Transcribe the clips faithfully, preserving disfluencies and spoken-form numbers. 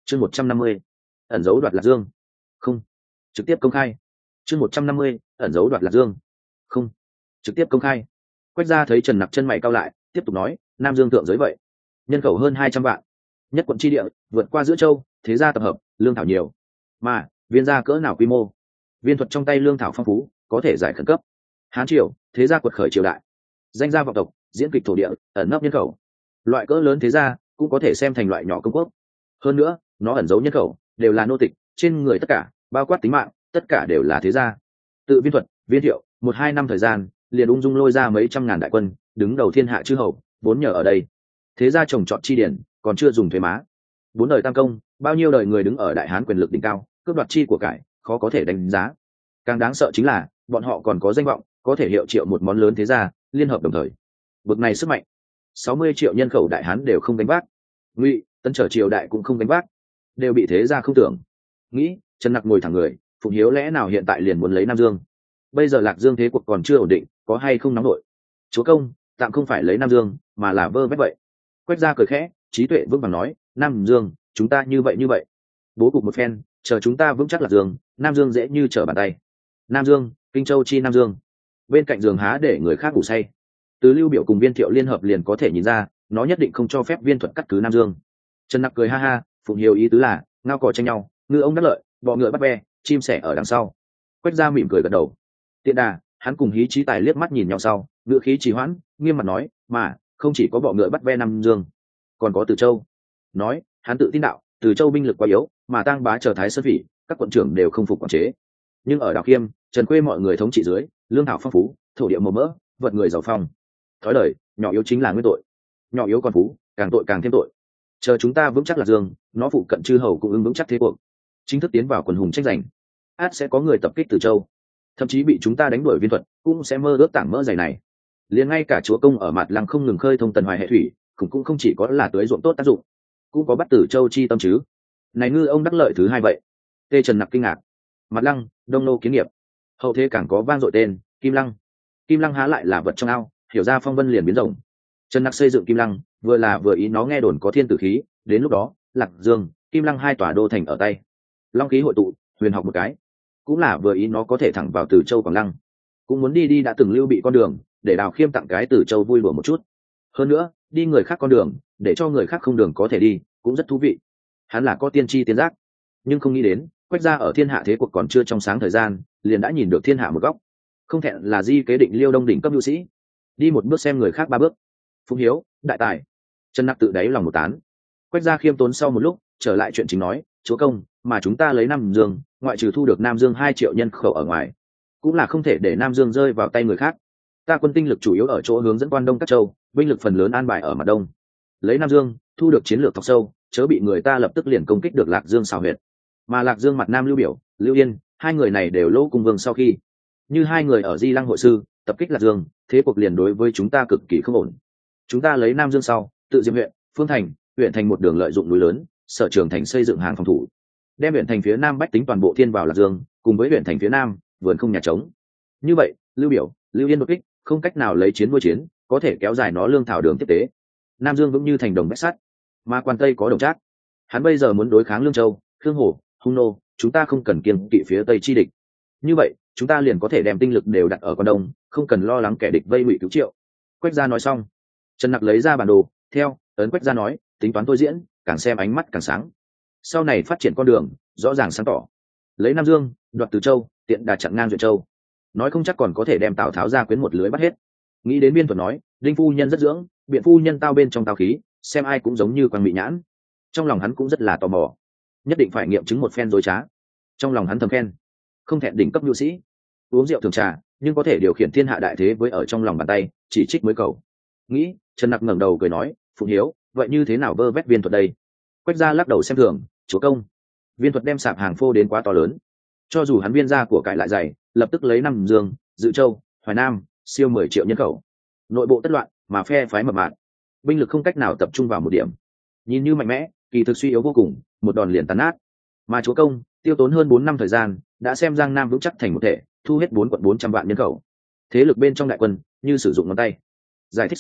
chương một trăm năm mươi ẩn dấu đoạt lạc dương. Không, trực tiếp công khai. chương một trăm năm mươi ẩn dấu đoạt lạc dương. Không, trực tiếp công khai. Quách gia thấy Trần Nặc chân mày cau lại, tiếp tục nói, Nam Dương thượng giới vậy, nhân khẩu hơn hai trăm vạn, nhất quận chi địa, vượt qua giữa châu, thế gia tập hợp, lương thảo nhiều, mà viên gia cỡ nào quy mô, viên thuật trong tay lương thảo phong phú, có thể giải khẩn cấp. Hán triều, thế gia quật khởi triều đại, danh gia vọng tộc, diễn kịch thổ địa, ẩn nấp nhân khẩu, loại cỡ lớn thế gia cũng có thể xem thành loại nhỏ công quốc. Hơn nữa, nó ẩn giấu nhân khẩu đều là nô tịch, trên người tất cả, bao quát tính mạng, tất cả đều là thế gia. Tự viên thuật, viên thiệu, một hai năm thời gian, liền ung dung lôi ra mấy trăm ngàn đại quân, đứng đầu thiên hạ chư hầu, vốn nhờ ở đây. Thế gia trồng trọt chi điển, còn chưa dùng thuế má. Bốn đời tam công, bao nhiêu đời người đứng ở đại hán quyền lực đỉnh cao, cướp đoạt chi của cải, khó có thể đánh giá. Càng đáng sợ chính là, bọn họ còn có danh vọng, có thể hiệu triệu một món lớn thế gia, liên hợp đồng thời. Bực này sức mạnh, sáu mươi triệu nhân khẩu đại hán đều không đánh vác. Ngụy, Tân Trở triều đại cũng không đánh vác, đều bị thế gia không tưởng. Nghĩ, Trần Nặc ngồi thẳng người, Phụng Hiếu lẽ nào hiện tại liền muốn lấy Nam Dương? Bây giờ Lạc Dương thế cuộc còn chưa ổn định, có hay không nóng nổi? Chúa công, tạm không phải lấy Nam Dương, mà là vơ vét vậy. Quách gia cười khẽ, trí tuệ vững vàng nói, Nam Dương, chúng ta như vậy như vậy. Bố cục một phen, chờ chúng ta vững chắc Lạc Dương, Nam Dương dễ như trở bàn tay. Nam Dương, Kinh Châu chi Nam Dương. Bên cạnh giường há để người khác ngủ say. Từ Lưu Biểu cùng Viên Thiệu liên hợp liền có thể nhìn ra, nó nhất định không cho phép viên thuật cắt cứ Nam Dương. Trần Nặc cười ha ha, Phụng Hiếu ý tứ là, ngao cò tranh nhau, ngư ông đắc lợi, bọ ngựa bắt ve, chim sẻ ở đằng sau. Quách gia mỉm cười gật đầu. Tiện đà, hắn cùng Hí Chí Tài liếc mắt nhìn nhau sau, ngựa khí trì hoãn, nghiêm mặt nói, mà không chỉ có bọ ngựa bắt ve Nam Dương, còn có Từ Châu. Nói, hắn tự tin đạo, Từ Châu binh lực quá yếu, mà Tang Bá chờ Thái Sơn Phỉ, các quận trưởng đều không phục quản chế. Nhưng ở Đào Khiêm, Trần Quê mọi người thống trị dưới, lương thảo phong phú, thổ địa màu mỡ, vật người giàu phong. Thói đời, nhỏ yếu chính là nguyên tội. Nhỏ yếu còn phú, càng tội càng thêm tội. Chờ chúng ta vững chắc Lạc Dương, nó phụ cận chư hầu cũng ứng vững chắc thế cuộc, chính thức tiến vào quần hùng tranh giành. Át sẽ có người tập kích Từ Châu, thậm chí bị chúng ta đánh đuổi viên thuật, cũng sẽ mơ ước tảng mỡ dày này. Liền ngay cả chúa công ở Mạt Lăng không ngừng khơi thông Tần Hoài hệ thủy, cũng cũng không chỉ có là tưới ruộng tốt tác dụng, cũng có bắt Từ Châu chi tâm chứ. Này ngư ông đắc lợi thứ hai vậy. Tê Trần Nặc kinh ngạc. Mạt Lăng, Đông Nô kiến nghiệp, hậu thế càng có vang dội tên Kim Lăng. Kim Lăng há lại là vật trong ao, hiểu ra phong vân liền biến rộng. Trần Nặc xây dựng Kim Lăng, vừa là vừa ý nó nghe đồn có thiên tử khí, đến lúc đó, Lạc Dương, Kim Lăng hai tòa đô thành ở tay. Long khí hội tụ, huyền học một cái, cũng là vừa ý nó có thể thẳng vào Từ Châu Quảng Lăng. Cũng muốn đi đi đã từng lưu bị con đường, để Đào Khiêm tặng cái Từ Châu vui đùa một chút. Hơn nữa, đi người khác con đường, để cho người khác không đường có thể đi, cũng rất thú vị. Hắn là có tiên tri tiên giác, nhưng không nghĩ đến, Quách gia ở thiên hạ thế cuộc còn chưa trong sáng thời gian, liền đã nhìn được thiên hạ một góc. Không thẹn là di kế định Liêu Đông đỉnh cấp nhu sĩ, đi một bước xem người khác ba bước. Phụng Hiếu, đại tài. Trần Nặc tự đáy lòng một tán. Quách gia khiêm tốn sau một lúc, trở lại chuyện chính nói, chúa công, mà chúng ta lấy Nam Dương, ngoại trừ thu được Nam Dương hai triệu nhân khẩu ở ngoài, cũng là không thể để Nam Dương rơi vào tay người khác. Ta quân tinh lực chủ yếu ở chỗ hướng dẫn quan đông các châu, binh lực phần lớn an bài ở mặt đông. Lấy Nam Dương, thu được chiến lược thọc sâu, chớ bị người ta lập tức liền công kích được Lạc Dương xào huyệt. Mà Lạc Dương mặt Nam Lưu Biểu, Lưu Yên, hai người này đều lỗ cùng vương sau khi, như hai người ở Di Lăng hội sư, tập kích Lạc Dương, thế cuộc liền đối với chúng ta cực kỳ không ổn. Chúng ta lấy Nam Dương sau, tự Diêm huyện, Phương Thành, huyện thành một đường lợi dụng núi lớn, Sở Trường thành xây dựng hàng phòng thủ, đem huyện thành phía nam bách tính toàn bộ thiên vào Lạc Dương, cùng với huyện thành phía nam vườn không nhà trống. Như vậy, Lưu Biểu, Lưu Yên đột kích, không cách nào lấy chiến nuôi chiến, có thể kéo dài nó lương thảo đường tiếp tế. Nam Dương vững như thành đồng bách sắt, mà quan Tây có đồng trác. Hắn bây giờ muốn đối kháng Lương Châu, Khương Hồ, Hung Nô, chúng ta không cần kiêng kỵ phía Tây chi địch. Như vậy, chúng ta liền có thể đem tinh lực đều đặt ở quan Đông, không cần lo lắng kẻ địch vây ngụy cứu triệu. Quách gia nói xong, Trần Nặc lấy ra bản đồ, theo ấn Quách gia nói, tính toán tôi diễn, càng xem ánh mắt càng sáng. Sau này phát triển con đường rõ ràng sáng tỏ. Lấy Nam Dương, đoạt Từ Châu, tiện đà chặn ngang Duyện Châu. Nói không chắc còn có thể đem Tào Tháo ra quyến một lưới bắt hết. Nghĩ đến Biên thuật nói, Đinh phu nhân rất dưỡng, Biện phu nhân tao bên trong tao khí, xem ai cũng giống như quan bị nhãn. Trong lòng hắn cũng rất là tò mò, nhất định phải nghiệm chứng một phen dối trá. Trong lòng hắn thầm khen, không thẹn đỉnh cấp nhu sĩ, uống rượu thường trà, nhưng có thể điều khiển thiên hạ đại thế với ở trong lòng bàn tay, chỉ trích mới cầu. Nghĩ, Trần Nặc ngẩng đầu cười nói, Phụng Hiếu, vậy như thế nào vơ vét Viên thuật đây? Quách gia lắc đầu xem thường, chúa công, Viên thuật đem sạp hàng phô đến quá to lớn, cho dù hắn viên gia của cải lại dày, lập tức lấy Nam Dương, Dự Châu, Hoài Nam, siêu mười triệu nhân khẩu, nội bộ tất loạn, mà phe phái mập mạp, binh lực không cách nào tập trung vào một điểm, nhìn như mạnh mẽ, kỳ thực suy yếu vô cùng, một đòn liền tàn nát. Mà chúa công tiêu tốn hơn bốn năm thời gian, đã xem Giang Nam vững chắc thành một thể, thu hết bốn quận bốn trăm vạn nhân khẩu, thế lực bên trong đại quân như sử dụng ngón tay. Giải thích xong,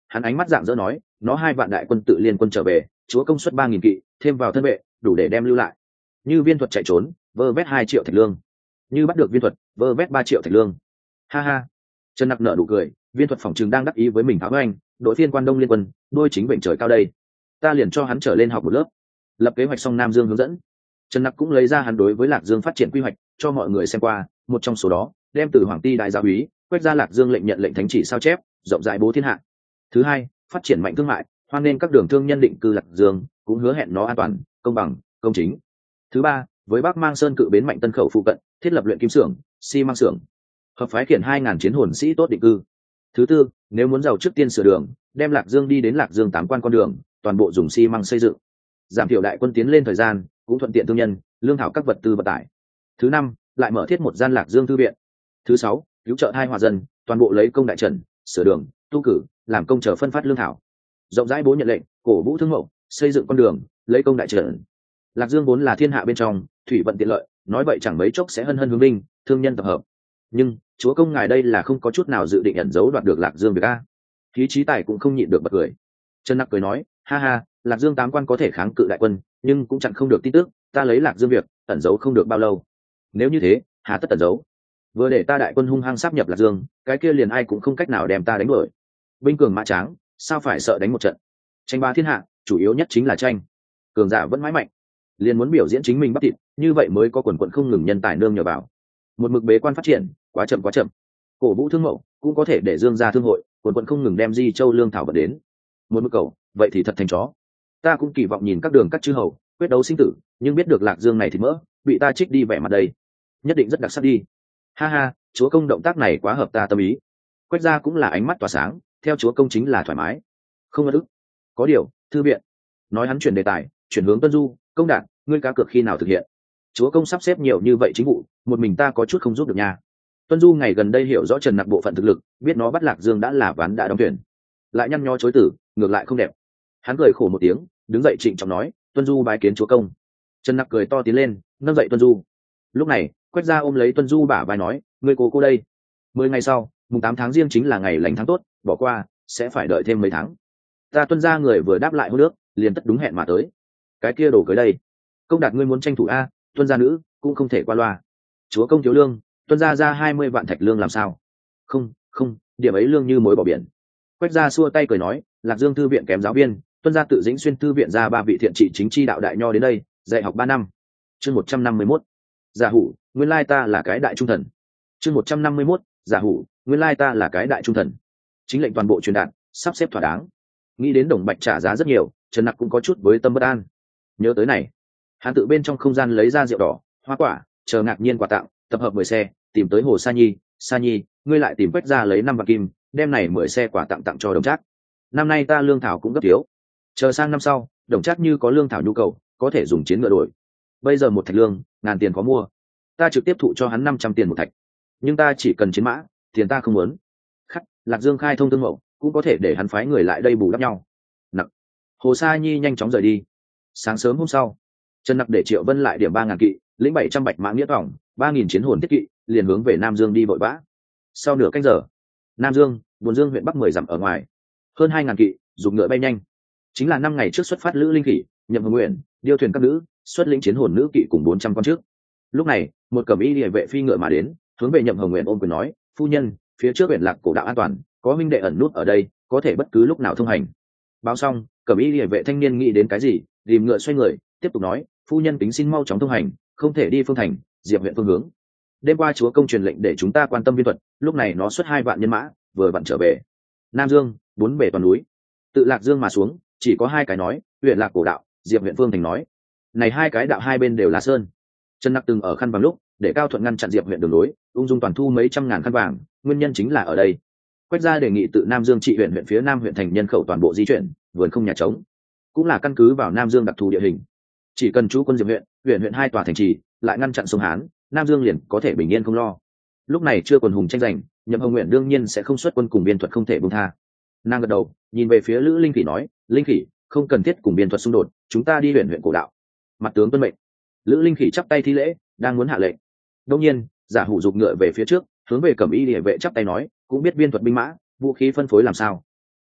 Hắn ánh mắt dạng dỡ nói, nó hai vạn đại quân tự liên quân trở về, chúa công suất ba nghìn kỵ thêm vào thân vệ đủ để đem lưu lại. Như viên thuật chạy trốn, vơ vét hai triệu thạch lương. Như bắt được viên thuật, vơ vét ba triệu thạch lương. Ha ha. Trần Nặc nở nụ cười, viên thuật phỏng chừng đang đắc ý với mình tháo anh, đội phiên quan đông liên quân, đôi chính bệnh trời cao đây. Ta liền cho hắn trở lên học một lớp. Lập kế hoạch xong Nam Dương hướng dẫn. Trần Nặc cũng lấy ra hắn đối với Lạc Dương phát triển quy hoạch cho mọi người xem qua, một trong số đó đem từ hoàng ti đại gia úy quét ra Lạc Dương lệnh nhận lệnh thánh chỉ sao chép, rộng rãi bố thiên hạ. Thứ hai, phát triển mạnh thương mại, hoan nên các đường thương nhân định cư Lạc Dương, cũng hứa hẹn nó an toàn, công bằng, công chính. Thứ ba, với Bắc Mang Sơn cự bến mạnh Tân Khẩu phụ cận, thiết lập luyện kim xưởng, xi măng xưởng, hợp phái khiển hai ngàn chiến hồn sĩ tốt định cư. Thứ tư, nếu muốn giàu trước tiên sửa đường, đem Lạc Dương đi đến Lạc Dương tám quan con đường, toàn bộ dùng xi măng xây dựng, giảm thiểu đại quân tiến lên thời gian, cũng thuận tiện thương nhân lương thảo các vật tư vận tải. Thứ năm, lại mở thiết một gian Lạc Dương thư viện. Thứ sáu, cứu trợ hai hòa dân, toàn bộ lấy công đại trận, sửa đường, tu cử, làm công chờ phân phát lương thảo, rộng rãi bố nhận lệnh, cổ vũ thương mậu, xây dựng con đường, lấy công đại trận. Lạc Dương vốn là thiên hạ bên trong thủy vận tiện lợi, nói vậy chẳng mấy chốc sẽ hân hân hướng binh, thương nhân tập hợp. Nhưng chúa công ngài đây là không có chút nào dự định ẩn giấu đoạt được Lạc Dương việc a. Khí trí tài cũng không nhịn được bật cười. Trần Nặc cười nói, ha ha, Lạc Dương tám quan có thể kháng cự đại quân, nhưng cũng chẳng không được tin tức, ta lấy Lạc Dương việc ẩn giấu không được bao lâu. Nếu như thế, hà tất ẩn giấu? Vừa để ta đại quân hung hăng sáp nhập Lạc Dương, cái kia liền ai cũng không cách nào đem ta đánh đuổi. Binh cường mã tráng, sao phải sợ đánh một trận? Tranh ba thiên hạ, chủ yếu nhất chính là tranh. Cường giả vẫn mãi mạnh, liền muốn biểu diễn chính mình bắp thịt, như vậy mới có quần quận không ngừng nhân tài nương nhờ vào. Một mực bế quan phát triển, quá chậm quá chậm. Cổ vũ thương mậu, cũng có thể để Dương gia thương hội, quần quận không ngừng đem di châu lương thảo vật đến. Một mực cầu, vậy thì thật thành chó. Ta cũng kỳ vọng nhìn các đường các chư hầu quyết đấu sinh tử, nhưng biết được Lạc Dương này thì mỡ, bị ta trích đi vẻ mặt đây, nhất định rất đặc sắc đi. Ha ha, chúa công động tác này quá hợp ta tâm ý. Quách gia cũng là ánh mắt tỏa sáng, theo chúa công chính là thoải mái, không ngất ức. Có điều, thư viện. Nói hắn chuyển đề tài, chuyển hướng Tuân Du, công đạt, ngươi cá cược khi nào thực hiện? Chúa công sắp xếp nhiều như vậy chính vụ, một mình ta có chút không giúp được nha. Tuân Du ngày gần đây hiểu rõ Trần Nặc bộ phận thực lực, biết nó bắt Lạc Dương đã là ván đã đóng thuyền, lại nhăn nhó chối tử, ngược lại không đẹp. Hắn cười khổ một tiếng, đứng dậy trịnh trọng nói, Tuân Du bái kiến chúa công. Trần Nặc cười to tiến lên, nâng dậy Tuân Du. Lúc này Quách gia ôm lấy Tuân Du bả vai nói, ngươi cô cô đây. Mười ngày sau, mùng tám tháng riêng chính là ngày lành tháng tốt, bỏ qua sẽ phải đợi thêm mấy tháng. Ta Tuân gia người vừa đáp lại hôn nước, liền tất đúng hẹn mà tới. Cái kia đổ cưới đây, công đạt ngươi muốn tranh thủ a, Tuân gia nữ cũng không thể qua loa. Chúa công thiếu lương, Tuân gia ra hai mươi vạn thạch lương làm sao? Không, không, điểm ấy lương như mối bỏ biển. Quách gia xua tay cười nói, Lạc Dương thư viện kém giáo viên, Tuân gia tự dĩnh xuyên thư viện ra ba vị thiện trị chính chi đạo đại nho đến đây dạy học ba năm. Chương một trăm năm mươi mốt. Giả hủ, nguyên lai ta là cái đại trung thần. Chương một trăm năm mươi mốt. Giả hủ, nguyên lai ta là cái đại trung thần. Chính lệnh toàn bộ truyền đạt, sắp xếp thỏa đáng. Nghĩ đến Đồng Bạch trả giá rất nhiều, Trần Nặc cũng có chút với tâm bất an. Nhớ tới này, hắn tự bên trong không gian lấy ra rượu đỏ, hoa quả, chờ ngạc nhiên quà tặng, tập hợp mười xe, tìm tới Hồ Sa Nhi. Sa Nhi, ngươi lại tìm Quách gia lấy năm vạn kim, đem này mười xe quà tặng tặng cho Đồng Trác. Năm nay ta lương thảo cũng gấp thiếu, chờ sang năm sau, Đồng Trác như có lương thảo nhu cầu, có thể dùng chiến ngựa đổi. Bây giờ một thạch lương, ngàn tiền có mua, ta trực tiếp thụ cho hắn năm trăm tiền một thạch. Nhưng ta chỉ cần chiến mã, tiền ta không muốn. Khắc, Lạc Dương khai thông thương mậu, cũng có thể để hắn phái người lại đây bù đắp nhau. Nặc. Hồ Sa Nhi nhanh chóng rời đi. Sáng sớm hôm sau, Trần Nặc để Triệu Vân lại điểm ba ngàn kỵ, lĩnh bảy trăm bạch mã nghĩa vọng, ba nghìn chiến hồn tiết kỵ, liền hướng về Nam Dương đi vội vã. Sau nửa canh giờ, Nam Dương, Buồn Dương huyện bắc mười dặm ở ngoài, hơn hai ngàn kỵ, dùng ngựa bay nhanh. Chính là năm ngày trước xuất phát Lữ Linh Khỉ, Nhậm Hồng Nguyện, điêu thuyền các nữ, xuất lĩnh chiến hồn nữ kỵ cùng bốn trăm con trước. Lúc này, một cẩm y liề vệ phi ngựa mà đến, hướng về Nhậm Hồng Nguyện ôm quyền nói, phu nhân, phía trước huyện Lạc cổ đạo an toàn, có minh đệ ẩn nút ở đây, có thể bất cứ lúc nào thông hành. Báo xong, cẩm y liề vệ thanh niên nghĩ đến cái gì, rìm ngựa xoay người, tiếp tục nói, phu nhân tính xin mau chóng thông hành, không thể đi phương thành, diệp huyện phương hướng. Đêm qua chúa công truyền lệnh để chúng ta quan tâm viên thuật, lúc này nó xuất hai vạn nhân mã, vừa vặn trở về. Nam Dương, bốn bể toàn núi, tự Lạc Dương mà xuống, chỉ có hai cái nói, huyện Lạc cổ đạo, diệp huyện phương thành nói. Này hai cái đạo hai bên đều là sơn. Trần Nặc từng ở khăn vàng lúc, để Cao Thuận ngăn chặn diệp huyện đường lối, ung dung toàn thu mấy trăm ngàn khăn vàng, nguyên nhân chính là ở đây. Quách gia đề nghị tự Nam Dương trị huyện huyện phía Nam huyện thành nhân khẩu toàn bộ di chuyển, vườn không nhà trống, cũng là căn cứ vào Nam Dương đặc thù địa hình. Chỉ cần chú quân diệp huyện, huyện huyện hai tòa thành trì, lại ngăn chặn sông Hán, Nam Dương liền có thể bình yên không lo. Lúc này chưa quần hùng tranh giành, Nhậm Hồng Nguyện đương nhiên sẽ không xuất quân cùng biên thuật không thể buông tha. Nàng gật đầu, nhìn về phía Lữ Linh Khỉ nói, Linh Khỉ, không cần thiết cùng biên thuật xung đột, chúng ta đi huyện huyện cổ đạo. Mặt tướng tuân mệnh. Lữ Linh Khỉ chắp tay thi lễ, đang muốn hạ lệnh. Đương nhiên, Giả Hủ giục ngựa về phía trước, hướng về cẩm y liề vệ chắp tay nói, cũng biết biên thuật binh mã, vũ khí phân phối làm sao.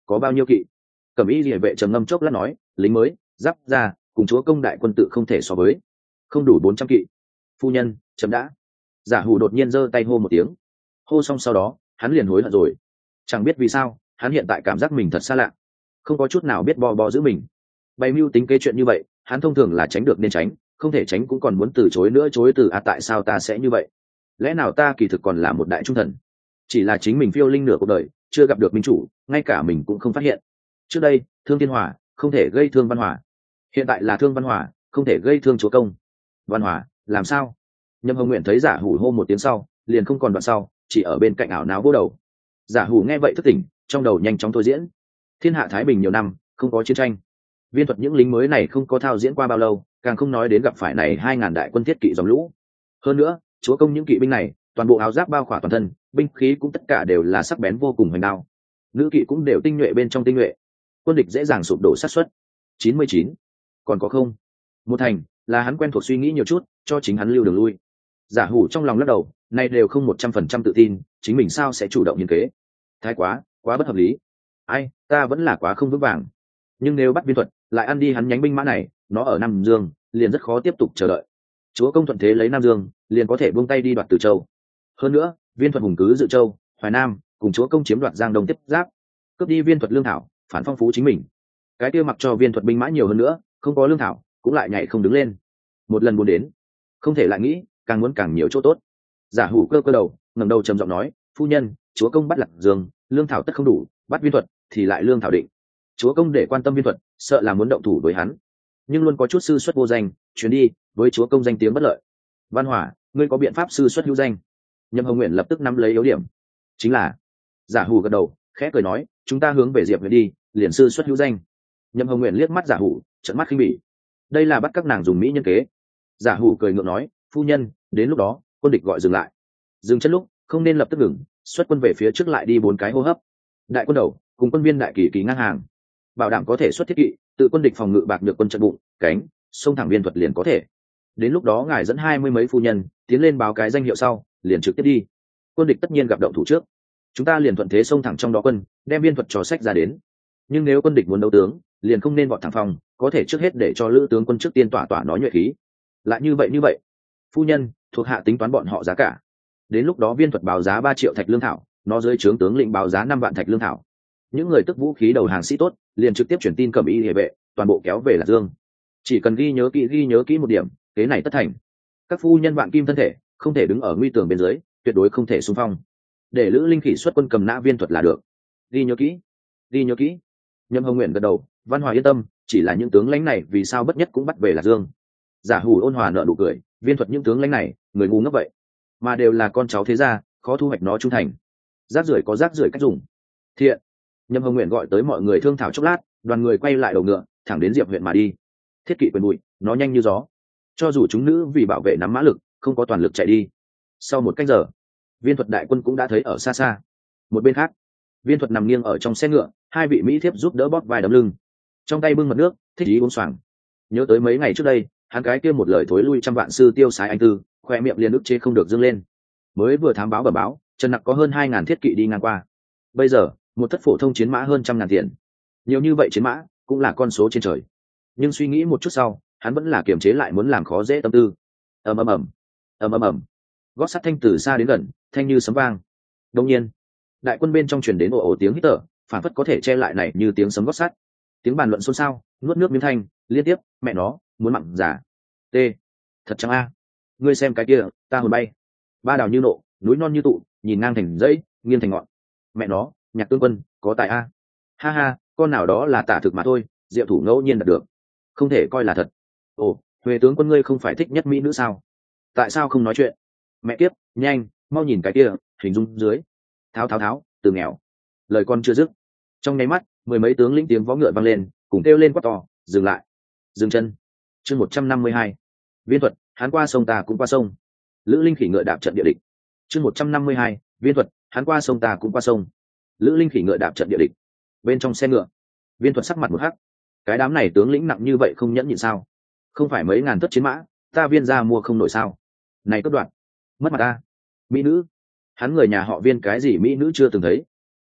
có bao nhiêu kỵ? Cẩm y liễu vệ trầm ngâm chốc lát nói, lính mới giáp ra cùng chúa công đại quân tự không thể so với, không đủ bốn trăm kỵ. Phu nhân chấm đã. Giả hủ đột nhiên giơ tay hô một tiếng, hô xong sau đó hắn liền hối hận rồi. Chẳng biết vì sao hắn hiện tại cảm giác mình thật xa lạ, không có chút nào biết bo bo giữ mình. Bày mưu tính kế chuyện như vậy hắn thông thường là tránh được nên tránh, không thể tránh cũng còn muốn từ chối nữa chối từ. À tại sao ta sẽ như vậy? Lẽ nào ta kỳ thực còn là một đại trung thần, chỉ là chính mình phiêu linh nửa cuộc đời chưa gặp được minh chủ, ngay cả mình cũng không phát hiện. Trước đây thương thiên hòa không thể gây thương văn hòa, hiện tại là thương văn hòa không thể gây thương chúa công. Văn hòa làm sao? Nhâm Hồng Nguyện thấy giả hủ hô một tiếng sau liền không còn đoạn sau, chỉ ở bên cạnh ảo não vô đầu. Giả hủ nghe vậy thức tỉnh, trong đầu nhanh chóng thôi diễn. Thiên hạ thái bình nhiều năm không có chiến tranh, viên thuật những lính mới này không có thao diễn qua bao lâu, càng không nói đến gặp phải này hai ngàn đại quân thiết kỵ dòng lũ. Hơn nữa chúa công những kỵ binh này toàn bộ áo giáp bao khỏa toàn thân, binh khí cũng tất cả đều là sắc bén vô cùng hoành đao, nữ kỵ cũng đều tinh nhuệ bên trong tinh nhuệ, quân địch dễ dàng sụp đổ sát suất chín mươi chín. Còn có không một thành là hắn quen thuộc suy nghĩ nhiều chút, cho chính hắn lưu đường lui. Giả hủ trong lòng lắc đầu, nay đều không một trăm phần trăm tự tin chính mình sao sẽ chủ động nhân kế, thái quá quá bất hợp lý. Ai, ta vẫn là quá không vững vàng. Nhưng nếu bắt viên thuật lại ăn đi hắn nhánh binh mã này, nó ở Nam Dương liền rất khó tiếp tục chờ đợi. Chúa công thuận thế lấy Nam Dương liền có thể buông tay đi đoạt Từ Châu. Hơn nữa viên thuật hùng cứ Dự Châu, Hoài Nam, cùng chúa công chiếm đoạt Giang Đông tiếp giáp, cướp đi viên thuật lương thảo, phản phong phú chính mình. Cái kia mặc cho viên thuật binh mã nhiều hơn nữa, không có lương thảo cũng lại nhảy không đứng lên. Một lần muốn đến không thể lại nghĩ, càng muốn càng nhiều chỗ tốt. Giả hủ cơ cơ đầu ngẩng đầu trầm giọng nói, phu nhân chúa công bắt Lạc Dương lương thảo tất không đủ, bắt viên thuật thì lại lương thảo định. Chúa công để quan tâm viên thuật sợ là muốn động thủ với hắn, nhưng luôn có chút sư xuất vô danh chuyến đi với chúa công danh tiếng bất lợi. Văn Hỏa, ngươi có biện pháp sư xuất hữu danh? Nhâm Hồng Nguyện lập tức nắm lấy yếu điểm. Chính là. Giả hủ gật đầu khẽ cười nói, chúng ta hướng về Diệp huyện đi, liền sư xuất hữu danh. Nhâm Hồng Nguyện liếc mắt giả hủ, trợn mắt khinh bỉ, đây là bắt các nàng dùng mỹ nhân kế. Giả hủ cười ngượng nói, phu nhân đến lúc đó quân địch gọi dừng lại, dừng chân lúc không nên lập tức ngừng, xuất quân về phía trước lại đi bốn cái hô hấp. Đại quân đầu cùng quân viên đại kỳ kỳ ngang hàng, bảo đảm có thể xuất thiết kỵ, tự quân địch phòng ngự bạc được quân trận bụng cánh xông thẳng viên thuật liền có thể. Đến lúc đó ngài dẫn hai mươi mấy phu nhân tiến lên báo cái danh hiệu sau liền trực tiếp đi, quân địch tất nhiên gặp động thủ trước, chúng ta liền thuận thế xông thẳng trong đó quân, đem viên thuật trò sách ra đến. Nhưng nếu quân địch muốn đấu tướng liền không nên vọt thẳng phòng, có thể trước hết để cho lữ tướng quân trước tiên tỏa tỏa nói nhuệ khí. Lại như vậy như vậy phu nhân, thuộc hạ tính toán bọn họ giá cả, đến lúc đó viên thuật báo giá ba triệu thạch lương thảo, nó dưới trướng tướng lĩnh báo giá năm vạn thạch lương thảo. Những người tức vũ khí đầu hàng sĩ tốt liền trực tiếp chuyển tin Cẩm y liễu vệ, toàn bộ kéo về Lạc Dương. Chỉ cần ghi nhớ kỹ ghi nhớ kỹ một điểm, kế này tất thành. Các phu nhân vạn kim thân thể không thể đứng ở nguy tường bên dưới, tuyệt đối không thể xung phong, để lữ linh khỉ xuất quân cầm nã viên thuật là được. Ghi nhớ kỹ, ghi nhớ kỹ. Nhâm Hồng Nguyện gật đầu, Văn Hòa yên tâm, chỉ là những tướng lãnh này vì sao bất nhất cũng bắt về Lạc Dương. Giả hủ ôn hòa nở nụ cười, viên thuật những tướng lãnh này người ngu ngốc vậy, mà đều là con cháu thế gia, khó thu hoạch nó trung thành. Rác rưởi có rác rưởi cách dùng. Thiện. Nhâm Hồng Nguyện gọi tới mọi người thương thảo chốc lát, đoàn người quay lại đầu ngựa thẳng đến Diệp huyện mà đi. Thiết kỵ quyền bụi nó nhanh như gió, cho dù chúng nữ vì bảo vệ nắm mã lực không có toàn lực chạy đi. Sau một cách giờ viên thuật đại quân cũng đã thấy ở xa xa. Một bên khác viên thuật nằm nghiêng ở trong xe ngựa, hai vị mỹ thiếp giúp đỡ bóp vai đấm lưng, trong tay bưng mật nước thích ý uống xoàng. Nhớ tới mấy ngày trước đây hắn cái kia một lời thối lui trăm vạn sư tiêu sái anh tư, khoe miệng liền ức chế không được dâng lên. Mới vừa thám báo bẩm báo Trần Nặc có hơn hai ngàn thiết kỵ đi ngang qua, bây giờ một thất phổ thông chiến mã hơn trăm ngàn tiền, nhiều như vậy chiến mã cũng là con số trên trời. Nhưng suy nghĩ một chút sau hắn vẫn là kiềm chế lại muốn làm khó dễ tâm tư. ầm ầm ầm ầm ầm ầm, gót sắt thanh từ xa đến gần, thanh như sấm vang. Đột nhiên đại quân bên trong truyền đến ồ ồ tiếng hít thở, phản phất có thể che lại này như tiếng sấm gót sắt. Tiếng bàn luận xôn xao, nuốt nước miếng thanh liên tiếp, mẹ nó muốn mặn giả t thật chẳng a, ngươi xem cái kia ta hồn bay, ba đào như nộ, núi non như tụ, nhìn ngang thành dãy nghiêng thành ngọn. Mẹ nó Nhạc tướng quân có tài a, ha ha, con nào đó là tả thực mà thôi, diệu thủ ngẫu nhiên đạt được, không thể coi là thật. Ồ, Huệ tướng quân ngươi không phải thích nhất mỹ nữ sao, tại sao không nói chuyện? Mẹ kiếp, nhanh mau nhìn cái kia hình dung dưới, tháo tháo tháo từ nghèo. Lời con chưa dứt, trong nháy mắt mười mấy tướng lĩnh tiếng võ ngựa vang lên, cùng kêu lên quát to, dừng lại, dừng chân. Chương một trăm năm mươi hai, viên thuật hắn qua sông ta cũng qua sông. Lữ linh khỉ ngựa đạp trận địa địch. Chương một trăm năm mươi hai, viên thuật hắn qua sông ta cũng qua sông. Lữ linh khỉ ngựa đạp trận địa địch. Bên trong xe ngựa viên thuật sắc mặt một hắc, cái đám này tướng lĩnh nặng như vậy không nhẫn nhịn sao? Không phải mấy ngàn thất chiến mã ta viên ra mua không nổi sao? Này cất đoạn mất mặt ta. Mỹ nữ, hắn người nhà họ viên cái gì mỹ nữ chưa từng thấy. Ai,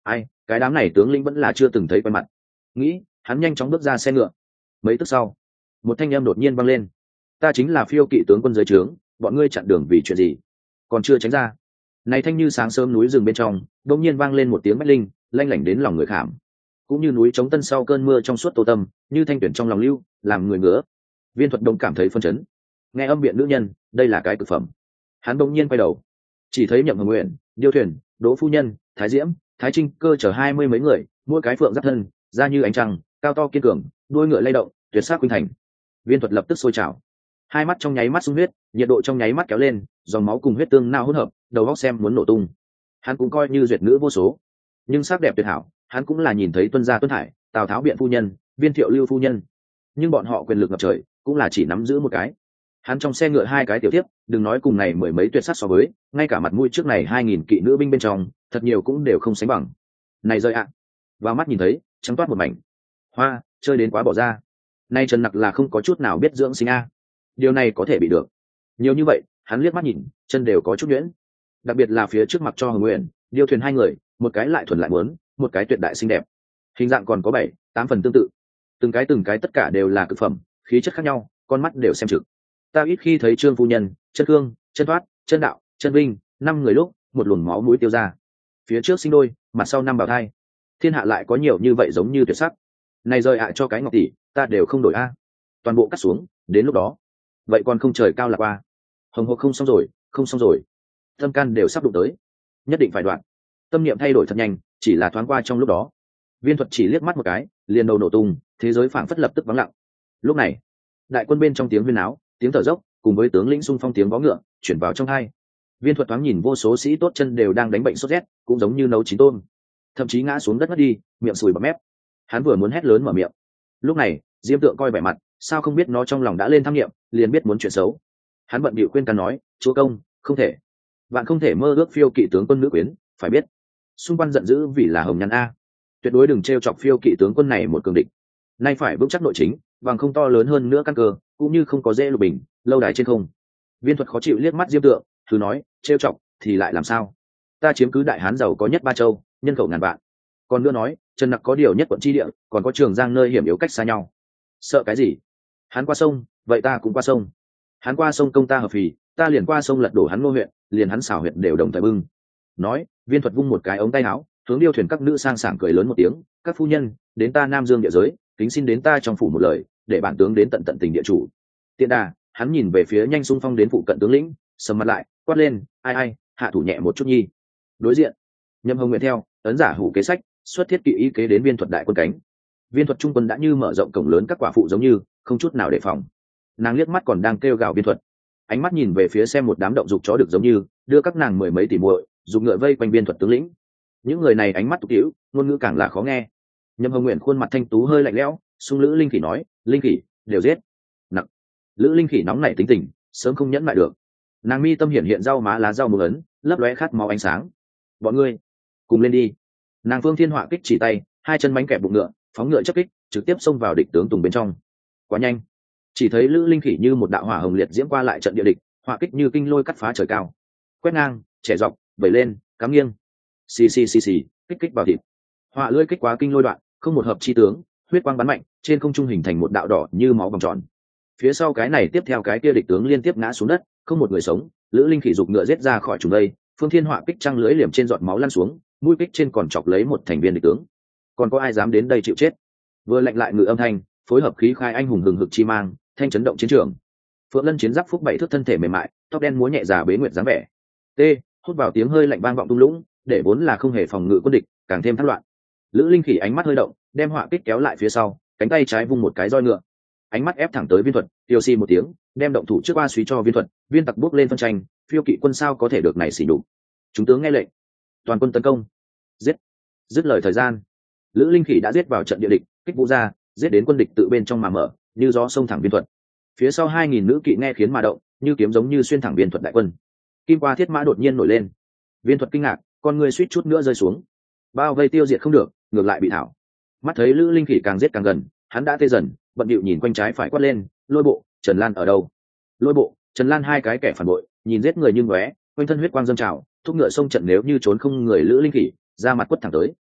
cái đám này tướng lĩnh vẫn là chưa từng thấy quen mặt. Nghĩ, hắn nhanh chóng bước ra xe ngựa. Mấy tức sau, một thanh âm đột nhiên vang lên: ta chính là phiêu kỵ tướng quân dưới trướng, bọn ngươi chặn đường vì chuyện gì? Còn chưa tránh ra. Này thanh như sáng sớm núi rừng bên trong, đột nhiên vang lên một tiếng bách linh, lanh lảnh đến lòng người khảm. Cũng như núi chống tân sau cơn mưa trong suốt tô tâm, như thanh tuyển trong lòng lưu, làm người ngứa. Viên Thuật Đông cảm thấy phân chấn. Nghe âm biện nữ nhân, đây là cái cực phẩm. Hắn đột nhiên quay đầu, chỉ thấy Nhậm Hồng Nguyện, Điêu Thuyền, Đỗ phu nhân, Thái Diễm, Thái Trinh cơ chở hai mươi mấy người, mỗi cái phượng giáp thân, da như ánh trăng, cao to kiên cường, đuôi ngựa lay động, tuyệt sắc khuynh thành. Viên Thuật lập tức sôi trào, hai mắt trong nháy mắt sung huyết, nhiệt độ trong nháy mắt kéo lên, dòng máu cùng huyết tương nao hỗn hợp, đầu óc xem muốn nổ tung. Hắn cũng coi như duyệt nữ vô số, nhưng sắc đẹp tuyệt hảo, hắn cũng là nhìn thấy Tuân gia Tuân Hải, Tào Tháo biện phu nhân, Viên Thiệu Lưu phu nhân, nhưng bọn họ quyền lực ngập trời, cũng là chỉ nắm giữ một cái. Hắn trong xe ngựa hai cái tiểu tiếp, đừng nói cùng này mười mấy tuyệt sắc so với, ngay cả mặt mũi trước này hai nghìn kỵ nữ binh bên trong, thật nhiều cũng đều không sánh bằng. Này rơi ạ, à. Vào mắt nhìn thấy, trắng toát một mảnh. Hoa, chơi đến quá bỏ ra. Nay Trần Nặc là không có chút nào biết dưỡng sinh a. Điều này có thể bị được. Nhiều như vậy, hắn liếc mắt nhìn, chân đều có chút nhuyễn. Đặc biệt là phía trước mặt cho Hồng Nguyện, Điêu Thuyền hai người, một cái lại thuần lại muốn, một cái tuyệt đại xinh đẹp. Hình dạng còn có bảy, tám phần tương tự. Từng cái từng cái tất cả đều là cực phẩm, khí chất khác nhau, con mắt đều xem trực. Ta ít khi thấy Trương phu nhân, chân cương, chân thoát, chân đạo, chân vinh, năm người lúc, một luồng máu mũi tiêu ra. Phía trước sinh đôi, mặt sau năm bào thai. Thiên hạ lại có nhiều như vậy giống như tuyệt sắc. Này rời ạ cho cái ngọc tỷ, ta đều không đổi a. Toàn bộ cắt xuống, đến lúc đó, vậy còn không trời cao là qua. Hồng Hộc không xong rồi, không xong rồi. Tâm can đều sắp đụng tới, nhất định phải đoạn. Tâm niệm thay đổi thật nhanh, chỉ là thoáng qua trong lúc đó. Viên Thuật chỉ liếc mắt một cái, liền đầu nổ tung, thế giới phảng phất lập tức vắng lặng. Lúc này, đại quân bên trong tiếng huyên náo, tiếng thở dốc, cùng với tướng lĩnh xung phong tiếng vó ngựa, chuyển vào trong hai. Viên Thuật thoáng nhìn vô số sĩ tốt chân đều đang đánh bệnh sốt rét, cũng giống như nấu chín tôm, thậm chí ngã xuống đất mất đi, miệng sùi bọt mép. Hắn vừa muốn hét lớn mở miệng, lúc này Diêm Tượng coi vẻ mặt, sao không biết nó trong lòng đã lên tham nghiệm, liền biết muốn chuyện xấu. Hắn bận bịu khuyên can nói, chúa công, không thể, bạn không thể mơ ước phiêu kỵ tướng quân nữ quyến, phải biết, xung quanh giận dữ vì là hồng nhăn a, tuyệt đối đừng trêu chọc phiêu kỵ tướng quân này một cường địch. Nay phải vững chắc nội chính, bằng không to lớn hơn nữa căn cơ, cũng như không có dễ lục bình, lâu đài trên không. Viên Thuật khó chịu liếc mắt Diêm Tượng, thử nói, trêu chọc thì lại làm sao? Ta chiếm cứ Đại Hán giàu có nhất Ba Châu, nhân khẩu ngàn vạn. Còn nữa nói, Trần Nặc có điều nhất quận chi địa, còn có Trường Giang nơi hiểm yếu cách xa nhau. Sợ cái gì? Hắn qua sông, vậy ta cũng qua sông. Hắn qua sông công ta hợp phì, ta liền qua sông lật đổ hắn Ngô huyện, liền hắn xảo huyện đều đồng thời bưng. Nói, Viên Thuật vung một cái ống tay áo, hướng Điêu Thuyền các nữ sang sảng cười lớn một tiếng, các phu nhân, đến ta Nam Dương địa giới, kính xin đến ta trong phủ một lời, để bản tướng đến tận tận tình địa chủ. Tiện đà, hắn nhìn về phía nhanh xung phong đến phụ cận tướng lĩnh, sầm mặt lại, quát lên, ai ai, hạ thủ nhẹ một chút nhi. Đối diện, Nhâm Hồng Nguyện theo, ấn giả hủ kế sách, xuất thiết kỵ ý kế đến Viên Thuật đại quân cánh. Viên Thuật trung quân đã như mở rộng cổng lớn các quả phụ giống như, không chút nào đề phòng. Nàng liếc mắt còn đang kêu gào Viên Thuật, ánh mắt nhìn về phía xem một đám động dục chó được giống như, đưa các nàng mười mấy tỷ muội, dùng ngựa vây quanh Viên Thuật tướng lĩnh. Những người này ánh mắt tục tĩu, ngôn ngữ càng là khó nghe. Nhâm Hồng Nguyện khuôn mặt thanh tú hơi lạnh lẽo, xung Lữ Linh Khỉ nói, Linh Khỉ, đều giết. Nặng. Lữ Linh Khỉ nóng nảy tính tình, sớm không nhẫn lại được. Nàng mi tâm hiện hiện rau má lá rau mù ấn, lấp lóe khát máu ánh sáng. Bọn ngươi, cùng lên đi. Nàng Phương Thiên Họa kích chỉ tay, hai chân bánh kẹp bụng ngựa, phóng ngựa chấp kích, trực tiếp xông vào địch tướng Tùng bên trong. Quá nhanh, chỉ thấy Lữ Linh Khỉ như một đạo hỏa hồng liệt diễm qua lại trận địa địch, họa kích như kinh lôi cắt phá trời cao, quét ngang, trẻ dọc, vẩy lên, cắm nghiêng, xì xì xì xì, kích kích vào thịt. Họa lưỡi kích quá kinh lôi đoạn, không một hợp chi tướng, huyết quang bắn mạnh, trên không trung hình thành một đạo đỏ như máu vòng tròn. Phía sau cái này tiếp theo cái kia địch tướng liên tiếp ngã xuống đất, không một người sống. Lữ Linh Khỉ giục ngựa giết ra khỏi trùng đây, Phương Thiên Họa kích trăng lưỡi liềm trên giọt máu lăn xuống, mũi kích trên còn chọc lấy một thành viên địch tướng. Còn có ai dám đến đây chịu chết? Vừa lạnh lại ngự âm thanh, phối hợp khí khai anh hùng hừng hực chi mang, thanh chấn động chiến trường. Phượng Lân chiến giáp phúc bảy thước thân thể mềm mại, tóc đen múa nhẹ già bế nguyệt dáng vẻ. T, hút vào tiếng hơi lạnh vang vọng tung lũng, để vốn là không hề phòng ngự quân địch, càng thêm thất loạn. Lữ Linh Khỉ ánh mắt hơi động, đem họa kích kéo lại phía sau, cánh tay trái vung một cái roi ngựa, ánh mắt ép thẳng tới Viên Thuật, tiêu xi một tiếng, đem động thủ trước qua suý cho Viên Thuật. Viên tặc bước lên phân tranh, phiêu kỵ quân sao có thể được này xỉ nhục. Chúng tướng nghe lệnh, toàn quân tấn công, giết. Dứt lời thời gian, Lữ Linh Khỉ đã giết vào trận địa địch, kích vũ ra, giết đến quân địch tự bên trong mà mở, như gió xông thẳng Viên Thuật. Phía sau hai nghìn nữ kỵ nghe khiến mà động, như kiếm giống như xuyên thẳng Viên Thuật đại quân. Kim qua thiết mã đột nhiên nổi lên, Viên Thuật kinh ngạc, con người suýt chút nữa rơi xuống. Bao vây tiêu diệt không được, ngược lại bị thảo. Mắt thấy Lữ Linh Khỉ càng giết càng gần, hắn đã tê dần, bận bịu nhìn quanh trái phải quát lên, Lôi Bộ, Trần Lan ở đâu? Lôi Bộ, Trần Lan hai cái kẻ phản bội, nhìn giết người như ngóe, quanh thân huyết quang dâng trào, thúc ngựa sông trận, nếu như trốn không người Lữ Linh Khỉ, ra mặt quất thẳng tới.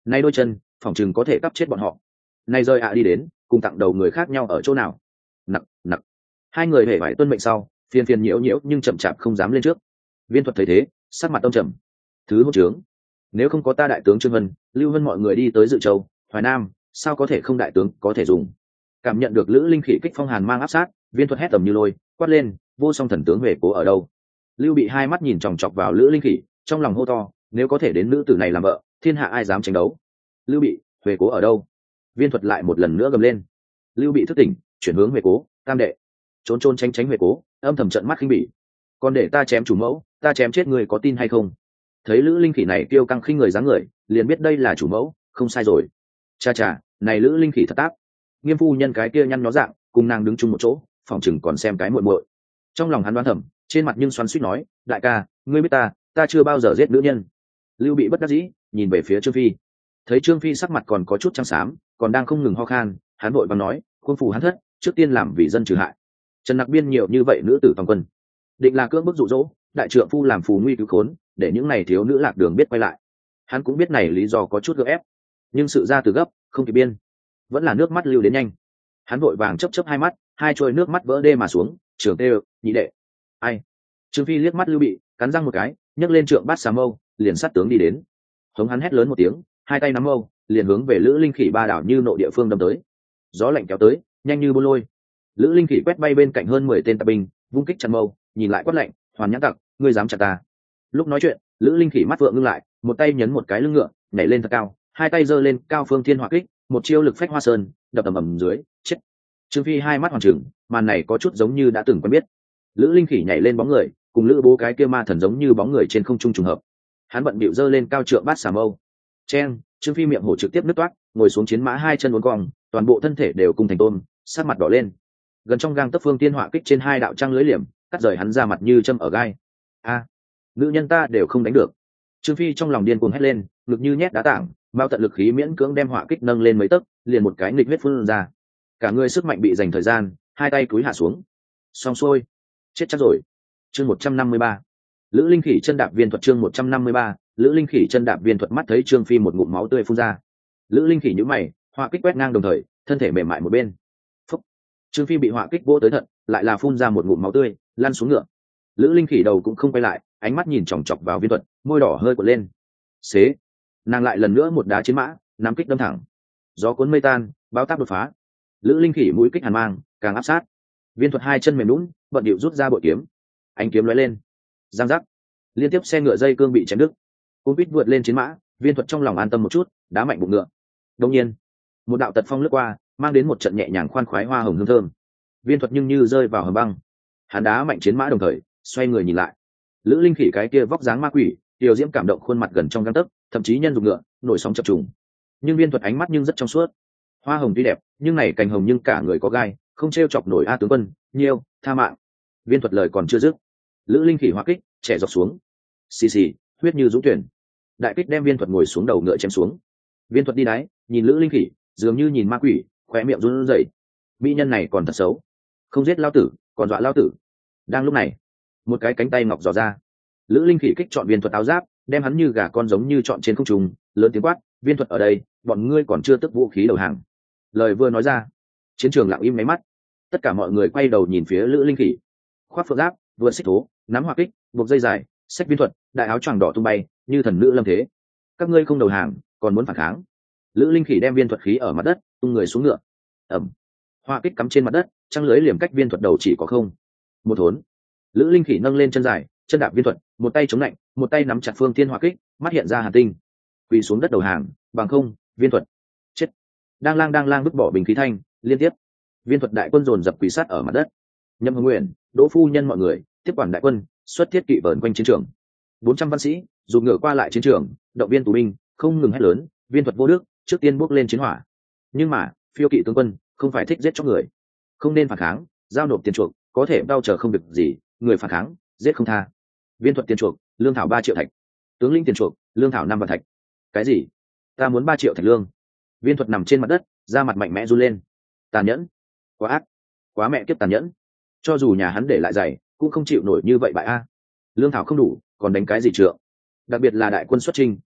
nay đôi chân phỏng chừng có thể cắp chết bọn họ. Nay rơi ạ đi đến cùng tặng đầu người khác nhau ở chỗ nào. Nặc nặc, hai người hề phải tuân mệnh sau phiền phiền nhiễu nhiễu nhưng chậm chạp không dám lên trước. Viên thuật thấy thế sắc mặt âm trầm, thứ hỗn trướng, nếu không có ta đại tướng Trương Vân, Lưu Vân mọi người đi tới Dự Châu, Hoài Nam, sao có thể không đại tướng có thể dùng. Cảm nhận được Lữ Linh Khỉ kích phong hàn mang áp sát, Viên thuật hét tầm như lôi, quát lên, vô song thần tướng Huệ Cố ở đâu? Lưu Bị hai mắt nhìn chòng chọc vào Lữ Linh Khỉ, trong lòng hô to, nếu có thể đến nữ tử này làm vợ, thiên hạ ai dám tranh đấu. Lưu Bị, Huệ Cố ở đâu? Viên thuật lại một lần nữa gầm lên. Lưu Bị thức tỉnh, chuyển hướng Huệ Cố, tam đệ, trốn trốn tránh tránh Huệ Cố, âm thầm trận mắt khinh bỉ. Còn để ta chém chủ mẫu, ta chém chết người có tin hay không? Thấy Lữ Linh Khỉ này kêu căng khinh người dáng người, liền biết đây là chủ mẫu, không sai rồi. Cha cha, này Lữ Linh Khỉ thật tác. Nghiêm phu nhân cái kia nhăn nhó dạng, cùng nàng đứng chung một chỗ, phòng chừng còn xem cái muội muội. Trong lòng hắn đoán thầm, trên mặt nhưng xoắn xuýt nói, đại ca, ngươi biết ta, ta chưa bao giờ giết nữ nhân. Lưu Bị bất đắc dĩ, nhìn về phía Trương Phi. Thấy Trương Phi sắc mặt còn có chút trắng xám, còn đang không ngừng ho khan, hắn vội vàng nói, khuôn phù hắn thất, trước tiên làm vì dân trừ hại. Trần Nặc Biên nhiều như vậy nữ tử toàn quân, định là cưỡng bức dụ dỗ, đại trượng phu làm phù nguy cứu khốn, để những này thiếu nữ lạc đường biết quay lại. Hắn cũng biết này lý do có chút gượng ép, nhưng sự ra từ gấp, không kịp biên, vẫn là nước mắt lưu đến nhanh. Hắn vội vàng chớp chớp hai mắt, hai trôi nước mắt vỡ đê mà xuống, trường tê, nhị đệ. Ai? Trương Phi liếc mắt Lưu Bị, cắn răng một cái, nhấc lên trượng bát xà mâu, liền sát tướng đi đến. Hống hắn hét lớn một tiếng, hai tay nắm mâu, liền hướng về Lữ Linh Khỉ ba đảo như nộ địa phương đâm tới. Gió lạnh kéo tới, nhanh như bô lôi. Lữ Linh Khỉ quét bay bên cạnh hơn mười tên tạp binh, vung kích chặn mâu, nhìn lại quát lạnh, hoàn nhãn tặc, ngươi dám chặt ta? Lúc nói chuyện, Lữ Linh Khỉ mắt vượng ngưng lại, một tay nhấn một cái lưng ngựa, nhảy lên thật cao, hai tay giơ lên cao phương thiên hỏa kích, một chiêu lực phách hoa sơn, đập ầm ầm dưới, chết. Trương Phi hai mắt hoàn trừng, màn này có chút giống như đã từng quen biết. Lữ Linh Khỉ nhảy lên bóng người, cùng Lữ Bố cái kia ma thần giống như bóng người trên không trung trùng hợp. Hắn bận bịu giơ lên cao trượng bát xà mâu. Chen, Trương Phi miệng hổ trực tiếp nứt toát, ngồi xuống chiến mã hai chân uốn cong, toàn bộ thân thể đều cùng thành tôm, sát mặt đỏ lên. Gần trong gang tấc phương tiên hỏa kích trên hai đạo trang lưới liềm, cắt rời hắn ra mặt như châm ở gai. A, nữ nhân ta đều không đánh được. Trương Phi trong lòng điên cuồng hét lên, ngực như nhét đá tảng, bao tận lực khí miễn cưỡng đem hỏa kích nâng lên mấy tấc, liền một cái nghịch huyết phun ra. Cả người sức mạnh bị dành thời gian, hai tay cúi hạ xuống. Xong xuôi, chết chắc rồi. Chương một trăm năm mươi ba, Lữ Linh Khỉ chân đạp viên thuật. Chương một trăm năm mươi ba, Lữ Linh Khỉ chân đạp viên thuật. Mắt thấy Trương Phi một ngụm máu tươi phun ra, Lữ Linh Khỉ nhíu mày, hỏa kích quét ngang đồng thời, thân thể mềm mại một bên. Phúc. Trương Phi bị hỏa kích vỗ tới thận, lại là phun ra một ngụm máu tươi, lăn xuống ngựa. Lữ Linh Khỉ đầu cũng không quay lại, ánh mắt nhìn chòng chọc vào viên thuật, môi đỏ hơi cuộn lên. Xế, nàng lại lần nữa một đá chiến mã, nắm kích đâm thẳng. Gió cuốn mây tan, báo táp đột phá. Lữ Linh Khỉ mũi kích hàn mang, càng áp sát. Viên thuật hai chân mềm lún, bận điệu rút ra bội kiếm. Ánh kiếm lóe lên, giang giác, liên tiếp xe ngựa dây cương bị chém đứt. Cú Bít vượt lên chiến mã, Viên thuật trong lòng an tâm một chút, đá mạnh bụng ngựa. Đột nhiên, một đạo tật phong lướt qua, mang đến một trận nhẹ nhàng khoan khoái hoa hồng hương thơm. Viên thuật nhưng như rơi vào hầm băng. Hắn đá mạnh chiến mã đồng thời, xoay người nhìn lại. Lữ Linh Khỉ cái kia vóc dáng ma quỷ, tiểu diễm cảm động khuôn mặt gần trong gang tấc, thậm chí nhân dục ngựa, nổi sóng chập trùng. Nhưng Viên thuật ánh mắt nhưng rất trong suốt. Hoa hồng tuy đẹp, nhưng này cành hồng nhưng cả người có gai, không trêu chọc nổi a tướng quân, nhiêu, tha mạng. Viên thuật lời còn chưa dứt, Lữ Linh Khỉ hóa kích, trẻ dọc xuống. Xì xì, huyết như dũng tuyển. Đại kích đem Viên thuật ngồi xuống đầu ngựa chém xuống. Viên thuật đi đáy, nhìn Lữ Linh Khỉ, dường như nhìn ma quỷ, khóe miệng run rẩy. Mỹ nhân này còn thật xấu, không giết lao tử, còn dọa lao tử. Đang lúc này, một cái cánh tay ngọc dò ra. Lữ Linh Khỉ kích chọn Viên thuật áo giáp, đem hắn như gà con giống như chọn trên không trung, lớn tiếng quát, Viên thuật ở đây, bọn ngươi còn chưa tức vũ khí đầu hàng. Lời vừa nói ra, chiến trường lặng im mấy mắt. Tất cả mọi người quay đầu nhìn phía Lữ Linh Khỉ. Khoác phượng giáp, vừa xích thố, nắm hỏa kích, buộc dây dài, xách viên thuật, đại áo choàng đỏ tung bay, như thần nữ lâm thế. Các ngươi không đầu hàng, còn muốn phản kháng. Lữ Linh Khỉ đem viên thuật khí ở mặt đất, tung người xuống ngựa. Ẩm. Hỏa kích cắm trên mặt đất, trăng lưới liềm cách viên thuật đầu chỉ có không một thốn. Lữ Linh Khỉ nâng lên chân dài, chân đạp viên thuật, một tay chống lạnh, một tay nắm chặt phương thiên hỏa kích, mắt hiện ra hàn tinh. Quỳ xuống đất đầu hàng, bằng không, viên thuật. Chết. Đang lang đang lang vứt bỏ bình khí thanh, liên tiếp. Viên thuật đại quân dồn dập quỳ sát ở mặt đất. Nhâm Hồng Nguyện, Đỗ phu nhân mọi người tiếp quản đại quân, xuất thiết kỵ vờn quanh chiến trường. Bốn trăm văn sĩ dù ngựa qua lại chiến trường, động viên tù binh, không ngừng hét lớn, viên thuật vô đức, trước tiên bước lên chiến hỏa. Nhưng mà phiêu kỵ tướng quân không phải thích giết chóc người, không nên phản kháng, giao nộp tiền chuộc, có thể đau chờ không được gì, người phản kháng giết không tha. Viên thuật tiền chuộc, lương thảo ba triệu thạch. Tướng lĩnh tiền chuộc, lương thảo năm vạn thạch. Cái gì? Ta muốn ba triệu thạch lương. Viên thuật nằm trên mặt đất, da mặt mạnh mẽ run lên. Tàn nhẫn, quá ác, quá mẹ kiếp tàn nhẫn. Cho dù nhà hắn để lại giày, cũng không chịu nổi như vậy bại a. Lương thảo không đủ, còn đánh cái gì trượng? Đặc biệt là đại quân xuất chinh,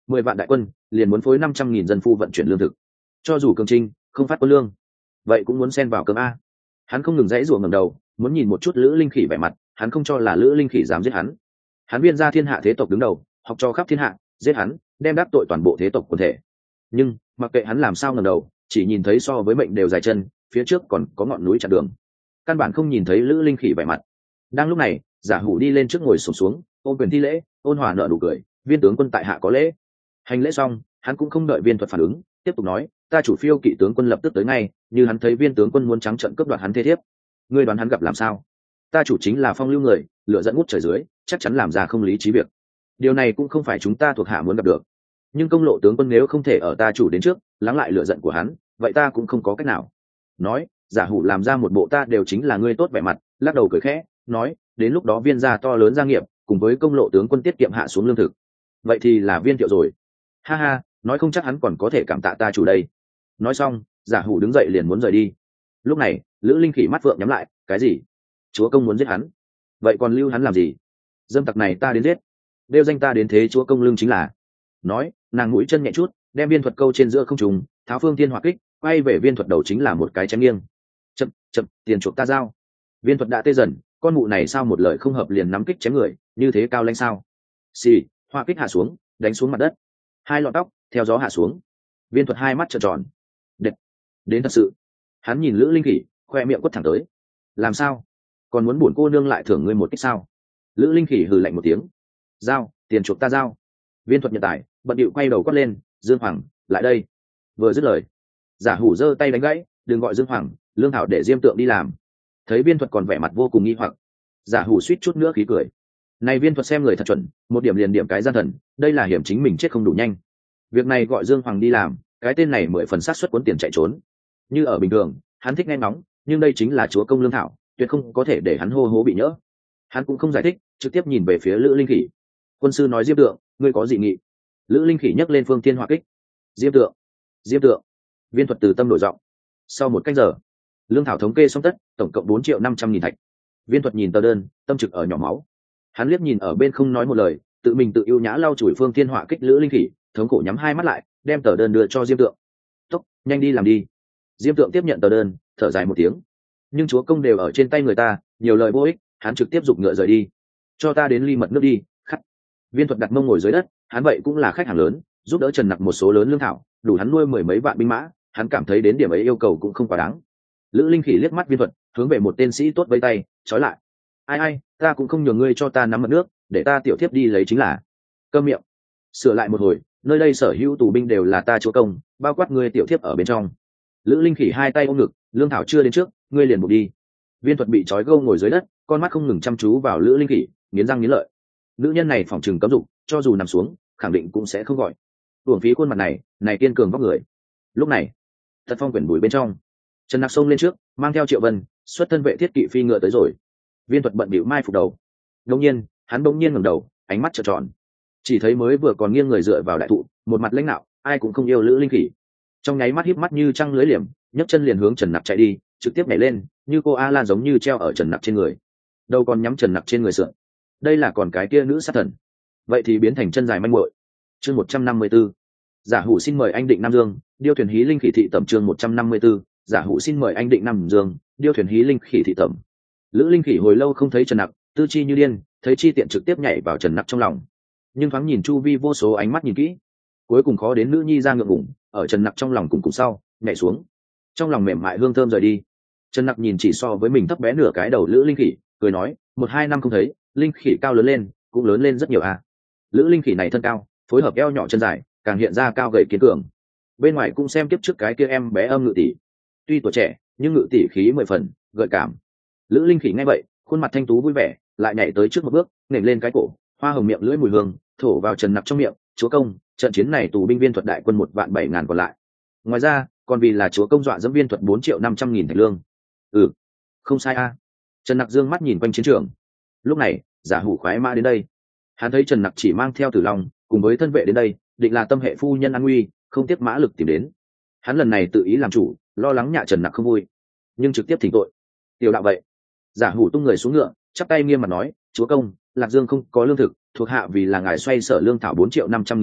mười vạn đại quân liền muốn phối năm trăm nghìn dân phu vận chuyển lương thực, cho dù cường trinh không phát quân lương vậy cũng muốn xen vào cơm a. Hắn không ngừng dãy rủa ngẩng đầu muốn nhìn một chút Lữ Linh Khỉ vẻ mặt, hắn không cho là Lữ Linh Khỉ dám giết hắn. Hắn Viên gia thiên hạ thế tộc đứng đầu, học cho khắp thiên hạ, giết hắn đem đắc tội toàn bộ thế tộc quần thể. Nhưng mặc kệ hắn làm sao ngẩng đầu, chỉ nhìn thấy so với mệnh đều dài chân, phía trước còn có ngọn núi chặn đường, căn bản không nhìn thấy Lữ Linh Khỉ vẻ mặt. Đang lúc này, Giả Hủ đi lên trước ngồi xổm xuống, ôm quyền thi lễ, ôn hòa nở nụ cười, viên tướng quân tại hạ có lễ. Hành lễ xong, hắn cũng không đợi Viên Thuật phản ứng, tiếp tục nói, ta chủ phiêu kỵ tướng quân lập tức tới ngay, như hắn thấy Viên tướng quân muốn trắng trợn cướp đoạt hắn thế thiếp, ngươi đoán hắn gặp làm sao? Ta chủ chính là phong lưu người, lửa dẫn ngút trời dưới, chắc chắn làm ra không lý trí việc. Điều này cũng không phải chúng ta thuộc hạ muốn gặp được. Nhưng công lộ tướng quân nếu không thể ở ta chủ đến trước lắng lại lửa giận của hắn, vậy ta cũng không có cách nào. Nói, Giả Hủ làm ra một bộ ta đều chính là ngươi tốt vẻ mặt, lắc đầu cười khẽ, nói, đến lúc đó Viên gia to lớn gia nghiệp, cùng với công lộ tướng quân tiết kiệm hạ xuống lương thực, vậy thì là Viên Thiệu rồi. Ha ha, nói không chắc hắn còn có thể cảm tạ ta chủ đây. Nói xong, Giả Hủ đứng dậy liền muốn rời đi. Lúc này, Lữ Linh Khỉ mắt vượng nhắm lại, cái gì? Chúa công muốn giết hắn, vậy còn lưu hắn làm gì? Dâm tặc này ta đến giết, đeo danh ta đến thế chúa công lương chính là. Nói, nàng mũi chân nhẹ chút, đem Viên Thuật câu trên giữa không trung, tháo phương thiên hỏa kích, quay về Viên Thuật đầu chính là một cái chém nghiêng. Chậm, chậm, tiền chuộc ta giao. Viên Thuật đã tê dần, con mụ này sao một lời không hợp liền nắm kích chém người, như thế cao lãnh sao? Xì, hỏa kích hạ xuống, đánh xuống mặt đất, hai lọn tóc theo gió hạ xuống. Viên Thuật hai mắt trợn tròn. Đệt, đến thật sự. Hắn nhìn Lữ Linh Khỉ, khoe miệng quất thẳng tới. Làm sao? Còn muốn buồn cô nương lại thưởng ngươi một kích sao? Lữ Linh Khỉ hừ lạnh một tiếng. Giao, tiền chuộc ta giao. Viên Thuật nhận tài, bận điệu quay đầu quát lên, Dương Hoàng, lại đây. Vừa dứt lời, Giả Hủ giơ tay đánh gãy, đừng gọi Dương Hoàng, lương thảo để Diêm Tượng đi làm. Thấy Viên Thuật còn vẻ mặt vô cùng nghi hoặc, Giả Hủ suýt chút nữa khí cười. Này Viên Thuật xem người thật chuẩn, một điểm liền điểm cái gian thần, đây là hiểm chính mình chết không đủ nhanh. Việc này gọi Dương Hoàng đi làm, cái tên này mười phần sát suất cuốn tiền chạy trốn. Như ở bình thường, hắn thích nghe ngóng, nhưng đây chính là chúa công lương thảo, tuyệt không có thể để hắn hô hố bị nhỡ. Hắn cũng không giải thích, trực tiếp nhìn về phía Lữ Linh Khỉ. Quân sư nói Diêm Tượng, ngươi có dị nghị? Lữ Linh Khỉ nhấc lên phương thiên hỏa kích. Diêm Tượng, Diêm Tượng. Viên Thuật từ tâm đổi giọng. Sau một canh giờ, lương thảo thống kê xong tất, tổng cộng bốn triệu năm trăm nghìn thạch. Viên Thuật nhìn tờ đơn, tâm trực ở nhỏ máu. Hắn liếc nhìn ở bên không nói một lời, tự mình tự ưu nhã lau chùi phương thiên hỏa kích Lữ Linh Khỉ, thống khổ nhắm hai mắt lại, đem tờ đơn đưa cho Diêm Tượng. Tốc, nhanh đi làm đi. Diêm Tượng tiếp nhận tờ đơn, thở dài một tiếng. Nhưng chúa công đều ở trên tay người ta, nhiều lời vô ích, hắn trực tiếp giục ngựa rời đi. Cho ta đến ly mật nước đi, khắt. Viên Thuật đặt mông ngồi dưới đất, hắn vậy cũng là khách hàng lớn, giúp đỡ Trần Nặc một số lớn lương thảo, đủ hắn nuôi mười mấy vạn binh mã, hắn cảm thấy đến điểm ấy yêu cầu cũng không quá đáng. Lữ Linh Khỉ liếc mắt Viên Thuật, hướng về một tên sĩ tốt vẫy tay, trói lại. Ai ai, ta cũng không nhường ngươi cho ta nắm mật nước, để ta tiểu thiếp đi lấy chính là. Câm miệng. Sửa lại một hồi, nơi đây sở hữu tù binh đều là ta chúa công, bao quát ngươi tiểu thiếp ở bên trong. Lữ Linh Khỉ hai tay ôm ngực, lương thảo chưa đến trước, ngươi liền buộc đi. Viên Thuật bị trói gâu ngồi dưới đất, con mắt không ngừng chăm chú vào Lữ Linh Khỉ, nghiến răng nghiến lợi. Nữ nhân này phỏng trừng cấm dục, cho dù nằm xuống, khẳng định cũng sẽ không gọi. Uổng phí khuôn mặt này, này kiên cường vóc người. Lúc này, Thật Phong quyển bùi bên trong, Trần Nặc xông lên trước, mang theo Triệu Vân, xuất thân vệ thiết kỵ phi ngựa tới rồi. Viên Thuật bận bịu mai phục đầu. Đột nhiên, hắn bỗng nhiên ngẩng đầu, ánh mắt trợn tròn. Chỉ thấy mới vừa còn nghiêng người dựa vào đại thụ, một mặt lãnh nạo, ai cũng không yêu Lữ Linh Khỉ. Trong nháy mắt híp mắt như trăng lưới liềm, nhấc chân liền hướng Trần Nặc chạy đi, trực tiếp nhảy lên, như cô A Lan giống như treo ở Trần Nặc trên người. Đâu còn nhắm Trần Nặc trên người sượn. Đây là còn cái kia nữ sát thần. Vậy thì biến thành chân dài manh muội. Chương một trăm năm mươi 154. Giả Hủ xin mời anh định Nam Dương, điêu thuyền hí linh khỉ thị tẩm chương một trăm năm mươi 154. Giả Hủ xin mời anh định Nam Dương, điêu thuyền hí linh khỉ thị tẩm. Lữ Linh Khỉ hồi lâu không thấy Trần Nặc, tư chi như điên, thấy chi tiện trực tiếp nhảy vào Trần Nặc trong lòng. Nhưng thoáng nhìn chu vi vô số ánh mắt nhìn kỹ, cuối cùng khó đến nữ nhi ra ngượng ngùng, ở Trần Nặc trong lòng cùng cùng sau, nhảy xuống. Trong lòng mềm mại hương thơm rời đi. Trần Nặc nhìn chỉ so với mình thấp bé nửa cái đầu Lữ Linh Khỉ, cười nói, một hai năm không thấy, Linh Khỉ cao lớn lên, cũng lớn lên rất nhiều à. Lữ Linh Khỉ này thân cao, phối hợp eo nhỏ chân dài, càng hiện ra cao gầy kiên cường. Bên ngoài cũng xem tiếp trước cái kia em bé Âm Ngự tỷ, tuy tuổi trẻ, nhưng ngự tỷ khí mười phần, gợi cảm. Lữ Linh Khỉ nghe vậy, khuôn mặt thanh tú vui vẻ, lại nhảy tới trước một bước, nểnh lên cái cổ, hoa hồng miệng lưỡi mùi hương, thổ vào Trần Nặc trong miệng, chúa công, trận chiến này tù binh Viên Thuật đại quân một vạn bảy ngàn còn lại. Ngoài ra, còn vì là chúa công dọa dẫm Viên Thuật bốn triệu năm trăm nghìn thạch lương. Ừ, không sai a. Trần Nặc dương mắt nhìn quanh chiến trường. Lúc này, Giả Hủ khoái mã đến đây. Hắn thấy Trần Nặc chỉ mang theo Tử Long, cùng với thân vệ đến đây, định là tâm hệ phu nhân an nguy, không tiếc mã lực tìm đến. Hắn lần này tự ý làm chủ, lo lắng nhạ Trần Nặc không vui, nhưng trực tiếp thỉnh tội. Tiểu đạo vậy. Giả Hủ tung người xuống ngựa, chắp tay nghiêm mặt nói, chúa công, Lạc Dương không có lương thực, thuộc hạ vì là ngài xoay sở lương thảo bốn triệu năm trăm nghìn thạch,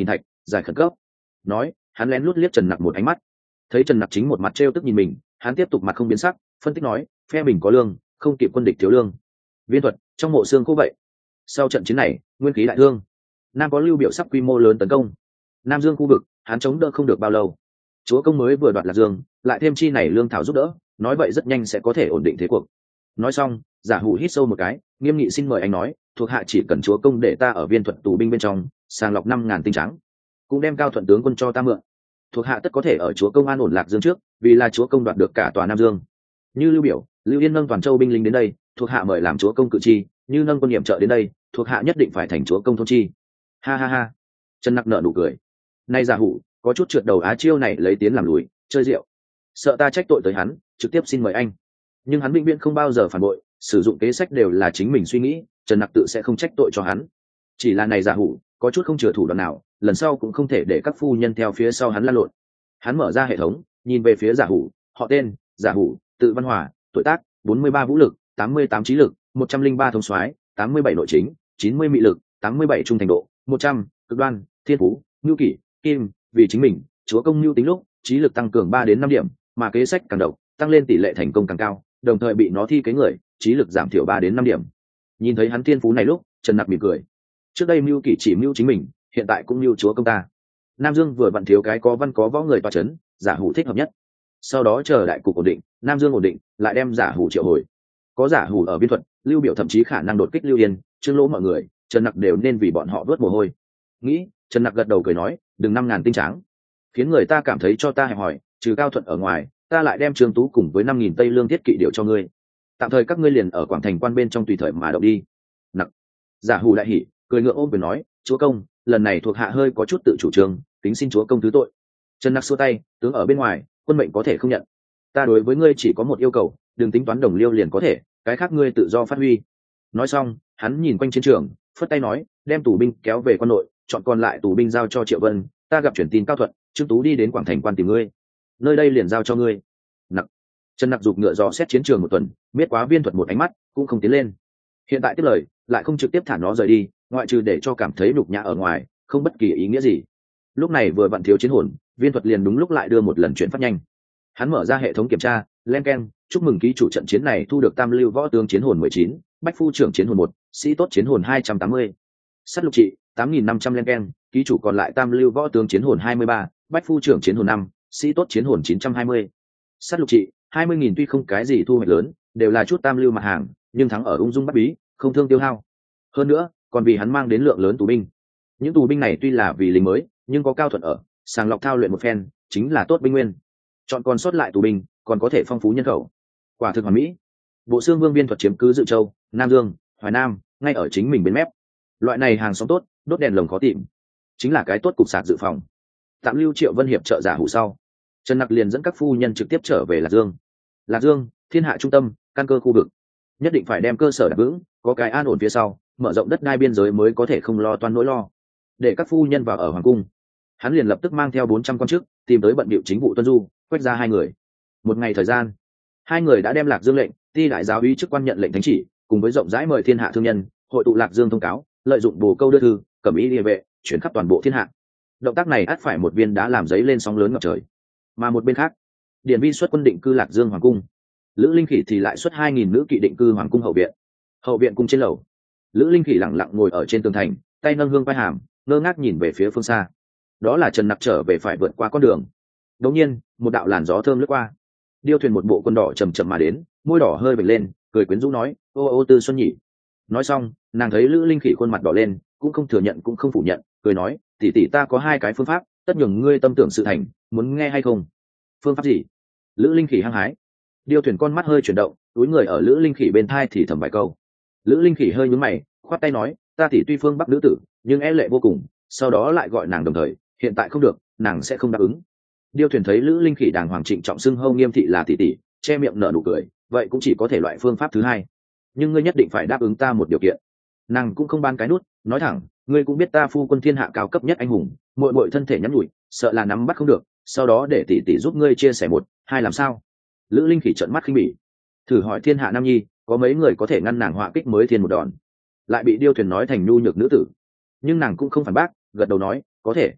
giải khẩn cấp. Nói, hắn lén lút liếc Trần Nặc một ánh mắt. Thấy Trần Nặc chính một mặt trêu tức nhìn mình, hắn tiếp tục mặt không biến sắc, phân tích nói, phe mình có lương, không kịp quân địch thiếu lương. Viên thuật, trong mộ xương khô vậy. Sau trận chiến này, nguyên khí đại thương. Nam có lưu biểu sắp quy mô lớn tấn công. Nam Dương khu vực, hắn chống đỡ không được bao lâu. Chúa công mới vừa đoạt Lạc Dương, lại thêm chi này lương thảo giúp đỡ, nói vậy rất nhanh sẽ có thể ổn định thế cuộc. Nói xong, Giả Hủ hít sâu một cái, nghiêm nghị xin mời anh nói, thuộc hạ chỉ cần chúa công để ta ở viên thuật tù binh bên trong, sàng lọc năm ngàn tinh trắng, cũng đem Cao Thuận tướng quân cho ta mượn. Thuộc hạ tất có thể ở chúa công an ổn Lạc Dương trước, vì là chúa công đoạt được cả tòa Nam Dương. Như Lưu Biểu, Lưu Yên nâng toàn châu binh lính đến đây, thuộc hạ mời làm chúa công cự chi, như nâng quân nhiệm trợ đến đây, thuộc hạ nhất định phải thành chúa công thôn chi. Ha ha ha. Trần Nặc nở nụ cười. Nay Giả Hủ, có chút trượt đầu á chiêu này lấy tiến làm lùi, chơi rượu. Sợ ta trách tội tới hắn, trực tiếp xin mời anh. Nhưng hắn vĩnh viễn không bao giờ phản bội, sử dụng kế sách đều là chính mình suy nghĩ, Trần Nặc tự sẽ không trách tội cho hắn. Chỉ là này Giả Hủ, có chút không chừa thủ đoạn nào, lần sau cũng không thể để các phu nhân theo phía sau hắn lăn lộn. Hắn mở ra hệ thống, nhìn về phía Giả Hủ, họ tên, Giả Hủ, tự Văn Hòa, tuổi tác, bốn mươi ba vũ lực, tám mươi tám trí lực, một trăm linh ba thông soái, tám mươi bảy nội chính, chín mươi mị lực, tám mươi bảy trung thành độ, một trăm, cực đoan, thiên phú, nhu kỷ, kim, vì chính mình, chúa công nhu tính lúc, trí lực tăng cường ba đến năm điểm, mà kế sách càng độc, tăng lên tỷ lệ thành công càng cao, đồng thời bị nó thi kế người, trí lực giảm thiểu ba đến năm điểm. Nhìn thấy hắn thiên phú này lúc, Trần Nặc mỉm cười. Trước đây mưu kỷ chỉ mưu chính mình, hiện tại cũng mưu chúa công ta. Nam Dương vừa vặn thiếu cái có văn có võ người tọa chấn, Giả Hủ thích hợp nhất. Sau đó chờ đại cục ổn định, Nam Dương ổn định, lại đem Giả Hủ triệu hồi. Có Giả Hủ ở biên thuật, Lưu Biểu thậm chí khả năng đột kích Lưu Yên, Trương Lỗ mọi người, Trần Nặc đều nên vì bọn họ vớt mồ hôi. Nghĩ, Trần Nặc gật đầu cười nói, đừng năm ngàn tinh tráng, khiến người ta cảm thấy cho ta hẹp hỏi, trừ Cao Thuận ở ngoài, ta lại đem Trương Tú cùng với năm nghìn tây lương thiết kỵ điệu cho ngươi. Tạm thời các ngươi liền ở Quảng Thành quan bên trong tùy thời mà động đi. Nặc. Giả Hủ đại hỉ, cười ngượng ôm quyền nói, chúa công, lần này thuộc hạ hơi có chút tự chủ trương, kính xin chúa công thứ tội. Trần Nặc xua tay, tướng ở bên ngoài, quân mệnh có thể không nhận. Ta đối với ngươi chỉ có một yêu cầu, đừng tính toán đồng liêu liền có thể, cái khác ngươi tự do phát huy. Nói xong, hắn nhìn quanh chiến trường, phất tay nói, đem tù binh kéo về quan nội, chọn còn lại tù binh giao cho Triệu Vân, ta gặp chuyển tin Cao Thuận, Trương Tú đi đến Quảng Thành quan tìm ngươi, nơi đây liền giao cho ngươi. Nặc. Trần Nặc giục ngựa dò xét chiến trường một tuần, miết quá viên thuật một ánh mắt, cũng không tiến lên. Hiện tại tiếp lời, lại không trực tiếp thả nó rời đi, ngoại trừ để cho cảm thấy nhục nhã ở ngoài, không bất kỳ ý nghĩa gì. Lúc này vừa vặn thiếu chiến hồn, viên thuật liền đúng lúc lại đưa một lần chuyển phát nhanh. Hắn mở ra hệ thống kiểm tra, len keng, chúc mừng ký chủ trận chiến này thu được tam lưu võ tướng chiến hồn mười chín, bách phu trưởng chiến hồn một, sĩ tốt chiến hồn hai trăm tám mươi. Sắt lục trị tám nghìn năm trăm len keng, ký chủ còn lại tam lưu võ tướng chiến hồn hai mươi ba, bách phu trưởng chiến hồn năm, sĩ tốt chiến hồn chín trăm hai mươi. Sắt lục trị hai mươi nghìn tuy không cái gì thu hoạch lớn, đều là chút tam lưu mặt hàng, nhưng thắng ở ung dung bắt bí, không thương tiêu hao. Hơn nữa, còn vì hắn mang đến lượng lớn tù binh. Những tù binh này tuy là vì lính mới, nhưng có Cao Thuận ở, sàng lọc thao luyện một phen, chính là tốt binh nguyên. Chọn còn sót lại tù binh, còn có thể phong phú nhân khẩu. Quả thực hoàn mỹ. Bộ xương vương viên thuật chiếm cứ Dự Châu, Nam Dương, Hoài Nam, ngay ở chính mình bên mép. Loại này hàng xóm tốt, đốt đèn lồng khó tìm, chính là cái tốt cục sạc dự phòng. Tạm lưu Triệu Vân hiệp trợ Giả Hủ sau, Trần Nặc liền dẫn các phu nhân trực tiếp trở về Lạc Dương. Lạc Dương, thiên hạ trung tâm, căn cơ khu vực, nhất định phải đem cơ sở đặt vững, có cái an ổn phía sau, mở rộng đất đai biên giới mới có thể không lo toan nỗi lo. Để các phu nhân vào ở hoàng cung, hắn liền lập tức mang theo bốn trăm quan chức tìm tới bận bịu chính vụ tuân du, quét ra hai người. Một ngày thời gian, hai người đã đem Lạc Dương lệnh, ti đại giáo uy chức quan nhận lệnh thánh chỉ, cùng với rộng rãi mời thiên hạ thương nhân hội tụ Lạc Dương thông cáo, lợi dụng bồ câu đưa thư, cẩm ý địa vệ, chuyển khắp toàn bộ thiên hạ. Động tác này ắt phải một viên đá làm giấy lên sóng lớn ngập trời. Mà một bên khác, Điền Vi xuất quân định cư Lạc Dương hoàng cung, Lữ Linh Khỉ thì lại xuất hai nghìn nữ kỵ định cư hoàng cung hậu viện. Hậu viện cung trên lầu, Lữ Linh Khỉ lặng lặng ngồi ở trên tường thành, tay nâng hương vai hàm, ngơ ngác nhìn về phía phương xa. Đó là Trần Nặc trở về phải vượt qua con đường. Đột nhiên, một đạo làn gió thơm lướt qua. Điêu thuyền một bộ quân đỏ chầm chậm mà đến, môi đỏ hơi bừng lên, cười quyến rũ nói, ô ô Tư Xuân nhỉ. Nói xong, nàng thấy Lữ Linh Khỉ khuôn mặt đỏ lên, cũng không thừa nhận cũng không phủ nhận, cười nói, tỷ tỷ ta có hai cái phương pháp, tất nhường ngươi tâm tưởng sự thành, muốn nghe hay không? Phương pháp gì? Lữ Linh Khỉ hăng hái. Điêu thuyền con mắt hơi chuyển động, túi người ở Lữ Linh Khỉ bên thai thì thầm vài câu. Lữ Linh Khỉ hơi nhướng mày, khoát tay nói, ta tỷ tuy phương bắc nữ tử, nhưng e lệ vô cùng, sau đó lại gọi nàng đồng thời, hiện tại không được, nàng sẽ không đáp ứng. Điêu thuyền thấy Lữ Linh Khỉ đàng hoàng trịnh trọng xưng hâu nghiêm thị là tỷ tỷ, che miệng nở nụ cười, vậy cũng chỉ có thể loại phương pháp thứ hai, nhưng ngươi nhất định phải đáp ứng ta một điều kiện. Nàng cũng không ban cái nút, nói thẳng, ngươi cũng biết ta phu quân thiên hạ cao cấp nhất anh hùng, muội muội thân thể nhắn nhủi, sợ là nắm bắt không được, sau đó để tỷ tỷ giúp ngươi chia sẻ một, hai làm sao? Lữ Linh Khỉ trợn mắt khinh bỉ, thử hỏi thiên hạ nam nhi, có mấy người có thể ngăn nàng họa kích mới thiên một đòn, lại bị Điêu thuyền nói thành nhu nhược nữ tử. Nhưng nàng cũng không phản bác, gật đầu nói, có thể.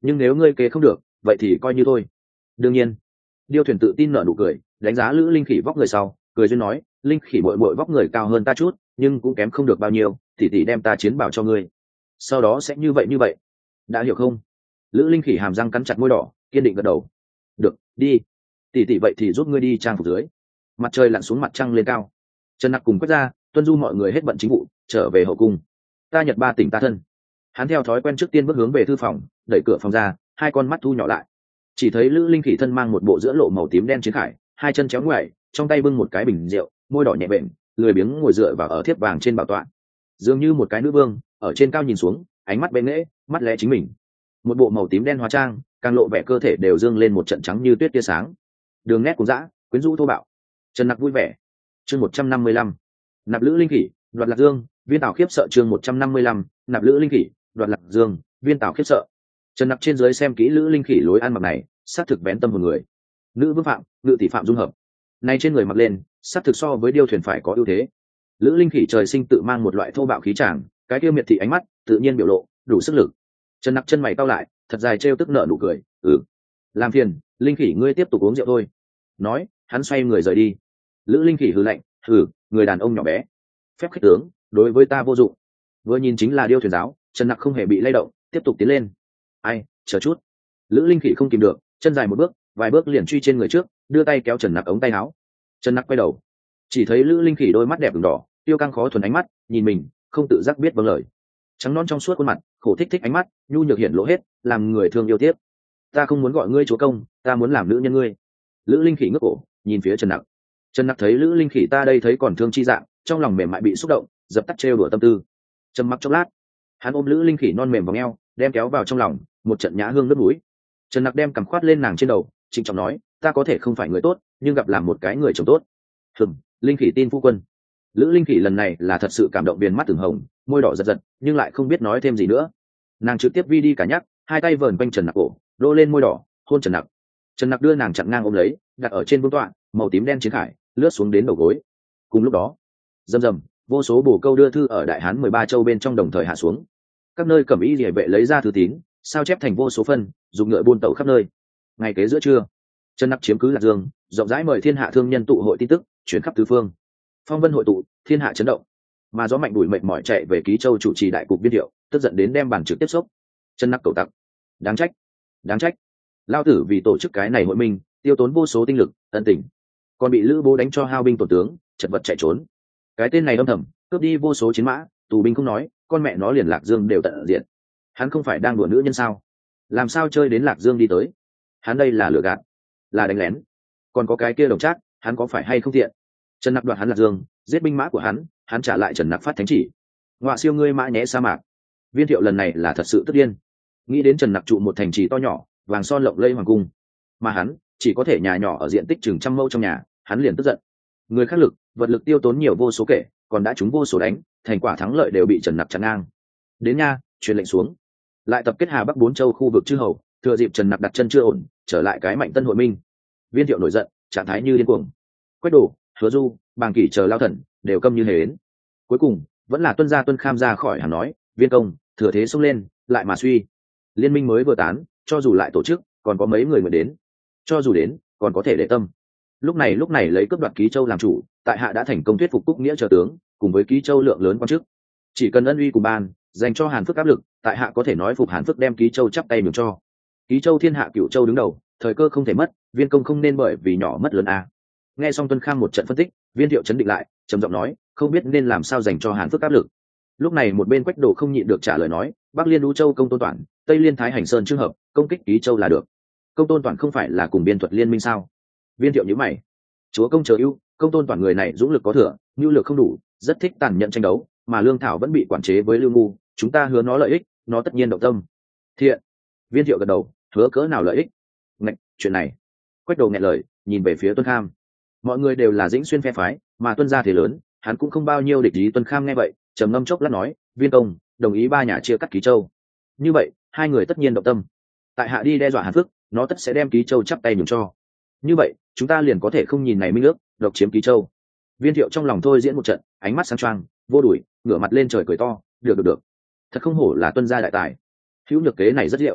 nhưng nếu ngươi kế không được vậy thì coi như thôi. Đương nhiên. Điêu thuyền tự tin nở nụ cười, đánh giá lữ linh khỉ vóc người sau, cười duyên nói, linh khỉ muội muội vóc người cao hơn ta chút, nhưng cũng kém không được bao nhiêu, tỷ tỷ đem ta chiến bảo cho ngươi, sau đó sẽ như vậy như vậy, đã hiểu không? Lữ linh khỉ hàm răng cắn chặt môi đỏ, kiên định gật đầu. Được, đi. Tỷ tỷ vậy thì giúp ngươi đi trang phục dưới. Mặt trời lặn xuống mặt trăng lên cao. Trần Nặc cùng quét ra, tuân du mọi người hết bận chính vụ, trở về hậu cung. Ta nhật ba tỉnh ta thân. Hắn theo thói quen trước tiên bước hướng về thư phòng, đẩy cửa phòng ra, hai con mắt thu nhỏ lại. Chỉ thấy lữ linh khỉ thân mang một bộ giữa lộ màu tím đen chiến khải, hai chân chéo ngoại, trong tay bưng một cái bình rượu, môi đỏ nhẹ bện, lười biếng ngồi dựa vào ở thiếp vàng trên bảo tọa, dường như một cái nữ vương ở trên cao nhìn xuống, ánh mắt bên nghễ, mắt lẽ chính mình. Một bộ màu tím đen hóa trang, càng lộ vẻ cơ thể đều dương lên một trận trắng như tuyết tia sáng, đường nét cuồng dã, quyến rũ thô bạo. Trần Nặc vui vẻ. Chương một trăm năm mươi lăm, nạp lữ linh khỉ, đoạt lạc dương, viên tảo khiếp sợ. Chương một trăm năm mươi lăm, nạp lữ linh khỉ, đoạt lạc dương, viên tảo khiếp sợ. Trần Nặc trên dưới xem kỹ lữ linh khỉ lối ăn mặc này, sát thực bén tâm hồn người. Nữ vương phạm, ngự tỷ phạm dung hợp, nay trên người mặc lên, sát thực so với điêu thuyền phải có ưu thế. Lữ linh khỉ trời sinh tự mang một loại thô bạo khí tràng, cái kia miệt thị ánh mắt, tự nhiên biểu lộ, đủ sức lực. Trần Nặc chân mày cau lại, thật dài trêu tức nợ nụ cười, ừ, làm phiền, linh khỉ ngươi tiếp tục uống rượu thôi. Nói, hắn xoay người rời đi. Lữ linh khỉ hừ lạnh, hừ, người đàn ông nhỏ bé, phép khích tướng, đối với ta vô dụng. Vừa nhìn chính là điêu thuyền giáo, Trần Nặc không hề bị lay động, tiếp tục tiến lên. Ai, chờ chút. Lữ linh khỉ không kìm được, chân dài một bước, vài bước liền truy trên người trước, đưa tay kéo Trần Nặc ống tay áo. Trần Nặc quay đầu, chỉ thấy lữ linh khỉ đôi mắt đẹp ửng đỏ, tiêu căng khó thuần ánh mắt, nhìn mình, không tự giác biết vâng lời. Trắng non trong suốt khuôn mặt, khổ thích thích ánh mắt, nhu nhược hiện lộ hết, làm người thương yêu tiếp. Ta không muốn gọi ngươi chúa công, ta muốn làm nữ nhân ngươi. Lữ linh khỉ ngước cổ, nhìn phía Trần Nặc. Trần Nặc thấy lữ linh khỉ ta đây thấy còn thương chi dạng, trong lòng mềm mại bị xúc động, dập tắt trêu đùa tâm tư. Trầm mặc chốc lát, hắn ôm lữ linh khỉ non mềm vào eo, đem kéo vào trong lòng, một trận nhã hương nước mũi. Trần Nặc đem cằm khoát lên nàng trên đầu, trịnh trọng nói, ta có thể không phải người tốt, nhưng gặp làm một cái người chồng tốt. Hừm, linh khỉ tin phu quân. Lữ linh khỉ lần này là thật sự cảm động, viền mắt từng hồng, môi đỏ giật giật, nhưng lại không biết nói thêm gì nữa. Nàng trực tiếp vi đi cả nhắc, hai tay vờn quanh Trần Nặc cổ, đô lên môi đỏ, hôn Trần Nặc. Trần Nặc đưa nàng chặn ngang ôm lấy, đặt ở trên vương tọa, màu tím đen chiến khải, lướt xuống đến đầu gối. Cùng lúc đó, rầm rầm, vô số bồ câu đưa thư ở đại hán mười ba châu bên trong đồng thời hạ xuống. Các nơi cẩm y liề vệ lấy ra thư tín, sao chép thành vô số phân, dùng ngựa buôn tẩu khắp nơi. Ngày kế giữa trưa, Trần Nặc chiếm cứ Lạc Dương, rộng rãi mời thiên hạ thương nhân tụ hội tin tức, chuyển khắp tứ phương. Phong vân hội tụ, thiên hạ chấn động. Mà gió mạnh đuổi mệt mỏi chạy về Ký Châu chủ trì đại cục Viên Thiệu, tức giận đến đem bàn trực tiếp sốc. Trần Nặc cầu tặc, đáng trách, đáng trách. Lao tử vì tổ chức cái này hội minh, tiêu tốn vô số tinh lực, ân tình, còn bị Lữ Bố đánh cho hao binh tổn tướng, chật vật chạy trốn. Cái tên này âm thầm cướp đi vô số chiến mã, tù binh không nói, con mẹ nó liền Lạc Dương đều tận diện. Hắn không phải đang đùa nữ nhân sao? Làm sao chơi đến Lạc Dương đi tới? Hắn đây là lừa gạt, là đánh lén. Còn có cái kia Đồng Trác, hắn có phải hay không thiện? Trần Nặc đoạt hắn Lạc Dương, giết binh mã của hắn, hắn trả lại Trần Nặc phát thánh chỉ. Ngoại siêu ngươi mã nhé sa mạc. Viên Thiệu lần này là thật sự tức điên. Nghĩ đến Trần Nặc trụ một thành trì to nhỏ, vàng son lộng lẫy hoàng cung, mà hắn chỉ có thể nhà nhỏ ở diện tích chừng trăm mẫu trong nhà, hắn liền tức giận. Người khác lực, vật lực tiêu tốn nhiều vô số kể, còn đã trúng vô số đánh, thành quả thắng lợi đều bị Trần Nặc chặn ngang. Đến nha, truyền lệnh xuống, lại tập kết Hà Bắc bốn châu khu vực chư hầu, thừa dịp Trần Nặc đặt chân chưa ổn, trở lại cái mạnh tân hội minh. Viên Thiệu nổi giận, trạng thái như điên cuồng. Quách Đồ, Hứa Du, Bàng Kỷ chờ lao thần đều câm như hến. Cuối cùng vẫn là Tuân gia Tuân Kham ra khỏi hàng nói, Viên công thừa thế xông lên, lại mà suy. Liên minh mới vừa tán, cho dù lại tổ chức, còn có mấy người nguyện đến, cho dù đến, còn có thể để tâm. Lúc này lúc này lấy cướp đoạt Ký Châu làm chủ, tại hạ đã thành công thuyết phục Cúc Nghĩa chờ tướng, cùng với Ký Châu lượng lớn quan chức, chỉ cần ân uy cùng ban, dành cho Hàn Phước áp lực, tại hạ có thể nói phục Hàn Phước đem Ký Châu chắp tay nhường cho. Ký Châu thiên hạ cửu châu đứng đầu, thời cơ không thể mất, Viên công không nên bởi vì nhỏ mất lớn a. Nghe xong Tuân Kham một trận phân tích, Viên Thiệu chấn định lại, trầm giọng nói, không biết nên làm sao dành cho Hàn Phước áp lực. Lúc này một bên Quách Đồ không nhịn được trả lời nói, Bắc Liên Đũ Châu Công Tôn Toản, Tây Liên Thái Hành Sơn trường hợp, công kích Ký Châu là được. Công Tôn Toản không phải là cùng biên thuật liên minh sao? Viên Thiệu nhíu mày, chúa công chờ ưu, Công Tôn Toản người này dũng lực có thừa, nhu lược không đủ, rất thích tàn nhẫn tranh đấu, mà lương thảo vẫn bị quản chế với Lưu Ngu, chúng ta hứa nó lợi ích, nó tất nhiên động tâm. Thiện. Viên Thiệu gật đầu, hứa cỡ nào lợi ích? Ngạch, chuyện này. Quách Đồ nghẹn lời, nhìn về phía Tuân Kham. Mọi người đều là Dĩnh Xuyên phe phái, mà Tuân gia thế lớn, hắn cũng không bao nhiêu địch ý. Tuân Kham nghe vậy, trầm ngâm chốc lát nói, Viên công đồng ý ba nhà chia cắt Ký Châu. Như vậy, hai người tất nhiên động tâm. Tại hạ đi đe dọa Hàn Phước, nó tất sẽ đem Ký Châu chắp tay nhường cho. Như vậy, chúng ta liền có thể không nhìn này minh ước, độc chiếm Ký Châu. Viên Thiệu trong lòng thôi diễn một trận, ánh mắt sáng choang, vô đuổi, ngửa mặt lên trời cười to, được được được, thật không hổ là Tuân gia đại tài, hữu nhược kế này rất diệu.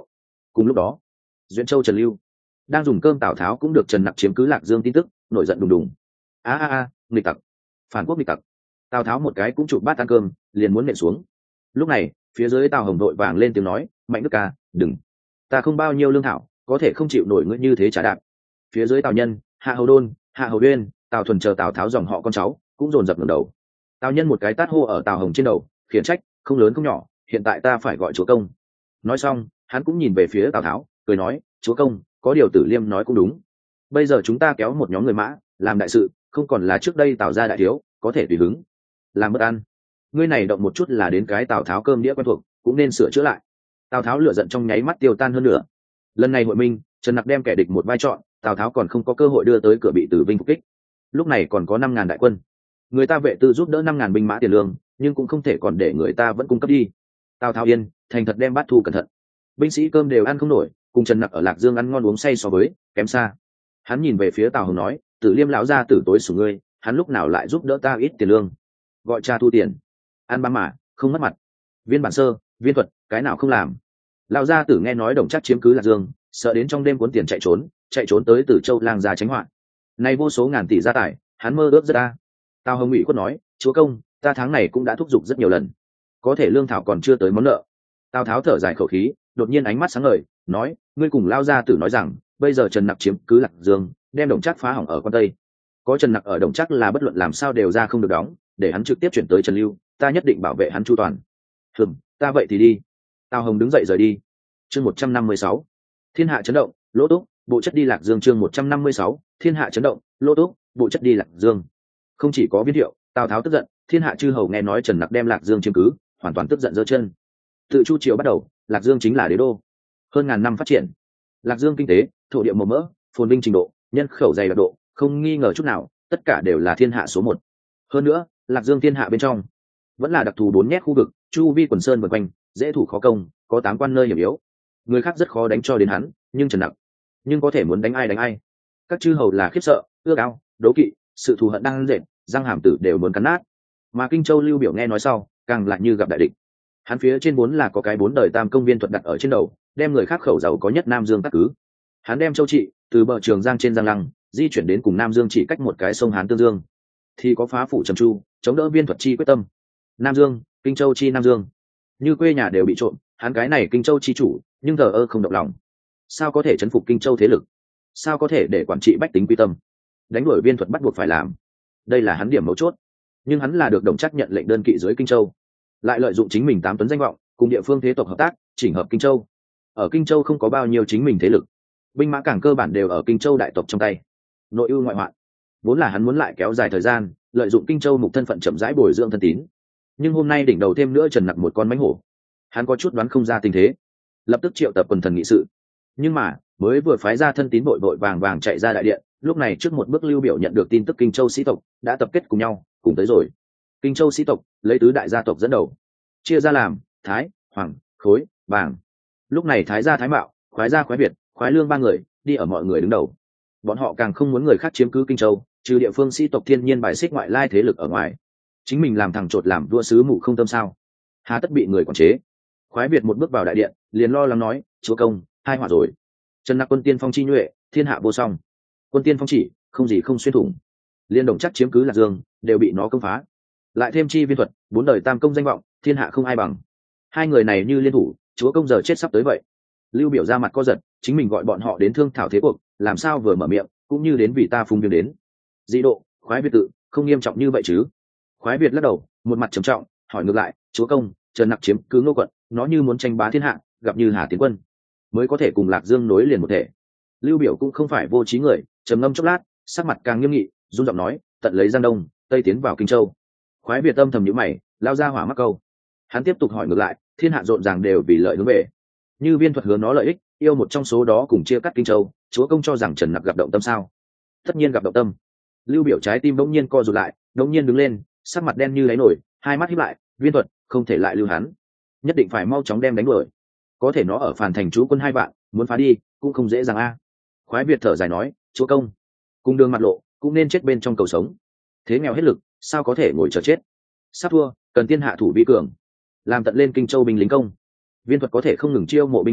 Cùng lúc đó, duyện châu Trần Lưu đang dùng cơm. Tào Tháo cũng được Trần Nặc chiếm cứ Lạc Dương tin tức, nổi giận đùng đùng. A a a, nghịch tặc, phản quốc nghịch tặc. Tào Tháo một cái cũng chụp bát ăn cơm, liền muốn nện xuống. Lúc này, phía dưới Tào Hồng đội vàng lên tiếng nói, Mạnh Đức ca, đừng, ta không bao nhiêu lương thảo, có thể không chịu nổi ngươi như thế trả đạp. Phía dưới Tào Nhân, Hạ Hầu Đôn, Hạ Hầu Uyên, Tào Thuần chờ Tào Tháo dòng họ con cháu cũng dồn dập ngẩng đầu. Tào Nhân một cái tát hô ở Tào Hồng trên đầu, khiển trách, không lớn không nhỏ, hiện tại ta phải gọi chúa công. Nói xong, hắn cũng nhìn về phía Tào Tháo, cười nói, chúa công, có điều Tử Liêm nói cũng đúng. Bây giờ chúng ta kéo một nhóm người mã, làm đại sự, không còn là trước đây Tào gia đại thiếu, có thể tùy hứng, làm bất an. Ngươi này động một chút là đến cái Tào Tháo cơm đĩa quen thuộc, cũng nên sửa chữa lại. Tào Tháo lửa giận trong nháy mắt tiêu tan hơn nữa. Lần này hội minh, Trần Nặc đem kẻ địch một vai trọn, Tào Tháo còn không có cơ hội đưa tới cửa bị Tử Vinh phục kích. Lúc này còn có năm ngàn đại quân, người ta vệ tư giúp đỡ năm ngàn binh mã tiền lương, nhưng cũng không thể còn để người ta vẫn cung cấp đi. Tào Tháo yên, thành thật đem bát thu cẩn thận. Binh sĩ cơm đều ăn không nổi, cùng Trần Nặc ở Lạc Dương ăn ngon uống say so với kém xa. Hắn nhìn về phía Tào Hồng nói, Tử Liêm lão gia tử tối sủng ngươi, hắn lúc nào lại giúp đỡ ta ít tiền lương, gọi cha thu tiền, ăn bám mà không mất mặt. Viên Bản Sơ, Viên Thuật, cái nào không làm. Lão gia tử nghe nói Đồng Trác chiếm cứ Lạc Dương, sợ đến trong đêm cuốn tiền chạy trốn, chạy trốn tới Tử Châu lang gia tránh họa. Nay vô số ngàn tỷ gia tài, hắn mơ ước rất a. Tào Hồng ủy khuất nói, chúa công, ta tháng này cũng đã thúc giục rất nhiều lần, có thể lương thảo còn chưa tới món nợ. Tào Tháo thở dài khẩu khí, đột nhiên ánh mắt sáng ngời, nói, ngươi cùng Lão gia tử nói rằng, bây giờ Trần Nặc chiếm cứ Lạc Dương, đem Đồng Trác phá hỏng ở quan Tây. Có Trần Nặc ở Đồng Trác là bất luận làm sao đều ra không được đóng, để hắn trực tiếp chuyển tới Trần Lưu, ta nhất định bảo vệ hắn chu toàn. Hừm, ta vậy thì đi. Tào Hồng đứng dậy rời đi. Chương một trăm năm mươi sáu, thiên hạ chấn động, Lỗ Túc, bộ chất đi Lạc Dương. Chương một trăm năm mươi sáu, thiên hạ chấn động, Lỗ Túc, bộ chất đi Lạc Dương. Không chỉ có Viên Thiệu, Tào Tháo tức giận, thiên hạ chư hầu nghe nói Trần Nặc đem Lạc Dương chiếm cứ, hoàn toàn tức giận giơ chân. Tự Chu triều bắt đầu, Lạc Dương chính là đế đô. Hơn ngàn năm phát triển, Lạc Dương kinh tế, thổ địa màu mỡ, phồn vinh trình độ, nhân khẩu dày đặc độ, không nghi ngờ chút nào, tất cả đều là thiên hạ số một. Hơn nữa, Lạc Dương thiên hạ bên trong vẫn là đặc thù bốn nhét khu vực, chu vi quần sơn vần quanh, dễ thủ khó công, có tám quan nơi hiểm yếu, người khác rất khó đánh cho đến hắn, nhưng Trần Nặc, nhưng có thể muốn đánh ai đánh ai. Các chư hầu là khiếp sợ, ước ao, đố kỵ, sự thù hận đang dệt, răng hàm tử đều muốn cắn nát. Mà Kinh Châu Lưu Biểu nghe nói sau, càng lại như gặp đại địch. Hắn phía trên vốn là có cái bốn đời tam công Viên Thuật đặt ở trên đầu, đem người khác khẩu giàu có nhất Nam Dương cắt cứ. Hắn đem Châu Trị từ bờ Trường Giang trên Giang Lăng di chuyển đến cùng Nam Dương chỉ cách một cái sông Hán Tương Dương, thì có phá phủ Trầm Chu, chống đỡ Viên Thuật chi quyết tâm. Nam Dương, Kinh Châu chi Nam Dương, như quê nhà đều bị trộm, hắn cái này Kinh Châu chi chủ, nhưng thờ ơ không động lòng. Sao có thể chấn phục Kinh Châu thế lực? Sao có thể để quản trị bách tính quy tâm? Đánh đuổi Viên Thuật bắt buộc phải làm, đây là hắn điểm mấu chốt. Nhưng hắn là được Đồng Trác nhận lệnh đơn kỵ dưới Kinh Châu, lại lợi dụng chính mình tám tuấn danh vọng, cùng địa phương thế tộc hợp tác, chỉnh hợp Kinh Châu. Ở Kinh Châu không có bao nhiêu chính mình thế lực, binh mã cảng cơ bản đều ở Kinh Châu đại tộc trong tay. Nội ưu ngoại hoạn, vốn là hắn muốn lại kéo dài thời gian, lợi dụng Kinh Châu mục thân phận chậm rãi bồi dưỡng thân tín. Nhưng hôm nay đỉnh đầu thêm nữa Trần Nặc một con mãnh hổ, hắn có chút đoán không ra tình thế, lập tức triệu tập quần thần nghị sự. Nhưng mà mới vừa phái ra thân tín vội vội vàng vàng chạy ra đại điện, lúc này trước một bước Lưu Biểu nhận được tin tức Kinh Châu sĩ tộc đã tập kết cùng nhau, cùng tới rồi. Kinh Châu sĩ tộc lấy tứ đại gia tộc dẫn đầu, chia ra làm Thái, Hoàng, Khối, Vàng. Lúc này Thái gia Thái Mạo, Khoái gia Khoái Việt, Khoái Lương ba người đi ở mọi người đứng đầu. Bọn họ càng không muốn người khác chiếm cứ Kinh Châu, trừ địa phương sĩ tộc thiên nhiên bài xích ngoại lai thế lực ở ngoài, chính mình làm thằng chột làm vua sứ mù không tâm sao, hà tất bị người quản chế. Khoái Việt một bước vào đại điện, liền lo lắng nói, chúa công, hai họa rồi. Trần Nặc quân tiên phong chi nhuệ, thiên hạ vô song. Quân tiên phong chỉ, không gì không xuyên thủng. Liên Đồng Trác chiếm cứ Lạc Dương, đều bị nó công phá. Lại thêm chi Viên Thuật, bốn đời tam công danh vọng, thiên hạ không ai bằng. Hai người này như liên thủ, chúa công giờ chết sắp tới vậy. Lưu Biểu ra mặt co giật, chính mình gọi bọn họ đến thương thảo thế cuộc, làm sao vừa mở miệng, cũng như đến vì ta phung viêm đến. Dị độ, Khoái Việt tự, không nghiêm trọng như vậy chứ? Khoái Việt lắc đầu, một mặt trầm trọng, hỏi ngược lại, chúa công, Trần Nặc chiếm cứ Ngô quận, nó như muốn tranh bá thiên hạ, gặp như Hà Tiến quân, mới có thể cùng Lạc Dương nối liền một thể. Lưu Biểu cũng không phải vô trí người, trầm ngâm chốc lát, sắc mặt càng nghiêm nghị, run giọng nói, tận lấy Giang Đông, tây tiến vào Kinh Châu. Khoái Việt âm thầm nhíu mày, lao ra hỏa mắc câu. Hắn tiếp tục hỏi ngược lại, thiên hạ rộn ràng đều vì lợi hướng về, như Viên Thuật hướng nó lợi ích, yêu một trong số đó cùng chia cắt Kinh Châu, chúa công cho rằng Trần Nặc gặp động tâm sao? Tất nhiên gặp động tâm. Lưu Biểu trái tim bỗng nhiên co rụt lại, bỗng nhiên đứng lên, sắc mặt đen như đáy nổi, hai mắt híp lại, Viên Thuật không thể lại lưu hắn, nhất định phải mau chóng đem đánh đuổi. Có thể nó ở Phàn Thành trú quân hai vạn, muốn phá đi cũng không dễ dàng a. Khoái Việt thở dài nói, chúa công, cùng đường mặt lộ, cũng nên chết bên trong cầu sống. Thế nghèo hết lực, sao có thể ngồi chờ chết? Sắp thua, cần tiên hạ thủ vi cường, làm tận lên Kinh Châu binh lính công. Viên Thuật có thể không ngừng chiêu mộ binh mã,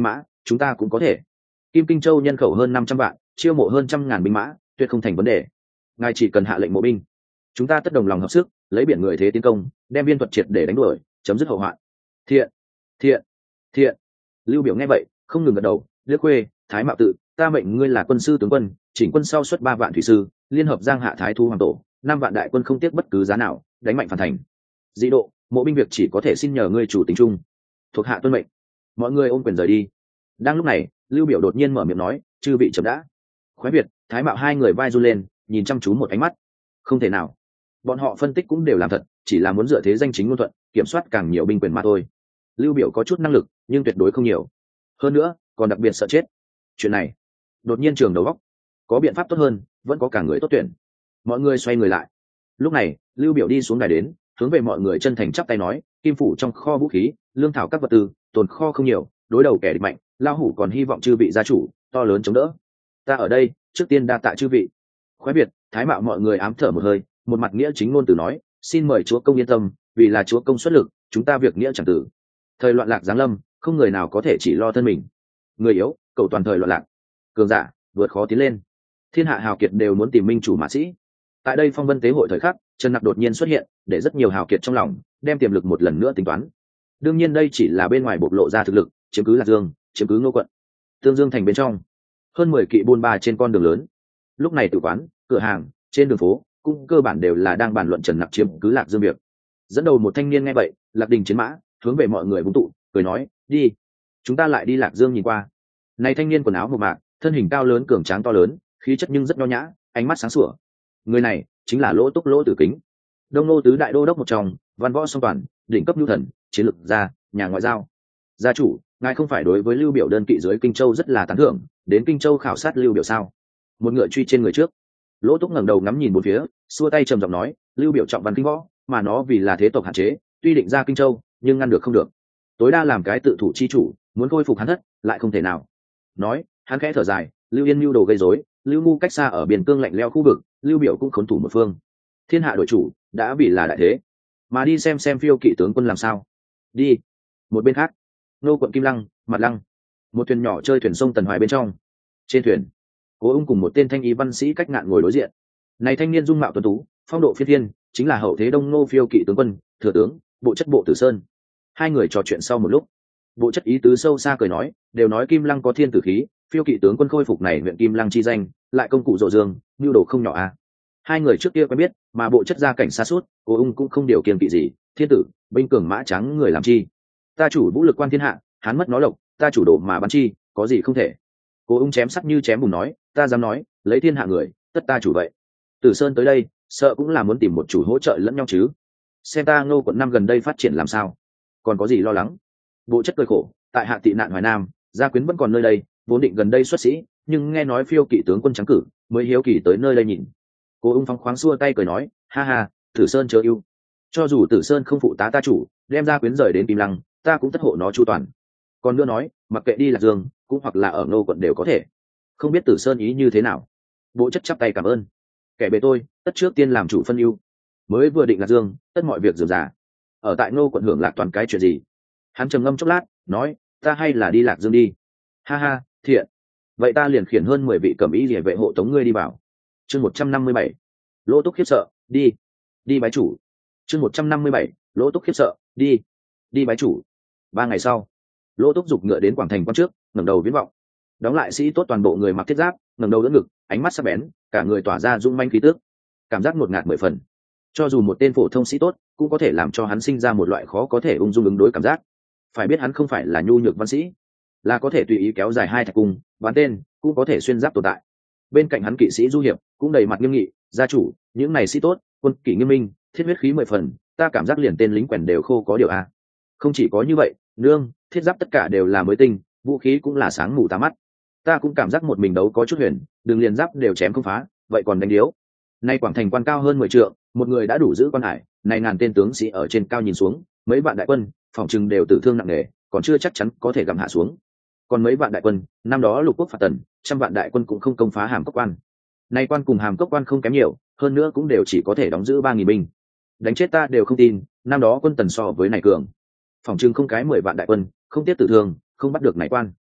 chúng ta cũng có thể. Kim Kinh Châu nhân khẩu hơn năm trăm vạn, chiêu mộ hơn trăm ngàn binh mã, tuyệt không thành vấn đề. Ngài chỉ cần hạ lệnh mộ binh, chúng ta tất đồng lòng hợp sức, lấy biển người thế tiến công, đem viên thuật triệt để đánh đuổi, chấm dứt hậu hoạn. Thiện, thiện, thiện. Lưu Biểu nghe vậy, không ngừng gật đầu. Liếc Khuê, Thái Mạo Tự, ta mệnh ngươi là quân sư tướng quân, chỉnh quân sau xuất ba vạn thủy sư, liên hợp giang hạ thái thu hoàng tổ, năm vạn đại quân không tiếc bất cứ giá nào, đánh mạnh phản thành. Dị độ, mộ binh việc chỉ có thể xin nhờ ngươi chủ tính chung. Thuộc hạ tuân mệnh. Mọi người ôm quyền rời đi. Đang lúc này, Lưu Biểu đột nhiên mở miệng nói, chư vị chậm đã. Khoái Việt, Thái Mạo hai người vai run lên, nhìn chăm chú một ánh mắt. Không thể nào. Bọn họ phân tích cũng đều làm thật, chỉ là muốn dựa thế danh chính ngôn thuận, kiểm soát càng nhiều binh quyền mà thôi. Lưu Biểu có chút năng lực, nhưng tuyệt đối không nhiều. Hơn nữa, còn đặc biệt sợ chết. Chuyện này, đột nhiên trường đầu óc, có biện pháp tốt hơn, vẫn có cả người tốt tuyển. Mọi người xoay người lại. Lúc này, Lưu Biểu đi xuống đài đến, hướng về mọi người chân thành chắp tay nói, kim phủ trong kho vũ khí, lương thảo các vật tư, tồn kho không nhiều, đối đầu kẻ địch mạnh, lao hủ còn hy vọng chư vị gia chủ to lớn chống đỡ. Ta ở đây, trước tiên đa tạ chư vị. Khoái Việt, Thái Mạo mọi người ám thở một hơi, một mặt nghĩa chính ngôn từ nói, xin mời chúa công yên tâm, vì là chúa công xuất lực, chúng ta việc nghĩa chẳng tử. Thời loạn lạc giáng lâm, không người nào có thể chỉ lo thân mình. Người yếu, cầu toàn thời loạn lạc. Cường giả, vượt khó tiến lên. Thiên hạ hào kiệt đều muốn tìm minh chủ mã sĩ. Tại đây phong vân tế hội thời khắc, Trần Nặc đột nhiên xuất hiện, để rất nhiều hào kiệt trong lòng đem tiềm lực một lần nữa tính toán. Đương nhiên đây chỉ là bên ngoài bộc lộ ra thực lực, chiếm cứ Lạc Dương, chiếm cứ Ngô quận. Tương Dương thành bên trong, hơn mười kỵ buôn ba trên con đường lớn. Lúc này tử quán, cửa hàng, trên đường phố, cũng cơ bản đều là đang bàn luận Trần Nặc chiếm cứ Lạc Dương việc. Dẫn đầu một thanh niên nghe vậy, Lạc Đình chiến mã, hướng về mọi người vung tụ, cười nói, đi, chúng ta lại đi Lạc Dương nhìn qua. Này thanh niên quần áo mộc mạc, thân hình cao lớn cường tráng to lớn, khí chất nhưng rất nho nhã, ánh mắt sáng sủa. Người này chính là Lỗ Túc Lỗ Tử Kính, Đông Nô tứ đại đô đốc một trong, văn võ song toàn, đỉnh cấp nhu thần, chiến lược gia, nhà ngoại giao. Gia chủ, ngài không phải đối với Lưu Biểu đơn kỵ dưới Kinh Châu rất là tán thưởng, đến Kinh Châu khảo sát Lưu Biểu sao? Một ngựa truy trên người trước. Lỗ Túc ngẩng đầu ngắm nhìn bốn phía, xua tay trầm giọng nói, Lưu Biểu trọng văn kinh võ, mà nó vì là thế tộc hạn chế, tuy định ra Kinh Châu, nhưng ngăn được không được. Tối đa làm cái tự thủ chi chủ, muốn khôi phục hắn thất, lại không thể nào. Nói, hắn khẽ thở dài, Lưu Yên mưu đồ gây rối, Lưu Ngu cách xa ở biển cương lạnh lẽo khu vực, Lưu Biểu cũng khốn thủ một phương. Thiên hạ đội chủ đã bị là đại thế, mà đi xem xem phiêu kỵ tướng quân làm sao. Đi. Một bên khác, Nô quận Kim Lăng, Mặt Lăng, một thuyền nhỏ chơi thuyền sông Tần Hoài bên trong. Trên thuyền, Cố Ung cùng một tên thanh ý văn sĩ cách ngạn ngồi đối diện. Này thanh niên dung mạo tuấn tú, phong độ phiên thiên, chính là hậu thế Đông Nô phiêu kỵ tướng quân, thừa tướng, bộ chất bộ Tử Sơn. Hai người trò chuyện sau một lúc, bộ chất ý tứ sâu xa cười nói, đều nói Kim Lăng có thiên tử khí, phiêu kỵ tướng quân khôi phục này huyện Kim Lăng chi danh, lại công cụ rộ dương, nhu đồ không nhỏ à. Hai người trước kia quen biết, mà bộ chất gia cảnh xa suốt, Cố Ung cũng không điều kiêng kỵ gì, thiên tử, binh cường mã trắng người làm chi. Ta chủ vũ lực quan thiên hạ, hắn mất nó lộc, ta chủ độ mà bắn chi, có gì không thể. Cố Ung chém sắc như chém bùn nói, ta dám nói, lấy thiên hạ người, tất ta chủ vậy. Tử Sơn tới đây, sợ cũng là muốn tìm một chủ hỗ trợ lẫn nhau chứ. Xem ta Ngô quận năm gần đây phát triển làm sao, còn có gì lo lắng. Bộ chất cười khổ, tại hạ tị nạn Hoài Nam, gia quyến vẫn còn nơi đây, vốn định gần đây xuất sĩ, nhưng nghe nói phiêu kỵ tướng quân trắng cử, mới hiếu kỳ tới nơi đây nhìn. Cố Ung phóng khoáng xua tay cười nói, ha ha, Tử Sơn chớ ưu, cho dù Tử Sơn không phụ tá ta chủ, đem gia quyến rời đến Kim Lăng, ta cũng tất hộ nó chu toàn. Còn nữa nói, mặc kệ đi Lạc Dương, cũng hoặc là ở Ngô quận đều có thể. Không biết Tử Sơn ý như thế nào. Bộ chất chắp tay cảm ơn. Kẻ bề tôi, tất trước tiên làm chủ phân ưu. Mới vừa định Lạc Dương, tất mọi việc dườm giả. Ở tại Ngô quận hưởng lạc toàn cái chuyện gì? Hắn trầm ngâm chốc lát, nói, ta hay là đi Lạc Dương đi. Ha ha, thiện. Vậy ta liền khiển hơn mười vị cẩm y liề vệ hộ tống ngươi đi vào. Chương một trăm năm mươi bảy, Lỗ Túc khiếp sợ, đi, đi bái chủ. Chương một trăm năm mươi bảy, Lỗ Túc khiếp sợ, đi, đi bái chủ. Ba ngày sau, Lỗ Túc giục ngựa đến quảng thành quan trước, ngẩng đầu viễn vọng. Đóng lại sĩ tốt toàn bộ người mặc thiết giáp, ngẩng đầu đỡ ngực, ánh mắt sắc bén, cả người tỏa ra dung manh khí tước, cảm giác ngột ngạt mười phần. Cho dù một tên phổ thông sĩ tốt, cũng có thể làm cho hắn sinh ra một loại khó có thể ung dung ứng đối cảm giác. Phải biết hắn không phải là nhu nhược văn sĩ, là có thể tùy ý kéo dài hai thạch cung, bán tên, cũng có thể xuyên giáp tồn tại. Bên cạnh hắn kỵ sĩ Du Hiệp cũng đầy mặt nghiêm nghị, gia chủ, những này sĩ tốt, quân kỷ nghiêm minh, thiết huyết khí mười phần, ta cảm giác liền tên lính quèn đều khô có điều a. Không chỉ có như vậy, nương, thiết giáp tất cả đều là mới tinh, vũ khí cũng là sáng mù tá mắt. Ta cũng cảm giác một mình đấu có chút huyền, đường liền giáp đều chém không phá, vậy còn đánh điếu. Nay quảng thành quan cao hơn mười trượng, một người đã đủ giữ quan hải, này ngàn tên tướng sĩ ở trên cao nhìn xuống, mấy vạn đại quân, phòng trừng đều tử thương nặng nề, còn chưa chắc chắn có thể gặm hạ xuống. Còn mấy vạn đại quân, năm đó lục quốc phạt tần, trăm vạn đại quân cũng không công phá Hàm Cốc quan. Nay quan cùng Hàm Cốc quan không kém nhiều, hơn nữa cũng đều chỉ có thể đóng giữ ba nghìn binh. Đánh chết ta đều không tin, năm đó quân tần so với này cường, phòng trừng không cái mười vạn đại quân, không tiếp tử thương, không bắt được này quan.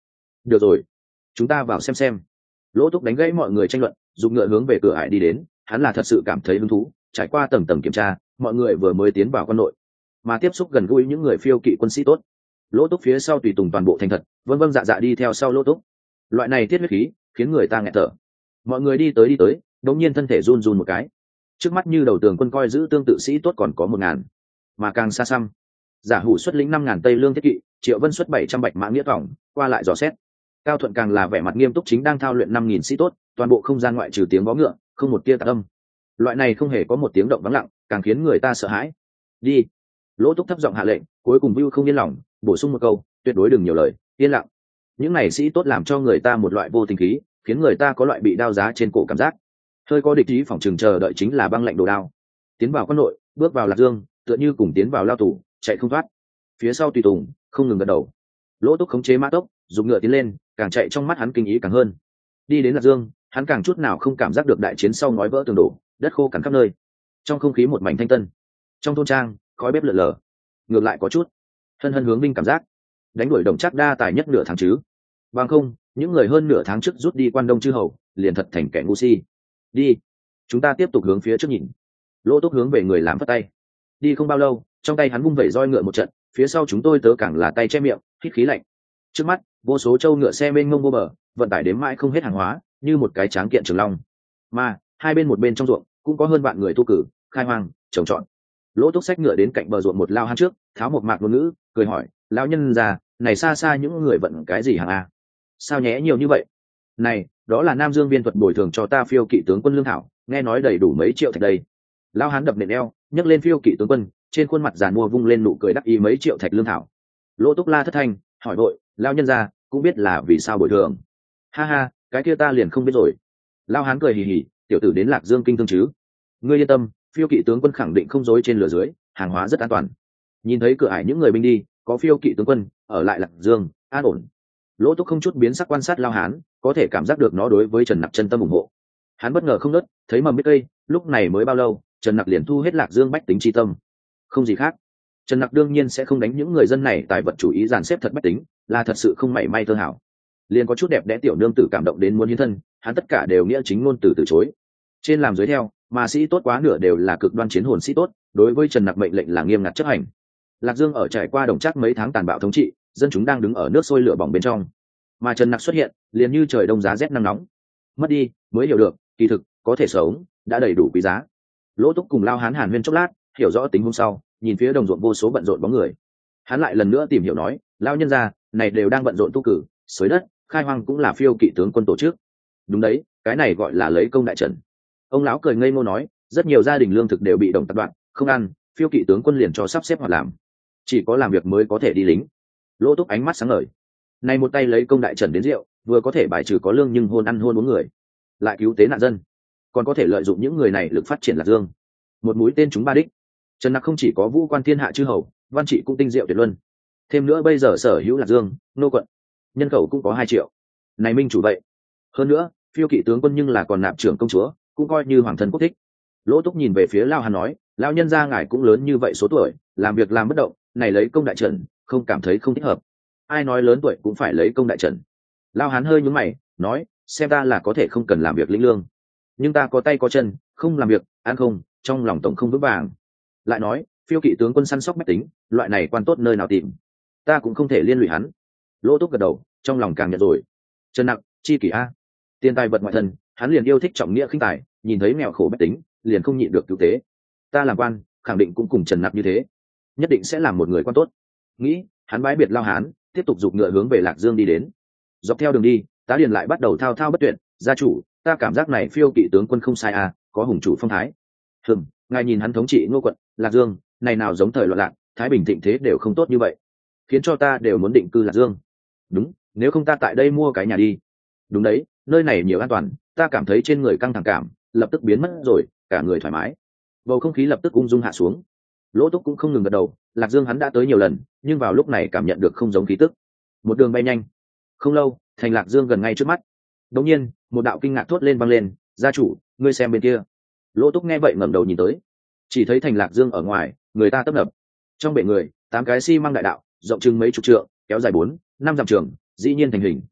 được rồi, chúng ta vào xem xem. Lỗ Túc đánh gãy mọi người tranh luận, dùng ngựa hướng về cửa ải đi đến. Hắn là thật sự cảm thấy hứng thú. Trải qua tầng tầng kiểm tra, mọi người vừa mới tiến vào quân nội, mà tiếp xúc gần gũi những người phiêu kỵ quân sĩ tốt. Lỗ Túc phía sau tùy tùng toàn bộ thành thật, vân vân dạ dạ đi theo sau Lỗ Túc. Loại này tiết huyết khí khiến người ta nghẹt thở. Mọi người đi tới đi tới, đống nhiên thân thể run run một cái. Trước mắt như đầu tường quân coi giữ tương tự sĩ tốt còn có một ngàn, mà càng xa xăm, giả hủ xuất lĩnh năm ngàn tây lương thiết kỵ, Triệu Vân xuất bảy trăm bạch mã nghĩa vọng qua lại dò xét. Cao Thuận càng là vẻ mặt nghiêm túc chính đang thao luyện năm nghìn sĩ tốt, toàn bộ không gian ngoại trừ tiếng vó ngựa, không một tia tạp âm. Loại này không hề có một tiếng động vắng lặng, càng khiến người ta sợ hãi. Đi. Lỗ Túc thấp giọng hạ lệnh, cuối cùng Vưu không yên lòng, bổ sung một câu, tuyệt đối đừng nhiều lời, yên lặng. Những này sĩ tốt làm cho người ta một loại vô tình khí, khiến người ta có loại bị đao giá trên cổ cảm giác. Hơi có địch ý phòng trường chờ đợi chính là băng lạnh đồ đao. Tiến vào quân nội, bước vào Lạc Dương, tựa như cùng tiến vào lao tù, chạy không thoát. Phía sau tùy tùng không ngừng gật đầu. Lỗ Túc khống chế mã tốc, dùng ngựa tiến lên, càng chạy trong mắt hắn kinh ý càng hơn. Đi đến Lạc Dương, hắn càng chút nào không cảm giác được đại chiến sau ngói vỡ tường đổ, đất khô cằn khắp nơi. Trong không khí một mảnh thanh tân. Trong thôn trang, khói bếp lượn lờ. Ngược lại có chút hân hân hướng binh cảm giác. Đánh đuổi Đồng Trác đa tài nhất nửa tháng chứ. Bằng không, những người hơn nửa tháng trước rút đi quan đông chư hầu, liền thật thành kẻ ngu si. Đi, chúng ta tiếp tục hướng phía trước nhìn. Lỗ Túc hướng về người làm phất tay. Đi không bao lâu, trong tay hắn vung vẩy roi ngựa một trận, phía sau chúng tôi tớ càng là tay che miệng, hít khí lạnh. Trước mắt, vô số trâu ngựa xe mênh mông vô bờ, vận tải đến mãi không hết hàng hóa, như một cái tráng kiện trường long. Mà hai bên một bên trong ruộng cũng có hơn vạn người thu cử, khai hoang, trồng trọt. Lỗ Túc xách ngựa đến cạnh bờ ruộng một lao hắn trước, tháo một mạc ngôn ngữ, cười hỏi, lão nhân già, này xa xa những người vận cái gì hàng a? Sao nhẽ nhiều như vậy? Này, đó là Nam Dương viên thuật bồi thường cho ta phiêu kỵ tướng quân lương thảo, nghe nói đầy đủ mấy triệu thạch đây. Lão hán đập nện eo, nhấc lên phiêu kỵ tướng quân, trên khuôn mặt giàn mua vung lên nụ cười đắc ý mấy triệu thạch lương thảo. Lỗ Túc la thất thanh, hỏi vội, lão nhân gia, cũng biết là vì sao bồi thường. Ha ha, cái kia ta liền không biết rồi. Lão hán cười hì hì, tiểu tử đến Lạc Dương kinh thương chứ? Ngươi yên tâm, phiêu kỵ tướng quân khẳng định không dối trên lửa dưới, hàng hóa rất an toàn. Nhìn thấy cửa ải những người binh đi, có phiêu kỵ tướng quân ở lại Lạc Dương, an ổn. Lỗ Túc không chút biến sắc quan sát Lão hán, có thể cảm giác được nó đối với Trần Nặc chân tâm ủng hộ. Hắn bất ngờ không nớt, thấy mầm biết cây, lúc này mới bao lâu, Trần Nặc liền thu hết Lạc Dương bách tính chi tâm. Không gì khác. Trần Nặc đương nhiên sẽ không đánh những người dân này tài vật chủ ý dàn xếp thật bách tính, là thật sự không mảy may thơ hảo. Liền có chút đẹp đẽ tiểu nương tử cảm động đến muốn hiến thân, hắn tất cả đều nghĩa chính ngôn từ từ chối. Trên làm dưới theo, mà sĩ tốt quá nửa đều là cực đoan chiến hồn sĩ tốt, đối với Trần Nặc mệnh lệnh là nghiêm ngặt chấp hành. Lạc Dương ở trải qua Đồng Trác mấy tháng tàn bạo thống trị, dân chúng đang đứng ở nước sôi lửa bỏng bên trong, mà Trần Nặc xuất hiện, liền như trời đông giá rét nắng nóng. Mất đi, mới hiểu được, kỳ thực có thể sống đã đầy đủ quý giá. Lỗ Túc cùng Lao hán hàn huyên chốc lát, hiểu rõ tình huống sau, nhìn phía đồng ruộng vô số bận rộn bóng người, hắn lại lần nữa tìm hiểu nói, Lao nhân gia này đều đang bận rộn tu cử, xới đất, khai hoang cũng là phiêu kỵ tướng quân tổ chức. Đúng đấy, cái này gọi là lấy công đại trận. Ông lão cười ngây ngô nói, rất nhiều gia đình lương thực đều bị Đồng tập đoạn, không ăn, phiêu kỵ tướng quân liền cho sắp xếp hoạt làm, chỉ có làm việc mới có thể đi lính. Lỗ Túc ánh mắt sáng ngời, này một tay lấy công đại trận đến rượu, vừa có thể bài trừ có lương nhưng hôn ăn hôn uống người, lại cứu tế nạn dân, còn có thể lợi dụng những người này lực phát triển Lạc Dương. Một mũi tên trúng ba đích. Trần Nặc không chỉ có vũ quan thiên hạ chư hầu, văn trị cũng tinh diệu tuyệt luân. Thêm nữa bây giờ sở hữu Lạc Dương, nô quận, nhân khẩu cũng có hai triệu. Này minh chủ vậy. Hơn nữa, phiêu kỵ tướng quân nhưng là còn nạp trưởng công chúa, cũng coi như hoàng thân quốc thích. Lỗ Túc nhìn về phía Lao hán nói, lão nhân gia ngài cũng lớn như vậy số tuổi, làm việc làm bất động, này lấy công đại trận, không cảm thấy không thích hợp. Ai nói lớn tuổi cũng phải lấy công đại trận. Lao hán hơi nhún mày, nói, xem ta là có thể không cần làm việc lĩnh lương, nhưng ta có tay có chân, không làm việc, ăn không, trong lòng tổng không vững vàng. Lại nói, phiêu kỵ tướng quân săn sóc bách tính, loại này quan tốt nơi nào tìm, ta cũng không thể liên lụy hắn. Lỗ Túc gật đầu, trong lòng càng nhận rồi. Trần Nặc, chi kỷ a, tiền tài vật ngoại thân, hắn liền yêu thích trọng nghĩa khinh tài, nhìn thấy nghèo khổ bách tính, liền không nhịn được cứu tế. Ta làm quan, khẳng định cũng cùng Trần Nặc như thế, nhất định sẽ làm một người quan tốt. Nghĩ, hắn bái biệt Lao hán, tiếp tục giục ngựa hướng về Lạc Dương đi đến. Dọc theo đường đi, tá điền lại bắt đầu thao thao bất tuyệt, gia chủ, ta cảm giác này phiêu kỵ tướng quân không sai à, có hùng chủ phong thái. Hừm, ngài nhìn hắn thống trị Ngô quận, Lạc Dương, này nào giống thời loạn lạc, thái bình thịnh thế đều không tốt như vậy, khiến cho ta đều muốn định cư Lạc Dương. Đúng, nếu không ta tại đây mua cái nhà đi. Đúng đấy, nơi này nhiều an toàn, ta cảm thấy trên người căng thẳng cảm lập tức biến mất rồi, cả người thoải mái. Bầu không khí lập tức ung dung hạ xuống. Lỗ Túc cũng không ngừng gật đầu, Lạc Dương hắn đã tới nhiều lần, nhưng vào lúc này cảm nhận được không giống khí tức. Một đường bay nhanh, không lâu, thành Lạc Dương gần ngay trước mắt. Đột nhiên, một đạo kinh ngạc thốt lên vang lên, gia chủ, ngươi xem bên kia. Lỗ Túc nghe vậy ngẩng đầu nhìn tới, chỉ thấy thành Lạc Dương ở ngoài, người ta tấp nập. Trong bệ người, tám cái xi măng đại đạo, rộng chừng mấy chục trượng, kéo dài bốn, năm dặm trường, dĩ nhiên thành hình.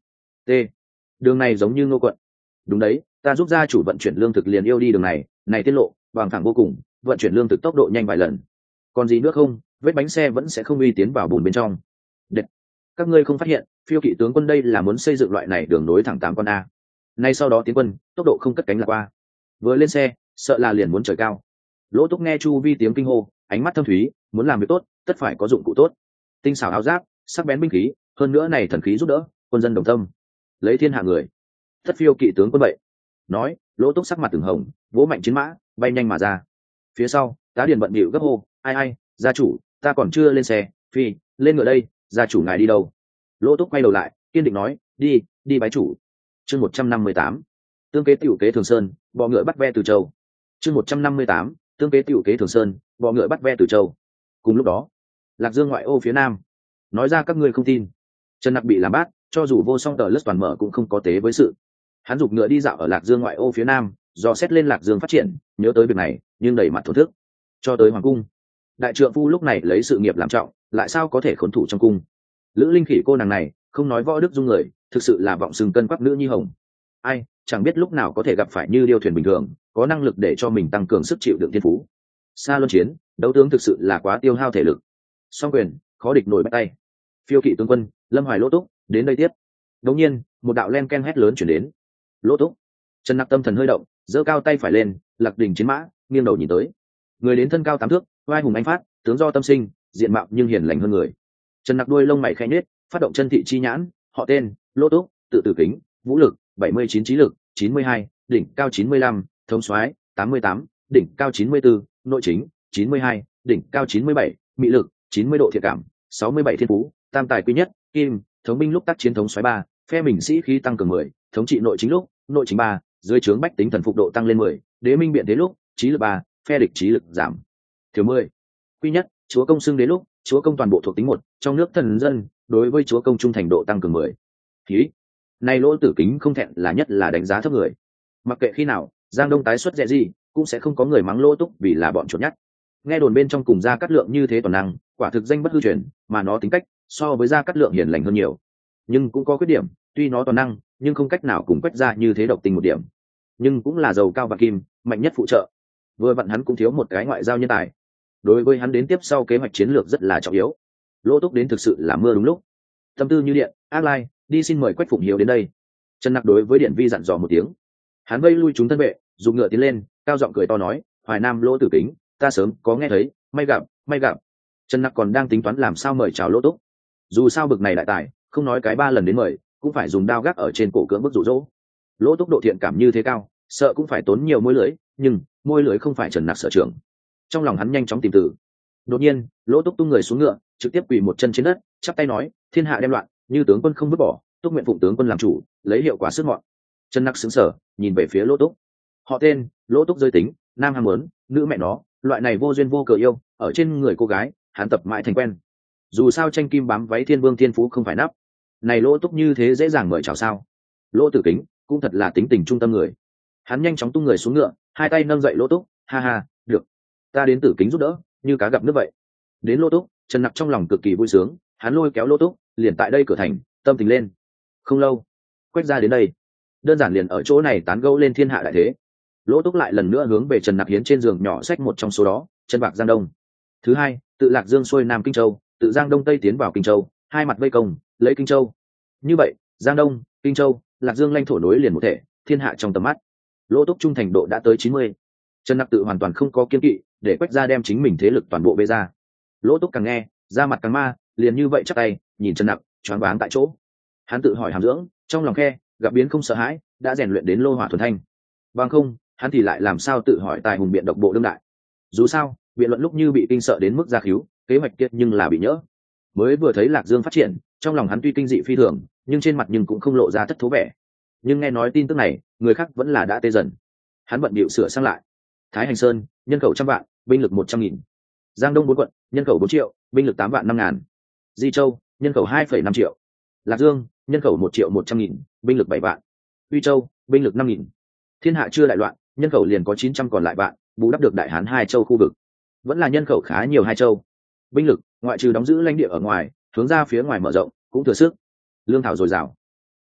t đường này giống như Ngô quận. Đúng đấy, ta giúp gia chủ vận chuyển lương thực liền yêu đi đường này, này tiết lộ bằng thẳng vô cùng, vận chuyển lương thực tốc độ nhanh vài lần. Còn gì nữa không, vết bánh xe vẫn sẽ không uy tiến vào bùn bên trong. Đệt. Các ngươi không phát hiện phiêu kỵ tướng quân đây là muốn xây dựng loại này đường nối thẳng tám con a. Nay sau đó tiến quân tốc độ không cất cánh là qua, vừa lên xe sợ là liền muốn trời cao. Lỗ Túc nghe chu vi tiếng kinh hô, ánh mắt thâm thúy, muốn làm việc tốt tất phải có dụng cụ tốt, tinh xảo áo giáp, sắc bén binh khí, hơn nữa này thần khí giúp đỡ quân dân đồng tâm, lấy thiên hạ người. Thất phiêu kỵ tướng quân vậy. Nói, Lỗ Túc sắc mặt từng hồng, vỗ mạnh chiến mã bay nhanh mà ra. Phía sau tá điền bận bịu gấp hô, ai ai, gia chủ, ta còn chưa lên xe, phi lên ngựa đây, gia chủ ngài đi đâu? Lỗ Túc quay đầu lại, kiên định nói, đi đi bái chủ. Chương một trăm năm mươi tám, tương kế tiểu kế Thường Sơn, bọ ngựa bắt ve từ châu. Chương một trăm năm mươi tám, tương kế tiểu kế Thường Sơn, bọ ngựa bắt ve từ châu. Cùng lúc đó, Lạc Dương ngoại ô phía nam, nói ra các ngươi không tin, Trần Nặc bị làm bát, cho dù vô song tờ list toàn mở cũng không có tế với sự. Hắn giục ngựa đi dạo ở Lạc Dương ngoại ô phía nam, do xét lên Lạc Dương phát triển, nhớ tới việc này nhưng đầy mặt thổn thức. Cho tới hoàng cung, đại trượng phu lúc này lấy sự nghiệp làm trọng, lại sao có thể khốn thủ trong cung. Lữ Linh Khỉ cô nàng này không nói võ đức dung người, thực sự là vọng sừng cân quắc nữ nhi hồng. Ai chẳng biết lúc nào có thể gặp phải như điêu thuyền bình thường, có năng lực để cho mình tăng cường sức chịu đựng thiên phú. Xa luân chiến, đấu tướng thực sự là quá tiêu hao thể lực. Song quyền khó địch nổi bắt tay. Phiêu kỵ tướng quân Lâm Hoài Lỗ Túc đến đây tiếp. Đống nhiên một đạo len ken hét lớn chuyển đến. Lỗ Túc. Trần Nặc tâm thần hơi động, giơ cao tay phải lên, Lạc đỉnh chiến mã, nghiêng đầu nhìn tới. Người đến thân cao tám thước, vai hùng anh phát, tướng do tâm sinh, diện mạo nhưng hiền lành hơn người. Trần Nặc đuôi lông mày khẽ nhếch, phát động chân thị chi nhãn, họ tên Lỗ Túc, tự tử kính, vũ lực bảy mươi chín, trí lực chín mươi hai, đỉnh cao chín mươi lăm, thống soái tám mươi tám, đỉnh cao chín mươi tư, nội chính chín mươi hai, đỉnh cao chín mươi bảy, mị lực chín mươi độ thiện cảm sáu mươi bảy, thiên phú tam tài quý nhất, kim thống binh lúc tác chiến thống soái ba, phe mình sĩ khí tăng cường mười, thống trị nội chính lúc nội chính ba, dưới trướng bách tính thần phục độ tăng lên mười, đế minh biện thế lúc trí lực ba, phe địch trí lực giảm thiếu mười. Quý nhất chúa công xưng đế lúc chúa công toàn bộ thuộc tính một, trong nước thần dân đối với chúa công trung thành độ tăng cường mười. Khí này Lỗ Tử Kính không thẹn là nhất là đánh giá thấp người. Mặc kệ khi nào Giang Đông tái xuất rẻ gì cũng sẽ không có người mắng Lỗ Túc vì là bọn chuột nhắt. Nghe đồn bên trong cùng Gia Cát Lượng như thế toàn năng, quả thực danh bất hư truyền, mà nó tính cách so với Gia Cát Lượng hiền lành hơn nhiều. Nhưng cũng có khuyết điểm, tuy nó toàn năng nhưng không cách nào cùng Quách gia như thế độc tình một điểm. Nhưng cũng là giàu cao và kim, mạnh nhất phụ trợ. Vừa vặn hắn cũng thiếu một cái ngoại giao nhân tài. Đối với hắn đến tiếp sau kế hoạch chiến lược rất là trọng yếu. Lỗ Túc đến thực sự là mưa đúng lúc. Tâm tư như điện, ác lai, đi xin mời Quách Phụng Hiếu đến đây. Trần Nặc đối với điện vi dặn dò một tiếng. Hắn vây lui chúng thân vệ, dùng ngựa tiến lên, cao giọng cười to nói, Hoài Nam Lỗ Tử Kính, ta sớm có nghe thấy, may gặp may gặp. Trần Nặc còn đang tính toán làm sao mời chào Lỗ Túc. Dù sao bực này đại tài, không nói cái ba lần đến mời, cũng phải dùng đao gác ở trên cổ cưỡng bức dụ dỗ. Lỗ Túc độ thiện cảm như thế cao, sợ cũng phải tốn nhiều môi lưới, nhưng môi lưới không phải Trần Nặc sở trường. Trong lòng hắn nhanh chóng tìm từ. Đột nhiên Lỗ Túc tung người xuống ngựa, trực tiếp quỳ một chân trên đất, chắp tay nói, thiên hạ đem loạn, như tướng quân không vứt bỏ, Túc nguyện phụng tướng quân làm chủ, lấy hiệu quả sức mọn. Trần Nặc sững sờ, nhìn về phía Lỗ Túc. Họ tên Lỗ Túc giới tính nam ham muốn, nữ mẹ nó, loại này vô duyên vô cớ yêu ở trên người cô gái hắn tập mãi thành quen. Dù sao tranh kim bám váy thiên vương thiên phú không phải nắp, này Lỗ Túc như thế dễ dàng mời chào sao? Lỗ Tử Kính cũng thật là tính tình trung tâm người. Hắn nhanh chóng tung người xuống ngựa, hai tay nâng dậy Lỗ Túc, ha ha, được, ta đến Tử Kính giúp đỡ, như cá gặp nước vậy. Đến Lỗ Túc, Trần Nặc trong lòng cực kỳ vui sướng, hắn lôi kéo Lỗ Túc liền tại đây cửa thành tâm tình lên. Không lâu Quách gia đến đây, đơn giản liền ở chỗ này tán gẫu lên thiên hạ đại thế. Lỗ Túc lại lần nữa hướng về Trần Nặc hiến trên giường nhỏ sách một trong số đó, chân bạc Giang Đông. Thứ hai, tự Lạc Dương xuôi Nam Kinh Châu, tự Giang Đông Tây tiến vào Kinh Châu, hai mặt vây công, lấy Kinh Châu. Như vậy, Giang Đông, Kinh Châu, Lạc Dương lãnh thổ nối liền một thể, thiên hạ trong tầm mắt. Lỗ Túc trung thành độ đã tới chín mươi. Trần Nặc tự hoàn toàn không có kiên kỵ, để Quách gia đem chính mình thế lực toàn bộ bê ra. Lỗ Túc càng nghe, da mặt càng ma, liền như vậy chắc tay, nhìn Trần Nặc, choáng váng tại chỗ. Hắn tự hỏi hàm dưỡng, trong lòng khe, gặp biến không sợ hãi, đã rèn luyện đến lô hỏa thuần thanh. Bằng không, hắn thì lại làm sao tự hỏi tài hùng biện độc bộ đương đại. Dù sao, biện luận lúc như bị kinh sợ đến mức ra khíu, kế hoạch kiệt nhưng là bị nhỡ. Mới vừa thấy Lạc Dương phát triển, trong lòng hắn tuy kinh dị phi thường, nhưng trên mặt nhưng cũng không lộ ra thất thố vẻ. Nhưng nghe nói tin tức này, người khác vẫn là đã tê dần. Hắn bận bịu sửa sang lại. Thái Hành Sơn, nhân khẩu trăm vạn, binh lực một trăm nghìn. Giang Đông bốn quận, nhân khẩu bốn triệu, binh lực tám vạn năm ngàn. Di Châu, nhân khẩu hai phẩy năm triệu. Lạc Dương, nhân khẩu một triệu một trăm nghìn, binh lực bảy vạn. Uy Châu, binh lực năm nghìn. Thiên hạ chưa đại loạn, nhân khẩu liền có chín trăm còn lại vạn, bù đắp được đại hán hai châu khu vực. Vẫn là nhân khẩu khá nhiều hai châu. Binh lực, ngoại trừ đóng giữ lãnh địa ở ngoài, hướng ra phía ngoài mở rộng, cũng thừa sức. Lương thảo dồi dào.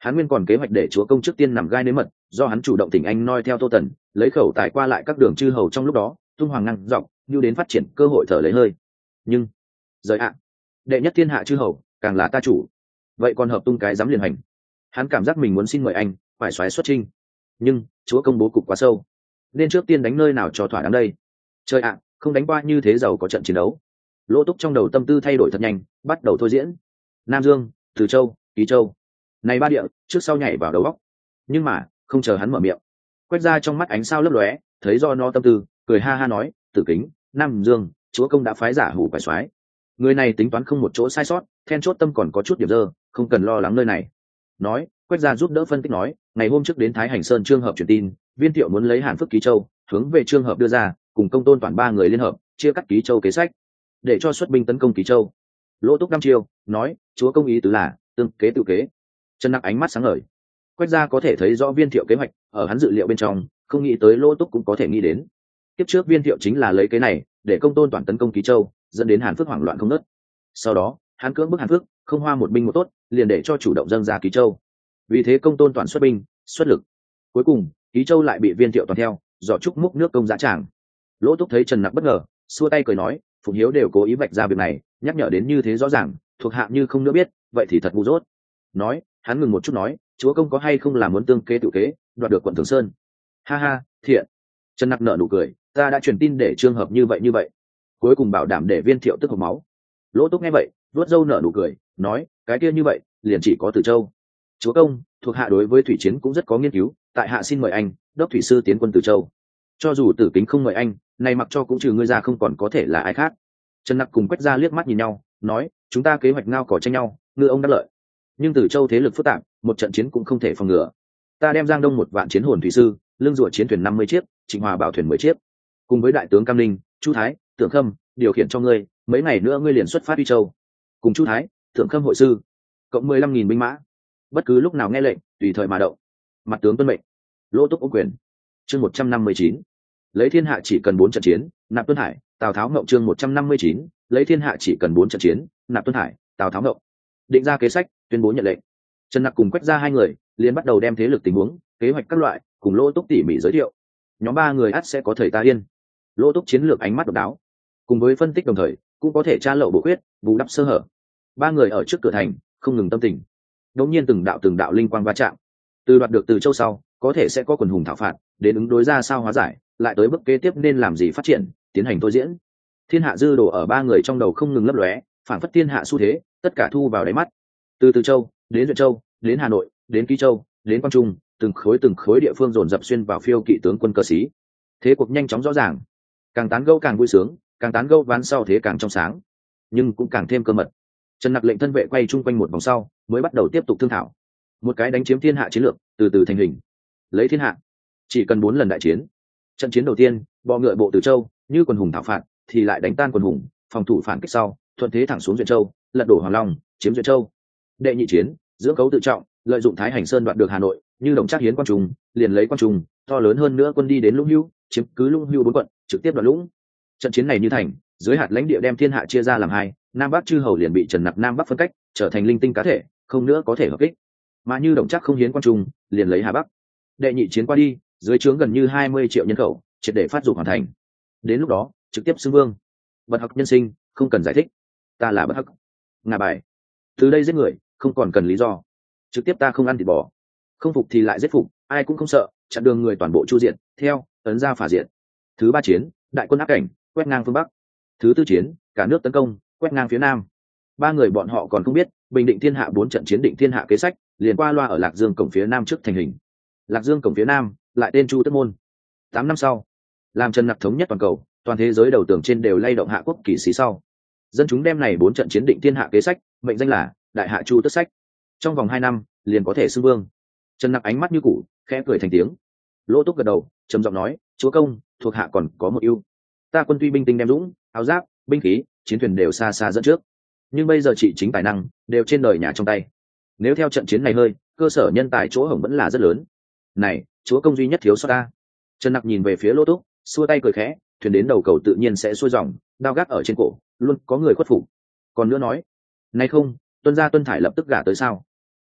Hắn nguyên còn kế hoạch để chúa công trước tiên nằm gai nếm mật, do hắn chủ động tỉnh anh noi theo Tô Tần, lấy khẩu tài qua lại các đường chư hầu trong lúc đó, tung hoàng ngăn dọc, như đến phát triển cơ hội thở lấy hơi. Nhưng rời ạ, đệ nhất thiên hạ chư hầu, càng là ta chủ, vậy còn hợp tung cái dám liền hành. Hắn cảm giác mình muốn xin mời anh, phải xoáy xuất trinh, nhưng chúa công bố cục quá sâu, nên trước tiên đánh nơi nào cho thỏa đáng đây. Chơi ạ, không đánh qua như thế giàu có trận chiến đấu. Lỗ Túc trong đầu tâm tư thay đổi thật nhanh, bắt đầu thôi diễn. Nam Dương, Từ Châu, Ký Châu, này ba địa trước sau nhảy vào đầu óc. Nhưng mà không chờ hắn mở miệng, Quách Gia trong mắt ánh sao lấp lóe, thấy do nó tâm tư, cười ha ha nói: Tử Kính, Nam Dương, chúa công đã phái giả hủ phải soái, người này tính toán không một chỗ sai sót, then chốt tâm còn có chút điểm dơ, không cần lo lắng nơi này. Nói, Quách Gia giúp đỡ phân tích nói: ngày hôm trước đến Thái Hành Sơn Trương Hợp truyền tin, Viên Thiệu muốn lấy Hàn Phước Ký Châu, hướng về Trương Hợp đưa ra, cùng Công Tôn toàn ba người liên hợp, chia cắt Ký Châu kế sách, để cho xuất binh tấn công Ký Châu. Lỗ Túc năm chiêu nói: chúa công ý tứ là tương kế tự kế. Trần Nặc ánh mắt sáng ngời. Quách Gia có thể thấy rõ Viên Thiệu kế hoạch ở hắn dự liệu bên trong, không nghĩ tới Lỗ Túc cũng có thể nghĩ đến. Tiếp trước Viên Thiệu chính là lấy cái này để Công Tôn toàn tấn công Ký Châu, dẫn đến Hàn Phước hoảng loạn không nớt. Sau đó hắn cưỡng bức Hàn Phước, không hoa một binh một tốt, liền để cho chủ động dâng ra Ký Châu. Vì thế Công Tôn toàn xuất binh xuất lực, cuối cùng Ký Châu lại bị Viên Thiệu toàn theo dò trúc múc nước công giá tràng. Lỗ Túc thấy Trần Nặc bất ngờ, xua tay cười nói: Phụng Hiếu đều cố ý vạch ra việc này, nhắc nhở đến như thế rõ ràng, thuộc hạ như không nữa biết, vậy thì thật ngu dốt. Nói, hắn ngừng một chút nói: chúa công có hay không là muốn tương kế tự kế, đoạt được quận Thường Sơn? Ha ha, thiện. Trần Nặc nở nụ cười: ta đã truyền tin để Trương Hợp như vậy như vậy, cuối cùng bảo đảm để Viên Thiệu tức hộc máu. Lỗ Túc nghe vậy, vuốt râu nở nụ cười, nói: cái kia như vậy, liền chỉ có Từ Châu. Chúa công, thuộc hạ đối với thủy chiến cũng rất có nghiên cứu, tại hạ xin mời anh đốc thủy sư tiến quân Từ Châu. Cho dù Tử Kính không mời anh, này mặc cho cũng trừ ngươi ra không còn có thể là ai khác. Trần Nặc cùng Quách Gia liếc mắt nhìn nhau, nói: chúng ta kế hoạch ngao cỏ tranh nhau, ngư ông đắc lợi, nhưng Từ Châu thế lực phức tạp, một trận chiến cũng không thể phòng ngừa. Ta đem Giang Đông một vạn chiến hồn thủy sư, lương rùa chiến thuyền năm mươi chiếc, Trịnh Hòa bảo thuyền mười chiếc, cùng với đại tướng Cam Ninh, Chu Thái, Tưởng Khâm điều khiển cho ngươi, mấy ngày nữa ngươi liền xuất phát đi Châu, cùng Chu Thái, Tưởng Khâm hội sư, cộng mười lăm nghìn binh mã, bất cứ lúc nào nghe lệnh, tùy thời mà động. Mặt tướng tuân mệnh. Lỗ Túc ô quyền. Chương một trăm năm mươi chín, lấy thiên hạ chỉ cần bốn trận chiến, nạp Tuân Hải, Tào Tháo Ngộng. Chương một trăm năm mươi chín, lấy thiên hạ chỉ cần bốn trận chiến, nạp Tuân Hải, Tào Tháo Ngộng. Định ra kế sách, tuyên bố nhận lệnh. Trần Nặc cùng Quách Gia hai người liền bắt đầu đem thế lực tình huống, kế hoạch các loại cùng Lỗ Túc tỉ mỉ giới thiệu. Nhóm ba người ắt sẽ có thời ta yên. Lỗ Túc chiến lược ánh mắt độc đáo, cùng với phân tích đồng thời cũng có thể tra lậu bổ khuyết, bù đắp sơ hở. Ba người ở trước cửa thành không ngừng tâm tình, đột nhiên từng đạo từng đạo linh quang va chạm. Từ đoạt được Từ Châu sau, có thể sẽ có quần hùng thảo phạt, đến ứng đối ra sao hóa giải, lại tới bước kế tiếp nên làm gì phát triển, tiến hành thôi diễn. Thiên hạ dư đồ ở ba người trong đầu không ngừng lấp lóe, phản phất thiên hạ xu thế, tất cả thu vào đáy mắt. Từ Từ Châu đến Duyện Châu, đến Hà Nội, đến Ký Châu, đến Quang Trung, từng khối từng khối địa phương dồn dập xuyên vào phiêu kỵ tướng quân cơ sĩ. Thế cuộc nhanh chóng rõ ràng, càng tán gẫu càng vui sướng, càng tán gẫu ván sau thế càng trong sáng, nhưng cũng càng thêm cơ mật. Trần Nặc lệnh thân vệ quay chung quanh một vòng sau, mới bắt đầu tiếp tục thương thảo một cái đánh chiếm thiên hạ chiến lược, từ từ thành hình. Lấy thiên hạ chỉ cần bốn lần đại chiến. Trận chiến đầu tiên, bọ ngựa bộ Từ Châu, như quần hùng thảo phạt, thì lại đánh tan quần hùng, phòng thủ phản kích sau, thuận thế thẳng xuống Duyện Châu, lật đổ Hoàng Long, chiếm Duyện Châu. Đệ nhị chiến, dưỡng cấu tự trọng, lợi dụng Thái Hành Sơn đoạt được Hà Nội, như đồng trác hiến Quan Trung, liền lấy Quan Trung, to lớn hơn nữa quân đi đến Lũng Hưu, chiếm cứ Lũng Hưu bốn quận, trực tiếp đoạt Lũng. Trận chiến này như thành, dưới hạt lãnh địa đem thiên hạ chia ra làm hai, Nam Bắc chư hầu liền bị Trần Nặc Nam Bắc phân cách, trở thành linh tinh cá thể, không nữa có thể hợp kích. Mà như đồng trác không hiến Quan Trung, liền lấy Hà Bắc. Đệ nhị chiến qua đi, dưới trướng gần như hai mươi triệu nhân khẩu, triệt để phát dục hoàn thành. Đến lúc đó, trực tiếp xưng vương. Bật học nhân sinh, không cần giải thích. Ta là Bất Hắc. Ngà bài. Từ đây giết người, không còn cần lý do. Trực tiếp ta không ăn thịt bò. Không phục thì lại giết phục, ai cũng không sợ, chặn đường người toàn bộ chu diện, theo, ấn ra phả diện. Thứ ba chiến, đại quân áp cảnh, quét ngang phương Bắc. Thứ tư chiến, cả nước tấn công, quét ngang phía Nam. Ba người bọn họ còn không biết, bình định thiên hạ bốn trận chiến định thiên hạ kế sách, liền qua loa ở Lạc Dương cổng phía Nam trước thành hình. Lạc Dương cổng phía Nam, lại tên Chu Tất Môn. Tám năm sau, làm Trần Nặc thống nhất toàn cầu, toàn thế giới đầu tường trên đều lay động hạ quốc kỷ sĩ sau. Dân chúng đem này bốn trận chiến định thiên hạ kế sách, mệnh danh là Đại Hạ Chu Tất Sách. Trong vòng hai năm, liền có thể xưng vương. Trần Nặc ánh mắt như cũ, khẽ cười thành tiếng. Lỗ Túc gật đầu, trầm giọng nói: chúa công, thuộc hạ còn có một ưu. Ta quân tuy binh tinh đem dũng, áo giáp, binh khí, chiến thuyền đều xa xa dẫn trước, nhưng bây giờ trị chính tài năng đều trên đời nhà trong tay. Nếu theo trận chiến này hơi, cơ sở nhân tài chỗ hổng vẫn là rất lớn. Này, chúa công duy nhất thiếu sót ta. Trần Nặc nhìn về phía Lỗ Túc, xua tay cười khẽ, thuyền đến đầu cầu tự nhiên sẽ xuôi dòng, đao gác ở trên cổ, luôn có người khuất phục. Còn nữa nói, này không, Tuân gia Tuân Thải lập tức gả tới sao?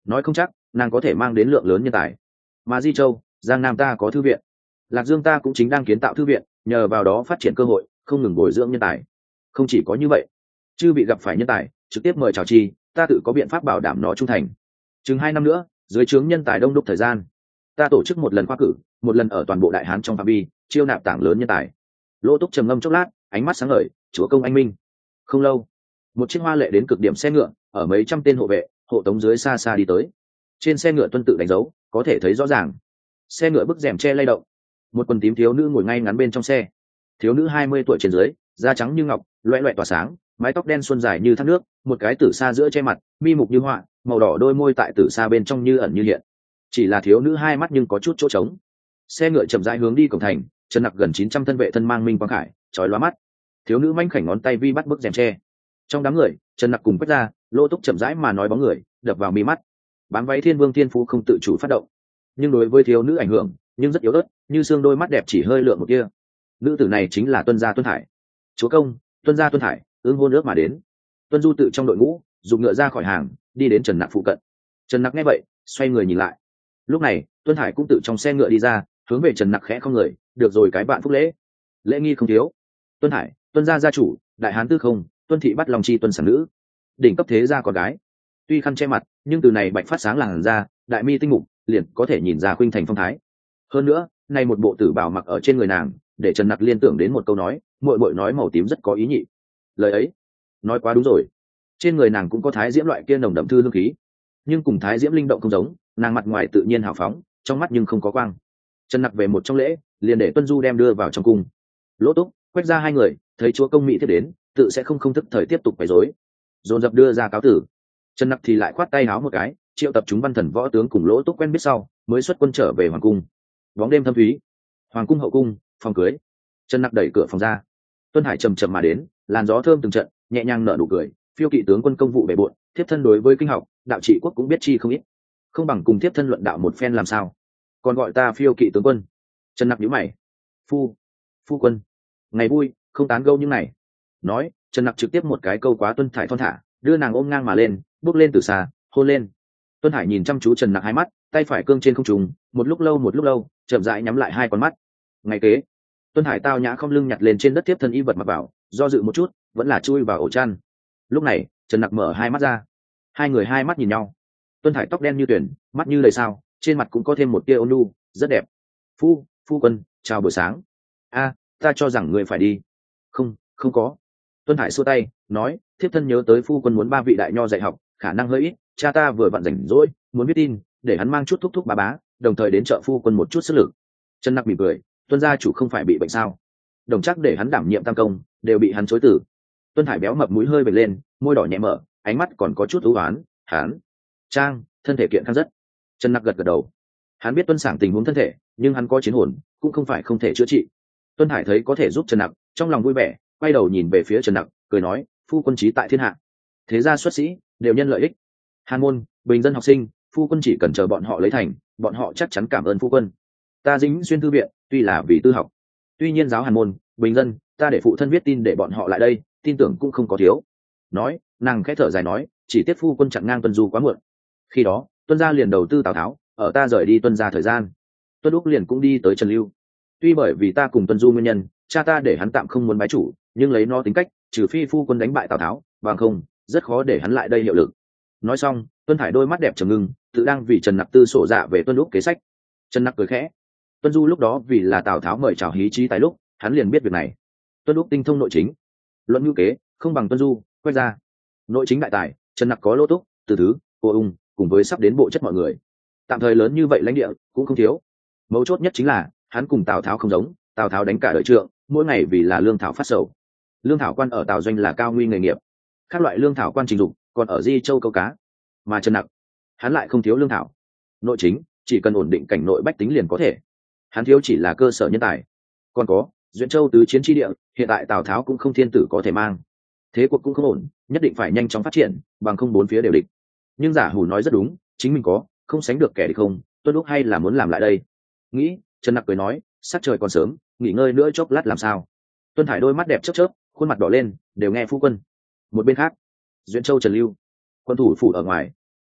nói không chắc nàng có thể mang đến lượng lớn nhân tài. Mà Di Châu, Giang Nam ta có thư viện, Lạc Dương ta cũng chính đang kiến tạo thư viện, nhờ vào đó phát triển cơ hội, không ngừng bồi dưỡng nhân tài. Không chỉ có như vậy, chư bị gặp phải nhân tài trực tiếp mời chào chi, ta tự có biện pháp bảo đảm nó trung thành. Chừng hai năm nữa, dưới trướng nhân tài đông đúc thời gian, ta tổ chức một lần khoa cử, một lần ở toàn bộ đại hán trong phạm vi, chiêu nạp tảng lớn nhân tài. Lỗ Túc trầm ngâm chốc lát, ánh mắt sáng ngời, chúa công anh minh. Không lâu, một chiếc hoa lệ đến cực điểm xe ngựa ở mấy trăm tên hộ vệ hộ tống dưới xa xa đi tới. Trên xe ngựa tuân tự đánh dấu, có thể thấy rõ ràng. Xe ngựa bức rèm che lay động, một quần tím thiếu nữ ngồi ngay ngắn bên trong xe. Thiếu nữ hai mươi tuổi trên dưới, da trắng như ngọc, loẹt loẹt tỏa sáng, mái tóc đen xuân dài như thác nước, một cái tử sa giữa che mặt, mi mục như họa, màu đỏ đôi môi tại tử sa bên trong như ẩn như hiện. Chỉ là thiếu nữ hai mắt nhưng có chút chỗ trống. Xe ngựa chậm rãi hướng đi cổng thành, Trần Nặc gần chín trăm thân vệ thân mang minh quang khải, chói lóa mắt. Thiếu nữ manh khảnh ngón tay vi bắt bức rèm tre. Trong đám người, Trần Nặc cùng Quách Gia, Lô Túc chậm rãi mà nói bóng người, đập vào mi mắt. Bám váy thiên vương thiên phú không tự chủ phát động, nhưng đối với thiếu nữ ảnh hưởng, nhưng rất yếu ớt, như xương đôi mắt đẹp chỉ hơi lượng một kia. Nữ tử này chính là Tuân gia Tuân Hải. Chúa công, Tuân gia Tuân Hải, ương hôn ước mà đến. Tuân Du tự trong đội ngũ, dùng ngựa ra khỏi hàng, đi đến Trần Nặc phụ cận. Trần Nặc nghe vậy, xoay người nhìn lại. Lúc này, Tuân Hải cũng tự trong xe ngựa đi ra, hướng về Trần Nặc khẽ không người, được rồi cái bạn phúc lễ. Lễ nghi không thiếu. Tuân Hải, Tuân gia gia chủ, đại hán tư không, Tuân thị bắt lòng chi tuân sản nữ, đỉnh cấp thế gia con gái. Tuy khăn che mặt, nhưng từ này bạch phát sáng làn da, đại mi tinh mục, liền có thể nhìn ra khuynh thành phong thái. Hơn nữa, này một bộ tử bào mặc ở trên người nàng, để Trần Nặc liên tưởng đến một câu nói, muội muội nói màu tím rất có ý nhị. Lời ấy, nói quá đúng rồi. Trên người nàng cũng có thái diễm loại kia nồng đậm thư hương khí, nhưng cùng thái diễm linh động không giống, nàng mặt ngoài tự nhiên hào phóng, trong mắt nhưng không có quang. Trần Nặc về một trong lễ, liền để Tuân Du đem đưa vào trong cung. Lỗ Túc, Quách Gia hai người thấy chúa công mỹ thiết đến, tự sẽ không không thức thời tiếp tục quấy rối, dồn dập đưa ra cáo tử. Trần Nặc thì lại khoát tay háo một cái, triệu tập chúng văn thần võ tướng cùng Lỗ Túc quen biết sau, mới xuất quân trở về hoàng cung. Bóng đêm thâm thúy, hoàng cung hậu cung, phòng cưới. Trần Nặc đẩy cửa phòng ra, Tuân Hải trầm trầm mà đến, làn gió thơm từng trận, nhẹ nhàng nở nụ cười. Phiêu kỵ tướng quân công vụ bề bộn, thiếp thân đối với kinh học, đạo trị quốc cũng biết chi không ít, không bằng cùng thiếp thân luận đạo một phen làm sao? Còn gọi ta phiêu kỵ tướng quân. Trần Nặc nhíu mày. Phu, phu quân, ngày vui, không tán gẫu những này. Nói, Trần Nặc trực tiếp một cái câu quá Tuân Hải thon thả, đưa nàng ôm ngang mà lên, bước lên từ xa, hôn lên. Tuân Hải nhìn chăm chú Trần Nặc hai mắt, tay phải cương trên không trung, một lúc lâu một lúc lâu, chậm rãi nhắm lại hai con mắt. Ngày kế, Tuân Hải tao nhã không lưng nhặt lên trên đất tiếp thân y vật mặc vào, do dự một chút, vẫn là chui vào ổ chăn. Lúc này, Trần Nặc mở hai mắt ra, hai người hai mắt nhìn nhau. Tuân Hải tóc đen như tuyển, mắt như đầy sao, trên mặt cũng có thêm một tia ôn nhu, rất đẹp. Phu, phu quân, chào buổi sáng. A, ta cho rằng người phải đi. Không, không có. Tuân Hải xua tay, nói, thiếp thân nhớ tới phu quân muốn ba vị đại nho dạy học, khả năng hơi ít, cha ta vừa vặn rảnh rỗi, muốn biết tin, để hắn mang chút thúc thúc bá bá, đồng thời đến trợ phu quân một chút sức lực. Trần Nặc mỉm cười, Tuân gia chủ không phải bị bệnh sao? Đồng chắc để hắn đảm nhiệm tam công, đều bị hắn chối từ. Tuân Hải béo mập mũi hơi bệt lên, môi đỏ nhẹ mở, ánh mắt còn có chút ưu ái. Hắn, Trang, thân thể kiện khang rất. Trần Nặc gật gật đầu. Hắn biết Tuân Sảng tình huống thân thể, nhưng hắn có chiến hồn, cũng không phải không thể chữa trị. Tuân Hải thấy có thể giúp Trần Nặc, trong lòng vui vẻ, quay đầu nhìn về phía Trần Nặc, cười nói, phu quân trí tại thiên hạ, thế gia xuất sĩ đều nhân lợi ích. Hàn môn, bình dân học sinh, phu quân chỉ cần chờ bọn họ lấy thành, bọn họ chắc chắn cảm ơn phu quân. Ta dính xuyên thư viện, tuy là vì tư học, tuy nhiên giáo hàn môn, bình dân, ta để phụ thân viết tin để bọn họ lại đây, tin tưởng cũng không có thiếu. Nói, nàng khẽ thở dài nói, chỉ tiếc phu quân chặn ngang Tuân Du quá muộn. Khi đó, Tuân gia liền đầu tư Tào Tháo, ở ta rời đi Tuân gia thời gian, Tuân Úc liền cũng đi tới Trần Lưu. Tuy bởi vì ta cùng Tuân Du nguyên nhân, cha ta để hắn tạm không muốn bái chủ, nhưng lấy nó tính cách, trừ phi phu quân đánh bại Tào Tháo, bằng không, rất khó để hắn lại đây hiệu lực. Nói xong, Tuân Hải đôi mắt đẹp trầm ngưng, tự đang vì Trần Nặc tư sổ dạ về Tuân Úc kế sách. Trần Nặc cười khẽ. Tuân Du lúc đó vì là Tào Tháo mời chào hí trí tại lúc, hắn liền biết việc này. Tuân Úc tinh thông nội chính, luận ngữ kế, không bằng Tuân Du, quay ra. Nội chính đại tài, Trần Nặc có Lỗ Túc, Từ Thứ, Cô Ung, cùng với sắp đến bộ chất mọi người. Tạm thời lớn như vậy lãnh địa cũng không thiếu. Mấu chốt nhất chính là, hắn cùng Tào Tháo không giống, Tào Tháo đánh cả đời trượng, mỗi ngày vì là lương thảo phát sầu. Lương thảo quan ở Tào doanh là cao nguy nghề nghiệp. Các loại lương thảo quan trình dụng, còn ở Di Châu câu cá. Mà Trần Nặc, hắn lại không thiếu lương thảo. Nội chính, chỉ cần ổn định cảnh nội bách tính liền có thể. Hắn thiếu chỉ là cơ sở nhân tài. Còn có, Duyện Châu tứ chiến tri địa, hiện tại Tào Tháo cũng không thiên tử có thể mang. Thế cuộc cũng không ổn, nhất định phải nhanh chóng phát triển, bằng không bốn phía đều địch. Nhưng giả hủ nói rất đúng, chính mình có, không sánh được kẻ địch không, Tuân Úc hay là muốn làm lại đây. Nghĩ, Trần Nặc cười nói, sắc trời còn sớm, nghỉ ngơi nữa chốc lát làm sao? Tuân Hải đôi mắt đẹp chớp chớp, khuôn mặt đỏ lên, đều nghe phu quân. Một bên khác, Duyện Châu Trần Lưu, quân thủ phủ ở ngoài,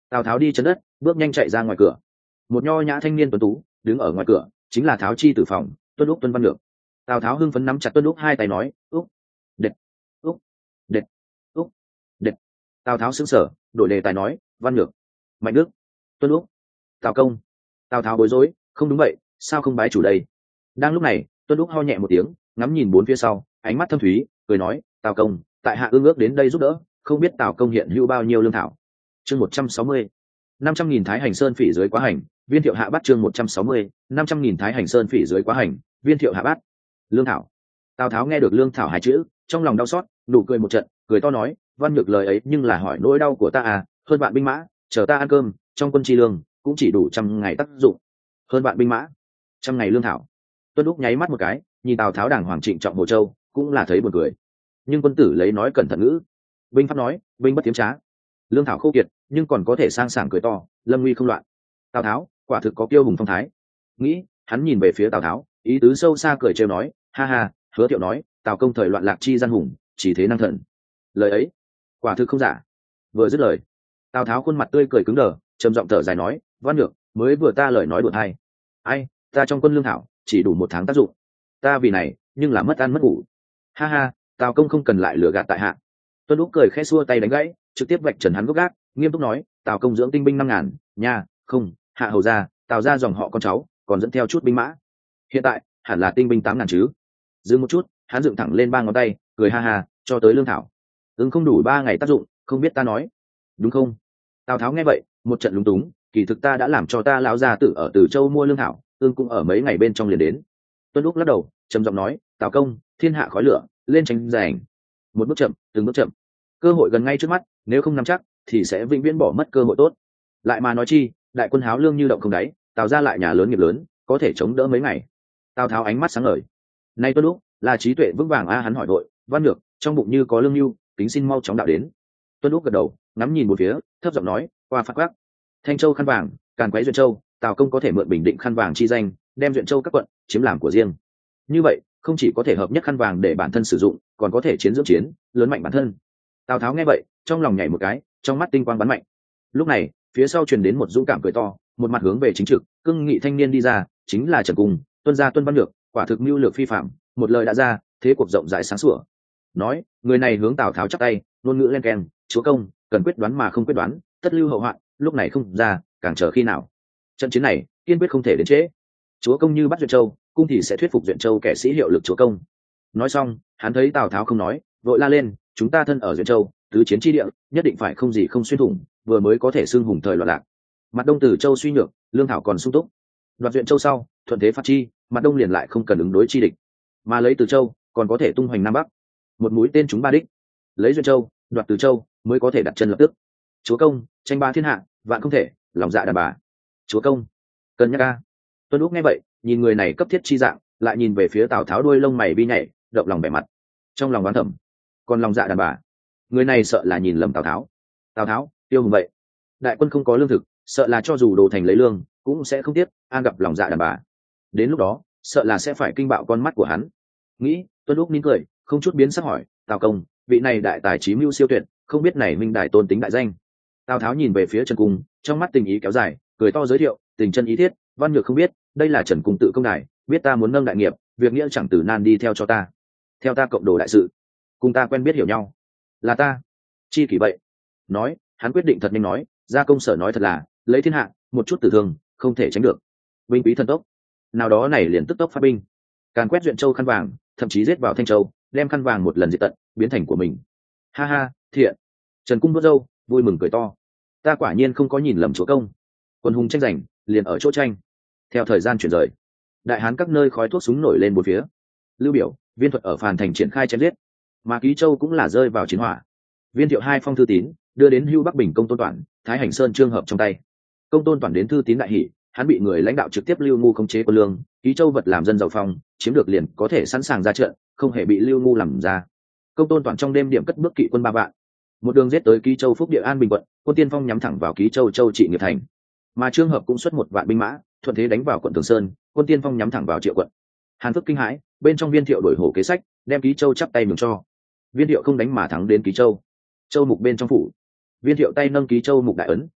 Tào Tháo đi chân đất, bước nhanh chạy ra ngoài cửa. Một nho nhã thanh niên tuấn tú đứng ở ngoài cửa, chính là Tháo Chi Tử Phòng, Tuân Úc Tuân Văn Lược. Tào Tháo hưng phấn nắm chặt Tuân Úc hai tay nói: "Úc, đệt, Úc, đệt, Úc, đệt." Tào Tháo sững sờ, đổi đề tài nói: "Văn Lược, Mạnh Đức, Tuân Úc, Tào Công." Tào Tháo bối rối: "Không đúng vậy, sao không bái chủ đây?" Đang lúc này, Tuân Úc ho nhẹ một tiếng, ngắm nhìn bốn phía sau, ánh mắt thâm thúy, cười nói: "Tào Công, tại hạ ương ước đến đây giúp đỡ, không biết Tào Công hiện hữu bao nhiêu lương thảo." Chương một trăm sáu mươi, năm trăm nghìn Thái Hành Sơn phỉ dưới quá hành, viên thiệu hạ bát. Chương một trăm sáu mươi, năm trăm nghìn Thái Hành Sơn phỉ dưới quá hành, viên thiệu hạ bát. Lương thảo. Tào Tháo nghe được lương thảo hai chữ, trong lòng đau xót, nụ cười một trận, cười to nói: "Văn Nhược lời ấy nhưng là hỏi nỗi đau của ta à, hơn bạn binh mã, chờ ta ăn cơm, trong quân chi lương cũng chỉ đủ trăm ngày tác dụng. Hơn bạn binh mã, trăm ngày lương thảo." Tuân Úc nháy mắt một cái, nhìn Tào Tháo đàng hoàng trịnh trọng Hồ Châu, cũng là thấy buồn cười. Nhưng quân tử lấy nói cẩn thận ngữ, binh pháp nói, binh bất tiếm trá. Lương thảo khô kiệt, nhưng còn có thể sang sảng cười to, lâm nguy không loạn. Tào Tháo quả thực có kiêu hùng phong thái. Nghĩ, hắn nhìn về phía Tào Tháo, ý tứ sâu xa cười trêu nói: "Ha ha, Hứa Thiệu nói, Tào Công thời loạn lạc chi gian hùng, chỉ thế năng thần." Lời ấy, quả thực không giả. Vừa dứt lời, Tào Tháo khuôn mặt tươi cười cứng đờ, trầm giọng thở dài nói: "Văn Nhược, mới vừa ta lời nói đùa thay. Ai, ta trong quân lương thảo chỉ đủ một tháng tác dụng. Ta vì này, nhưng là mất ăn mất ngủ. Ha ha, Tào Công không cần lại lừa gạt tại hạ." Tuân Úc cười khẽ xua tay đánh gãy, trực tiếp vạch trần hắn gốc gác, nghiêm túc nói: "Tào Công dưỡng tinh binh năm ngàn, nha, không, hạ hầu ra, Tào ra dòng họ con cháu, còn dẫn theo chút binh mã. Hiện tại hẳn là tinh binh tám ngàn chứ?" Dừng một chút, hắn dựng thẳng lên ba ngón tay, cười ha ha, cho tới lương thảo, ứng không đủ ba ngày tác dụng, không biết ta nói đúng không? Tào Tháo nghe vậy, một trận lúng túng, kỳ thực ta đã làm cho ta lão gia tử ở Từ Châu mua lương thảo, ương cũng ở mấy ngày bên trong liền đến. Tuân Úc lắc đầu, trầm giọng nói: "Tào Công, thiên hạ khói lửa, lên tranh giành. Một bước chậm, từng bước chậm. Cơ hội gần ngay trước mắt, nếu không nắm chắc, thì sẽ vĩnh viễn bỏ mất cơ hội tốt. Lại mà nói chi, đại quân háo lương như động không đáy, Tào ra lại nhà lớn nghiệp lớn, có thể chống đỡ mấy ngày." Tào Tháo ánh mắt sáng ngời. Nay Tuân Úc là trí tuệ vững vàng a, hắn hỏi đội: "Văn Nhược, trong bụng như có lương lưu, kính xin mau chóng đạo đến." Tuân Úc gật đầu, ngắm nhìn một phía, thấp giọng nói: "Qua phát quắc, Thanh Châu khăn vàng, càn quấy Duyện Châu, Tào Công có thể mượn Bình Định khăn vàng chi danh, đem Duyện Châu các quận chiếm làm của riêng. Như vậy, không chỉ có thể hợp nhất khăn vàng để bản thân sử dụng, còn có thể chiến dưỡng chiến, lớn mạnh bản thân." Tào Tháo nghe vậy, trong lòng nhảy một cái, trong mắt tinh quang bắn mạnh. Lúc này, phía sau truyền đến một dũng cảm cười to, một mặt hướng về chính trực, cương nghị thanh niên đi ra, chính là Trần Cung, Tuân gia Tuân Văn Lược, quả thực mưu lược phi phạm, một lời đã ra, thế cuộc rộng rãi sáng sủa. Nói, người này hướng Tào Tháo chắp tay, ngôn ngữ len keng: "Chúa công, cần quyết đoán mà không quyết đoán, tất lưu hậu hoạn, lúc này không ra, càng chờ khi nào. Trận chiến này, kiên quyết không thể đến trễ. Chúa công như bắt Duyện Châu, cung thì sẽ thuyết phục Duyện Châu kẻ sĩ hiệu lực chúa công." Nói xong, hắn thấy Tào Tháo không nói, vội la lên: "Chúng ta thân ở Duyện Châu, tứ chiến chi địa, nhất định phải không gì không xuyên thủng, vừa mới có thể xưng hùng thời loạn lạc. Mặt đông Từ Châu suy nhược, lương thảo còn sung túc, đoạt Duyện Châu sau, thuận thế phát chi, mặt đông liền lại không cần ứng đối chi địch, mà lấy Từ Châu, còn có thể tung hoành nam bắc, một mũi tên trúng ba đích. Lấy Duyện Châu, đoạt Từ Châu, mới có thể đặt chân lập tức. Chúa công, tranh ba thiên hạ, vạn không thể, lòng dạ đàn bà. Chúa công, cân nhắc ca." Tuân Úc nghe vậy, nhìn người này cấp thiết chi dạng, lại nhìn về phía Tào Tháo, đuôi lông mày bi nhảy, động lòng vẻ mặt. Trong lòng đoán thầm, còn lòng dạ đàn bà, người này sợ là nhìn lầm Tào Tháo. Tào Tháo tiêu hùng vậy, đại quân không có lương thực, sợ là cho dù đồ thành lấy lương cũng sẽ không tiếp, an gặp lòng dạ đàn bà, đến lúc đó sợ là sẽ phải kinh bạo con mắt của hắn. Nghĩ, Tuân Úc nín cười, không chút biến sắc hỏi: "Tào công, vị này đại tài trí mưu siêu tuyệt, không biết này minh đại tôn tính đại danh?" Tào Tháo nhìn về phía Trần Cung, trong mắt tình ý kéo dài, cười to giới thiệu: "Tình chân ý thiết, Văn Nhược không biết, đây là Trần Cung tự công đài, biết ta muốn nâng đại nghiệp, việc nghĩa chẳng từ nan đi theo cho ta, theo ta cộng đồ đại sự, cùng ta quen biết hiểu nhau, là ta chi kỷ vậy." Nói, hắn quyết định thật nhanh nói: "Gia công sở nói thật là, lấy thiên hạ, một chút tử thương không thể tránh được. Binh quý thần tốc, nào đó này liền tức tốc phát binh, càn quét Duyện Châu khăn vàng, thậm chí giết vào Thanh Châu, đem khăn vàng một lần diệt tận, biến thành của mình." Ha ha, thiện. Trần Cung vuốt râu, vui mừng cười to: "Ta quả nhiên không có nhìn lầm chúa công. Quân hùng tranh giành, liền ở chỗ tranh." Theo thời gian chuyển rời, đại hán các nơi khói thuốc súng nổi lên bốn phía. Lưu Biểu, Viên Thuật ở Phàn Thành triển khai chém giết, mà Ký Châu cũng là rơi vào chiến hỏa. Viên Thiệu hai phong thư tín đưa đến Hưu Bắc Bình Công Tôn Toản, Thái Hành Sơn Trương Hợp trong tay. Công Tôn Toản đến thư tín đại hỷ, hắn bị người lãnh đạo trực tiếp Lưu Ngu khống chế quân lương, Ký Châu vật làm dân giàu phong, chiếm được liền có thể sẵn sàng ra trận, không hề bị Lưu Ngu làm ra. Công Tôn Toản trong đêm điểm cất bước kỵ quân ba vạn, một đường giết tới Ký Châu Phúc Địa An Bình quận, quân tiên phong nhắm thẳng vào Ký Châu Châu Trị Nghiệp Thành. Mà Trương Hợp cũng xuất một vạn binh mã, thuận thế đánh vào quận Tường Sơn, quân tiên phong nhắm thẳng vào Triệu quận. Hàn Phước kinh hãi, bên trong Viên Thiệu đổi hổ kế sách, đem Ký Châu chắp tay mừng cho. Viên Thiệu không đánh mà thắng đến Ký Châu. Châu Mục bên trong phủ, Viên Thiệu tay nâng Ký Châu Mục đại ấn,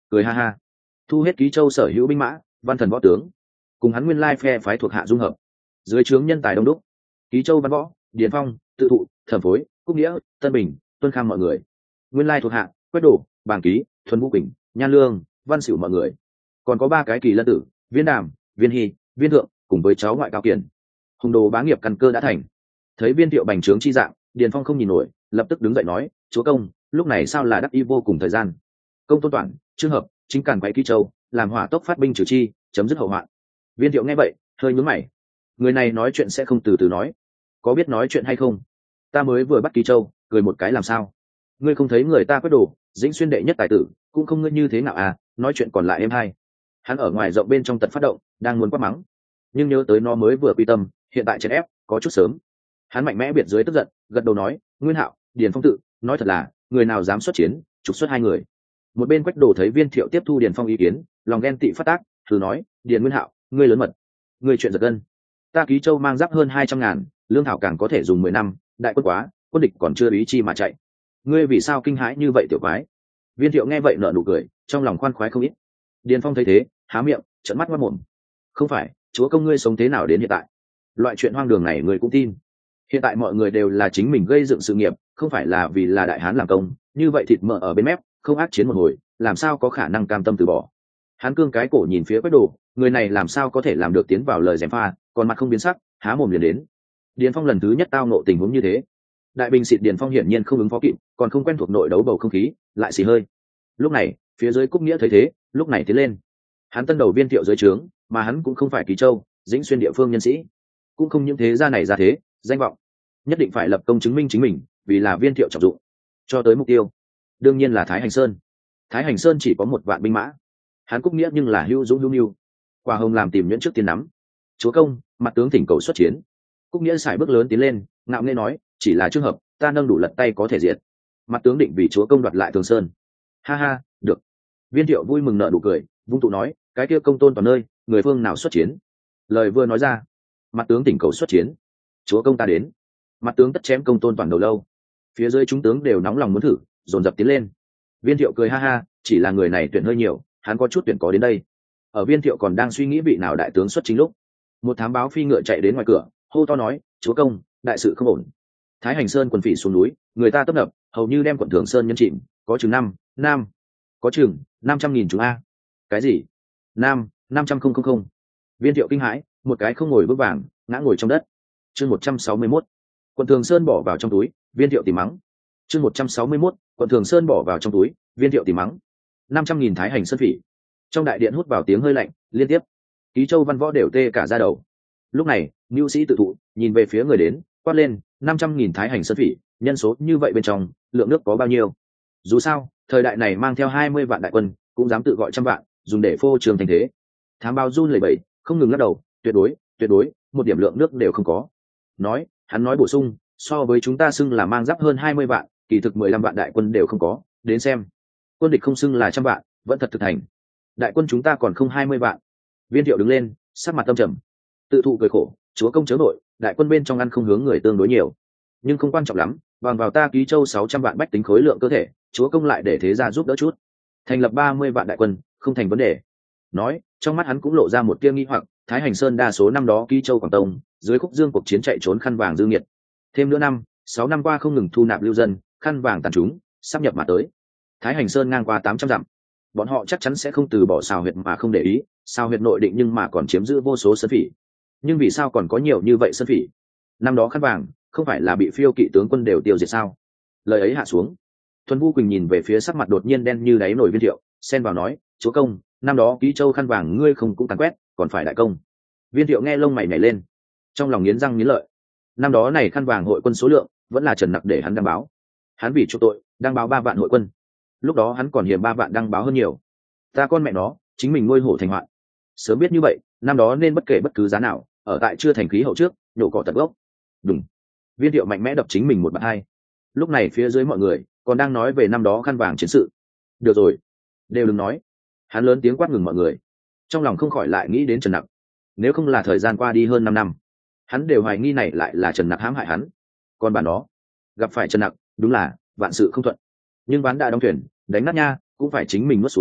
cười ha ha, thu hết Ký Châu sở hữu binh mã, văn thần võ tướng, cùng hắn nguyên lai phe phái thuộc hạ dung hợp, dưới trướng nhân tài đông đúc. Ký Châu văn võ, Điền Phong, Tự Thụ, Thẩm Phối, Cúc Nghĩa, Tân Bình, Tuân Khang mọi người, nguyên lai thuộc hạ, Quách Đổ, Bàng Ký, Thuần Vũ Quỳnh, Nhan Lương, Văn Sửu mọi người, còn có ba cái Kỳ Lân Tử, Viên Đàm, Viên Hy, Viên Thượng, cùng với cháu ngoại Cao Kiền. Hùng đồ bá nghiệp căn cơ đã thành. Thấy Viên Thiệu bành trướng chi dạng, Điền Phong không nhìn nổi, lập tức đứng dậy nói: chúa công, lúc này sao là đắc ý vô cùng thời gian. Công tôn toản, Trương Hợp, chính càn quấy Ký Châu, làm hỏa tốc phát binh trừ chi, chấm dứt hậu hoạn. Viên Thiệu nghe vậy, hơi nhướng mày. Người này nói chuyện sẽ không từ từ nói, có biết nói chuyện hay không? Ta mới vừa bắt Ký Châu, cười một cái làm sao? Ngươi không thấy người ta Quách Đồ, Dĩnh Xuyên đệ nhất tài tử, cũng không ngươi như thế nào à? Nói chuyện còn lại em hay. Hắn ở ngoài rộng bên trong tật phát động, đang muốn quát mắng, nhưng nhớ tới nó mới vừa quy tâm, hiện tại chèn ép có chút sớm. Hắn mạnh mẽ biệt dưới tức giận, gật đầu nói: Nguyên Hạo, Điền Phong tự nói thật là, người nào dám xuất chiến, trục xuất hai người. Một bên Quách Đồ thấy Viên Thiệu tiếp thu Điền Phong ý kiến, lòng ghen tị phát tác, thử nói: Điền Nguyên Hạo, ngươi lớn mật, ngươi chuyện giật gân. Ta Ký Châu mang giáp hơn hai trăm ngàn, lương thảo càng có thể dùng mười năm, đại quân quá, quân địch còn chưa ý chi mà chạy. Ngươi vì sao kinh hãi như vậy tiểu quái? Viên Thiệu nghe vậy nở nụ cười, trong lòng khoan khoái không ít. Điền Phong thấy thế, há miệng, trợn mắt ngoác mồm. Không phải, chúa công ngươi sống thế nào đến hiện tại? Loại chuyện hoang đường này ngươi cũng tin? Hiện tại mọi người đều là chính mình gây dựng sự nghiệp, không phải là vì là đại hán làm công, như vậy thịt mỡ ở bên mép, không ác chiến một hồi, làm sao có khả năng cam tâm từ bỏ? Hắn cương cái cổ nhìn phía Quách Đồ, người này làm sao có thể làm được tiến vào lời gièm pha, còn mặt không biến sắc, há mồm liền đến. Điền Phong lần thứ nhất tao nộ tình huống như thế. Đại binh xịt Điền Phong hiển nhiên không ứng phó kịp, còn không quen thuộc nội đấu bầu không khí, lại xì hơi. Lúc này, phía dưới Cúc Nghĩa thấy thế, lúc này tiến lên. Hắn tân đầu Viên Thiệu dưới trướng, mà hắn cũng không phải Ký Châu, Dĩnh Xuyên địa phương nhân sĩ, cũng không những thế gia này ra thế, danh vọng, nhất định phải lập công chứng minh chính mình, vì là Viên Thiệu trọng dụng. Cho tới mục tiêu, đương nhiên là Thái Hành Sơn. Thái Hành Sơn chỉ có một vạn binh mã, hắn Cúc Nghĩa nhưng là hữu dũng hữu nhu. Quả Hồng làm tìm nhuyễn trước tiên nắm. Chúa công, mặt tướng thỉnh cầu xuất chiến. Cúc Nghĩa sải bước lớn tiến lên, ngạo nghễ nói: chỉ là trường hợp, ta nâng đủ lật tay có thể diệt. Mặt tướng định vì chúa công đoạt lại Thường Sơn. Ha ha, được. Viên Thiệu vui mừng nở nụ cười, vung tụ nói: cái kia công tôn toàn nơi, người phương nào xuất chiến? Lời vừa nói ra, mặt tướng thỉnh cầu xuất chiến. Chúa công ta đến. Mặt tướng tất chém công tôn toàn đầu lâu. Phía dưới chúng tướng đều nóng lòng muốn thử, dồn dập tiến lên. Viên Thiệu cười ha ha, chỉ là người này tuyển hơi nhiều, hắn có chút tuyển có đến đây. Ở Viên Thiệu còn đang suy nghĩ vị nào đại tướng xuất chính lúc, một thám báo phi ngựa chạy đến ngoài cửa, hô to nói: chúa công, đại sự không ổn. Thái Hành Sơn quần phỉ xuống núi, người ta tấp nập, hầu như đem quận Thường Sơn nhân chìm, có chừng năm nam có chừng năm trăm nghìn chúng a. Cái gì? Nam năm trăm không không không. Viên Thiệu kinh hãi, một cái không ngồi bước vàng, ngã ngồi trong đất. Chương một trăm sáu mươi mốt, quận Thường Sơn bỏ vào trong túi. Viên Thiệu tìm mắng. Chương một trăm sáu mươi mốt, quận Thường Sơn bỏ vào trong túi. Viên Thiệu tìm mắng. Năm trăm nghìn Thái Hành Sơn phỉ. Trong đại điện hút vào tiếng hơi lạnh liên tiếp, Ký Châu văn võ đều tê cả da đầu. Lúc này, Nưu Sĩ Tự Thụ nhìn về phía người đến, quát lên: năm trăm nghìn Thái Hành Sơn phỉ, nhân số như vậy bên trong, lượng nước có bao nhiêu? Dù sao, thời đại này mang theo hai mươi vạn đại quân, cũng dám tự gọi trăm vạn, dùng để phô trương thành thế. Thám báo run lẩy bẩy, không ngừng lắc đầu: tuyệt đối, tuyệt đối, một điểm lượng nước đều không có. Nói, hắn nói bổ sung: so với chúng ta xưng là mang giáp hơn hai mươi vạn, kỳ thực mười lăm vạn đại quân đều không có. Đến xem, quân địch không xưng là trăm vạn, vẫn thật thực thành. Đại quân chúng ta còn không hai mươi vạn. Viên Thiệu đứng lên, sắc mặt tâm trầm. Tự Thụ cười khổ: chúa công chớ nội, đại quân bên trong ăn không hướng người tương đối nhiều, nhưng không quan trọng lắm, bằng vào ta Ký Châu sáu trăm vạn bách tính khối lượng cơ thể, chúa công lại để thế gia giúp đỡ chút, thành lập ba mươi vạn đại quân, không thành vấn đề. Nói, trong mắt hắn cũng lộ ra một tia nghi hoặc. Thái Hành Sơn đa số năm đó Ký Châu Quảng Tông, dưới khúc dương cuộc chiến chạy trốn khăn vàng dư nghiệt, thêm nữa năm sáu năm qua không ngừng thu nạp lưu dân, khăn vàng tàn chúng, sắp nhập mà tới. Thái Hành Sơn ngang qua tám trăm dặm, bọn họ chắc chắn sẽ không từ bỏ Sào Huyệt mà không để ý. Sào Huyệt nội định nhưng mà còn chiếm giữ vô số sơn phỉ. Nhưng vì sao còn có nhiều như vậy sơn phỉ? Năm đó khăn vàng không phải là bị phiêu kỵ tướng quân đều tiêu diệt sao? Lời ấy hạ xuống, Thuần Vũ Quỳnh nhìn về phía sắc mặt đột nhiên đen như đáy nổi Viên Thiệu, xen vào nói: chúa công, năm đó Ký Châu khăn vàng ngươi không cũng tàn quét, còn phải đại công. Viên Thiệu nghe lông mày nhảy lên, trong lòng nghiến răng nghiến lợi. Năm đó này khăn vàng hội quân số lượng vẫn là Trần Nặc để hắn đăng báo, hắn vì chuộc tội đăng báo ba vạn hội quân, lúc đó hắn còn hiềm ba vạn đăng báo hơn nhiều. Ta con mẹ nó, chính mình nuôi hổ thành hoạn. Sớm biết như vậy, năm đó nên bất kể bất cứ giá nào, ở tại chưa thành khí hậu trước, nhổ cỏ tận gốc. Đúng. Viên Thiệu mạnh mẽ đập chính mình một bạt hai. Lúc này phía dưới mọi người còn đang nói về năm đó khăn vàng chiến sự. Được rồi, đều đừng nói. Hắn lớn tiếng quát ngừng mọi người, trong lòng không khỏi lại nghĩ đến Trần Nặc. Nếu không là thời gian qua đi hơn năm năm, hắn đều hoài nghi này lại là Trần Nặc hãm hại hắn. Còn bản đó, gặp phải Trần Nặc, đúng là vạn sự không thuận. Nhưng ván đã đóng thuyền, đánh nát nha, cũng phải chính mình nuốt xuống.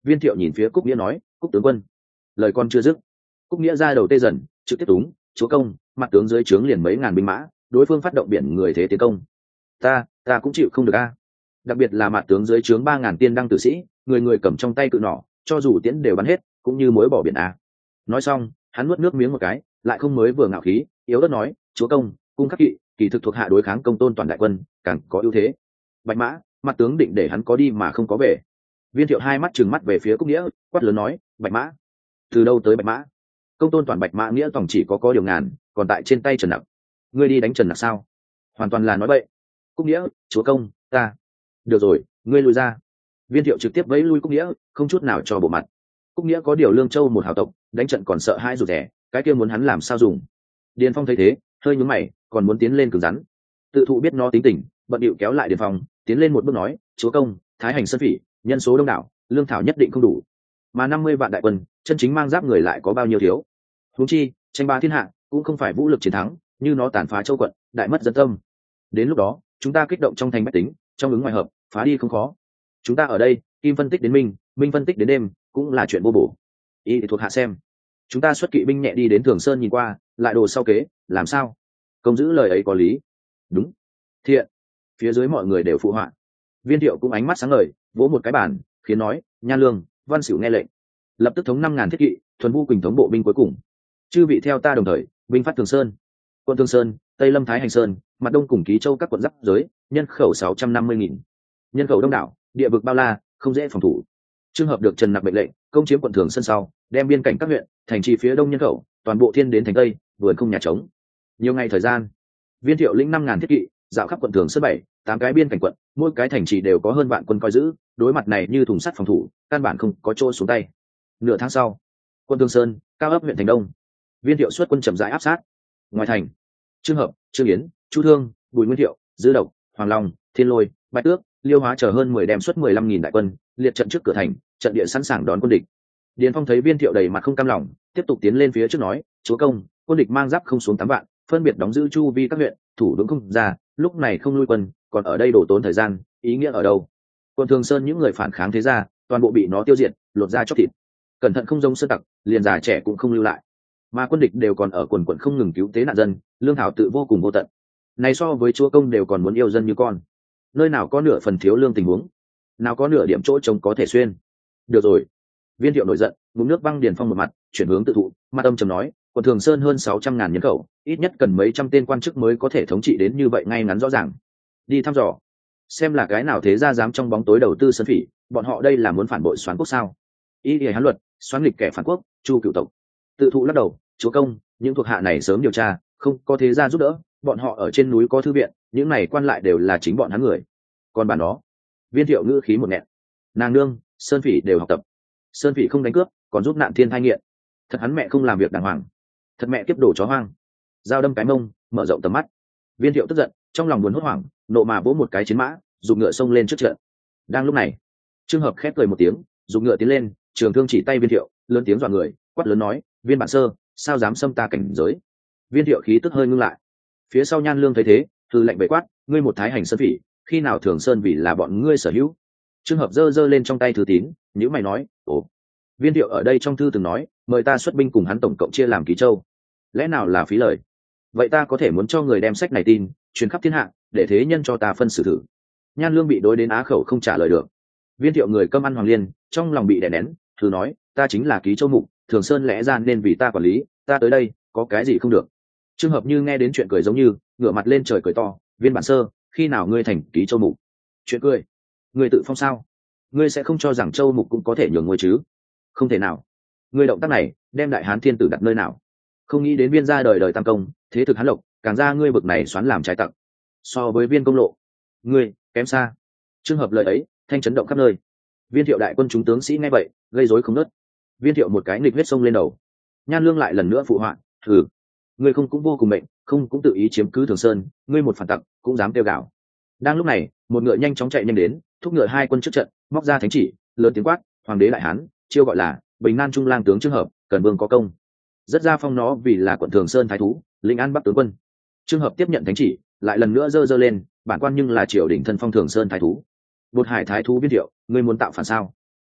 Viên Thiệu nhìn phía Cúc Nghĩa nói, Cúc tướng quân. Lời con chưa dứt, Cúc Nghĩa ra đầu tê dần, trực tiếp túng, chúa công, mặt tướng dưới trướng liền mấy ngàn binh mã, đối phương phát động biển người thế tiến công, ta ta cũng chịu không được a. Đặc biệt là mặt tướng dưới trướng ba ngàn tiên đăng tử sĩ, người người cầm trong tay cự nỏ, cho dù tiễn đều bắn hết, cũng như muối bỏ biển a. Nói xong, hắn nuốt nước miếng một cái, lại không mới vừa ngạo khí, yếu ớt nói, chúa công, cung khắc kỵ kỳ thực thuộc hạ đối kháng công tôn toàn đại quân càng có ưu thế. Bạch mã, mặt tướng định để hắn có đi mà không có về. Viên Thiệu hai mắt trừng mắt về phía Cúc Nghĩa, quát lớn nói, bạch mã? Từ đâu tới bạch mã? Công tôn toàn bạch mã nghĩa tổng chỉ có có điều ngàn, còn tại trên tay Trần Nặc. Ngươi đi đánh Trần Nặc sao? Hoàn toàn là nói bậy. Cúc Nghĩa, chúa công, ta. Được rồi, ngươi lui ra. Viên Thiệu trực tiếp vẫy lui Cúc Nghĩa, không chút nào cho bộ mặt. Cúc Nghĩa có điều Lương Châu một hào tộc, đánh trận còn sợ hãi rụt rẻ, cái kia muốn hắn làm sao dùng? Điền Phong thấy thế, hơi nhướng mày, còn muốn tiến lên cứng rắn. Tự thụ biết nó tính tình, bận điệu kéo lại Điền Phong, tiến lên một bước nói, chúa công, thái hành sơn phỉ, nhân số đông đảo, lương thảo nhất định không đủ, mà năm mươi vạn đại quân, chân chính mang giáp người lại có bao nhiêu thiếu? Huống chi, tranh ba thiên hạ cũng không phải vũ lực chiến thắng, như nó tàn phá châu quận, đại mất dân tâm. Đến lúc đó, chúng ta kích động trong thành bách tính, trong ứng ngoài hợp, phá đi không khó. Chúng ta ở đây, kim phân tích đến minh, minh phân tích đến đêm, cũng là chuyện vô bổ. Ý thì thuộc hạ xem. Chúng ta xuất kỵ binh nhẹ đi đến Thường Sơn nhìn qua, lại đồ sau kế, làm sao? Công giữ lời ấy có lý. Đúng. Thiện. Phía dưới mọi người đều phụ họa. Viên Thiệu cũng ánh mắt sáng ngời, vỗ một cái bàn, khiến nói, Nha Lương, Văn Xỉu nghe lệnh, lập tức thống năm ngàn thiết kỵ, thuần vu quỳnh thống bộ binh cuối cùng. Chư vị theo ta đồng thời, binh phát Thường Sơn. Quận Thường Sơn, Tây Lâm Thái Hành Sơn, mặt đông cùng Ký Châu các quận giáp giới, nhân khẩu sáu trăm năm mươi nghìn. Nhân khẩu đông đảo, địa vực bao la, không dễ phòng thủ. Trường hợp được Trần Nặc mệnh lệnh, công chiếm quận Thường Sơn sau, đem biên cảnh các huyện, thành trì phía đông nhân khẩu, toàn bộ thiên đến thành tây, vườn không nhà trống. Nhiều ngày thời gian, Viên Thiệu lĩnh năm ngàn thiết kỵ, dạo khắp quận Thường Sơn bảy, tám cái biên cảnh quận, mỗi cái thành trì đều có hơn vạn quân coi giữ, đối mặt này như thùng sắt phòng thủ, căn bản không có chỗ xuống tay. Nửa tháng sau, quận Thường Sơn, cao ấp huyện thành đông, Viên Thiệu xuất quân chậm rãi áp sát. Ngoài thành, Trương Hợp, Trương Yến, Chu Thương, Bùi Nguyên Thiệu, Dư Độc, Hoàng Long, Thiên Lôi, Bạch Tước, Liêu Hóa chờ hơn mười đem xuất mười lăm nghìn đại quân, liệt trận trước cửa thành, trận địa sẵn sàng đón quân địch. Điền Phong thấy Viên Thiệu đầy mặt không cam lòng, tiếp tục tiến lên phía trước nói, chúa công, quân địch mang giáp không xuống tám vạn, phân biệt đóng giữ chu vi các huyện, thủ vững không ra, lúc này không lui quân, còn ở đây đổ tốn thời gian, ý nghĩa ở đâu? Quận Thường Sơn những người phản kháng thế ra, toàn bộ bị nó tiêu diệt, lột ra chóc thịt. Cẩn thận không giống sơn tặc, liền già trẻ cũng không lưu lại. Mà quân địch đều còn ở quần quận không ngừng cứu tế nạn dân, lương thảo tự vô cùng vô tận. Này so với chúa công đều còn muốn yêu dân như con. Nơi nào có nửa phần thiếu lương tình huống, nào có nửa điểm chỗ trống có thể xuyên. Được rồi. Viên Thiệu nổi giận, ngụm nước văng Điền Phong một mặt, chuyển hướng tự thụ, mặt âm trầm nói, quận Thường Sơn hơn sáu trăm ngàn nhân khẩu, ít nhất cần mấy trăm tên quan chức mới có thể thống trị đến như vậy ngay ngắn rõ ràng. Đi thăm dò, xem là cái nào thế ra dám trong bóng tối đầu tư sơn phỉ, bọn họ đây là muốn phản bội Soán quốc sao? Ý ý hán luật, xoán nghịch kẻ phản quốc, Chu cựu tộc. Tự thụ lắc đầu, chúa công, những thuộc hạ này sớm điều tra, không có thế gia giúp đỡ, bọn họ ở trên núi có thư viện, những này quan lại đều là chính bọn hắn người. Còn bản đó, Viên Thiệu ngữ khí một nghẹn, nàng nương, sơn phỉ đều học tập, sơn phỉ không đánh cướp, còn giúp nạn thiên thai nghiện, thật hắn mẹ không làm việc đàng hoàng, thật mẹ kiếp đổ chó hoang. Dao đâm cái mông, mở rộng tầm mắt. Viên Thiệu tức giận, trong lòng buồn hốt hoảng, nộ mà vỗ một cái chiến mã, dùng ngựa xông lên trước trận. Đang lúc này, Trương Hợp khép cười một tiếng, dùng ngựa tiến lên, trường thương chỉ tay Viên Thiệu, lớn tiếng dọa người, quát lớn nói, Viên bản sơ, sao dám xâm ta cảnh giới? Viên Thiệu khí tức hơi ngưng lại. Phía sau Nhan Lương thấy thế, thư lệnh bệ quát, ngươi một thái hành sơn phỉ, khi nào Thường Sơn vì là bọn ngươi sở hữu? Trương Hợp giơ giơ lên trong tay thư tín, nhữ mày nói, ồ. Viên Thiệu ở đây trong thư từng nói, mời ta xuất binh cùng hắn tổng cộng chia làm Ký Châu, lẽ nào là phí lời? Vậy ta có thể muốn cho người đem sách này tin truyền khắp thiên hạ, để thế nhân cho ta phân xử thử. Nhan Lương bị đối đến á khẩu không trả lời được. Viên Thiệu người câm ăn hoàng liên, trong lòng bị đè nén, thử nói, ta chính là Ký Châu mục, Thường Sơn lẽ ra nên vì ta quản lý, ta tới đây có cái gì không được? Trường hợp như nghe đến chuyện cười giống như ngửa mặt lên trời cười to, Viên bản sơ, khi nào ngươi thành Ký Châu mục? Chuyện cười? Ngươi tự phong sao? Ngươi sẽ không cho rằng Châu mục cũng có thể nhường ngôi chứ? Không thể nào. Ngươi động tác này đem đại hán thiên tử đặt nơi nào? Không nghĩ đến Viên gia đời đời tam công, thế thực hán lộc, càng ra ngươi bực này xoắn làm trái tặc. So với Viên công lộ, ngươi kém xa. Trường hợp lời ấy thanh chấn động khắp nơi. Viên Thiệu đại quân chúng tướng sĩ nghe vậy gây rối không nớt. Viên Thiệu một cái nghịch huyết sông lên đầu. Nhan Lương lại lần nữa phụ họa, thử, ngươi không cũng vô cùng mệnh, không cũng tự ý chiếm cứ Thường Sơn, ngươi một phản tặc cũng dám kêu gào. Đang lúc này, một ngựa nhanh chóng chạy nhanh đến, thúc ngựa hai quân trước trận, móc ra thánh chỉ, lớn tiếng quát, hoàng đế đại hán, chiêu gọi là Bình Nan Trung lang tướng Trương Hợp, cần vương có công. Rất ra phong nó vì là quận Thường Sơn thái thú, lĩnh an bắc tướng quân. Trương Hợp tiếp nhận thánh chỉ, lại lần nữa giơ giơ lên, bản quan nhưng là triều đình thân phong Thường Sơn thái thú. Bột hải thái thú Viên Thiệu, ngươi muốn tạo phản sao? Phúc,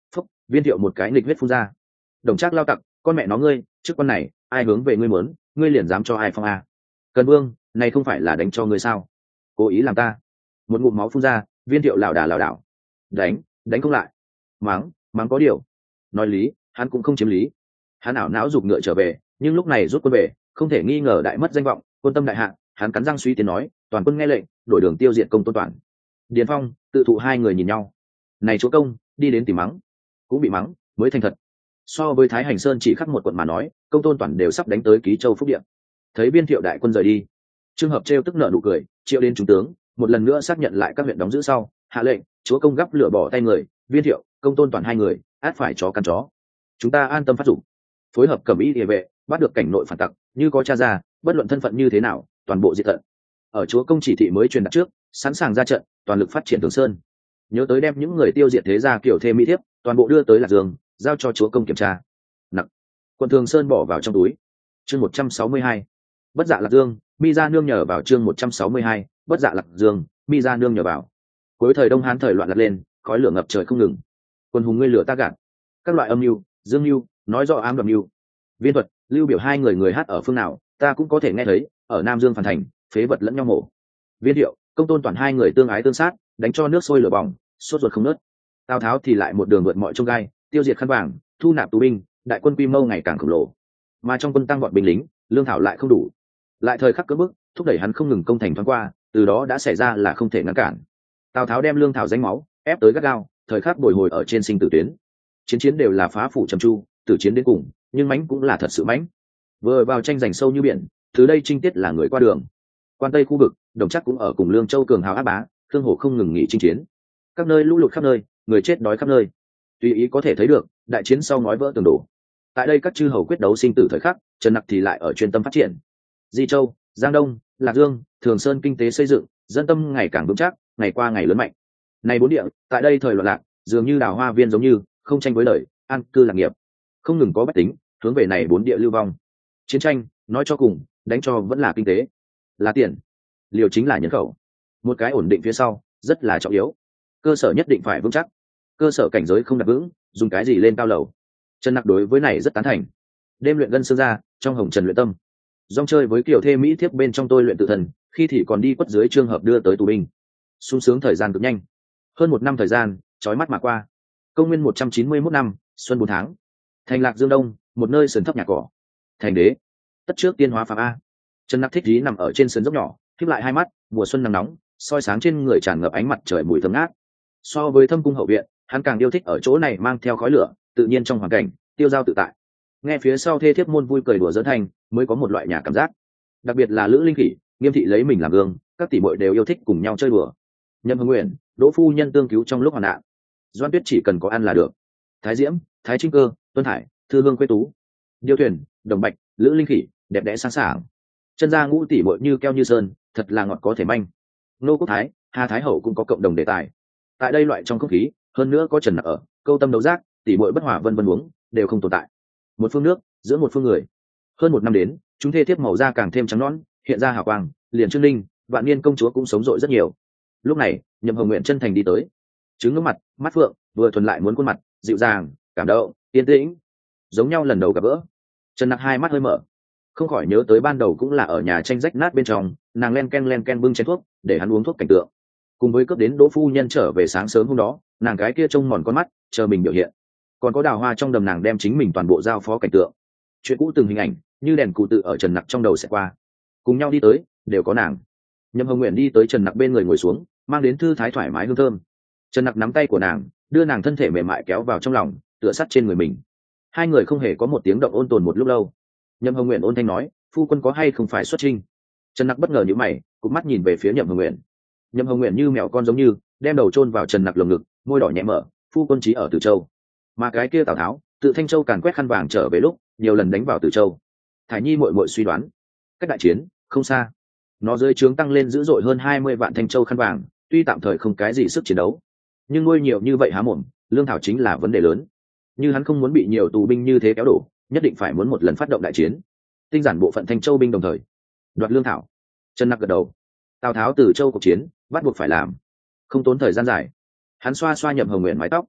Viên Thiệu một cái nghịch huyết phun ra. Đồng Trác lao tặc, con mẹ nó ngươi, trước con này ai hướng về ngươi muốn, ngươi liền dám cho ai phong a? Cần Vương, này không phải là đánh cho ngươi sao? Cố ý làm ta. Một ngụm máu phun ra, Viên Thiệu lảo đà lảo đảo. Đánh, đánh không lại. Mắng, mắng có điều. Nói lý, hắn cũng không chiếm lý. Hắn ảo não giục ngựa trở về, nhưng lúc này rút quân về, không thể nghi ngờ đại mất danh vọng, quân tâm đại hạ, hắn cắn răng suy tiến nói, toàn quân nghe lệnh, đổi đường tiêu diệt Công Tôn Toản. Điền Phong, tự thụ hai người nhìn nhau. Này chúa công, đi đến tìm mắng, cũng bị mắng, mới thành thật. So với Thái Hành Sơn chỉ khắc một quận mà nói, Công Tôn Toản đều sắp đánh tới Ký Châu Phúc Điện. Thấy Viên Thiệu đại quân rời đi, Trương Hợp trêu tức nợ nụ cười, triệu đến trung tướng, một lần nữa xác nhận lại các huyện đóng giữ sau, hạ lệnh, chúa công gấp lửa bỏ tay người, Viên Thiệu, Công Tôn Toản hai người, át phải chó căn chó. Chúng ta an tâm phát dụng, phối hợp cẩm y địa vệ, bắt được cảnh nội phản tặc, như có tra ra, bất luận thân phận như thế nào, toàn bộ diệt tận. Ở chúa công chỉ thị mới truyền đạt trước, sẵn sàng ra trận, toàn lực phát triển Thường Sơn. Nhớ tới đem những người tiêu diệt thế gia kiểu thêm mỹ thiếp, toàn bộ đưa tới Lạc Dương, giao cho chúa công kiểm tra. Nặng. Quận Thường Sơn bỏ vào trong túi. Chương một trăm sáu mươi hai. Bất dạ Lạc Dương, mi ra nương nhờ vào chương một trăm sáu mươi hai, bất dạ Lạc Dương, mi ra nương nhờ vào. Cuối thời Đông Hán thời loạn lật lên, khói lửa ngập trời không ngừng. Quân hùng ngươi lửa ta gạt. Các loại âm mưu, dương mưu, nói rõ ám đoạt mưu. Viên Thuật, Lưu Biểu hai người người hát ở phương nào, ta cũng có thể nghe thấy, ở Nam Dương phản thành, phế vật lẫn nhau mổ. Viên Thiệu, Công Tôn Toản hai người tương ái tương sát, đánh cho nước sôi lửa bỏng, sốt ruột không nớt. Tào Tháo thì lại một đường vượt mọi chông gai, tiêu diệt khăn vàng, thu nạp tù binh, đại quân quy mô ngày càng khổng lồ. Mà trong quân tăng vọt binh lính, lương thảo lại không đủ. Lại thời khắc cưỡng bức, thúc đẩy hắn không ngừng công thành thoáng qua, từ đó đã xảy ra là không thể ngăn cản. Tào Tháo đem lương thảo danh máu, ép tới gắt gao, thời khắc bồi hồi ở trên sinh tử tuyến. Chiến chiến đều là phá phủ trầm chu, tử chiến đến cùng, nhưng mãnh cũng là thật sự mãnh. Vừa vào tranh giành sâu như biển, từ đây trinh tiết là người qua đường. Quan Tây khu vực, Đồng Trác cũng ở cùng Lương Châu cường hào áp bá, Khương Hổ không ngừng nghỉ chinh chiến. Các nơi lũ lụt khắp nơi, người chết đói khắp nơi. Tùy ý có thể thấy được, đại chiến sau nói vỡ tường đổ. Tại đây các chư hầu quyết đấu sinh tử thời khắc, Trần Nặc thì lại ở chuyên tâm phát triển. Di Châu, Giang Đông, Lạc Dương, Thường Sơn kinh tế xây dựng, dân tâm ngày càng vững chắc, ngày qua ngày lớn mạnh. Này bốn địa, tại đây thời loạn lạc, dường như đào hoa viên giống như, không tranh với lời, an cư lạc nghiệp. Không ngừng có bách tính, hướng về này bốn địa lưu vong. Chiến tranh, nói cho cùng, đánh cho vẫn là kinh tế, là tiền, liều chính là nhân khẩu. Một cái ổn định phía sau, rất là trọng yếu. Cơ sở nhất định phải vững chắc. Cơ sở cảnh giới không đặt vững, dùng cái gì lên cao lầu. Trần Nặc đối với này rất tán thành. Đêm luyện gân xương ra, trong hồng trần luyện tâm. Dòng chơi với kiểu thê mỹ thiếp bên trong tôi luyện tự thần, khi thì còn đi quất dưới trường hợp đưa tới tù binh. Sung sướng thời gian cực nhanh. Hơn một năm thời gian, chói mắt mà qua. Công nguyên một trăm chín mươi mốt năm, xuân bốn tháng. Thành Lạc Dương Đông, một nơi sườn thấp nhà cỏ. Thành đế. Tất trước tiên hóa phạm a. Trần Nặc thích dí nằm ở trên sườn dốc nhỏ, khép lại hai mắt, mùa xuân nắng nóng, soi sáng trên người tràn ngập ánh mặt trời mùi thơm ngát. So với Thâm cung hậu viện, hắn càng yêu thích ở chỗ này mang theo khói lửa, tự nhiên trong hoàn cảnh, tiêu dao tự tại. Nghe phía sau thê thiếp môn vui cười đùa giỡn thành, mới có một loại nhà cảm giác. Đặc biệt là Lữ Linh Khỉ, Nghiêm thị lấy mình làm gương, các tỷ muội đều yêu thích cùng nhau chơi đùa. Nhâm Hưng Nguyện, Đỗ phu nhân tương cứu trong lúc hoạn nạn. Doan Tuyết chỉ cần có ăn là được. Thái Diễm, Thái Trinh Cơ, Tuân Hải, Thư Hương Quế Tú, Điêu Thuyền, Đồng Bạch, Lữ Linh Khỉ, đẹp đẽ sáng sảng. Chân gia ngũ tỷ muội như keo như sơn, thật là ngọt có thể manh. Nô Quốc Thái, Hà Thái Hậu cũng có cộng đồng đề tài. Tại đây loại trong không khí, hơn nữa có Trần Nặc ở, câu tâm đấu giác, tỷ muội bất hòa vân vân uống, đều không tồn tại. Một phương nước, giữa một phương người. Hơn một năm đến, chúng thê thiếp màu da càng thêm trắng nõn, hiện ra hào quang, liền Trương Linh, Vạn Niên công chúa cũng sống dội rất nhiều. Lúc này, Nhậm Hồng Nguyện chân thành đi tới, trứng ngưỡng mặt, mắt phượng, vừa thuần lại muốn khuôn mặt, dịu dàng, cảm động, yên tĩnh, giống nhau lần đầu gặp gỡ. Trần Nặc hai mắt hơi mở, không khỏi nhớ tới ban đầu cũng là ở nhà tranh rách nát bên trong, nàng len ken len ken bưng chén thuốc, để hắn uống thuốc cảnh tượng. Cùng với cướp đến Đỗ phu nhân trở về sáng sớm hôm đó, nàng gái kia trông mòn con mắt, chờ mình biểu hiện. Còn có đào hoa trong đầm nàng đem chính mình toàn bộ giao phó cảnh tượng. Chuyện cũ từng hình ảnh, như đèn cụ tự ở Trần Nặc trong đầu sẽ qua. Cùng nhau đi tới, đều có nàng. Nhâm Hồng Nguyện đi tới Trần Nặc bên người ngồi xuống, mang đến thư thái thoải mái hương thơm. Trần Nặc nắm tay của nàng, đưa nàng thân thể mềm mại kéo vào trong lòng, tựa sát trên người mình. Hai người không hề có một tiếng động ôn tồn một lúc lâu. Nhâm Hồng Nguyện ôn thanh nói, phu quân có hay không phải xuất trinh? Trần Nặc bất ngờ nhíu mày, cụp mắt nhìn về phía Nhâm Hồng Nguyện. Nhâm Hồng Nguyện như mèo con giống như, đem đầu chôn vào Trần Nặc lồng ngực, môi đỏ nhẹ mở, phu quân chí ở Từ Châu. Mà cái kia Tào Tháo, tự Thanh Châu càn quét khăn vàng trở về lúc, nhiều lần đánh vào Từ Châu. Thải Nhi muội muội suy đoán, cách đại chiến không xa. Nó dưới trướng tăng lên dữ dội hơn hai mươi vạn Thanh Châu khăn vàng, tuy tạm thời không cái gì sức chiến đấu, nhưng nuôi nhiều như vậy há mồm, lương thảo chính là vấn đề lớn. Như hắn không muốn bị nhiều tù binh như thế kéo đổ, nhất định phải muốn một lần phát động đại chiến, tinh giản bộ phận Thanh Châu binh đồng thời đoạt lương thảo. Trần Nặc gật đầu. Tào Tháo Từ Châu cuộc chiến, bắt buộc phải làm, không tốn thời gian dài. Hắn xoa xoa Nhậm Hồng Nguyện mái tóc.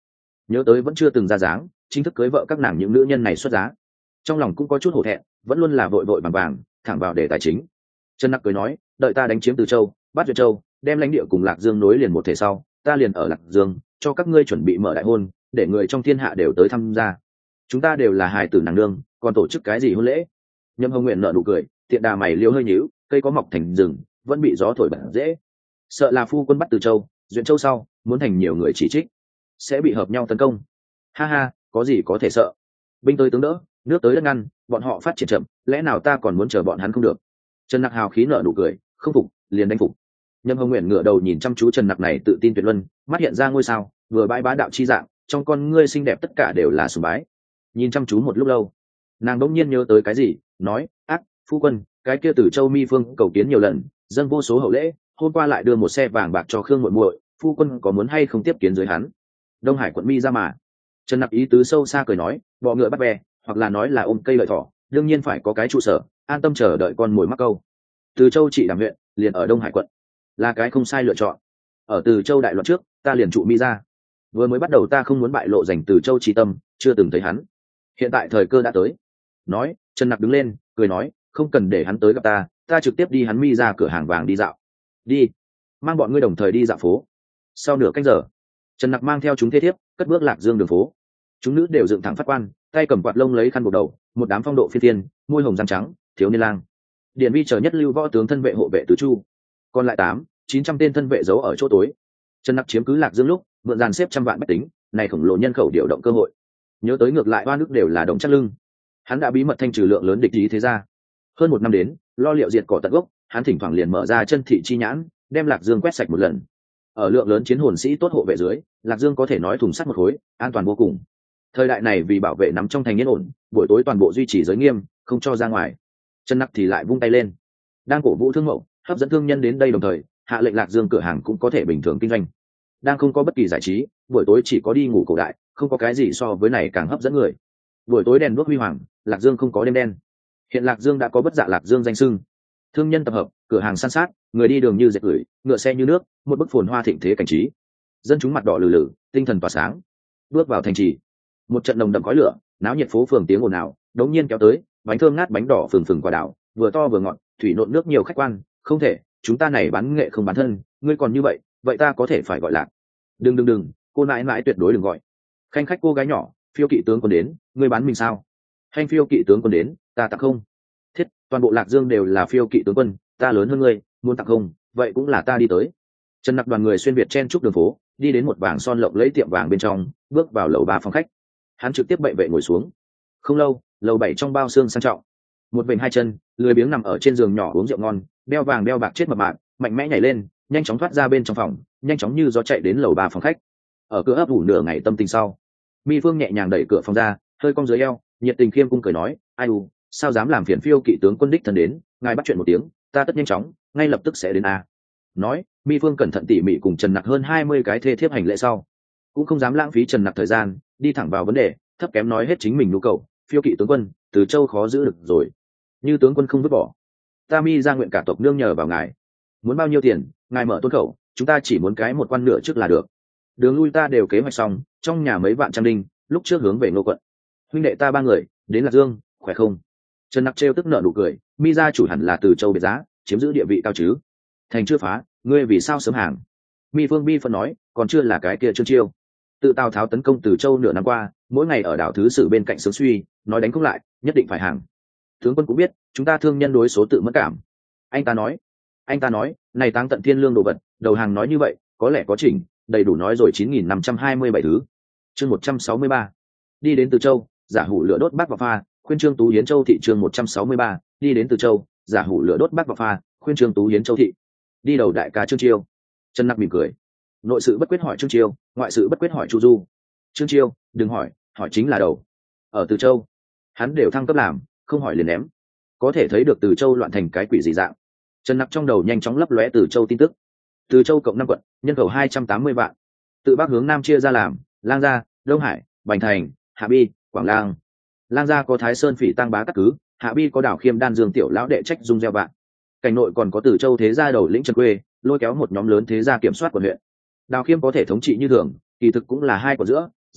nhớ tới vẫn chưa từng ra dáng chính thức cưới vợ các nàng những nữ nhân này xuất giá, trong lòng cũng có chút hổ thẹn, vẫn luôn là vội vội vàng vàng thẳng vào đề tài chính. Trần Nặc cười nói, đợi ta đánh chiếm Từ Châu, bắt Duyệt Châu, đem lãnh địa cùng Lạc Dương nối liền một thể sau, ta liền ở Lạc Dương cho các ngươi chuẩn bị mở đại hôn, để người trong thiên hạ đều tới tham gia. Chúng ta đều là hài tử nàng nương, còn tổ chức cái gì hôn lễ? Nhâm Hồng Nguyện nở nụ cười, tiện đà mày liêu hơi nhíu, cây có mọc thành rừng, vẫn bị gió thổi bật dễ. Sợ là phu quân bắt Từ Châu, Duyện Châu sau, muốn thành nhiều người chỉ trích, sẽ bị hợp nhau tấn công. Ha ha, có gì có thể sợ? Binh tới tướng đỡ, nước tới đất ngăn, bọn họ phát triển chậm, lẽ nào ta còn muốn chờ bọn hắn không được? Trần Nặc hào khí nở nụ cười, không phục liền đánh phục. Nhâm Hồng Nguyện ngửa đầu nhìn chăm chú Trần Nặc này tự tin tuyệt luân, mắt hiện ra ngôi sao, vừa bãi bá đạo chi dạng, trong con ngươi xinh đẹp tất cả đều là sùng bái. Nhìn chăm chú một lúc lâu, nàng đỗng nhiên nhớ tới cái gì, nói, ác, phu quân, cái kia Từ Châu Mi Phương cầu kiến nhiều lần, dâng vô số hậu lễ, hôm qua lại đưa một xe vàng bạc cho Khương muội muội, phu quân có muốn hay không tiếp kiến dưới hắn? Đông Hải quận Mi ra mà. Trần Nặc ý tứ sâu xa cười nói, bọ ngựa bắt bè, hoặc là nói là ôm cây lợi thỏ, đương nhiên phải có cái trụ sở, an tâm chờ đợi con mồi mắc câu. Từ Châu trị đảm huyện, liền ở Đông Hải quận, là cái không sai lựa chọn. Ở Từ Châu đại loạn trước, ta liền trụ Mi ra. Vừa mới bắt đầu ta không muốn bại lộ dành Từ Châu trí tâm, chưa từng thấy hắn. Hiện tại thời cơ đã tới. Nói, Trần Nặc đứng lên, cười nói, không cần để hắn tới gặp ta, ta trực tiếp đi hắn Mi ra cửa hàng vàng đi dạo. Đi, mang bọn ngươi đồng thời đi dạo phố. Sau nửa canh giờ, Trần Nặc mang theo chúng thế thiếp, cất bước Lạc Dương đường phố. Chúng nữ đều dựng thẳng phát quan, tay cầm quạt lông lấy khăn buộc đầu, một đám phong độ phi tiên, môi hồng răng trắng, thiếu niên lang. Điển vi chờ nhất lưu võ tướng thân vệ hộ vệ tứ chu, còn lại tám, chín trăm tên thân vệ giấu ở chỗ tối. Trần Nặc chiếm cứ Lạc Dương lúc, mượn dàn xếp trăm vạn bách tính, này khổng lồ nhân khẩu điều động cơ hội. Nhớ tới ngược lại oa nước đều là đồng chắc lưng, hắn đã bí mật thanh trừ lượng lớn địch ý thế ra. Hơn một năm đến, lo liệu diệt cỏ tận gốc, hắn thỉnh thoảng liền mở ra chân thị chi nhãn, đem Lạc Dương quét sạch một lần. Ở lượng lớn chiến hồn sĩ tốt hộ vệ dưới, Lạc Dương có thể nói thùng sắt một khối, an toàn vô cùng. Thời đại này vì bảo vệ nắm trong thành yên ổn, buổi tối toàn bộ duy trì giới nghiêm, không cho ra ngoài. Trần Nặc thì lại vung tay lên, đang cổ vũ thương mậu, hấp dẫn thương nhân đến đây, đồng thời hạ lệnh Lạc Dương cửa hàng cũng có thể bình thường kinh doanh. Đang không có bất kỳ giải trí, buổi tối chỉ có đi ngủ cổ đại, không có cái gì so với này càng hấp dẫn người. Buổi tối đèn đuốc huy hoàng, Lạc Dương không có đêm đen. Hiện Lạc Dương đã có bất dạ Lạc Dương danh xưng. Thương nhân tập hợp, cửa hàng san sát, người đi đường như dệt gửi, ngựa xe như nước, một bức phồn hoa thịnh thế cảnh trí. Dân chúng mặt đỏ lử lử, tinh thần tỏa sáng. Bước vào thành trì, một trận nồng đậm khói lửa, náo nhiệt phố phường tiếng ồn ào, đống nhiên kéo tới, bánh thơm ngát bánh đỏ phừng phừng quả đảo, vừa to vừa ngọt, thủy nộn nước nhiều khách quan, không thể, chúng ta này bán nghệ không bán thân, ngươi còn như vậy, vậy ta có thể phải gọi Lạc. Đừng đừng đừng, cô nãi nãi tuyệt đối đừng gọi. Khanh khách cô gái nhỏ, phiêu kỵ tướng quân đến, ngươi bán mình sao? Khanh phiêu kỵ tướng quân đến, ta tặng không. Thiết, toàn bộ Lạc Dương đều là phiêu kỵ tướng quân, ta lớn hơn ngươi, muốn tặng không, vậy cũng là ta đi tới. Trần Nặc đoàn người xuyên việt chen trúc đường phố, đi đến một vàng son lộng lấy tiệm vàng bên trong, bước vào lầu ba phòng khách. Hắn trực tiếp bệ vệ ngồi xuống. Không lâu, lầu bảy trong bao xương sang trọng, một vểnh hai chân, lười biếng nằm ở trên giường nhỏ uống rượu ngon, đeo vàng đeo bạc chết mập mạp, mạnh mẽ nhảy lên, nhanh chóng thoát ra bên trong phòng, nhanh chóng như gió chạy đến lầu ba phòng khách. Ở cửa ấp ủ nửa ngày tâm tình sau, Mi Phương nhẹ nhàng đẩy cửa phòng ra, hơi cong dưới eo, nhiệt tình khiêm cung cười nói, ai u, sao dám làm phiền phiêu kỵ tướng quân đích thân đến, ngài bắt chuyện một tiếng, ta tất nhanh chóng, ngay lập tức sẽ đến a. Nói, Mi Phương cẩn thận tỉ mỉ cùng Trần Nặc hơn hai mươi cái thê thiếp hành lễ sau, cũng không dám lãng phí Trần Nặc thời gian, đi thẳng vào vấn đề, thấp kém nói hết chính mình nhu cầu. Phiêu kỵ tướng quân, Từ Châu khó giữ được rồi, như tướng quân không vứt bỏ, ta Mi ra nguyện cả tộc nương nhờ vào ngài. Muốn bao nhiêu tiền, ngài mở tôn khẩu, chúng ta chỉ muốn cái một quan nửa trước là được. Đường lui ta đều kế hoạch xong, trong nhà mấy vạn trăm đinh, lúc trước hướng về Ngô quận. Huynh đệ ta ba người đến Lạc Dương, khỏe không? Trần Nặc trêu tức nợ nụ cười, Mi gia chủ hẳn là Từ Châu biệt giá, chiếm giữ địa vị cao chứ? Thành chưa phá, ngươi vì sao sớm hàng? Mi Phương bi phân nói, còn chưa là cái kia Trương Chiêu. Tự Tào Tháo tấn công Từ Châu nửa năm qua, mỗi ngày ở đảo thứ sử bên cạnh sướng suy, nói đánh không lại, nhất định phải hàng. Tướng quân cũng biết, chúng ta thương nhân đối số tự mất cảm. Anh ta nói, anh ta nói, này táng tận thiên lương đồ vật, đầu hàng nói như vậy, có lẽ có chỉnh, đầy đủ nói rồi chín nghìn năm trăm hai mươi bảy thứ. Chương một trăm sáu mươi ba, đi đến Từ Châu, giả hủ lửa đốt bác vào pha, khuyên Trương Tú Hiến Châu thị. Chương một trăm sáu mươi ba, đi đến Từ Châu, giả hủ lửa đốt bác vào pha, khuyên Trương Tú Hiến Châu thị. Đi đầu đại ca Trương Chiêu. Trần Nặc mỉm cười, nội sự bất quyết hỏi Trương Chiêu, ngoại sự bất quyết hỏi Chu Du. Trương Chiêu, đừng hỏi, hỏi chính là đầu. Ở Từ Châu, hắn đều thăng cấp làm, không hỏi liền ném. Có thể thấy được Từ Châu loạn thành cái quỷ gì dạng. Trần Nặc trong đầu nhanh chóng lấp lóe Từ Châu tin tức. Từ Châu cộng năm quận, nhân khẩu hai trăm tám mươi vạn. Từ bắc hướng nam chia ra làm Lang Gia, Đông Hải, Bành Thành, Hạ Bi, Quảng Lang. Lang Gia có Thái Sơn Phỉ Tăng Bá Cát Cứ, Hạ Bi có Đảo Khiêm Đan Dương Tiểu lão đệ trách dung gieo vạn. Cảnh nội còn có Từ Châu thế gia đầu lĩnh Trần Quê, lôi kéo một nhóm lớn thế gia kiểm soát quận huyện. Đào Khiêm có thể thống trị như thường, kỳ thực cũng là hai quận giữa,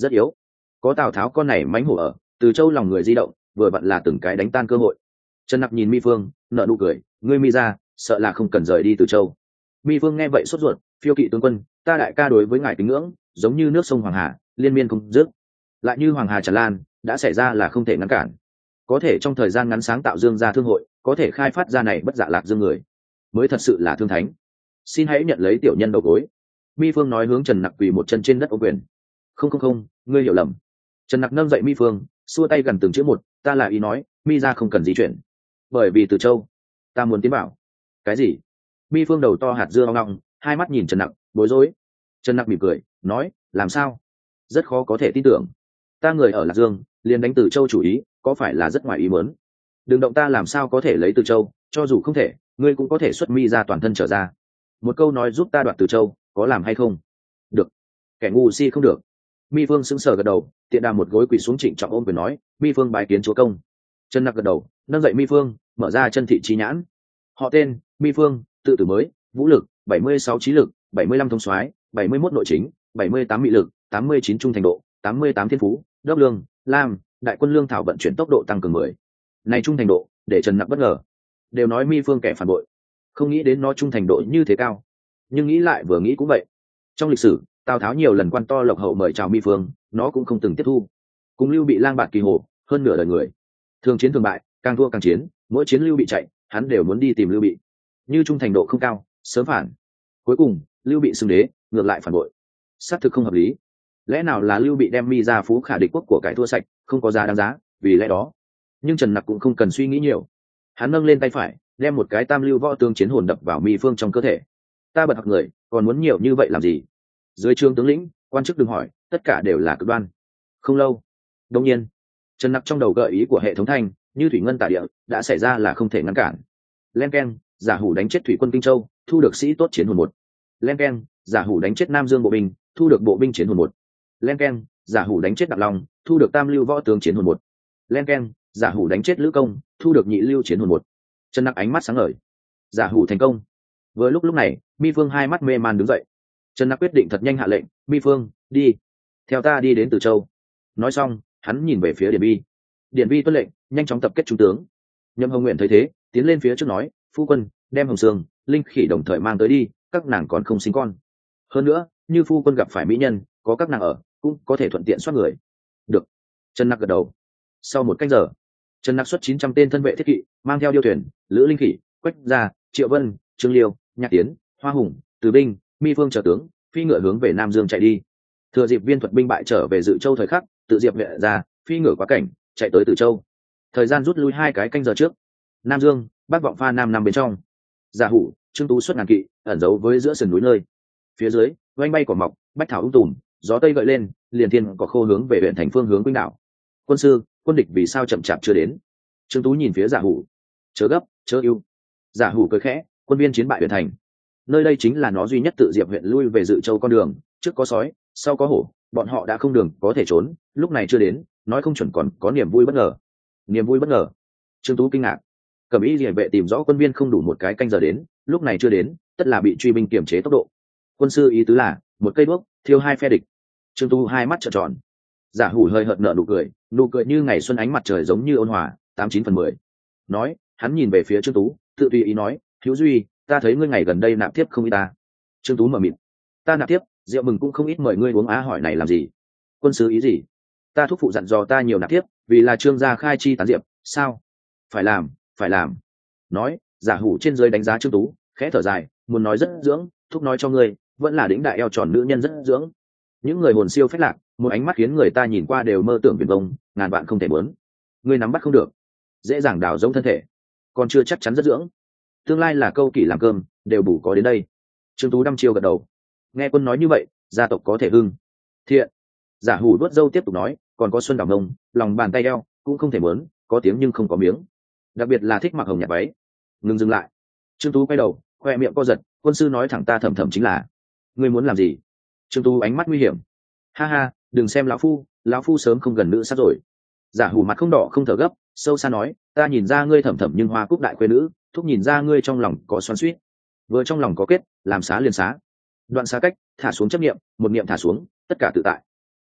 rất yếu. Có Tào Tháo con này mánh hổ ở, Từ Châu lòng người di động, vừa vặn là từng cái đánh tan cơ hội. Trần Nặc nhìn Mi Phương, nở nụ cười, ngươi Mi ra, sợ là không cần rời đi Từ Châu. Mi Phương nghe vậy sốt ruột, phiêu kỵ tướng quân, ta đại ca đối với ngài kính ngưỡng, giống như nước sông Hoàng Hà, liên miên không dứt. Lại như Hoàng Hà tràn lan, đã xảy ra là không thể ngăn cản. Có thể trong thời gian ngắn sáng tạo Dương gia thương hội, có thể khai phát ra này bất dạ lạc dương người, mới thật sự là thương thánh. Xin hãy nhận lấy tiểu nhân đầu gối. Mi Phương nói hướng Trần Nặc quỳ một chân trên đất ô quyền. Không không không, ngươi hiểu lầm. Trần Nặc nâng dậy Mi Phương, xua tay gần từng chữ một, ta là ý nói, Mi ra không cần di chuyển. Bởi vì Từ Châu, ta muốn tiến bảo. Cái gì? Mi Phương đầu to hạt dưa hoang ngọng, hai mắt nhìn Trần Nặc, bối rối. Trần Nặc mỉm cười, nói, làm sao? Rất khó có thể tin tưởng. Ta người ở Lạc Dương, liền đánh Từ Châu chủ ý, có phải là rất ngoài ý muốn? Đừng động, ta làm sao có thể lấy Từ Châu, cho dù không thể, ngươi cũng có thể xuất Mi ra toàn thân trở ra. Một câu nói giúp ta đoạt Từ Châu, có làm hay không? Được. Kẻ ngu si không được. Mi Phương sững sờ gật đầu, tiện đà một gối quỳ xuống trịnh trọng ôm quyền nói, Mi Phương bái kiến chúa công. Trần Nặc gật đầu, nâng dậy Mi Phương, mở ra chân thị trí nhãn. Họ tên, Mi Phương, tự tử mới, vũ lực, bảy mươi sáu trí lực, bảy mươi lăm thông soái, bảy mươi mốt nội chính, bảy mươi tám mị lực, tám mươi chín trung thành độ, tám mươi tám thiên phú, đốc lương, lam, đại quân lương thảo vận chuyển tốc độ tăng cường mười. Này trung thành độ, để Trần Nặc bất ngờ. Đều nói Mi Phương kẻ phản bội, không nghĩ đến nó trung thành độ như thế cao. Nhưng nghĩ lại vừa nghĩ cũng vậy. Trong lịch sử, Tào Tháo nhiều lần quan to lộc hậu mời chào Mi Phương, nó cũng không từng tiếp thu. Cùng Lưu Bị lang bạt kỳ hồ, hơn nửa đời người, thường chiến thường bại, càng thua càng chiến, mỗi chiến Lưu Bị chạy, hắn đều muốn đi tìm Lưu Bị. Như trung thành độ không cao, sớm phản. Cuối cùng, Lưu Bị xưng đế, ngược lại phản bội. Xác thực không hợp lý. Lẽ nào là Lưu Bị đem Mi ra phú khả địch quốc của cải thua sạch, không có giá đáng giá, vì lẽ đó. Nhưng Trần Nặc cũng không cần suy nghĩ nhiều. Hắn nâng lên tay phải, đem một cái tam lưu võ tướng chiến hồn đập vào Mi Phương trong cơ thể. Ta bật học người, còn muốn nhiều như vậy làm gì? Dưới trương tướng lĩnh, quan chức đừng hỏi, tất cả đều là cực đoan. Không lâu, đột nhiên, Trần Nặc trong đầu gợi ý của hệ thống thanh, như thủy ngân tả địa, đã xảy ra là không thể ngăn cản. Len keng, giả hủ đánh chết thủy quân Kinh Châu, thu được sĩ tốt chiến hồn một. Len keng, giả hủ đánh chết Nam Dương bộ binh, thu được bộ binh chiến hồn một. Len keng, giả hủ đánh chết Đặng Long, thu được tam lưu võ tướng chiến hồn một. Len keng, giả hủ đánh chết Lữ Công, thu được nhị lưu chiến hồn một. Trần Nặc ánh mắt sáng ngời. Giả hủ thành công. Vừa lúc lúc này, Mi Phương hai mắt mê man đứng dậy. Trần Nặc quyết định thật nhanh hạ lệnh, Mi Phương, đi, theo ta đi đến Từ Châu. Nói xong, hắn nhìn về phía Điền Vi. Điền Vi tuân lệnh, nhanh chóng tập kết trung tướng. Nhâm Hồng Nguyện thấy thế, tiến lên phía trước nói, phu quân, đem Hồng Sương, Linh Khỉ đồng thời mang tới đi, các nàng còn không sinh con. Hơn nữa, như phu quân gặp phải mỹ nhân, có các nàng ở, cũng có thể thuận tiện soát người. Được. Trần Nặc gật đầu. Sau một cách giờ, Trần Nặc xuất chín trăm tên thân vệ thiết kỵ, mang theo điêu thuyền, Lữ Linh Khỉ, Quách Gia, Triệu Vân, Trương Liêu, Nhạc Tiến, Hoa Hùng, Từ Binh, Mi Phương chờ tướng, phi ngựa hướng về Nam Dương chạy đi. Thừa dịp viên thuật binh bại trở về Dự Châu thời khắc, tự diệp vệ ra, phi ngựa quá cảnh, chạy tới Từ Châu. Thời gian rút lui hai cái canh giờ trước. Nam Dương, Bắc Vọng Pha Nam nằm bên trong. Giả Hủ, Trương Tú xuất ngàn kỵ, ẩn giấu với giữa sườn núi nơi. Phía dưới, oanh bay cỏ mọc, bách thảo ung tùm, gió tây gợi lên, liền thiên có khô hướng về huyện thành phương hướng Quynh đảo. Quân sư, quân địch vì sao chậm chạp chưa đến? Trương Tú nhìn phía Giả Hủ. Chớ gấp, chớ ưu. Giả Hủ cười khẽ, quân viên chiến bại huyện thành. Nơi đây chính là nó duy nhất tự diệp huyện lui về Dự Châu con đường, trước có sói, sau có hổ, bọn họ đã không đường có thể trốn, lúc này chưa đến, nói không chuẩn còn có niềm vui bất ngờ. Niềm vui bất ngờ? Trương Tú kinh ngạc. Cẩm Y Liễu vệ tìm rõ quân viên không đủ một cái canh giờ đến, lúc này chưa đến, tất là bị truy binh kiềm chế tốc độ. Quân sư ý tứ là, một cây đuốc, thiêu hai phe địch. Trương Tú hai mắt trợn tròn. Giả Hủ hơi hợt nở nụ cười, nụ cười như ngày xuân ánh mặt trời giống như ôn hòa, tám chín phần mười. Nói, hắn nhìn về phía Trương Tú, tự tùy ý nói, Hữu Duy, ta thấy ngươi ngày gần đây nạp tiếp không ít ta. Trương Tú mở miệng, ta nạp tiếp, rượu mừng cũng không ít, mời ngươi uống á. Hỏi này làm gì? Quân sứ ý gì? Ta thúc phụ dặn dò ta nhiều nạp tiếp, vì là Trương gia khai chi tán diệp, sao? Phải làm, phải làm. Nói, Giả Hủ trên dưới đánh giá Trương Tú, khẽ thở dài, muốn nói rất dưỡng, thúc nói cho ngươi, vẫn là đĩnh đại eo tròn nữ nhân rất dưỡng. Những người hồn siêu phách lạc, một ánh mắt khiến người ta nhìn qua đều mơ tưởng viển vông, ngàn vạn không thể muốn. Ngươi nắm bắt không được, dễ dàng đào giống thân thể, còn chưa chắc chắn rất dưỡng. Tương lai là câu kỷ làm cơm, đều bù có đến đây. Trương Tú đăm chiêu gật đầu. Nghe quân nói như vậy, gia tộc có thể hưng. Thiện. Giả Hủ đuốt dâu tiếp tục nói, còn có Xuân Đào Nông, lòng bàn tay eo, cũng không thể muốn, có tiếng nhưng không có miếng. Đặc biệt là thích mặc hồng nhạt váy. Ngừng dừng lại. Trương Tú quay đầu, khoe miệng co giật, quân sư nói thẳng ta thầm thầm chính là, ngươi muốn làm gì? Trương Tú ánh mắt nguy hiểm. Ha ha, đừng xem lão phu, lão phu sớm không gần nữ sát rồi. Giả Hủ mặt không đỏ không thở gấp, sâu xa nói, ta nhìn ra ngươi thầm thầm nhưng hoa cúc đại quê nữ, thúc nhìn ra ngươi trong lòng có xoắn xuýt. Vừa trong lòng có kết, làm xá liền xá. Đoạn xá cách, thả xuống chấp niệm, một niệm thả xuống, tất cả tự tại.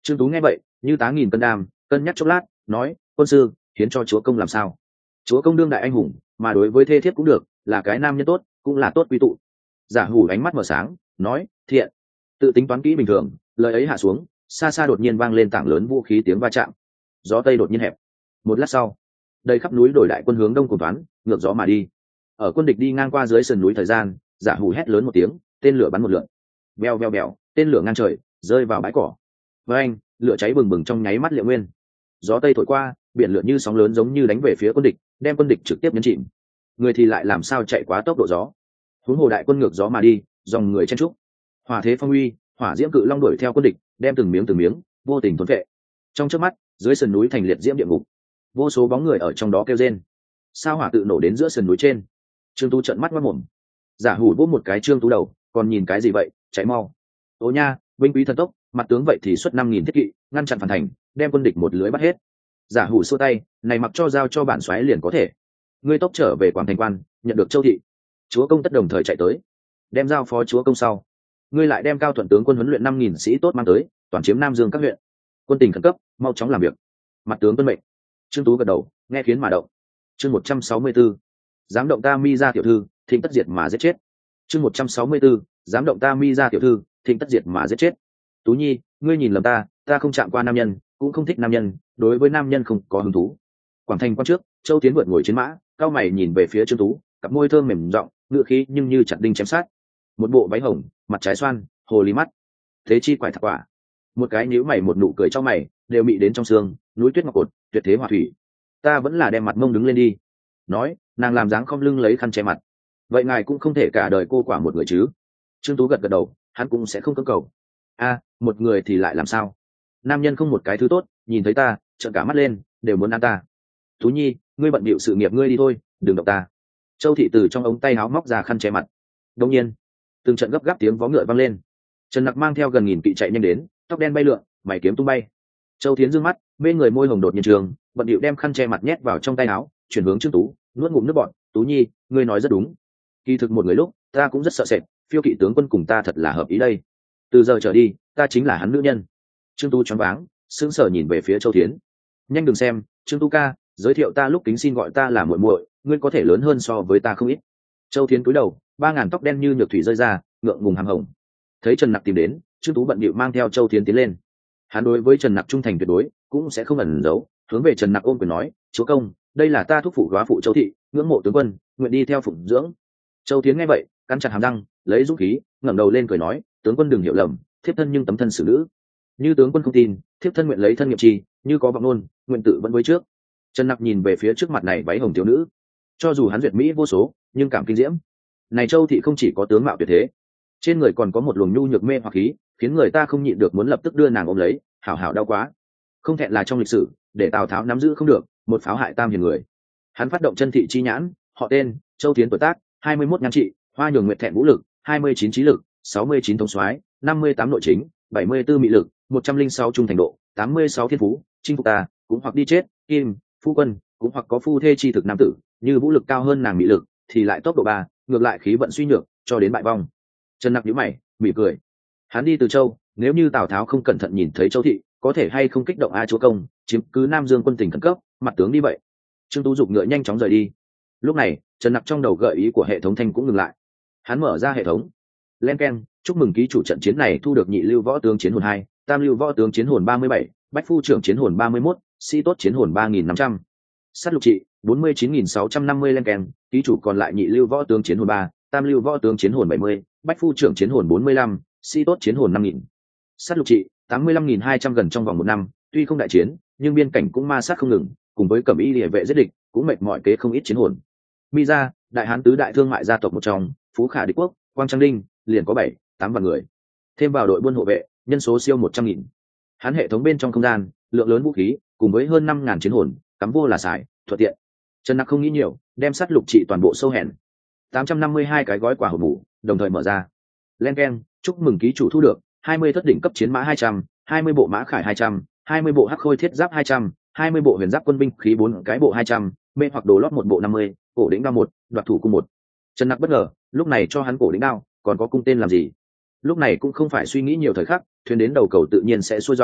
Trương Tú nghe vậy như tá nghìn cân đam, cân nhắc chốc lát nói, quân sư hiến cho chúa công làm sao? Chúa công đương đại anh hùng, mà đối với thê thiếp cũng được, là cái nam nhân tốt, cũng là tốt quy tụ. Giả Hủ ánh mắt mở sáng nói, thiện. Tự tính toán kỹ bình thường, lời ấy hạ xuống, xa xa đột nhiên vang lên tảng lớn vũ khí tiếng va chạm. Gió tây đột nhiên hẹp. Một lát sau, đầy khắp núi đổi đại quân hướng đông cùng toán ngược gió mà đi. Ở quân địch đi ngang qua dưới sườn núi thời gian, Giả Hủ hét lớn một tiếng, tên lửa bắn một lượn. Bèo bèo bèo, tên lửa ngang trời rơi vào bãi cỏ. Với anh, lửa cháy bừng bừng trong nháy mắt Liệu Nguyên. Gió tây thổi qua, biển lửa như sóng lớn giống như đánh về phía quân địch, đem quân địch trực tiếp nhấn chìm. Người thì lại làm sao chạy quá tốc độ gió. Huống hồ đại quân ngược gió mà đi, dòng người chen trúc. Hỏa thế phong uy, hỏa diễm cự long đuổi theo quân địch, đem từng miếng từng miếng vô tình thôn vệ. Trong chớp mắt, dưới sườn núi thành liệt diễm địa ngục, vô số bóng người ở trong đó kêu rên. Sao hỏa tự nổ đến giữa sườn núi trên. Trương Tú trợn mắt ngoác mồm. Giả Hủ vỗ một cái Trương Tú đầu, còn nhìn cái gì vậy, chạy mau. Ô nha, binh quý thần tốc, mặt tướng vậy thì xuất năm nghìn thiết kỵ, ngăn chặn phản thành, đem quân địch một lưới bắt hết. Giả Hủ xua tay, này mặc cho giao cho bản soái liền có thể. Ngươi tốc trở về Quảng Thành quan, nhận được châu thị. Chúa công tất đồng thời chạy tới, đem giao phó chúa công sau. Ngươi lại đem Cao Thuận tướng quân huấn luyện năm nghìn sĩ tốt mang tới, toàn chiếm Nam Dương các huyện. Quân tình khẩn cấp, mau chóng làm việc. Mặt tướng tuân mệnh. Trương Tú gật đầu, nghe khiến mà động. Chương một trăm sáu mươi 164. Dám động ta Mi ra tiểu thư, thịnh tất diệt mà giết chết. Chương một trăm sáu mươi 164. Dám động ta Mi ra tiểu thư, thịnh tất diệt mà giết chết. Tú Nhi, ngươi nhìn lầm ta, ta không chạm qua nam nhân, cũng không thích nam nhân, đối với nam nhân không có hứng thú. Quảng Thành quan trước, Châu Tiến vượt ngồi trên mã, cao mày nhìn về phía Trương Tú, cặp môi thơm mềm giọng, ngựa khí nhưng như chặt đinh chém sát. Một bộ váy hồng, mặt trái xoan, hồ ly mắt, thế chi quải thạc quả. Một cái nhíu mày một nụ cười trong mày, đều mị đến trong xương, núi tuyết ngọc cột, tuyệt thế hỏa thủy. Ta vẫn là đem mặt mông đứng lên đi. Nói, nàng làm dáng không lưng lấy khăn che mặt. Vậy ngài cũng không thể cả đời cô quả một người chứ? Trương Tú gật gật đầu, hắn cũng sẽ không cưỡng cầu. A, một người thì lại làm sao? Nam nhân không một cái thứ tốt, nhìn thấy ta, trợn cả mắt lên, đều muốn ăn ta. Tú Nhi, ngươi bận bịu sự nghiệp ngươi đi thôi, đừng động ta. Châu thị từ trong ống tay áo móc ra khăn che mặt. Đột nhiên, từng trận gấp gáp tiếng vó ngựa vang lên. Trần Nặc mang theo gần nghìn kỵ chạy nhanh đến, tóc đen bay lượn, mày kiếm tung bay. Châu Thiến dương mắt, bên người môi hồng đột nhiên trường, bận điệu đem khăn che mặt nhét vào trong tay áo, chuyển hướng Trương Tú, nuốt ngụm nước bọt. Tú Nhi, ngươi nói rất đúng. Kỳ thực một người lúc, ta cũng rất sợ sệt, phiêu kỵ tướng quân cùng ta thật là hợp ý đây. Từ giờ trở đi, ta chính là hắn nữ nhân. Trương Tú choáng váng, sững sờ nhìn về phía Châu Thiến. Nhanh đừng xem, Trương Tú ca, giới thiệu ta lúc kính xin gọi ta là muội muội, ngươi có thể lớn hơn so với ta không ít. Châu Thiến cúi đầu, ba ngàn tóc đen như nhược thủy rơi ra, ngượng ngùng hàm hồng. Thấy Trần Nặc tìm đến, Trương Tú bận bịu mang theo Châu Thiến tiến lên. Hắn đối với Trần Nặc trung thành tuyệt đối, cũng sẽ không ẩn giấu, hướng về Trần Nặc ôm quyền nói, chúa công, đây là ta thúc phụ góa phụ Châu thị, ngưỡng mộ tướng quân, nguyện đi theo phụng dưỡng. Châu Thiến nghe vậy, cắn chặt hàm răng, lấy dũng khí, ngẩng đầu lên cười nói, tướng quân đừng hiểu lầm, thiếp thân nhưng tấm thân xử nữ. Như tướng quân không tin, thiếp thân nguyện lấy thân nghiệm trì, như có vọng ngôn, nguyện tự vẫn với trước. Trần Nặc nhìn về phía trước mặt này váy hồng thiếu nữ, cho dù hắn duyệt mỹ vô số, nhưng cảm kinh diễm. Này Châu thị không chỉ có tướng mạo tuyệt thế, trên người còn có một luồng nhu nhược mê hoặc khí, khiến người ta không nhịn được muốn lập tức đưa nàng ôm lấy, hảo hảo đau quá. Không thẹn là trong lịch sử, để Tào Tháo nắm giữ không được, một pháo hại tam hiền người. Hắn phát động chân thị chi nhãn, họ tên, Châu Thiến tuổi tác, hai mươi mốt nhan trị, hoa nhường nguyệt thẹn vũ lực, hai mươi chín trí lực, sáu mươi chín thống soái, năm mươi tám nội chính, bảy mươi tư mị lực, một trăm linh sáu trung thành độ, tám mươi sáu thiên phú, chinh phục ta, cũng hoặc đi chết, kim, phu quân, cũng hoặc có phu thê chi thực nam tử, như vũ lực cao hơn nàng mị lực, thì lại tốc độ ba, ngược lại khí vận suy nhược, cho đến bại vong. Trần Nặc nhíu mày, mỉm cười. Hắn đi từ Châu, nếu như Tào Tháo không cẩn thận nhìn thấy Châu thị, có thể hay không kích động a chúa công, chiếm cứ Nam Dương quân tình khẩn cấp, mặt tướng đi vậy. Trương Tú dục ngựa nhanh chóng rời đi. Lúc này, Trần Nặc trong đầu gợi ý của hệ thống thanh cũng ngừng lại. Hắn mở ra hệ thống. Len keng, chúc mừng ký chủ trận chiến này thu được nhị lưu võ tướng chiến hồn hai, tam lưu võ tướng chiến hồn ba mươi bảy, bách phu trưởng chiến hồn ba mươi mốt, sĩ tốt chiến hồn ba nghìn năm trăm. Sát lục trị bốn mươi chín nghìn sáu trăm năm mươi len keng, ký chủ còn lại nhị lưu võ tướng chiến hồn ba, tam lưu võ tướng chiến hồn bảy mươi, bách phu trưởng chiến hồn bốn mươi lăm, sĩ tốt chiến hồn năm nghìn. Sát lục trị tám mươi lăm nghìn hai trăm gần trong vòng một năm, tuy không đại chiến, nhưng biên cảnh cũng ma sát không ngừng, cùng với cẩm y liề vệ giết địch, cũng mệt mỏi kế không ít chiến hồn. Mi ra, đại hán tứ đại thương mại gia tộc một trong, phú khả đế quốc, quang trang đinh, liền có bảy, tám vạn người. Thêm vào đội buôn hộ vệ, nhân số siêu một trăm nghìn. Hắn hệ thống bên trong không gian, lượng lớn vũ khí, cùng với hơn năm ngàn chiến hồn, cắm vô là xài, thuận tiện. Trần Nặc không nghĩ nhiều, đem sát lục trị toàn bộ sâu hèn. tám trăm năm mươi hai cái gói quả hộp mũ, đồng thời mở ra. Len keng, chúc mừng ký chủ thu được hai mươi thất đỉnh cấp chiến mã hai trăm, hai mươi bộ mã khải hai trăm, hai mươi bộ hắc khôi thiết giáp hai trăm, hai mươi bộ huyền giáp quân binh khí bốn cái bộ hai trăm, mê hoặc đồ lót một bộ năm mươi, cổ đỉnh đao một, đoạt thủ cung một. Trần Nặc bất ngờ, lúc này cho hắn cổ đỉnh đao, còn có cung tên làm gì? Lúc này cũng không phải suy nghĩ nhiều thời khắc, thuyền đến đầu cầu tự nhiên sẽ xuôi dòng,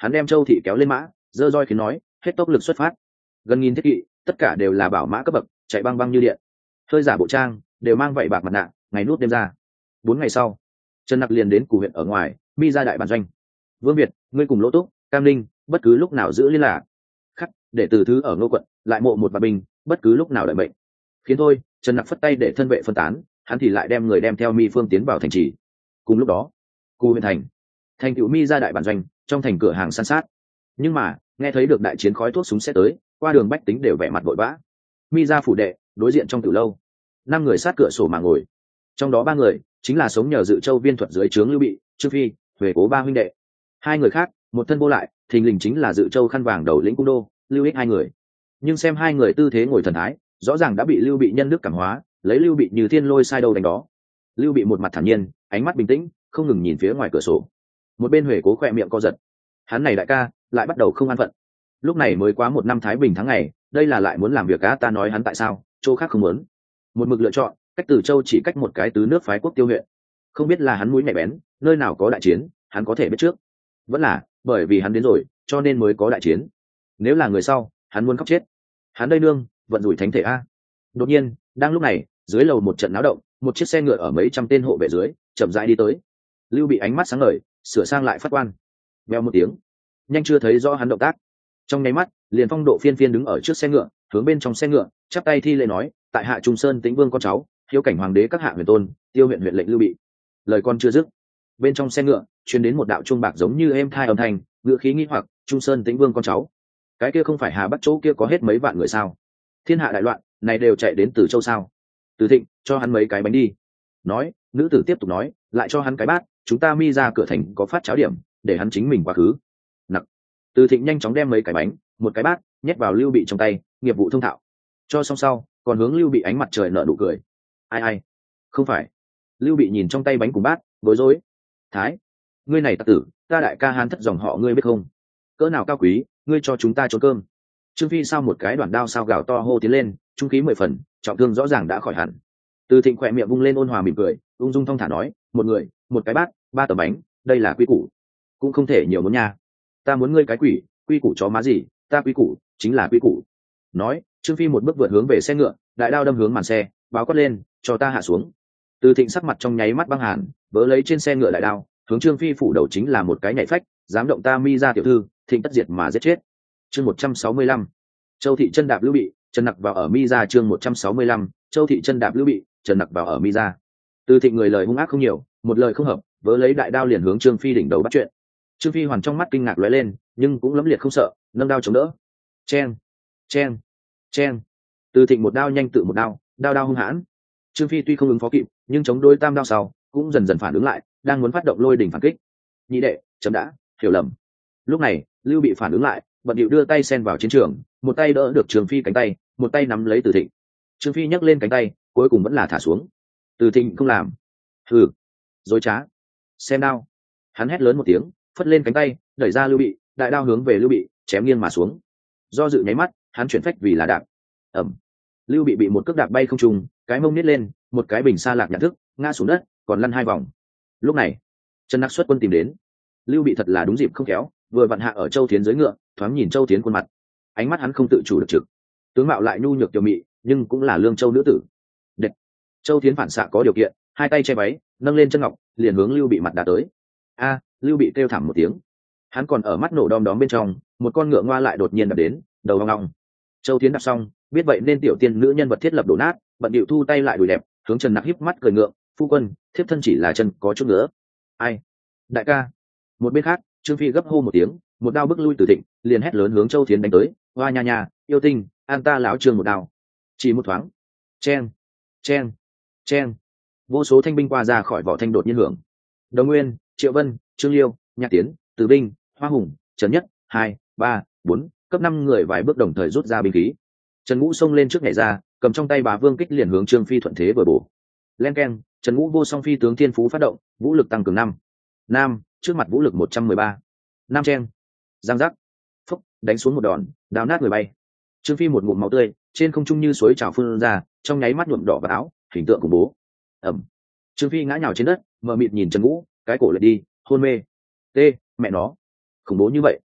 hắn đem Châu Thị kéo lên mã, giơ roi khiến nói, hết tốc lực xuất phát. Gần nghìn thiết kỵ, tất cả đều là bảo mã cấp bậc, chạy băng băng như điện. Hơi giả bộ trang, đều mang vậy bạc mặt nạ, ngày nút đêm ra. Bốn ngày sau, Trần Nặc liền đến Cù huyện ở ngoài, Mi ra đại bản doanh. Vương Việt, ngươi cùng Lỗ Túc, Cam Linh, bất cứ lúc nào giữ liên lạc. Khắc, để từ thứ ở Ngô quận, lại mộ một bà binh, bất cứ lúc nào đợi mệnh. Khiến thôi, Trần Nặc phất tay để thân vệ phân tán, hắn thì lại đem người đem theo Mi phương tiến vào thành trì. Cùng lúc đó, Cù huyện thành, thành cựu Mi ra đại bản doanh, trong thành cửa hàng san sát. Nhưng mà, nghe thấy được đại chiến khói thuốc súng sẽ tới, qua đường bách tính đều vẻ mặt vội vã. Mi ra phủ đệ, đối diện trong tử lâu, năm người sát cửa sổ mà ngồi. Trong đó ba người chính là sống nhờ Dự Châu viên thuật dưới trướng Lưu Bị, Trương Phi, Huệ Cố ba huynh đệ. Hai người khác, một thân vô lại, thình lình chính là Dự Châu khăn vàng đầu lĩnh cung đô, Lưu Ích hai người. Nhưng xem hai người tư thế ngồi thần thái, rõ ràng đã bị Lưu Bị nhân đức cảm hóa, lấy Lưu Bị như thiên lôi sai đâu đánh đó. Lưu Bị một mặt thản nhiên, ánh mắt bình tĩnh, không ngừng nhìn phía ngoài cửa sổ. Một bên Huệ Cố khỏe miệng co giật. Hắn này đại ca, lại bắt đầu không an phận. Lúc này mới quá một năm thái bình tháng ngày, đây là lại muốn làm việc cá, ta nói hắn tại sao chỗ khác không muốn. Một mực lựa chọn cách Từ Châu chỉ cách một cái tứ nước phái quốc tiêu huyện. Không biết là hắn mũi nhạy bén, nơi nào có đại chiến hắn có thể biết trước, vẫn là bởi vì hắn đến rồi cho nên mới có đại chiến. Nếu là người sau, hắn muốn khóc chết. Hắn đây nương vận rủi thánh thể a. Đột nhiên, đang lúc này, dưới lầu một trận náo động, một chiếc xe ngựa ở mấy trăm tên hộ vệ dưới chậm rãi đi tới. Lưu Bị ánh mắt sáng ngời, sửa sang lại phát quan. Vèo một tiếng, nhanh chưa thấy rõ hắn động tác, trong nháy mắt liền phong độ phiên phiên đứng ở trước xe ngựa, hướng bên trong xe ngựa chắp tay thi lễ nói, tại hạ Trung Sơn Tĩnh Vương con cháu, hiếu cảnh hoàng đế các hạ huyền tôn, tiêu huyện huyện lệnh Lưu Bị. Lời con chưa dứt, bên trong xe ngựa truyền đến một đạo trung bạc giống như êm thai âm thanh, ngựa khí nghi hoặc, Trung Sơn Tĩnh Vương con cháu, cái kia không phải Hà Bắc chỗ kia có hết mấy vạn người sao? Thiên hạ đại loạn, này đều chạy đến Từ Châu sao? Từ Thịnh, cho hắn mấy cái bánh đi. Nói, nữ tử tiếp tục nói, lại cho hắn cái bát, chúng ta Mi ra cửa thành có phát cháo điểm, để hắn chính mình quá khứ. Nặc. Từ Thịnh nhanh chóng đem mấy cái bánh, một cái bát, nhét vào Lưu Bị trong tay, nghiệp vụ thông thạo. Cho xong sau, còn hướng Lưu Bị ánh mặt trời nở nụ cười. Ai ai? Không phải. Lưu Bị nhìn trong tay bánh cùng bát, bối rối. Thái, ngươi này tặc tử, ta đại ca Hán thất dòng họ ngươi biết không? Cỡ nào cao quý, ngươi cho chúng ta trốn cơm. Trương Phi sao một cái đoạn đao sao gào to hô tiến lên, trung khí mười phần, trọng thương rõ ràng đã khỏi hẳn. Từ Thịnh khỏe miệng vung lên ôn hòa mỉm cười, ung dung thong thả nói, một người, một cái bát, ba tờ bánh, đây là quy củ, cũng không thể nhiều muốn nha. Ta muốn ngươi cái quỷ, quy củ chó má gì, ta quy củ chính là quy củ. Nói, Trương Phi một bước vượt hướng về xe ngựa, đại đao đâm hướng màn xe, báo quát lên, cho ta hạ xuống. Từ Thịnh sắc mặt trong nháy mắt băng hàn, vớ lấy trên xe ngựa đại đao, hướng Trương Phi phủ đầu chính là một cái nhảy phách, dám động ta Mi ra tiểu thư, Thịnh tất diệt mà giết chết. Chương một trăm sáu mươi lăm, Châu Thị chân đạp Lưu Bị, Trần Nặc vào ở Mi ra. Chương một trăm sáu mươi lăm, Châu Thị chân đạp Lưu Bị, Trần Nặc vào ở Mi ra. Từ Thịnh người lời hung ác không nhiều, một lời không hợp, vớ lấy đại đao liền hướng Trương Phi đỉnh đầu bắt chuyện. Trương Phi hoàn trong mắt kinh ngạc lóe lên, nhưng cũng lẫm liệt không sợ, nâng đao chống đỡ. Chen, chen, chen. Từ Thịnh một đao nhanh tự một đao, đao đao hung hãn. Trương Phi tuy không ứng phó kịp, nhưng chống đối tam đao sau, cũng dần dần phản ứng lại, đang muốn phát động lôi đỉnh phản kích. Nhị đệ, chấm đã, hiểu lầm. Lúc này, Lưu Bị phản ứng lại, bận điệu đưa tay xen vào chiến trường, một tay đỡ được Trương Phi cánh tay, một tay nắm lấy Từ Thịnh. Trương Phi nhấc lên cánh tay, cuối cùng vẫn là thả xuống. Từ Thịnh không làm. Hừ, dối trá. Xem đao. Hắn hét lớn một tiếng, phất lên cánh tay, đẩy ra Lưu Bị, đại đao hướng về Lưu Bị, chém nghiêng mà xuống. Do dự nháy mắt, hắn chuyển phách vì là đạp. Ẩm. Lưu Bị bị một cước đạp bay không trung, cái mông nít lên, một cái bình xa lạc nhận thức, ngã xuống đất, còn lăn hai vòng. Lúc này, Trần Nặc xuất quân tìm đến. Lưu Bị thật là đúng dịp không khéo, vừa vặn hạ ở Châu Thiến dưới ngựa, thoáng nhìn Châu Thiến khuôn mặt, ánh mắt hắn không tự chủ được trực. Tướng mạo lại nhu nhược tiểu mị, nhưng cũng là lương châu nữ tử. Đệt. Châu Thiến phản xạ có điều kiện, hai tay che váy, nâng lên chân ngọc, liền hướng Lưu Bị mặt đá tới. A, Lưu Bị kêu thảm một tiếng. Hắn còn ở mắt nổ đom đóm bên trong, một con ngựa ngoa lại đột nhiên đập đến, đầu hoang long. Châu Thiến đạp xong, biết vậy nên tiểu tiên nữ nhân vật thiết lập đổ nát, bận điệu thu tay lại đùi đẹp, hướng Trần Nặc híp mắt cười ngượng, phu quân, thiếp thân chỉ là chân có chút nữa. Ai? Đại ca. Một bên khác, Trương Phi gấp hô một tiếng, một đao bức lui Từ Thịnh, liền hét lớn hướng Châu Thiến đánh tới, hoa nha nha, yêu tinh, an ta lão Trương một đao. Chỉ một thoáng, chen, chen, chen, vô số thanh binh qua ra khỏi vỏ thanh đột nhiên hưởng. Đồng Nguyên, Triệu Vân, Trương Liêu, Nhạc Tiến, Từ Binh, Hoa Hùng, Trần Nhất, hai, ba, bốn, cấp năm người vài bước đồng thời rút ra binh khí. Trần Ngũ xông lên trước nhảy ra, cầm trong tay Bá Vương kích liền hướng Trương Phi thuận thế vừa bổ. Len keng, Trần Ngũ vô song phi tướng thiên phú phát động, vũ lực tăng cường năm. Nam, trước mặt vũ lực một trăm mười ba. Nam chen. Giang giác. Phúc, đánh xuống một đòn, đào nát người bay. Trương Phi một ngụm máu tươi, trên không trung như suối trào phun ra, trong nháy mắt nhuộm đỏ vào áo, hình tượng khủng bố. Ẩm. Trương Phi ngã nhào trên đất, mờ mịt nhìn Trần Ngũ, cái cổ lại đi, hôn mê. T, mẹ nó, khủng bố như vậy.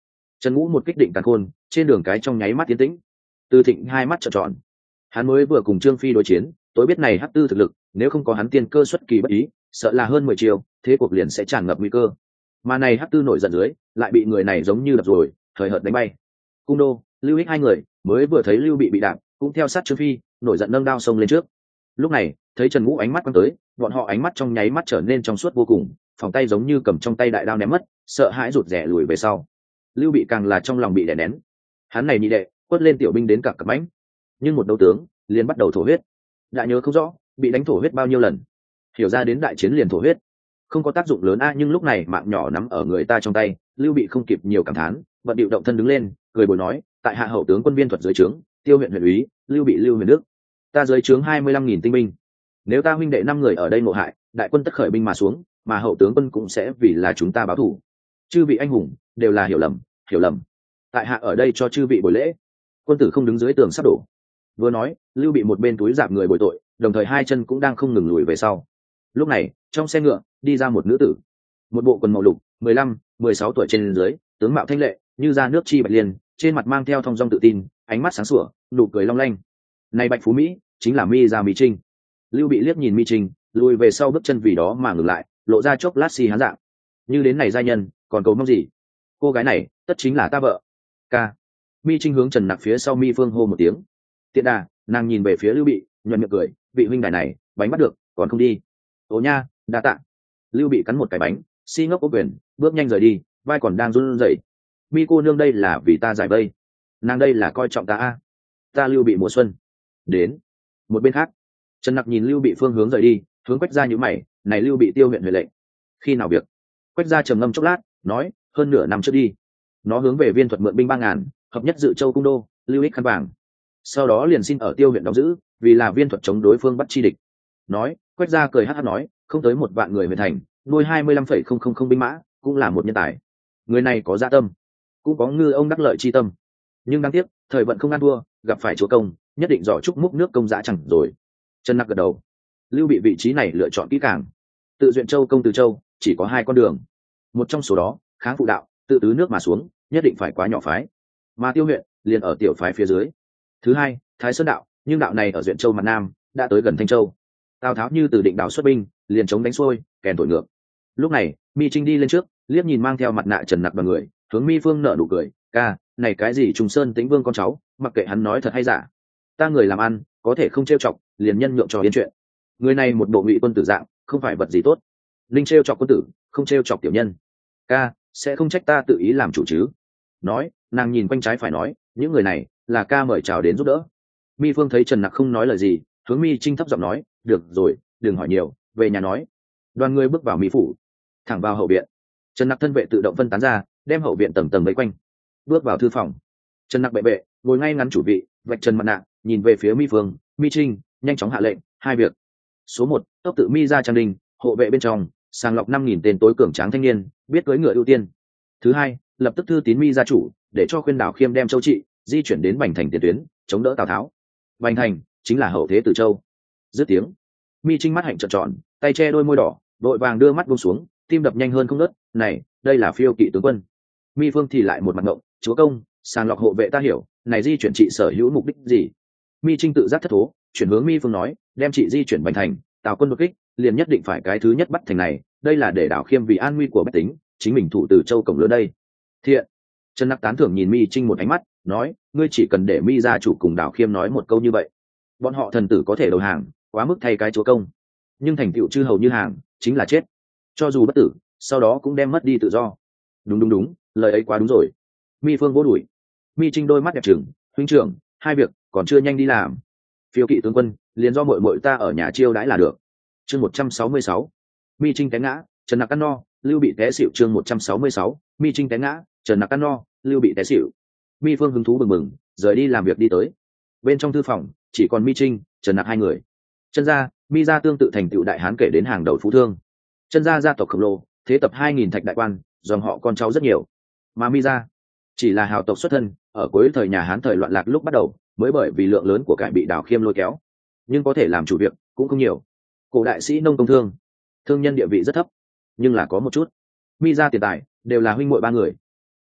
Trần Ngũ một kích định càn khôn, trên đường cái trong nháy mắt tiến tĩnh. Từ Thịnh hai mắt trợn tròn. Hắn mới vừa cùng Trương Phi đối chiến, tối biết này hắc tư thực lực, nếu không có hắn tiên cơ xuất kỳ bất ý, sợ là hơn mười chiều, thế cuộc liền sẽ tràn ngập nguy cơ. Mà này hắc tư nổi giận dưới, lại bị người này giống như đập rồi, thời hợt đánh bay. Cung Đô, Lưu Hích hai người mới vừa thấy Lưu bị bị đạp, cũng theo sát Trương Phi, nổi giận nâng đao xông lên trước. Lúc này, thấy Trần Ngũ ánh mắt quăng tới, bọn họ ánh mắt trong nháy mắt trở nên trong suốt vô cùng, phòng tay giống như cầm trong tay đại đao ném mất, sợ hãi rụt rè lùi về sau. Lưu bị càng là trong lòng bị đè nén. Hắn này nhị đệ, quất lên tiểu binh đến cả cặp bánh, nhưng một đấu tướng liền bắt đầu thổ huyết. Đã nhớ không rõ bị đánh thổ huyết bao nhiêu lần, hiểu ra đến đại chiến liền thổ huyết, không có tác dụng lớn a. Nhưng lúc này mạng nhỏ nắm ở người ta trong tay, Lưu bị không kịp nhiều cảm thán, bận điệu động thân đứng lên, cười bồi nói, tại hạ hậu tướng quân viên thuật dưới trướng, Tiêu huyện huyện úy Lưu bị Lưu Huyền Đức, ta dưới trướng hai mươi lăm nghìn tinh binh, nếu ta huynh đệ năm người ở đây ngộ hại, đại quân tất khởi binh mà xuống, mà hậu tướng quân cũng sẽ vì là chúng ta báo thù. Chư vị anh hùng đều là hiểu lầm, hiểu lầm, tại hạ ở đây cho chư vị buổi lễ, quân tử không đứng dưới tường sắp đổ. Vừa nói, Lưu bị một bên túi dạp người bồi tội, đồng thời hai chân cũng đang không ngừng lùi về sau. Lúc này, trong xe ngựa đi ra một nữ tử, một bộ quần màu lục, mười lăm, mười sáu tuổi trên dưới, tướng mạo thanh lệ, như da nước chi bạch liên, trên mặt mang theo thong dong tự tin, ánh mắt sáng sủa, nụ cười long lanh. Này bạch phú mỹ, chính là Mi Gia Mi Trinh. Lưu bị liếc nhìn Mi Trinh, lùi về sau bước chân vì đó mà ngừng lại, lộ ra chốc lát si hán dạng. Như đến này giai nhân, còn cầu mong gì? Cô gái này, tất chính là ta vợ. Ca. Mi Trinh hướng Trần Nặc phía sau Mi Phương hô một tiếng. Tiện đà, nàng nhìn về phía Lưu bị, nhuận miệng cười, vị huynh đài này, bánh bắt được, còn không đi. Ồ nha, đa tạ. Lưu bị cắn một cái bánh, si ngốc có quyền, bước nhanh rời đi, vai còn đang run rẩy. Mi cô nương đây là vì ta giải vây, nàng đây là coi trọng ta a. Ta Lưu bị mùa xuân. Đến. Một bên khác, Trần Nặc nhìn Lưu bị phương hướng rời đi, hướng Quách gia nhíu mày, này Lưu bị Tiêu huyện huệ lệnh, khi nào việc? Quách gia trầm ngâm chốc lát, nói, hơn nửa năm trước đi. Nó hướng về viên thuật mượn binh ba ngàn, hợp nhất dự châu cung đô, Lưu ích khăn vàng. Sau đó liền xin ở Tiêu huyện đóng giữ, vì là viên thuật chống đối phương bắt chi địch. Nói, Quách gia cười hắc hắc nói, không tới một vạn người về thành, nuôi hai mươi lăm phẩy không không không binh mã, cũng là một nhân tài. Người này có dạ tâm, cũng có ngư ông đắc lợi chi tâm. Nhưng đáng tiếc, thời vận không ăn thua, gặp phải chúa công, nhất định giỏ chúc múc nước công dã chẳng rồi. Trần Nặc gật đầu. Lưu bị vị trí này lựa chọn kỹ càng. Tự Duyện Châu công Từ Châu, chỉ có hai con đường. Một trong số đó, kháng phụ đạo, tự tứ nước mà xuống, nhất định phải quá nhỏ phái. Mà Tiêu huyện liền ở tiểu phái phía dưới. Thứ hai, Thái Sơn đạo, nhưng đạo này ở Duyện Châu mặt nam, đã tới gần Thanh Châu. Tào Tháo như từ Định Đảo xuất binh, liền chống đánh xuôi, kèn thổi ngược. Lúc này, Mi Trinh đi lên trước, liếc nhìn mang theo mặt nạ Trần Nặc đoàn người, hướng Mi Phương nở nụ cười, ca, này cái gì Trùng Sơn Tĩnh Vương con cháu, mặc kệ hắn nói thật hay giả, ta người làm ăn, có thể không trêu chọc, liền nhân nhượng cho yên chuyện. Người này một bộ ngụy quân tử dạng, không phải vật gì tốt. Linh trêu chọc quân tử, không trêu chọc tiểu nhân. Ca, sẽ không trách ta tự ý làm chủ chứ? Nói, nàng nhìn quanh trái phải nói, những người này là ca mời chào đến giúp đỡ. Mi Phương thấy Trần Nặc không nói lời gì, hướng Mi Trinh thấp giọng nói, được rồi, đừng hỏi nhiều, về nhà nói. Đoàn người bước vào Mỹ phủ, thẳng vào hậu viện. Trần Nặc thân vệ tự động phân tán ra, đem hậu viện tầng tầng vây quanh. Bước vào thư phòng, Trần Nặc bệ bệ ngồi ngay ngắn chủ vị, vạch trần mặt nạ, nhìn về phía Mi Phương, Mi Trinh nhanh chóng hạ lệnh, hai việc. Số một, tốc tự Mi ra trang đình, hộ vệ bên trong, sàng lọc năm nghìn tên tối cường tráng thanh niên, biết cưỡi ngựa ưu tiên. Thứ hai, lập tức thư tín Mi gia chủ, để cho khuyên đảo Khiêm đem châu trị di chuyển đến Bành Thành tiền tuyến, chống đỡ Tào Tháo. Bành Thành chính là hậu thế Từ Châu. Dứt tiếng, Mi Trinh mắt hạnh trợn tròn, tay che đôi môi đỏ, đội vàng đưa mắt buông xuống, tim đập nhanh hơn không ngớt. Này, đây là phiêu kỵ tướng quân. Mi Phương thì lại một mặt ngộng, chúa công, sàng lọc hộ vệ ta hiểu, này di chuyển trị sở hữu mục đích gì? Mi Trinh tự giác thất thố, chuyển hướng Mi Phương nói, đem trị di chuyển Bành Thành, Tào quân đột kích, liền nhất định phải cái thứ nhất bắt thành này, đây là để đảo Khiêm vì an nguy của bách tính, chính mình thủ Từ Châu cổng lớn đây. Thiện. Trần Nặc tán thưởng nhìn Mi Trinh một ánh mắt, nói, ngươi chỉ cần để Mi gia chủ cùng đảo Khiêm nói một câu như vậy, bọn họ thần tử có thể đầu hàng, quá mức thay cái chúa công, nhưng thành tựu chư hầu như hàng, chính là chết. Cho dù bất tử, sau đó cũng đem mất đi tự do. Đúng đúng đúng, lời ấy quá đúng rồi. Mi Phương vỗ đùi. Mi Trinh đôi mắt đẹp trừng, huynh trưởng, hai việc còn chưa nhanh đi làm. Phiêu kỵ tướng quân, liền do muội muội ta ở nhà chiêu đãi là được. Chương một trăm sáu mươi sáu. Mi Trinh té ngã, Trần Nặc ăn no, Lưu bị té xỉu. Chương một trăm sáu mươi sáu. Mi Trinh té ngã, Trần Nặc ăn no, Lưu bị té xỉu. Mi Phương hứng thú bừng bừng, rời đi làm việc đi tới. Bên trong thư phòng, chỉ còn Mi Trinh, Trần Nặc hai người. Chân gia, Mi gia tương tự thành tựu đại hán kể đến hàng đầu phú thương. Chân gia gia tộc khổng lồ, thế tập hai nghìn thạch đại quan, dòng họ con cháu rất nhiều. Mà Mi gia chỉ là hào tộc xuất thân, ở cuối thời nhà Hán thời loạn lạc lúc bắt đầu, mới bởi vì lượng lớn của cải bị đảo Khiêm lôi kéo, nhưng có thể làm chủ việc cũng không nhiều. Cổ đại sĩ nông công thương, thương nhân địa vị rất thấp, nhưng là có một chút. Mi gia tiền tài đều là huynh muội ba người.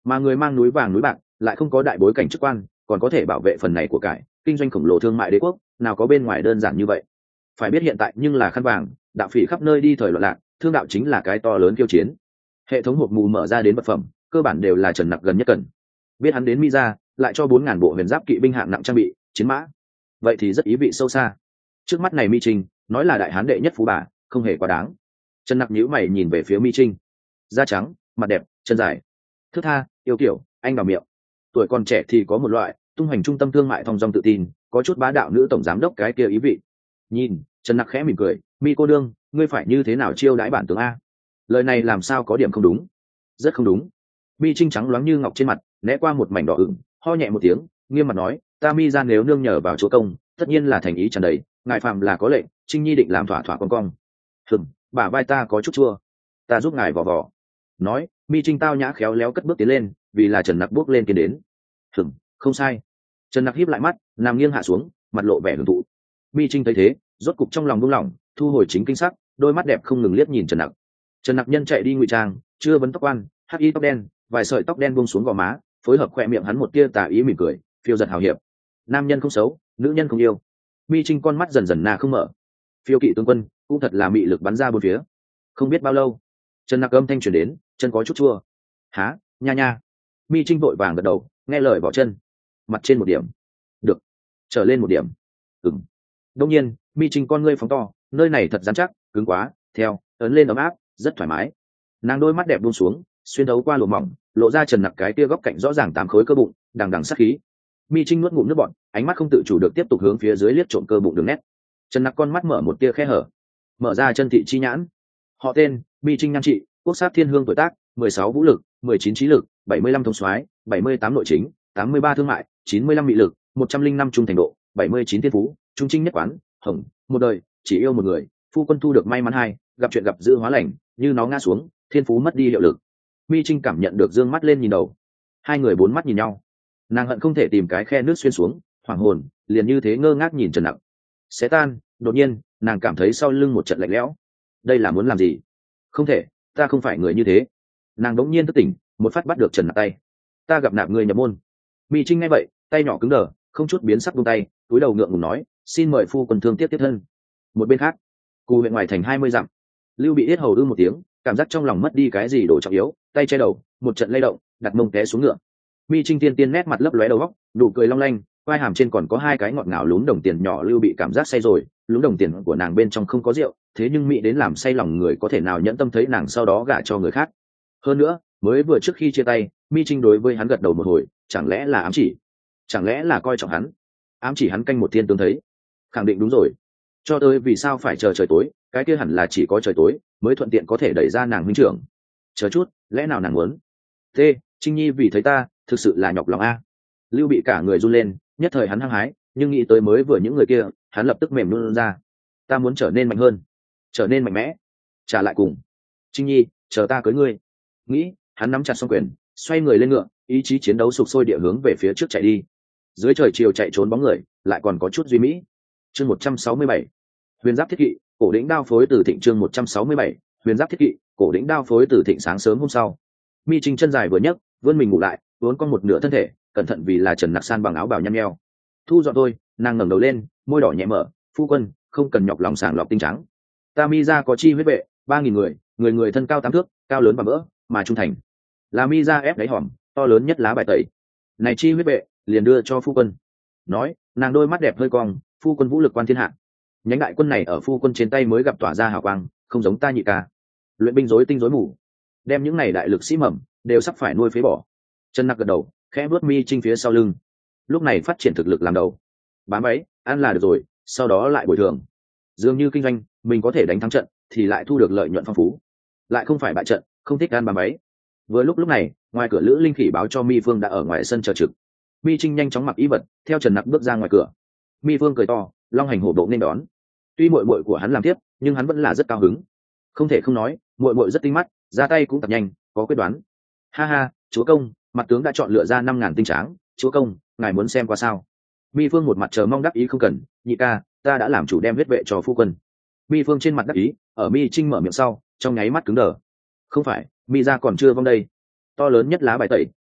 mà người mang núi vàng núi bạc lại không có đại bối cảnh chức quan, còn có thể bảo vệ phần này của cải kinh doanh khổng lồ thương mại đế quốc, nào có bên ngoài đơn giản như vậy. Phải biết hiện tại nhưng là khăn vàng, đạo phỉ khắp nơi đi thời loạn lạc, thương đạo chính là cái to lớn khiêu chiến. Hệ thống hộp mù mở ra đến vật phẩm cơ bản đều là Trần Nặc gần nhất cần. Biết hắn đến Mi ra lại cho bốn ngàn bộ huyền giáp kỵ binh hạng nặng trang bị chiến mã, vậy thì rất ý vị sâu xa. Trước mắt này Mi Trinh nói là đại hán đệ nhất phú bà không hề quá đáng. Trần Nặc nhíu mày nhìn về phía Mi Trinh, da trắng mặt đẹp chân dài thước tha yêu kiểu anh vào miệng, tuổi còn trẻ thì có một loại tung hoành trung tâm thương mại thong dong tự tin, có chút bá đạo nữ tổng giám đốc cái kia ý vị. Nhìn Trần Nặc khẽ mỉm cười, Mi cô đương ngươi phải như thế nào chiêu đãi bản tướng a? Lời này làm sao có điểm không đúng? Rất không đúng. Mi Trinh trắng loáng như ngọc trên mặt né qua một mảnh đỏ ửng, ho nhẹ một tiếng nghiêm mặt nói, ta Mi ra nếu nương nhờ vào chúa công tất nhiên là thành ý tràn đầy, ngài phạm là có lệnh Trinh nhi định làm thỏa thỏa con cong. Hừm, bả vai ta có chút chua, ta giúp ngài vò vò. Nói Mi Trinh tao nhã khéo léo cất bước tiến lên, vì là Trần Nặc bước lên tiến đến. Hừm, không sai. Trần Nặc híp lại mắt nằm nghiêng hạ xuống, mặt lộ vẻ hưởng thụ. Mi Trinh thấy thế rốt cục trong lòng buông lỏng, thu hồi chính kinh sắc, đôi mắt đẹp không ngừng liếc nhìn Trần Nặc. Trần Nặc nhân chạy đi ngụy trang, chưa vấn tóc quan, hắc y tóc đen, vài sợi tóc đen buông xuống gò má, phối hợp khoe miệng hắn một tia tà ý mỉm cười, phiêu giật hào hiệp. Nam nhân không xấu, nữ nhân không yêu. Mi Trinh con mắt dần dần nà không mở. Phiêu kỵ tướng quân cũng thật là mị lực bắn ra bốn phía. Không biết bao lâu, Trần Nặc âm thanh truyền đến, chân có chút chua. Há, nha nha. Mi Trinh vội vàng gật đầu, nghe lời bỏ chân. Mặt trên một điểm. Được. Trở lên một điểm. Ừm. Đông nhiên, Mi Trinh con ngươi phóng to, nơi này thật rắn chắc, cứng quá, theo, ấn lên ấm áp, rất thoải mái. Nàng đôi mắt đẹp buông xuống, xuyên thấu qua lụa mỏng, lộ ra Trần Nặc cái tia góc cạnh rõ ràng tám khối cơ bụng, đằng đằng sát khí. Mi Trinh nuốt ngụm nước bọt, ánh mắt không tự chủ được tiếp tục hướng phía dưới liếc trộm cơ bụng đường nét. Trần Nặc con mắt mở một tia khe hở, mở ra chân thị chi nhãn. Họ tên Mi Trinh nhan trị, quốc sát thiên hương tuổi tác, mười sáu vũ lực, mười chín trí lực, bảy mươi lăm thông soái, bảy mươi tám nội chính, tám mươi ba thương mại, chín mươi lăm mị lực, một trăm linh năm trung thành độ, bảy mươi chín thiên phú, trung trinh nhất quán, hồng, một đời chỉ yêu một người, phu quân thu được may mắn hai, gặp chuyện gặp dữ hóa lành, như nó ngã xuống, thiên phú mất đi hiệu lực. Mi Trinh cảm nhận được dương mắt lên nhìn đầu, hai người bốn mắt nhìn nhau, nàng hận không thể tìm cái khe nước xuyên xuống, hoảng hồn liền như thế ngơ ngác nhìn Trần Nặc. Xé tan, đột nhiên nàng cảm thấy sau lưng một trận lạnh lẽo. Đây là muốn làm gì? Không thể, ta không phải người như thế. Nàng đống nhiên thức tỉnh, một phát bắt được Trần Nặc tay. Ta gặp nạp người nhập môn. Mi Trinh nghe vậy tay nhỏ cứng đờ, không chút biến sắc buông tay, túi đầu ngượng ngùng nói, xin mời phu quân thương tiếp tiếp thân. Một bên khác, cù huyện ngoài thành hai mươi dặm, Lưu Bị yết hầu ư một tiếng, cảm giác trong lòng mất đi cái gì đồ trọng yếu, tay che đầu, một trận lay động, đặt mông té xuống ngựa. Mi Trinh tiên tiên nét mặt lấp lóe đầu óc, nụ cười long lanh, vai hàm trên còn có hai cái ngọt ngào lún đồng tiền nhỏ. Lưu Bị cảm giác say rồi, lún đồng tiền của nàng bên trong không có rượu, thế nhưng Mỹ đến làm say lòng người, có thể nào nhẫn tâm thấy nàng sau đó gả cho người khác. Hơn nữa, mới vừa trước khi chia tay, Mi Trinh đối với hắn gật đầu một hồi, chẳng lẽ là ám chỉ? Chẳng lẽ là coi trọng hắn? Ám chỉ hắn canh một thiên tướng thấy? Khẳng định đúng rồi. Cho tới vì sao phải chờ trời tối, cái kia hẳn là chỉ có trời tối mới thuận tiện có thể đẩy ra nàng huynh trưởng. Chờ chút, lẽ nào nàng muốn? Thế, Trinh Nhi vì thấy ta, thực sự là nhọc lòng a. Lưu Bị cả người run lên, nhất thời hắn hăng hái, nhưng nghĩ tới mới vừa những người kia, hắn lập tức mềm luôn ra. Ta muốn trở nên mạnh hơn, trở nên mạnh mẽ, trả lại cùng. Trinh Nhi, chờ ta cưới ngươi. Nghĩ, hắn nắm chặt song quyền, xoay người lên ngựa, ý chí chiến đấu sục sôi địa hướng về phía trước chạy đi. Dưới trời chiều chạy trốn bóng người, lại còn có chút duy mỹ. Chương một trăm sáu mươi bảy, huyền giáp thiết kỵ, cổ đỉnh đao phối từ thịnh. Chương một trăm sáu mươi bảy, huyền giáp thiết kỵ, cổ đỉnh đao phối từ thịnh. Sáng sớm hôm sau, Mi Trinh chân dài vừa nhấc, vươn mình ngủ lại, vốn con một nửa thân thể, cẩn thận vì là Trần Nặc san bằng áo bào nhăn nheo. Thu dọn thôi, nàng ngẩng đầu lên, môi đỏ nhẹ mở, phu quân không cần nhọc lòng sàng lọc tinh trắng. Ta Mi ra có chi huyết vệ, ba nghìn người, người người thân cao tám thước, cao lớn và vỡ, mà trung thành. Là Mi ra ép đáy hòm, to lớn nhất lá bài tẩy. Này chi huyết vệ, liền đưa cho phu quân. Nói, nàng đôi mắt đẹp hơi cong, phu quân vũ lực quan thiên hạ. Nhánh đại quân này ở phu quân trên tay mới gặp tỏa ra hào quang, không giống ta nhị ca. Luyện binh rối tinh rối mù, đem những này đại lực sĩ mầm đều sắp phải nuôi phế bỏ. Trần Nặc gật đầu, khẽ vuốt Mi Trinh phía sau lưng. Lúc này phát triển thực lực làm đầu, bám váy ăn là được rồi, sau đó lại bồi thường. Dường như kinh doanh, mình có thể đánh thắng trận thì lại thu được lợi nhuận phong phú, lại không phải bại trận, không thích ăn bám váy. Vừa lúc lúc này, ngoài cửa Lữ Linh Khỉ báo cho Mi Phương đã ở ngoài sân chờ trực. Mi Trinh nhanh chóng mặc y vật, theo Trần Nặc bước ra ngoài cửa. Mi Phương cười to, long hành hổ bộ nên đón. Tuy muội muội của hắn làm tiếp, nhưng hắn vẫn là rất cao hứng. Không thể không nói, muội muội rất tinh mắt, ra tay cũng tập nhanh, có quyết đoán. Ha ha, chúa công, mặt tướng đã chọn lựa ra năm ngàn tinh tráng, chúa công, ngài muốn xem qua sao? Mi Phương một mặt chờ mong đắc ý không cần, nhị ca, ta đã làm chủ đem huyết vệ cho phu quân. Mi Phương trên mặt đắc ý, ở Mi Trinh mở miệng sau, trong nháy mắt cứng đờ. Không phải, Mi ra còn chưa vong đây. To lớn nhất lá bài tẩy,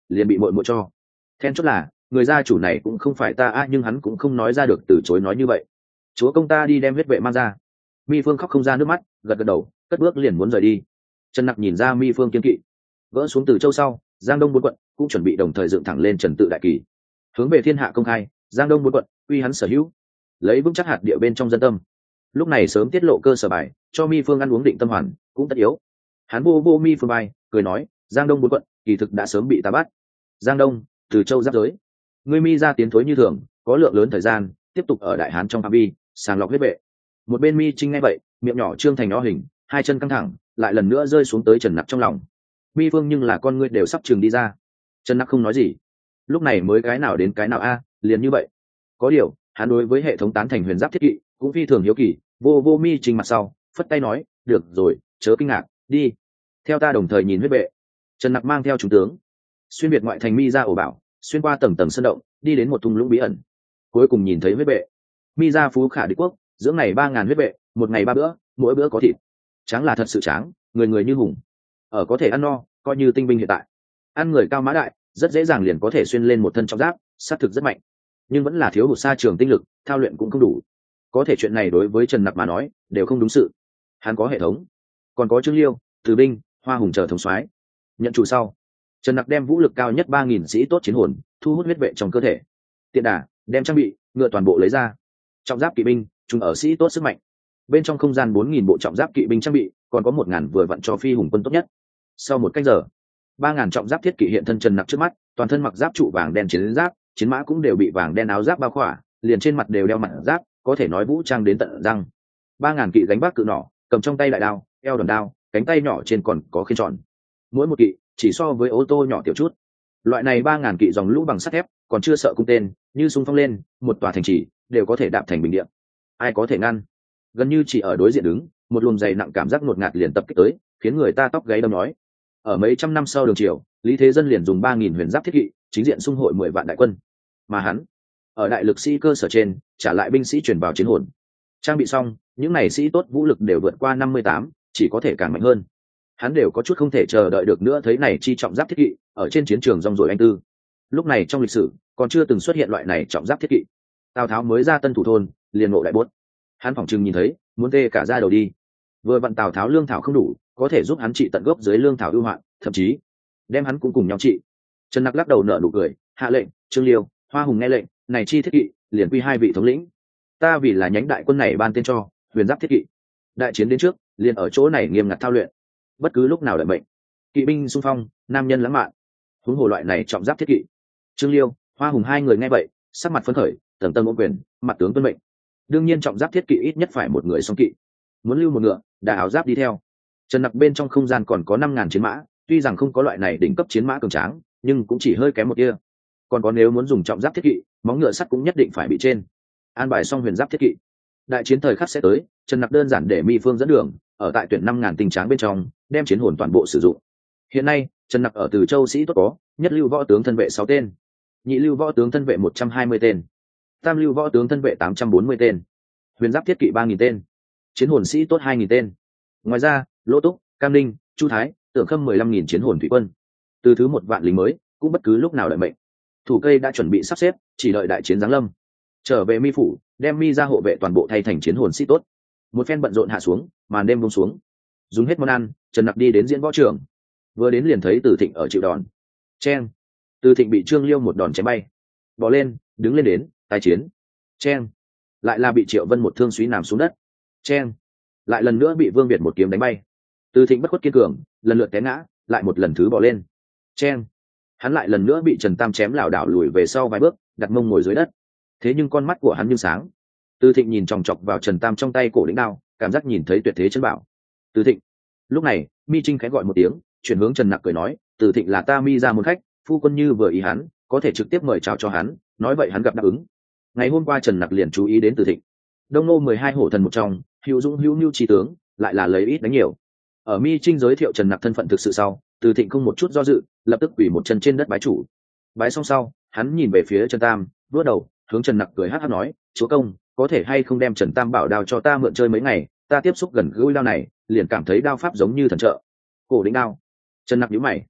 liền bị muội muội cho. Then chốt là người gia chủ này cũng không phải ta a, nhưng hắn cũng không nói ra được từ chối nói như vậy. Chúa công ta đi đem huyết vệ mang ra. Mi Phương khóc không ra nước mắt, gật gật đầu, cất bước liền muốn rời đi. Trần Nặc nhìn ra Mi Phương kiên kỵ, gỡ xuống từ châu sau, Giang Đông bốn quận cũng chuẩn bị đồng thời dựng thẳng lên Trần Tự đại kỳ, hướng về thiên hạ công khai, Giang Đông bốn quận uy hắn sở hữu, lấy vững chắc hạt địa bên trong dân tâm. Lúc này sớm tiết lộ cơ sở bài, cho Mi Phương ăn uống định tâm hoàn, cũng tất yếu. Hắn vô vô Mi Phương bài, cười nói, Giang Đông bốn quận kỳ thực đã sớm bị ta bắt. Giang Đông, từ châu giáp giới, ngươi Mi ra tiến thối như thường, có lượng lớn thời gian tiếp tục ở đại hán trong phạm vi sàng lọc huyết vệ. Một bên Mi Trinh nghe vậy, miệng nhỏ trương thành nho hình, hai chân căng thẳng, lại lần nữa rơi xuống tới Trần Nặc trong lòng. Mi Phương nhưng là con ngươi đều sắp trường đi ra. Trần Nặc không nói gì, lúc này mới cái nào đến cái nào a, liền như vậy. Có điều hắn đối với hệ thống tán thành huyền giáp thiết kỵ cũng phi thường hiếu kỳ, vô vô Mi Trinh mặt sau, phất tay nói, được rồi, chớ kinh ngạc, đi theo ta đồng thời nhìn huyết vệ. Trần Nặc mang theo trung tướng xuyên biệt ngoại thành Mi ra ổ bảo, xuyên qua tầng tầng sân động, đi đến một thung lũng bí ẩn, cuối cùng nhìn thấy huyết vệ. Mi ra phú khả đế quốc, dưỡng này ba ngàn huyết vệ, một ngày ba bữa, mỗi bữa có thịt, tráng là thật sự tráng, người người như hùng, ở có thể ăn no, coi như tinh binh hiện tại. Ăn người cao mã đại, rất dễ dàng liền có thể xuyên lên một thân trọng giáp, sát thực rất mạnh, nhưng vẫn là thiếu hụt xa trường tinh lực, thao luyện cũng không đủ. Có thể chuyện này đối với Trần Nặc mà nói đều không đúng sự. Hắn có hệ thống, còn có Trương Liêu, Từ Binh, Hoa Hùng chờ thống soái. Nhận chủ sau, Trần Nặc đem vũ lực cao nhất ba nghìn sĩ tốt chiến hồn thu hút huyết vệ trong cơ thể, tiện đà đem trang bị ngựa toàn bộ lấy ra. Trọng giáp kỵ binh chúng ở sĩ tốt sức mạnh, bên trong không gian bốn nghìn bộ trọng giáp kỵ binh trang bị, còn có một ngàn vừa vặn cho phi hùng quân tốt nhất. Sau một canh giờ, ba ngàn trọng giáp thiết kỵ hiện thân Trần Nặc trước mắt, toàn thân mặc giáp trụ vàng đen chiến giáp, chiến mã cũng đều bị vàng đen áo giáp bao khỏa, liền trên mặt đều đeo mặt giáp, có thể nói vũ trang đến tận răng. Ba ngàn kỵ gánh vác cự nỏ, cầm trong tay đại đao, eo đòn đao, cánh tay nhỏ trên còn có khiên tròn. Mỗi một kỵ chỉ so với ô tô nhỏ tiểu chút. Loại này ba ngàn kỵ dòng lũ bằng sắt thép, còn chưa sợ cung tên, như xung phong lên một tòa thành trì đều có thể đạp thành bình địa. Ai có thể ngăn? Gần như chỉ ở đối diện đứng, một luồng dày nặng cảm giác ngột ngạt liền tập kích tới, khiến người ta tóc gáy đâm nói. Ở mấy trăm năm sau đường triều, Lý Thế Dân liền dùng ba nghìn huyền giáp thiết kỵ chính diện xung hội mười vạn đại quân, mà hắn ở đại lực sĩ cơ sở trên trả lại binh sĩ chuyển vào chiến hồn, trang bị xong, những này sĩ tốt vũ lực đều vượt qua năm mươi tám, chỉ có thể càng mạnh hơn. Hắn đều có chút không thể chờ đợi được nữa thấy này chi trọng giáp thiết kỵ ở trên chiến trường rong rồi anh tư. Lúc này trong lịch sử còn chưa từng xuất hiện loại này trọng giáp thiết kỵ. Tào Tháo mới ra Tân Thủ thôn, liền ngộ đại bốt. Hắn phỏng chừng nhìn thấy, muốn tê cả da đầu đi. Vừa vặn Tào Tháo lương thảo không đủ, có thể giúp hắn trị tận gốc dưới lương thảo ưu hoạn, thậm chí đem hắn cũng cùng nhau trị. Trần Nặc lắc đầu nở nụ cười, hạ lệnh, Trương Liêu, Hoa Hùng nghe lệnh, này chi thiết kỵ liền quy hai vị thống lĩnh. Ta vì là nhánh đại quân này ban tên cho huyền giáp thiết kỵ. Đại chiến đến trước, liền ở chỗ này nghiêm ngặt thao luyện, bất cứ lúc nào đợi mệnh. Kỵ binh xung phong, nam nhân lãng mạn, huống hồ loại này trọng giáp thiết kỵ. Trương Liêu, Hoa Hùng hai người nghe vậy, sắc mặt phấn khởi, tầng tầng ôm quyền, mặt tướng tuân mệnh. Đương nhiên trọng giáp thiết kỵ ít nhất phải một người song kỵ, muốn lưu một ngựa, đà áo giáp đi theo. Trần Nặc bên trong không gian còn có năm ngàn chiến mã, tuy rằng không có loại này đỉnh cấp chiến mã cường tráng, nhưng cũng chỉ hơi kém một tia. Còn có nếu muốn dùng trọng giáp thiết kỵ, móng ngựa sắt cũng nhất định phải bị trên. An bài xong huyền giáp thiết kỵ, đại chiến thời khắc sẽ tới. Trần Nặc đơn giản để Mi Phương dẫn đường, ở tại tuyển năm ngàn tinh tráng bên trong, đem chiến hồn toàn bộ sử dụng. Hiện nay Trần Nặc ở Từ Châu sĩ tốt có nhất lưu võ tướng thân vệ sáu tên, nhị lưu võ tướng thân vệ một trăm hai mươi tên, tam lưu võ tướng thân vệ tám trăm bốn mươi tên, huyền giáp thiết kỵ ba nghìn tên, chiến hồn sĩ tốt hai nghìn tên. Ngoài ra Lỗ Túc, Cam Ninh, Chu Thái, Tưởng Khâm mười lăm nghìn chiến hồn thủy quân. Từ thứ một vạn lính mới cũng bất cứ lúc nào đợi mệnh. Thủ cây đã chuẩn bị sắp xếp, chỉ đợi đại chiến giáng lâm. Trở về Mi phủ, đem Mi ra hộ vệ toàn bộ thay thành chiến hồn sĩ tốt. Một phen bận rộn hạ xuống, màn đêm buông xuống. Dùng hết món ăn, Trần Nặc đi đến diễn võ trường. Vừa đến liền thấy Từ Thịnh ở chịu đòn. Chen. Từ Thịnh bị Trương Liêu một đòn chém bay. Bỏ lên, đứng lên đến, tái chiến. Chen. Lại là bị Triệu Vân một thương suý nằm xuống đất. Chen. Lại lần nữa bị Vương Việt một kiếm đánh bay. Từ Thịnh bất khuất kiên cường, lần lượt té ngã, lại một lần thứ bỏ lên. Chen. Hắn lại lần nữa bị Trần Tam chém lảo đảo lùi về sau vài bước, đặt mông ngồi dưới đất. Thế nhưng con mắt của hắn như sáng. Từ Thịnh nhìn chòng chọc vào Trần Tam trong tay cổ lĩnh đao, cảm giác nhìn thấy tuyệt thế chân bảo. Từ Thịnh. Lúc này Mi Trinh khẽ gọi một tiếng, chuyển hướng Trần Nặc cười nói, Từ Thịnh là ta Mi ra môn khách, phu quân như vừa ý hắn, có thể trực tiếp mời chào cho hắn. Nói vậy hắn gặp đáp ứng. Ngày hôm qua Trần Nặc liền chú ý đến Từ Thịnh, đông nô mười hai hổ thần một trong, hữu dũng hữu nhu trí tướng, lại là lấy ít đánh nhiều. Ở Mi Trinh giới thiệu Trần Nặc thân phận thực sự sau, Từ Thịnh không một chút do dự, lập tức quỳ một chân trên đất bái chủ. Bái xong sau, hắn nhìn về phía Trần Tam, vuốt đầu, hướng Trần Nặc cười hắc hắc nói, chúa công, có thể hay không đem Trần Tam bảo đao cho ta mượn chơi mấy ngày, ta tiếp xúc gần gũi đao này, liền cảm thấy đao pháp giống như thần trợ. Cổ đỉnh đao. Trần Nặc nhíu mày.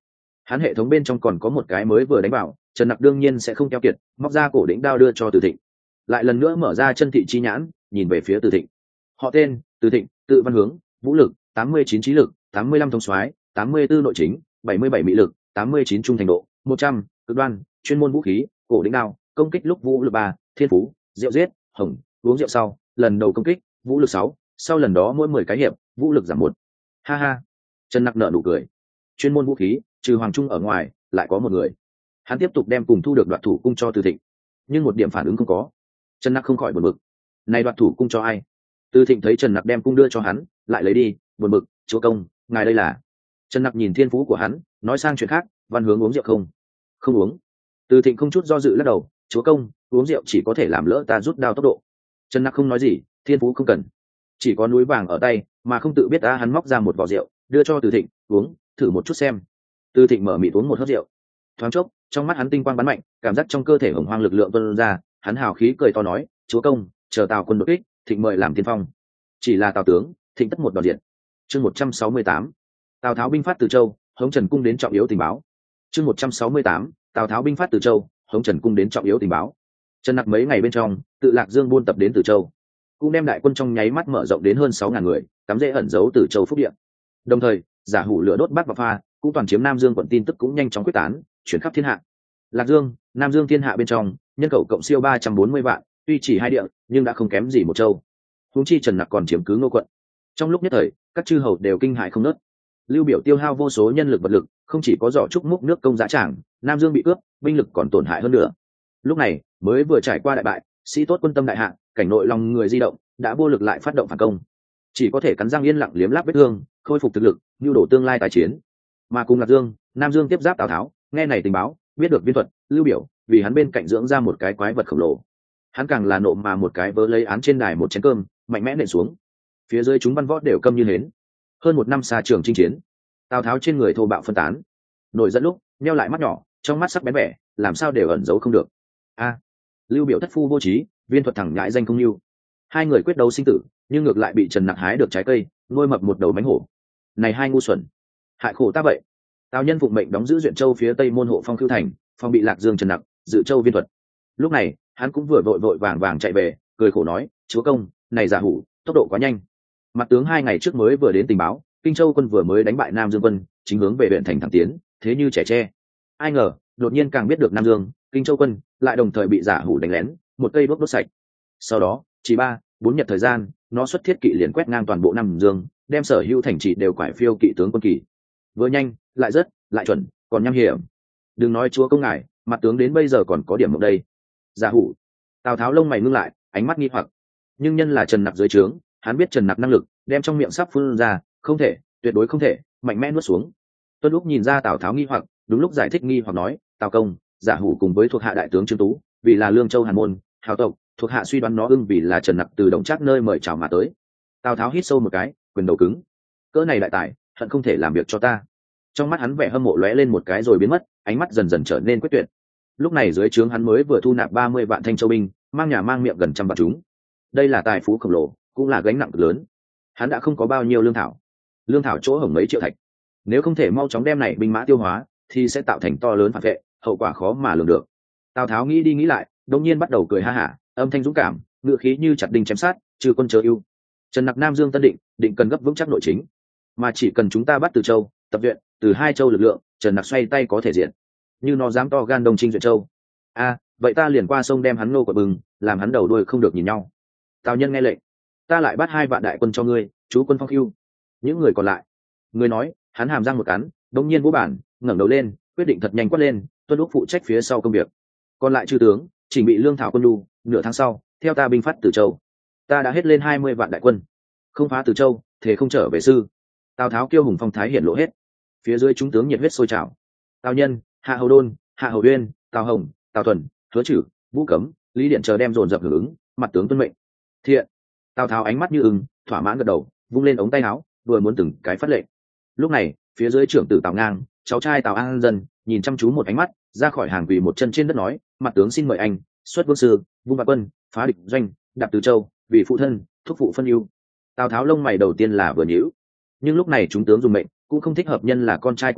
Hắn hệ thống bên trong còn có một cái mới vừa đánh vào, Trần Nặc đương nhiên sẽ không keo kiệt, móc ra cổ đỉnh đao đưa cho Từ Thịnh. Lại lần nữa mở ra chân thị chi nhãn, nhìn về phía Từ Thịnh. Họ tên: Từ Thịnh, tự văn hướng, vũ lực tám mươi chín trí lực, tám mươi lăm thông soái, tám mươi tư nội chính, bảy mươi bảy mỹ lực, tám mươi chín trung thành độ, một trăm cực đoan, chuyên môn vũ khí, cổ đỉnh đao, công kích lúc vũ lực ba, thiên phú, rượu giết, hồng, uống rượu sau, lần đầu công kích, vũ lực sáu, sau lần đó mỗi mười cái hiệp, vũ lực giảm một. Ha ha. Trần Nặc nở nụ cười. Chuyên môn vũ khí, trừ Hoàng Trung ở ngoài, lại có một người. Hắn tiếp tục đem cùng thu được đoạt thủ cung cho Từ Thịnh, nhưng một điểm phản ứng không có. Trần Nặc không khỏi buồn bực. Này đoạt thủ cung cho ai? Từ Thịnh thấy Trần Nặc đem cung đưa cho hắn, lại lấy đi, buồn bực, chúa công, ngài đây là? Trần Nặc nhìn thiên phú của hắn, nói sang chuyện khác, văn hướng uống rượu không? Không uống. Từ Thịnh không chút do dự lắc đầu, chúa công, uống rượu chỉ có thể làm lỡ ta rút đao tốc độ. Trần Nặc không nói gì, thiên phú không cần, chỉ có núi vàng ở tay, mà không tự biết ta. Hắn móc ra một vò rượu, đưa cho Từ Thịnh, uống, thử một chút xem. Từ Thịnh mở mịt uống một hớp rượu, thoáng chốc, trong mắt hắn tinh quang bắn mạnh, cảm giác trong cơ thể hồng hoang lực lượng tuôn ra, hắn hào khí cười to nói, chúa công, chờ Tào quân đột kích, Thịnh mời làm tiên phong. Chỉ là Tào tướng, Thịnh tất một đòn diện. Chương một trăm sáu mươi tám, Tào Tháo binh phát từ Châu, Hống Trần cung đến trọng yếu tình báo. Chương một trăm sáu mươi tám, Tào Tháo binh phát từ Châu, Hống Trần cung đến trọng yếu tình báo. Trần Nặc mấy ngày bên trong, tự Lạc Dương buôn tập đến Từ Châu, cũng đem đại quân trong nháy mắt mở rộng đến hơn sáu ngàn người, cắm rễ ẩn giấu Từ Châu phúc địa. Đồng thời, giả hủ lửa đốt Bắc và Pha, cũng toàn chiếm Nam Dương quận, tin tức cũng nhanh chóng quyết tán, chuyển khắp thiên hạ. Lạc Dương, Nam Dương thiên hạ bên trong, nhân khẩu cộng siêu ba trăm bốn mươi vạn, tuy chỉ hai địa, nhưng đã không kém gì một châu. Huống chi Trần Nặc còn chiếm cứ Ngô quận. Trong lúc nhất thời, các chư hầu đều kinh hãi không ngớt. Lưu Biểu tiêu hao vô số nhân lực vật lực, không chỉ có giỏ trúc múc nước công giá trảng, Nam Dương bị cướp, binh lực còn tổn hại hơn nữa. Lúc này, mới vừa trải qua đại bại, sĩ tốt quân tâm đại hạ, cảnh nội lòng người di động, đã vô lực lại phát động phản công, chỉ có thể cắn răng yên lặng liếm láp vết thương, khôi phục thực lực, nhu đổ tương lai tái chiến. Mà cùng Lạc Dương, Nam Dương tiếp giáp Tào Tháo, nghe này tình báo, biết được viên thuật, Lưu Biểu vì hắn bên cạnh dưỡng ra một cái quái vật khổng lồ, hắn càng là nộ mà một cái vớ lấy án trên đài một chén cơm, mạnh mẽ nện xuống. Phía dưới chúng văn võ đều câm như hến. Hơn một năm xa trường chinh chiến, Tào Tháo trên người thô bạo phân tán, nổi dẫn lúc nheo lại mắt nhỏ, trong mắt sắc bén vẻ, làm sao đều ẩn giấu không được. A, Lưu Biểu thất phu vô trí, viên thuật thẳng nhãi danh không lưu. Hai người quyết đấu sinh tử, nhưng ngược lại bị Trần Nặc hái được trái cây, nuôi mập một đầu mánh hổ. Này hai ngu xuẩn, hại khổ ta vậy. Tào Nhân phụng mệnh đóng giữ Duyện Châu phía tây môn hộ Phong Khưu thành, phòng bị Lạc Dương Trần Nặc, dự Châu viên thuật. Lúc này, hắn cũng vừa vội vội vàng vàng chạy về, cười khổ nói, chúa công, này giả hủ, tốc độ quá nhanh. Mặt tướng hai ngày trước mới vừa đến tình báo, Kinh Châu quân vừa mới đánh bại Nam Dương quân, chính hướng về huyện thành thẳng tiến, thế như trẻ tre. Ai ngờ, đột nhiên càng biết được Nam Dương, Kinh Châu quân lại đồng thời bị giả hủ đánh lén, một cây đốt đốt sạch. Sau đó, chỉ ba, bốn nhật thời gian, nó xuất thiết kỵ liền quét ngang toàn bộ Nam Dương, đem sở hữu thành trì đều quải phiêu kỵ tướng quân kỳ. Vừa nhanh, lại rất, lại chuẩn, còn nham hiểm. Đừng nói chúa công ngài, mặt tướng đến bây giờ còn có điểm ở đây. Giả hủ. Tào Tháo lông mày ngưng lại, ánh mắt nghi hoặc. Nhưng nhân là Trần Nặc dưới trướng, hắn biết Trần Nặc năng lực, đem trong miệng sắp phun ra, không thể, tuyệt đối không thể, mạnh mẽ nuốt xuống. Tuân lúc nhìn ra Tào Tháo nghi hoặc, đúng lúc giải thích nghi hoặc nói, Tào công, giả hủ cùng với thuộc hạ đại tướng Trương Tú, vì là Lương Châu Hàn môn, hào tộc, thuộc hạ suy đoán nó ưng vì là Trần Nặc từ Đồng Trác nơi mời chào mà tới. Tào Tháo hít sâu một cái, quyền đầu cứng. Cỡ này đại tài, hận không thể làm việc cho ta. Trong mắt hắn vẻ hâm mộ lóe lên một cái rồi biến mất, ánh mắt dần dần trở nên quyết tuyệt. Lúc này dưới trướng hắn mới vừa thu nạp ba mươi vạn Thanh Châu binh, mang nhà mang miệng gần trăm vạn chúng. Đây là tài phú khổng lồ, cũng là gánh nặng lớn. Hắn đã không có bao nhiêu lương thảo, lương thảo chỗ hổng mấy triệu thạch. Nếu không thể mau chóng đem này binh mã tiêu hóa, thì sẽ tạo thành to lớn phản vệ, hậu quả khó mà lường được. Tào Tháo nghĩ đi nghĩ lại, đột nhiên bắt đầu cười ha hả, âm thanh dũng cảm, ngựa khí như chặt đinh chém sát, trừ quân chớ ưu. Trần Nặc Nam Dương Tân Định, định cần gấp vững chắc nội chính, mà chỉ cần chúng ta bắt Từ Châu, tập viện, từ hai châu lực lượng, Trần Nặc xoay tay có thể diện. Như nó dám to gan đồng trinh Duyện Châu, a, vậy ta liền qua sông đem hắn nô quật bừng, làm hắn đầu đuôi không được nhìn nhau. Tào Nhân nghe lệnh, ta lại bắt hai vạn đại quân cho ngươi, chú quân Phong Khưu. Những người còn lại, người nói, hắn hàm răng một cắn, đống nhiên vũ bản, ngẩng đầu lên, quyết định thật nhanh quát lên, tuân lúc phụ trách phía sau công việc. Còn lại chư tướng, chỉnh bị lương thảo quân đu, nửa tháng sau, theo ta binh phát Từ Châu. Ta đã hết lên hai mươi vạn đại quân, không phá Từ Châu, thế không trở về sư. Tào Tháo kiêu hùng phong thái hiển lộ hết, phía dưới chúng tướng nhiệt huyết sôi trào. Tào Nhân, Hạ Hầu Đôn, Hạ Hầu Uyên, Tào Hồng, Tào Thuần, Hứa Chử, Vũ Cấm, Lý Điện chờ đem dồn dập hưởng ứng, mặt tướng tuân mệnh. Thiện. Tào Tháo ánh mắt như ưng, thỏa mãn gật đầu, vung lên ống tay áo, vừa muốn từng cái phát lệnh. Lúc này, phía dưới trưởng tử Tào Ngang, cháu trai Tào An Dân, nhìn chăm chú một ánh mắt, ra khỏi hàng quỳ một chân trên đất nói, mặt tướng xin mời anh, xuất vương sư, vung bạc quân, phá địch doanh, đạp Từ Châu, vì phụ thân, thúc phụ phân ưu. Tào Tháo lông mày đầu tiên là vừa nhíu, nhưng lúc này chúng tướng dùng mệnh, cũng không thích hợp, nhân là con trai của hắn,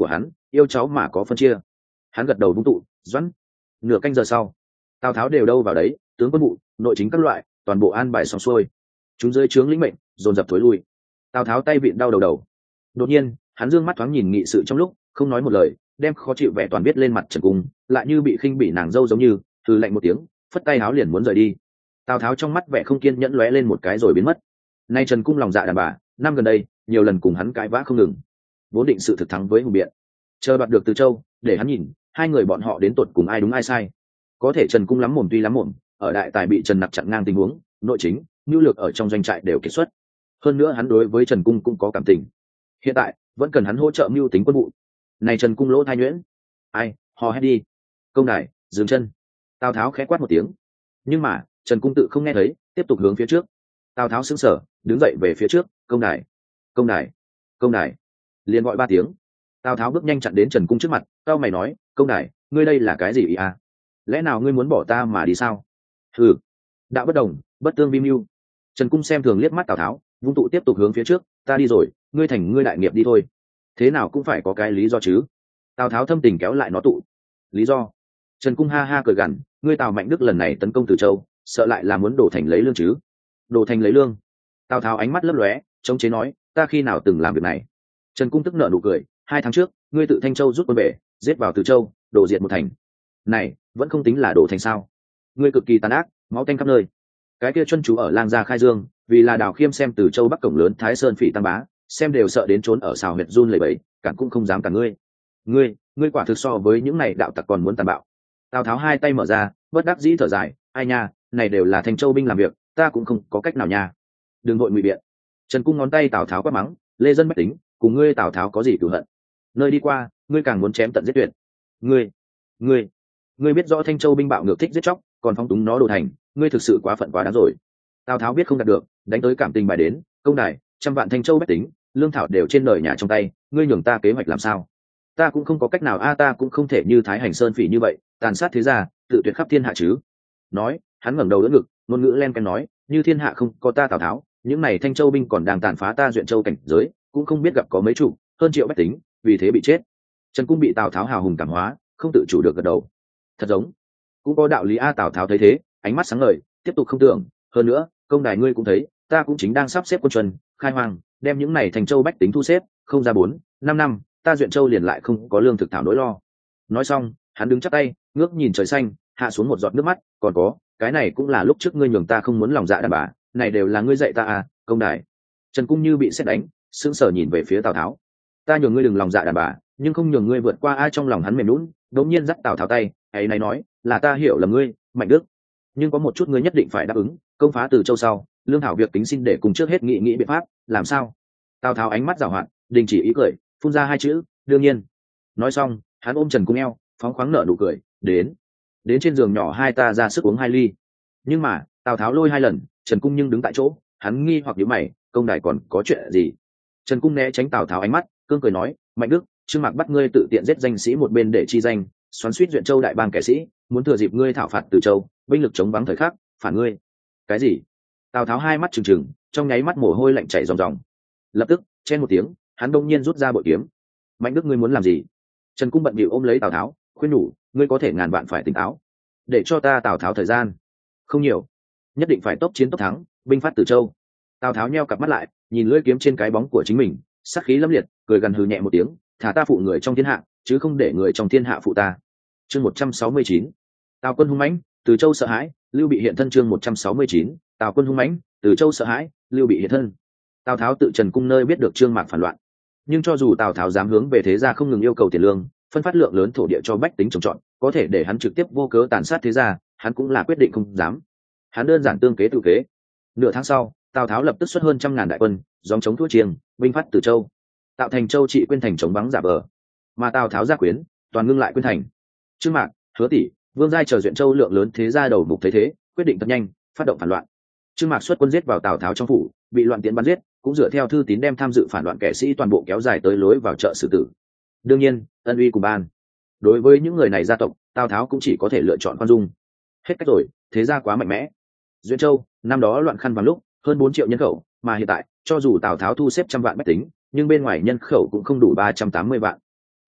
yêu cháu mà có phân chia. Hắn gật đầu vung tụ doãn. Nửa canh giờ sau, tào tháo đều đâu vào đấy, tướng quân vụ nội chính các loại toàn bộ an bài xong xuôi. Chúng dưới trướng lĩnh mệnh dồn dập thối lui. Tào tháo tay vịn đau đầu đầu. Đột nhiên hắn dương mắt thoáng nhìn nghị sự trong lúc không nói một lời, đem khó chịu vẻ toàn biết lên mặt Trần Cung, lại như bị khinh bỉ nàng dâu giống như từ lạnh một tiếng, phất tay áo liền muốn rời đi. Tào tháo trong mắt vẻ không kiên nhẫn lóe lên một cái rồi biến mất. Nay Trần Cung lòng dạ đàn bà, năm gần đây nhiều lần cùng hắn cãi vã không ngừng, vốn định sự thực thắng với hùng biện, chờ đoạt được Từ Châu để hắn nhìn hai người bọn họ đến tột cùng ai đúng ai sai. Có thể Trần Cung lắm mồm tuy lắm mồm, ở đại tài bị Trần Nặc chặn ngang tình huống, nội chính nhu lược ở trong doanh trại đều kết xuất. Hơn nữa hắn đối với Trần Cung cũng có cảm tình, hiện tại vẫn cần hắn hỗ trợ mưu tính quân vụ. Này Trần Cung lỗ thai nhuyễn, ai hò hét đi. Công đài dừng chân. Tào Tháo khẽ quát một tiếng, nhưng mà Trần Cung tự không nghe thấy, tiếp tục hướng phía trước. Tào Tháo sững sờ, đứng dậy về phía trước. Công đài, công đài, công đài, liền gọi ba tiếng. Tào Tháo bước nhanh chặn đến Trần Cung trước mặt, cao mày nói: Công đài, ngươi đây là cái gì ý à? Lẽ nào ngươi muốn bỏ ta mà đi sao? Hừ, đạo bất đồng bất tương vi mưu. Trần Cung xem thường liếc mắt Tào Tháo, vung tụ tiếp tục hướng phía trước. Ta đi rồi, ngươi thành ngươi đại nghiệp đi thôi, thế nào cũng phải có cái lý do chứ. Tào Tháo thâm tình kéo lại nó tụ. Lý do? Trần Cung ha ha cười gằn: ngươi Tào Mạnh Đức lần này tấn công Từ Châu, sợ lại là muốn đổ thành lấy lương chứ? Đổ thành lấy lương? Tào Tháo ánh mắt lấp lóe, chống chế nói: ta khi nào từng làm việc này? Trần Cung tức nợ nụ cười: hai tháng trước ngươi tự Thanh Châu rút quân về, giết vào Từ Châu, đổ diệt một thành, này vẫn không tính là đổ thành sao? Ngươi cực kỳ tàn ác, máu tanh khắp nơi. Cái kia chân chú ở Lang Gia khai dương, vì là Đào Khiêm xem Từ Châu bắc cổng lớn Thái Sơn Phỉ Tăng Bá, xem đều sợ đến trốn ở xào huyệt run lẩy bẩy, cản cũng không dám cả ngươi. Ngươi, ngươi quả thực so với những này đạo tặc còn muốn tàn bạo. Tào Tháo hai tay mở ra, bất đắc dĩ thở dài: ai nha, này đều là Thanh Châu binh làm việc, ta cũng không có cách nào nha. Đừng vội ngụy biện. Trần Cung ngón tay Tào Tháo quát mắng: lê dân bách tính, cùng ngươi Tào Tháo có gì cửu hận? Nơi đi qua, ngươi càng muốn chém tận giết tuyệt. Ngươi, ngươi, ngươi biết rõ Thanh Châu binh bạo ngược thích giết chóc, còn phóng túng nó đồ thành, ngươi thực sự quá phận quá đáng rồi. Tào Tháo biết không đạt được, đánh tới cảm tình bài đến: công đài, trăm vạn Thanh Châu bách tính, lương thảo đều trên đời nhà trong tay, ngươi nhường ta kế hoạch làm sao? Ta cũng không có cách nào a, ta cũng không thể như Thái Hành Sơn Phỉ như vậy tàn sát thế gia, tự tuyệt khắp thiên hạ chứ. Nói, hắn ngẩng đầu đỡ ngực, ngôn ngữ len ken nói: như thiên hạ không có ta Tào Tháo, những này Thanh Châu binh còn đang tàn phá ta Duyện Châu cảnh giới, cũng không biết gặp có mấy chủ hơn triệu bách tính vì thế bị chết. Trần Cung bị Tào Tháo hào hùng cảm hóa, không tự chủ được gật đầu. Thật giống, cũng có đạo lý a. Tào Tháo thấy thế, ánh mắt sáng ngời, tiếp tục không tưởng: hơn nữa, công đài ngươi cũng thấy, ta cũng chính đang sắp xếp quân chuẩn, khai hoang, đem những này Thành Châu bách tính thu xếp, không ra bốn năm năm, ta Duyện Châu liền lại không có lương thực thảo nỗi lo. Nói xong, hắn đứng chắp tay, ngước nhìn trời xanh, hạ xuống một giọt nước mắt: còn có, cái này cũng là lúc trước ngươi nhường ta không muốn lòng dạ đàn bà, này đều là ngươi dạy ta à, công đài. Trần Cung như bị sét đánh, sững sờ nhìn về phía Tào Tháo. Ta nhường ngươi đừng lòng dạ đàn bà, nhưng không nhường ngươi vượt qua ai. Trong lòng hắn mềm lún, đột nhiên dắt Tào Tháo tay, ấy này nói: là ta hiểu là ngươi, Mạnh Đức, nhưng có một chút ngươi nhất định phải đáp ứng, công phá Từ Châu sau, lương thảo việc tính xin để cùng trước hết nghĩ nghĩ biện pháp, làm sao? Tào Tháo ánh mắt giảo hoạt, đình chỉ ý cười, phun ra hai chữ: đương nhiên. Nói xong, hắn ôm Trần Cung eo, phóng khoáng nở nụ cười: đến, đến trên giường nhỏ hai ta ra sức uống hai ly. Nhưng mà Tào Tháo lôi hai lần, Trần Cung nhưng đứng tại chỗ, hắn nghi hoặc nhíu mày: công đài còn có chuyện gì? Trần Cung né tránh Tào Tháo ánh mắt, cương cười nói: Mạnh Đức, Trương Mạc bắt ngươi tự tiện giết danh sĩ một bên để chi danh, xoắn suýt Duyện Châu đại bang kẻ sĩ, muốn thừa dịp ngươi thảo phạt Từ Châu, binh lực chống vắng thời khắc, phản ngươi. Cái gì? Tào Tháo hai mắt trừng trừng, trong nháy mắt mồ hôi lạnh chảy ròng ròng. Lập tức, chen một tiếng, hắn đông nhiên rút ra bội kiếm. Mạnh Đức, ngươi muốn làm gì? Trần Cung bận bịu ôm lấy Tào Tháo, khuyên nhủ: ngươi có thể ngàn vạn phải tỉnh táo, để cho ta Tào Tháo thời gian không nhiều, nhất định phải tốc chiến tốc thắng, binh phát Từ Châu. Tào Tháo nheo cặp mắt lại, nhìn lưỡi kiếm trên cái bóng của chính mình, sát khí lâm liệt, cười gần hừ nhẹ một tiếng: thả ta phụ người trong thiên hạ, chứ không để người trong thiên hạ phụ ta. Chương một trăm sáu mươi chín, Tào quân hung mãnh, Từ Châu sợ hãi, Lưu Bị hiện thân. Chương một trăm sáu mươi chín, Tào quân hung mãnh, Từ Châu sợ hãi, Lưu Bị hiện thân. Tào Tháo tự Trần Cung nơi biết được Trương Mạc phản loạn, nhưng cho dù Tào Tháo dám hướng về thế gia không ngừng yêu cầu tiền lương, phân phát lượng lớn thổ địa cho bách tính trồng trọt, có thể để hắn trực tiếp vô cớ tàn sát thế gia, hắn cũng là quyết định không dám. Hắn đơn giản tương kế tự kế. Nửa tháng sau, Tào Tháo lập tức xuất hơn trăm ngàn đại quân, dòng chống thua chiêng, binh phát Từ Châu, tạo thành Châu Trị quên thành chống vắng giả vờ. Mà Tào Tháo gia quyến toàn ngưng lại quên thành. Trương Mạc, Hứa Tỷ, Vương Giai chờ Duyện Châu lượng lớn thế gia đầu mục thấy thế, quyết định thật nhanh phát động phản loạn. Trương Mạc xuất quân giết vào Tào Tháo trong phủ, bị loạn tiễn bắn giết, cũng dựa theo thư tín đem tham dự phản loạn kẻ sĩ toàn bộ kéo dài tới lối vào chợ xử tử. Đương nhiên, ân uy cùng ban. Đối với những người này gia tộc, Tào Tháo cũng chỉ có thể lựa chọn khoan dung. Hết cách rồi, thế gia quá mạnh mẽ. Duyện Châu năm đó loạn khăn vàng lúc hơn bốn triệu nhân khẩu, mà hiện tại cho dù Tào Tháo thu xếp trăm vạn bách tính, nhưng bên ngoài nhân khẩu cũng không đủ ba trăm tám mươi vạn.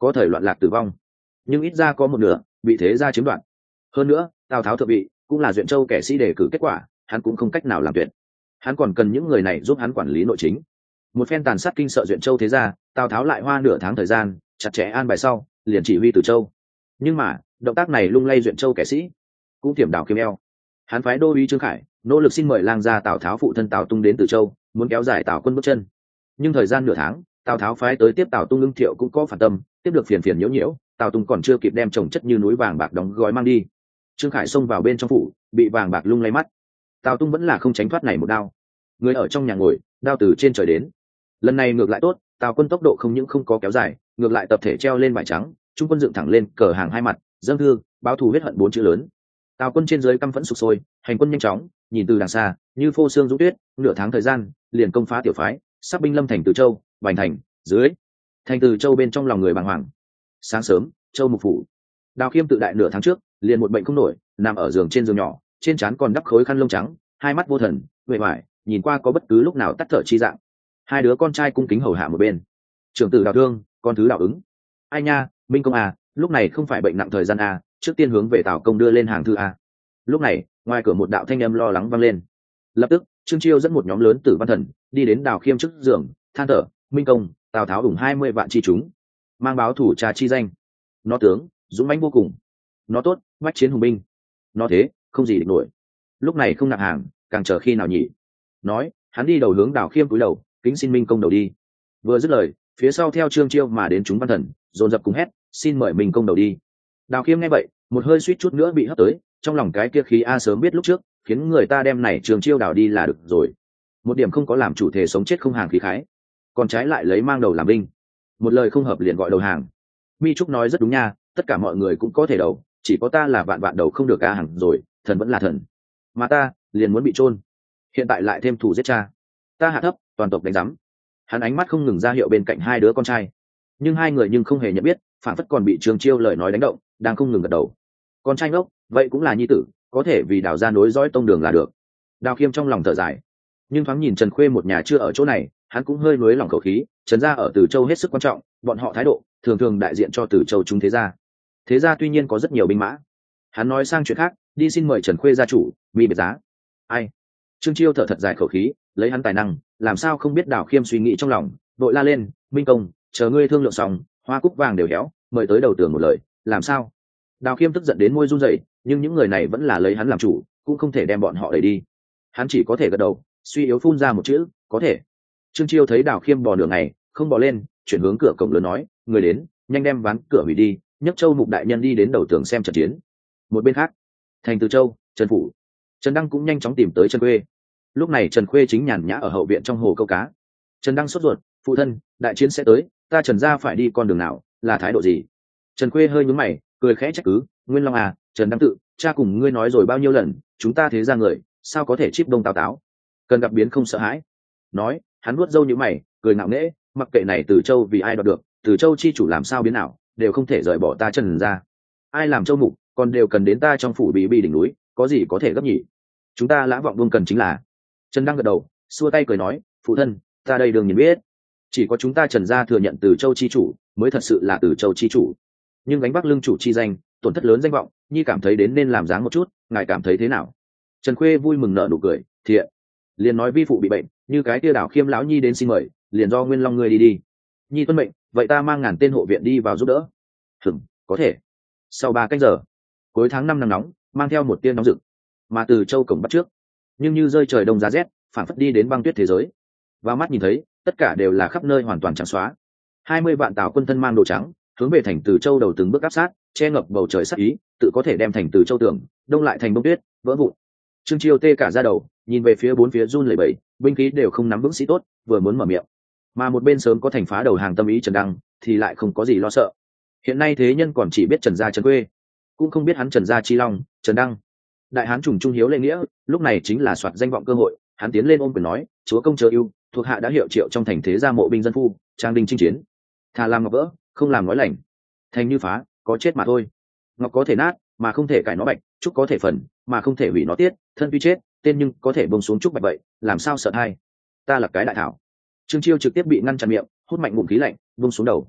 có thời loạn lạc tử vong, nhưng ít ra có một nửa bị thế gia chiếm đoạt. Hơn nữa Tào Tháo thượng vị cũng là Duyện Châu kẻ sĩ đề cử kết quả, hắn cũng không cách nào làm tuyệt, hắn còn cần những người này giúp hắn quản lý nội chính. Một phen tàn sát kinh sợ Duyện Châu thế gia, Tào Tháo lại hoa nửa tháng thời gian chặt chẽ an bài sau liền chỉ huy Từ Châu. Nhưng mà động tác này lung lay Duyện Châu kẻ sĩ, cũng tiềm đảo kiếm eo. Hắn phái đô uý Trương Khải nỗ lực xin mời lang gia Tào Tháo phụ thân Tào Tung đến Từ Châu, muốn kéo dài Tào quân bước chân. Nhưng thời gian nửa tháng, Tào Tháo phái tới tiếp Tào Tung Ưng Thiệu cũng có phản tâm, tiếp được phiền phiền nhiễu nhiễu, Tào Tung còn chưa kịp đem chồng chất như núi vàng bạc đóng gói mang đi, Trương Khải xông vào bên trong phủ, bị vàng bạc lung lay mắt. Tào Tung vẫn là không tránh thoát này một đao. Người ở trong nhà ngồi, đao từ trên trời đến. Lần này ngược lại tốt, Tào quân tốc độ không những không có kéo dài, ngược lại tập thể treo lên vải trắng, trung quân dựng thẳng lên cờ hàng hai mặt, dâng thư báo thù huyết hận bốn chữ lớn. Tào quân trên dưới căm phẫn sục sôi, hành quân nhanh chóng, nhìn từ đằng xa như phô xương dũng tuyết, nửa tháng thời gian liền công phá tiểu phái, sắp binh lâm thành Từ Châu, Bành thành dưới thành Từ Châu bên trong lòng người bàng hoàng. Sáng sớm, Châu Mục phủ, Đào Khiêm tự đại nửa tháng trước liền một bệnh không nổi, nằm ở giường trên giường nhỏ, trên trán còn đắp khối khăn lông trắng, hai mắt vô thần uể oải, nhìn qua có bất cứ lúc nào tắt thở chi dạng. Hai đứa con trai cung kính hầu hạ một bên. Trưởng tử Đào Thương, con thứ Đào Ứng. Ai nha, Minh công à, lúc này không phải bệnh nặng thời gian à, trước tiên hướng về Tào công đưa lên hàng thư à. Lúc này ngoài cửa một đạo thanh âm lo lắng vang lên. Lập tức Trương Chiêu dẫn một nhóm lớn tử văn thần đi đến Đào Khiêm trước giường, than thở: Minh công, Tào Tháo ủng hai mươi vạn chi chúng, mang báo thủ trà chi danh. Nó tướng dũng mãnh vô cùng, nó tốt bách chiến hùng binh, nó thế không gì địch nổi. Lúc này không nạp hàng, càng chờ khi nào nhỉ? Nói hắn đi đầu hướng Đào Khiêm cúi đầu, kính xin Minh công đầu đi. Vừa dứt lời, phía sau theo Trương Chiêu mà đến chúng văn thần dồn dập cùng hét: xin mời Minh công đầu đi. Đào Khiêm nghe vậy một hơi suýt chút nữa bị hất tới, trong lòng cái kia khí a sớm biết lúc trước, khiến người ta đem này Trương Chiêu đào đi là được rồi. Một điểm không có làm chủ thể sống chết không hàng khí khái, còn trái lại lấy mang đầu làm binh, một lời không hợp liền gọi đầu hàng. Mi Trúc nói rất đúng nha, tất cả mọi người cũng có thể đầu, chỉ có ta là vạn vạn đầu không được ca hằng rồi, thần vẫn là thần, mà ta liền muốn bị chôn. Hiện tại lại thêm thủ giết cha, ta hạ thấp toàn tộc đánh giám. Hắn ánh mắt không ngừng ra hiệu bên cạnh hai đứa con trai, nhưng hai người nhưng không hề nhận biết, phản phất còn bị Trương Chiêu lời nói đánh động, đang không ngừng gật đầu. Con trai ngốc, vậy cũng là nhi tử, có thể vì Đào gia nối dõi tông đường là được. Đào Khiêm trong lòng thở dài, nhưng thoáng nhìn Trần Khuê một nhà chưa ở chỗ này, hắn cũng hơi nuối lòng khẩu khí. Trần gia ở Từ Châu hết sức quan trọng, bọn họ thái độ thường thường đại diện cho Từ Châu chúng thế gia. Thế gia tuy nhiên có rất nhiều binh mã. Hắn nói sang chuyện khác, đi xin mời Trần Khuê gia chủ, mi biệt giá. Ai? Trương Chiêu thở thật dài khẩu khí, lấy hắn tài năng, làm sao không biết Đào Khiêm suy nghĩ trong lòng, vội la lên: Minh công, chờ ngươi thương lượng xong, hoa cúc vàng đều héo, mời tới đầu tường một lời, làm sao? Đào Khiêm tức giận đến môi run rẩy, nhưng những người này vẫn là lấy hắn làm chủ, cũng không thể đem bọn họ đẩy đi. Hắn chỉ có thể gật đầu, suy yếu phun ra một chữ: có thể. Trương Chiêu thấy Đào Khiêm bò nửa ngày không bò lên, chuyển hướng cửa cổng lớn nói: người đến, nhanh đem ván cửa hủy đi, nhấc Châu Mục đại nhân đi đến đầu tường xem trận chiến. Một bên khác, thành Từ Châu, Trần phủ, Trần Đăng cũng nhanh chóng tìm tới Trần Khuê. Lúc này Trần Khuê chính nhàn nhã ở hậu viện trong hồ câu cá. Trần Đăng sốt ruột: phụ thân, đại chiến sẽ tới, ta Trần gia phải đi con đường nào, là thái độ gì? Trần Khuê hơi nhướng mày, cười khẽ trách cứ: Nguyên Long à, Trần Đăng tự, cha cùng ngươi nói rồi bao nhiêu lần, chúng ta thế ra người, sao có thể chíp đông Tào Táo? Cần gặp biến không sợ hãi. Nói, hắn nuốt râu như mày, cười ngạo nghễ: mặc kệ này Từ Châu vì ai đoạt được, Từ Châu chi chủ làm sao biến nào, đều không thể rời bỏ ta Trần ra. Ai làm châu mục, còn đều cần đến ta trong phủ bí bi đỉnh núi, có gì có thể gấp nhỉ? Chúng ta Lã Vọng Vương cần chính là. Trần Đăng gật đầu, xua tay cười nói: phụ thân, ta đây đương nhiên biết, chỉ có chúng ta Trần gia thừa nhận Từ Châu chi chủ, mới thật sự là Từ Châu chi chủ. Nhưng gánh vác lưng chủ chi danh, tổn thất lớn danh vọng, nhi cảm thấy đến nên làm dáng một chút, ngài cảm thấy thế nào? Trần Khuê vui mừng nở nụ cười: thiện. Liền nói vi phụ bị bệnh, như cái tia Đảo Khiêm lão nhi đến xin mời, liền do Nguyên Long ngươi đi đi. Nhi tuân mệnh, vậy ta mang ngàn tên hộ viện đi vào giúp đỡ. Hừm, có thể. Sau ba canh giờ, cuối tháng năm nắng nóng, mang theo một tia nóng rực, mà Từ Châu cổng bắt trước, nhưng như rơi trời đông giá rét, phản phất đi đến băng tuyết thế giới. Và mắt nhìn thấy, tất cả đều là khắp nơi hoàn toàn trắng xóa. Hai mươi vạn Tào quân thân mang đồ trắng, hướng về thành Từ Châu đầu từng bước áp sát, che ngập bầu trời sắc ý, tự có thể đem thành Từ Châu tường đông lại thành bông tuyết, vỡ vụn. Trương Chiêu tê cả da đầu, nhìn về phía bốn phía run lẩy bẩy, binh khí đều không nắm vững sĩ tốt, vừa muốn mở miệng, mà một bên sớm có thành phá đầu hàng tâm ý Trần Đăng, thì lại không có gì lo sợ. Hiện nay thế nhân còn chỉ biết Trần gia Trần Khuê, cũng không biết hắn Trần gia Chi Long, Trần Đăng. Đại hán trùng trung hiếu lễ nghĩa, lúc này chính là soạt danh vọng cơ hội, hắn tiến lên ôm quyền nói: chúa công chờ ưu, thuộc hạ đã hiệu triệu trong thành thế gia mộ binh dân phu, trang đinh chinh chiến. Thà làm ngọc vỡ, không làm nói lành. Thành như phá, có chết mà thôi. Ngọc có thể nát, mà không thể cải nó bạch, trúc có thể phần, mà không thể hủy nó tiết, thân tuy chết, tên nhưng có thể bông xuống trúc bạch vậy, làm sao sợ hay? Ta là cái đại thảo. Trương Chiêu trực tiếp bị ngăn chặn miệng, hút mạnh ngụm khí lạnh, bông xuống đầu.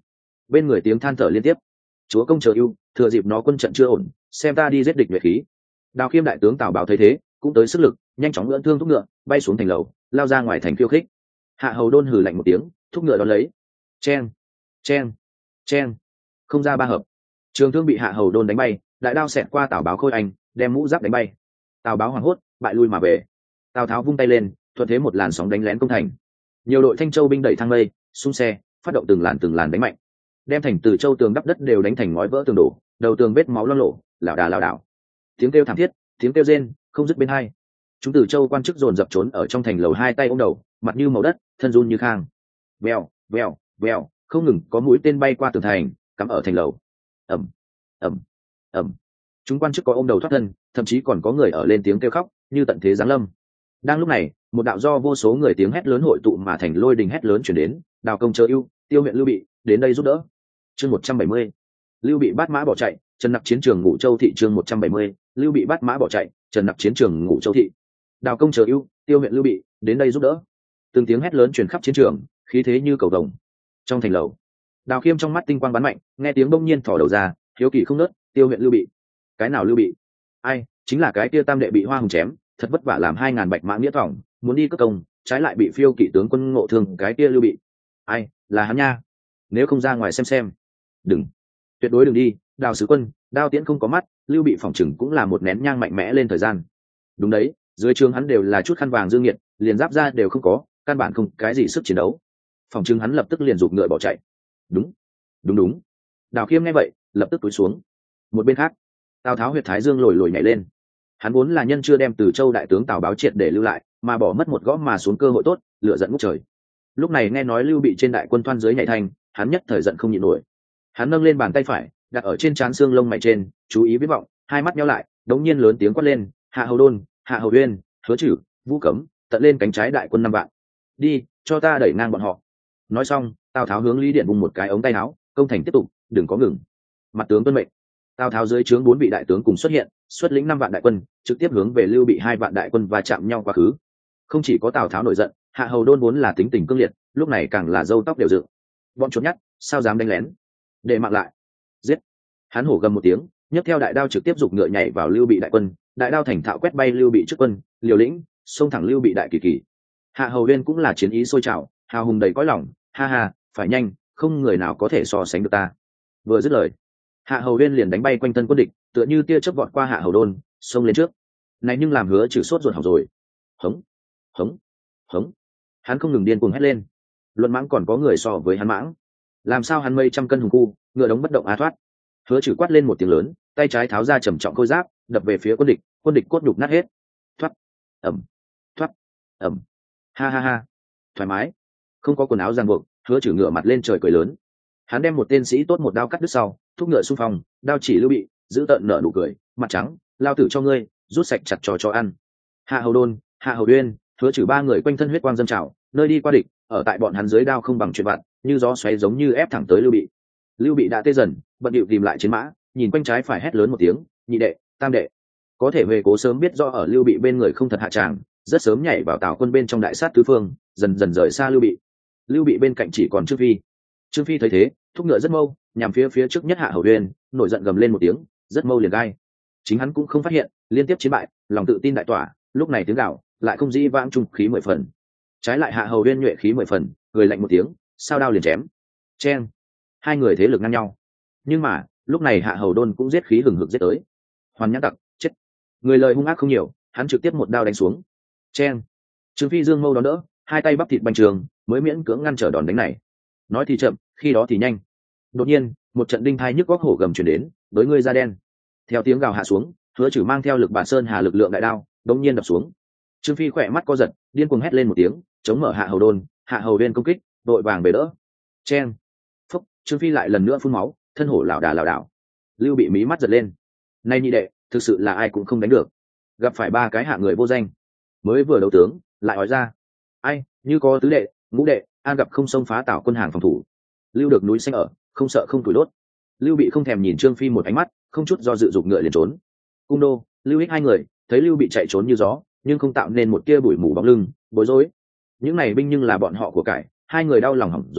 bên người tiếng than thở liên tiếp. Chúa công chờ ưu, thừa dịp nó quân trận chưa ổn, xem ta đi giết địch nhuệ khí. Đào Khiêm đại tướng Tào Bảo thấy thế, cũng tới sức lực, nhanh chóng lưỡn thương thúc ngựa, bay xuống thành lầu, lao ra ngoài thành khiêu khích. Hạ Hầu Đôn hừ lạnh một tiếng, thúc ngựa đón lấy. Chen, chen, chen, không ra ba hợp. Trường thương bị Hạ Hầu Đôn đánh bay, đại đao xẹt qua Tào Báo khôi anh, đem mũ giáp đánh bay. Tào Báo hoảng hốt, bại lui mà về. Tào Tháo vung tay lên, thuận thế một làn sóng đánh lén công thành. Nhiều đội Thanh Châu binh đẩy thang lây, xung xe, phát động từng làn từng làn đánh mạnh, đem thành Từ Châu tường đắp đất đều đánh thành ngói vỡ tường đổ, đầu tường vết máu loang lổ, lảo đà lảo đảo. Tiếng kêu thảm thiết, tiếng kêu rên, không dứt bên hai. Chúng Từ Châu quan chức dồn dập trốn ở trong thành lầu, hai tay ôm đầu, mặt như màu đất, thân run như khang. Vèo, vèo, vèo, không ngừng có mũi tên bay qua tường thành, cắm ở thành lầu. Ầm, ầm, ầm. Chúng quan chức có ôm đầu thoát thân, thậm chí còn có người ở lên tiếng kêu khóc, như tận thế giáng lâm. Đang lúc này, một đạo do vô số người tiếng hét lớn hội tụ mà thành lôi đình hét lớn chuyển đến. Đào công chờ ưu, Tiêu huyện Lưu Bị đến đây giúp đỡ. Chương một trăm bảy mươi, Lưu Bị bắt mã bỏ chạy, Trần Nặc chiến trường Ngũ Châu thị. Chương một trăm bảy mươi, Lưu Bị bắt mã bỏ chạy, Trần Nặc chiến trường Ngũ Châu thị. Đào công chờ ưu, Tiêu huyện Lưu Bị đến đây giúp đỡ. Từng tiếng hét lớn truyền khắp chiến trường, khí thế như cầu vồng. Trong thành lầu, Đào Khiêm trong mắt tinh quang bắn mạnh, nghe tiếng bỗng nhiên thò đầu ra, hiếu kỳ không nớt. Tiêu huyện Lưu Bị? Cái nào Lưu Bị? Ai? Chính là cái kia tam đệ bị Hoa Hùng chém, thật vất vả làm hai ngàn bạch mã nghĩa thỏng, muốn đi cất công, trái lại bị phiêu kỵ tướng quân Ngộ Thương, cái kia Lưu Bị. Ai? Là hắn nha. Nếu không ra ngoài xem xem. Đừng, tuyệt đối đừng đi. Đào sứ quân, đao tiễn không có mắt, Lưu Bị phòng chừng cũng là một nén nhang mạnh mẽ lên thời gian. Đúng đấy, dưới trường hắn đều là chút khăn vàng dương nhiệt, liền giáp ra đều không có, căn bản không cái gì sức chiến đấu. Phòng chừng hắn lập tức liền giục ngựa bỏ chạy. Đúng, đúng đúng. Đào Khiêm nghe vậy, lập tức cúi xuống. Một bên khác, Tào Tháo huyệt thái dương lồi lồi nhảy lên. Hắn vốn là nhân chưa đem Từ Châu đại tướng Tào Báo triệt để lưu lại, mà bỏ mất một gõ mà xuống cơ hội tốt, lửa giận ngút trời. Lúc này nghe nói Lưu Bị trên đại quân thoan dưới nhảy thành, hắn nhất thời giận không nhịn nổi. Hắn nâng lên bàn tay phải, đặt ở trên trán xương lông mày trên, chú ý viết vọng, hai mắt nheo lại, đống nhiên lớn tiếng quát lên: Hạ Hầu Đôn, Hạ Hầu Uyên, Hứa Trử, Vũ Cấm, tận lên cánh trái đại quân năm vạn, đi, cho ta đẩy ngang bọn họ. Nói xong, Tào Tháo hướng Lý Điện vùng một cái ống tay áo, công thành tiếp tục, đừng có ngừng. Mặt tướng tuân mệnh. Tào Tháo dưới trướng bốn vị đại tướng cùng xuất hiện, xuất lĩnh năm vạn đại quân, trực tiếp hướng về Lưu Bị hai vạn đại quân và chạm nhau quá khứ. Không chỉ có Tào Tháo nổi giận, Hạ Hầu Đôn vốn là tính tình cương liệt, lúc này càng là râu tóc đều dựng. Bọn trốn nhát, sao dám đánh lén? Để mạng lại, giết! Hắn hổ gầm một tiếng, nhấc theo đại đao trực tiếp giục ngựa nhảy vào Lưu Bị đại quân, đại đao thành thạo quét bay Lưu Bị trước quân, liều lĩnh xông thẳng Lưu Bị đại kỳ kỳ. Hạ Hầu Uyên cũng là chiến ý sôi trào, hào hùng đầy cõi lòng, ha ha, phải nhanh, không người nào có thể so sánh được ta. Vừa dứt lời, Hạ Hầu Uyên liền đánh bay quanh thân quân địch, tựa như tia chớp vọt qua Hạ Hầu Đôn, xông lên trước. Này nhưng làm Hứa Trừ sốt ruột hỏng rồi. Hống, hống, hống. Hắn không ngừng điên cuồng hét lên. Luận mãng còn có người so với hắn mãng. Làm sao hắn mây trăm cân hùng khu, ngựa đống bất động a thoát. Hứa Trừ quát lên một tiếng lớn, tay trái tháo ra trầm trọng khôi giáp, đập về phía quân địch, quân địch cốt nhục nát hết. Thoát, ẩm, thoát, ẩm. Ha ha ha, thoải mái. Không có quần áo ràng buộc, Hứa Trừ ngựa mặt lên trời cười lớn. Hắn đem một tên sĩ tốt một đao cắt đứt sau, thúc ngựa xung phong, đao chỉ Lưu Bị, giữ tợn nở nụ cười, mặt trắng, lao tử cho ngươi, rút sạch chặt trò cho ăn. Hạ Hầu Đôn, Hạ Hầu Uyên, Hứa Trừ ba người quanh thân huyết quang dâng trào, nơi đi qua địch, ở tại bọn hắn dưới đao không bằng chuyện vặt, như gió xoáy giống như ép thẳng tới Lưu Bị. Lưu Bị đã tê dần, bận điệu tìm lại chiến mã, nhìn quanh trái phải hét lớn một tiếng: nhị đệ, tam đệ. Có thể về cố sớm biết rõ ở Lưu Bị bên người không thật hạ tràng, rất sớm nhảy vào Tào quân bên trong đại sát tứ phương, dần dần rời xa Lưu Bị. Lưu Bị bên cạnh chỉ còn Trương Phi. Trương Phi thấy thế, thúc ngựa rất mâu, nhằm phía phía trước nhất Hạ Hầu Uyên, nổi giận gầm lên một tiếng, rất mâu liền gai. Chính hắn cũng không phát hiện, liên tiếp chiến bại, lòng tự tin đại tỏa, lúc này tiếng gào lại không dĩ vãng trung khí mười phần. Trái lại Hạ Hầu Uyên nhuệ khí mười phần, cười lạnh một tiếng, sao đao liền chém. Chen. Hai người thế lực ngang nhau. Nhưng mà, lúc này Hạ Hầu Đôn cũng giết khí hừng hực giết tới. Hoàn nhãn tặc, chết. Người lời hung ác không nhiều, hắn trực tiếp một đao đánh xuống. Chen. Trương Phi dương mâu đón đỡ, hai tay bắp thịt bành trường, mới miễn cưỡng ngăn trở đòn đánh này. Nói thì chậm, khi đó thì nhanh. Đột nhiên, một trận đinh thai nhức góc hổ gầm truyền đến, với người da đen. Theo tiếng gào hạ xuống, Hứa Trừ mang theo lực bản sơn hà lực lượng đại đao, đột nhiên đập xuống. Trương Phi khỏe mắt co giật, điên cuồng hét lên một tiếng, chống mở Hạ Hầu Đôn, Hạ Hầu Uyên công kích, đội vàng bề đỡ. Chen. Phúc, Trương Phi lại lần nữa phun máu, thân hổ lảo đà lảo đảo. Lưu Bị mí mắt giật lên. Nay nhị đệ, thực sự là ai cũng không đánh được. Gặp phải ba cái hạ người vô danh, mới vừa đấu tướng, lại nói ra. Ai, như có tứ đệ, ngũ đệ, an gặp không xông phá Tào quân hàng phòng thủ. Lưu được núi xanh ở, không sợ không tủi đốt. Lưu Bị không thèm nhìn Trương Phi một ánh mắt, không chút do dự dục ngựa liền trốn. Cung Đô, Lưu Hích hai người thấy Lưu Bị chạy trốn như gió, nhưng không tạo nên một tia bụi mù bóng lưng, bối rối. Những này binh nhưng là bọn họ của cải, hai người đau lòng hỏng rồi,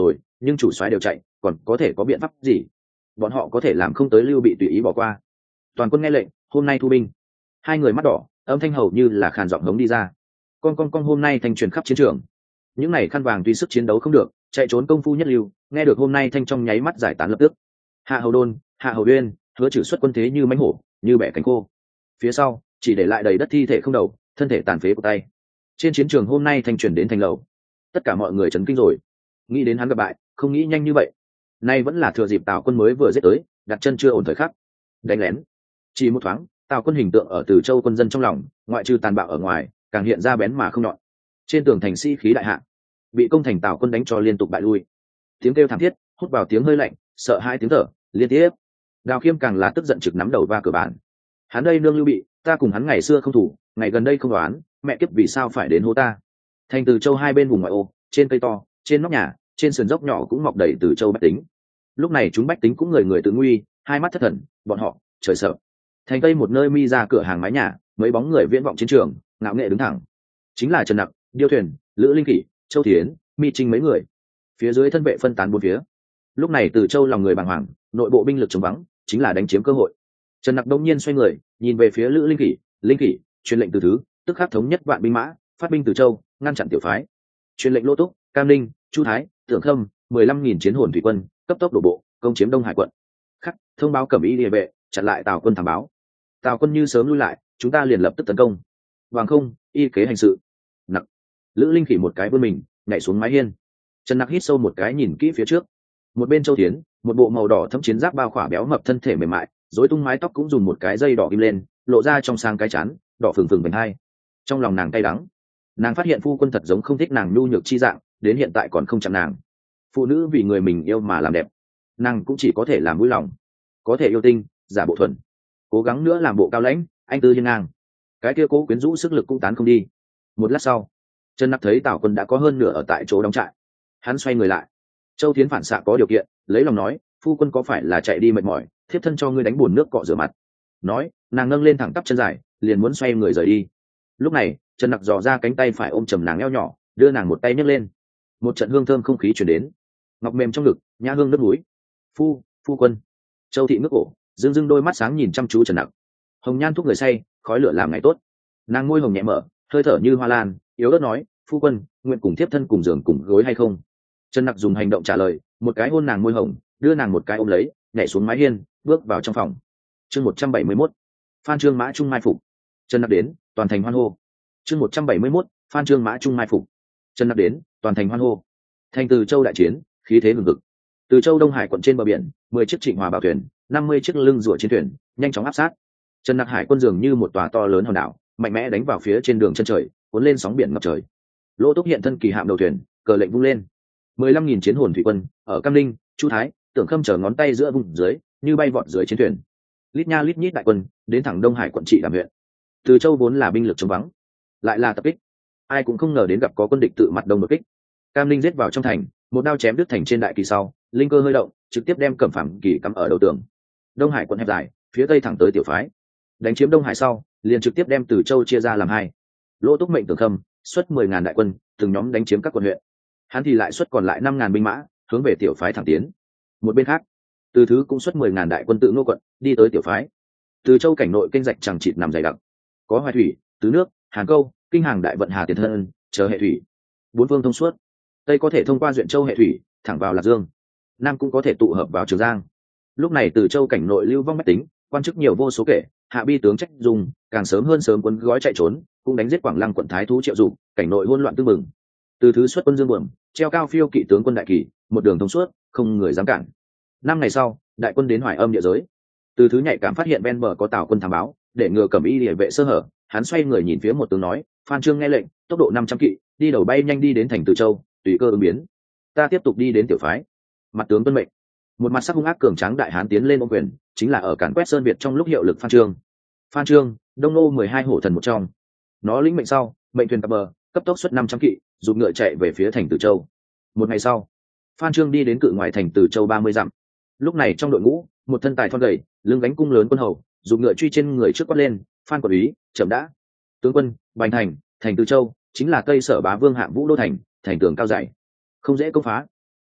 nhưng chủ soái đều chạy còn có thể có biện pháp gì? Bọn họ có thể làm không tới lưu bị tùy ý bỏ qua. Toàn quân nghe lệnh, hôm nay thu binh. Hai người mắt đỏ, âm thanh hầu như là khàn giọng hống đi ra. Con con con hôm nay thanh truyền khắp chiến trường. Những này khăn vàng tuy sức chiến đấu không được, chạy trốn công phu nhất lưu, nghe được hôm nay thanh trong nháy mắt giải tán lập tức. Hạ Hầu Đôn, Hạ Hầu Uyên, Hứa Trử xuất quân thế như mãnh hổ, như bẻ cánh khô. Phía sau chỉ để lại đầy đất thi thể không đầu, thân thể tàn phế của tay. Trên chiến trường hôm nay thanh truyền đến thành lầu, tất cả mọi người chấn kinh rồi. Nghĩ đến hắn gặp bại, không nghĩ nhanh như vậy. Nay vẫn là thừa dịp Tào quân mới vừa giết tới, đặt chân chưa ổn thời khắc, đánh lén. Chỉ một thoáng, Tào quân hình tượng ở Từ Châu quân dân trong lòng, ngoại trừ tàn bạo ở ngoài, càng hiện ra bén mà không nhọn. Trên tường thành sĩ khí đại hạ, bị công thành Tào quân đánh cho liên tục bại lui. Tiếng kêu thảm thiết, hút vào tiếng hơi lạnh, sợ hai tiếng thở liên tiếp. Đào Khiêm càng là tức giận trực nắm đầu va cửa bàn. Hắn đây nương Lưu Bị, ta cùng hắn ngày xưa không thủ, ngày gần đây không đoán, mẹ kiếp vì sao phải đến hô ta? Thành Từ Châu hai bên vùng ngoại ô, trên cây to, trên nóc nhà, trên sườn dốc nhỏ cũng mọc đầy Từ Châu bách tính. Lúc này chúng bách tính cũng người người tự nguy, hai mắt thất thần, bọn họ trời sợ. Thành Tây một nơi mi ra cửa hàng mái nhà, mấy bóng người viễn vọng chiến trường, ngạo nghệ đứng thẳng. Chính là Trần Nặc, Điêu Thuyền, Lữ Linh Kỷ, Châu Thiến, Mi Trinh mấy người. Phía dưới thân vệ phân tán bốn phía. Lúc này Từ Châu lòng người bàng hoàng, nội bộ binh lực trống vắng, chính là đánh chiếm cơ hội. Trần Nặc đông nhiên xoay người, nhìn về phía Lữ Linh Kỷ, Linh Kỷ, truyền lệnh từ thứ, tức khắc thống nhất vạn binh mã, phát binh Từ Châu, ngăn chặn tiểu phái. Truyền lệnh Lô Túc, Cam Ninh, Chu Thái, Tưởng Khâm, mười lăm nghìn chiến hồn thủy quân, cấp tốc đổ bộ, công chiếm Đông Hải quận. Khắc, thông báo Cẩm Y Liề vệ, chặn lại Tào quân thám báo. Tào quân như sớm lui lại, chúng ta liền lập tức tấn công. Hoàng không, y kế hành sự. Nặc. Lữ Linh Kỷ một cái vươn mình, nhảy xuống mái hiên. Trần Nặc hít sâu một cái nhìn kỹ phía trước. Một bên Châu Thiến, một bộ màu đỏ thẫm chiến giáp bao khỏa béo mập thân thể mềm mại, rối tung mái tóc cũng dùng một cái dây đỏ ghim lên, lộ ra trong sáng cái chán, đỏ phừng phừng vành hai. Trong lòng nàng cay đắng. Nàng phát hiện phu quân thật giống không thích nàng nhu nhược chi dạng, đến hiện tại còn không chạm nàng. Phụ nữ vì người mình yêu mà làm đẹp, nàng cũng chỉ có thể làm vui lòng. Có thể yêu tinh, giả bộ thuần, cố gắng nữa làm bộ cao lãnh, anh tư hiên ngang. Cái kia cố quyến rũ sức lực cũng tán không đi. Một lát sau, Trần Nặc thấy Tào quân đã có hơn nửa ở tại chỗ đóng trại. Hắn xoay người lại. Châu Thiến phản xạ có điều kiện, lấy lòng nói, phu quân có phải là chạy đi mệt mỏi, thiếp thân cho ngươi đánh bùn nước cọ rửa mặt. Nói, nàng nâng lên thẳng tắp chân dài, liền muốn xoay người rời đi. Lúc này, Trần Nặc dò ra cánh tay phải ôm chầm nàng eo nhỏ, đưa nàng một tay nhấc lên. Một trận hương thơm không khí truyền đến, ngọc mềm trong ngực, nhã hương đất núi. Phu, phu quân. Châu thị ngước cổ, dưng dưng đôi mắt sáng nhìn chăm chú Trần Nặc. Hồng nhan thúc người say, khói lửa làm ngày tốt. Nàng môi hồng nhẹ mở, hơi thở như hoa lan, yếu ớt nói, phu quân, nguyện cùng thiếp thân cùng giường cùng gối hay không? Trần Nặc dùng hành động trả lời, một cái hôn nàng môi hồng, đưa nàng một cái ôm lấy, nhảy xuống mái hiên, bước vào trong phòng. Chương một trăm bảy mươi mốt, Phan Trương Mã Trung mai phục. Trần Nặc đến, toàn thành hoan hô. Chương một trăm bảy mươi mốt, Phan Trương Mã Trung mai phục. Trần Nặc đến, toàn thành hoan hô. Thành Từ Châu đại chiến, khí thế hừng hực. Từ Châu Đông Hải quận trên bờ biển, mười chiếc Trịnh Hòa bảo thuyền, năm mươi chiếc lưng rùa chiến thuyền, nhanh chóng áp sát. Trần Nặc Hải quân dường như một tòa to lớn hòn đảo, mạnh mẽ đánh vào phía trên đường chân trời, cuốn lên sóng biển ngập trời. Lỗ Túc hiện thân kỳ hạm đầu thuyền, cờ lệnh vung lên. mười lăm nghìn chiến hồn thủy quân, ở Cam Ninh, Chu Thái, Tưởng Khâm chờ ngón tay giữa vùng dưới, như bay vọt dưới chiến thuyền. Lít nha lít nhít đại quân, đến thẳng Đông Hải quận trị Đàm huyện. Từ Châu vốn là binh lực trống vắng, lại là tập kích. Ai cũng không ngờ đến gặp có quân địch tự mặt đông đột kích. Cam Ninh giết vào trong thành, một đao chém đứt thành trên đại kỳ sau, linh cơ hơi động, trực tiếp đem Cẩm Phàm kỳ cắm ở đầu tường. Đông Hải quận hẹp dài, phía tây thẳng tới tiểu phái. Đánh chiếm Đông Hải sau, liền trực tiếp đem Từ Châu chia ra làm hai. Lỗ Túc mệnh Tưởng Khâm xuất mười ngàn đại quân, từng nhóm đánh chiếm các quận huyện. Hắn thì lại xuất còn lại năm ngàn binh mã, hướng về tiểu phái thẳng tiến. Một bên khác, Từ Thứ cũng xuất mười ngàn đại quân tự Ngô quận, đi tới tiểu phái. Từ Châu cảnh nội kênh rạch chẳng chịt nằm dày đặc, có Hoài Thủy, Tứ Nước, Hàn Câu, kinh hàng đại vận Hà Tiền Thân, chờ hệ thủy. Bốn phương thông suốt. Tây có thể thông qua Duyện Châu hệ thủy, thẳng vào Lạc Dương. Nam cũng có thể tụ hợp vào Trường Giang. Lúc này Từ Châu cảnh nội lưu vong bách tính, quan chức nhiều vô số kể, hạ bi tướng trách dùng, càng sớm hơn sớm quấn gói chạy trốn, cũng đánh giết Quảng Lăng quận thái thú Triệu Dục, cảnh nội hỗn loạn tương mừng. Từ Thứ xuất quân Dương Buồm, treo cao phiêu kỵ tướng quân đại kỳ, một đường thông suốt, không người dám cản. Năm ngày sau, đại quân đến Hoài Âm địa giới. Từ Thứ nhạy cảm phát hiện ven bờ có Tào quân thám báo, để ngừa Cẩm Y Liề vệ sơ hở, hắn xoay người nhìn phía một tướng nói, Phan Trương nghe lệnh, tốc độ năm trăm kỵ, đi đầu bay nhanh đi đến thành Từ Châu, tùy cơ ứng biến. Ta tiếp tục đi đến tiểu phái. Mặt tướng tuân mệnh. Một mặt sắc hung ác cường tráng đại hán tiến lên ôm quyền, chính là ở càn quét sơn Việt trong lúc hiệu lực Phan Trương. Phan Trương, Đông Nô mười hai hổ thần một trong. Nó lĩnh mệnh sau, mệnh thuyền cập bờ, cấp tốc xuất năm trăm kỵ, dùng ngựa chạy về phía thành Từ Châu. Một ngày sau, Phan Trương đi đến cự ngoài thành Từ Châu ba mươi dặm. Lúc này trong đội ngũ, một thân tài thon gầy, lưng gánh cung lớn quân hầu, dùng ngựa truy trên người trước quát lên, Phan Quận úy, chậm đã. Tướng quân, Bành thành, thành Từ Châu, chính là Tây Sở Bá Vương Hạng Vũ đô thành, thành tường cao dày, không dễ công phá.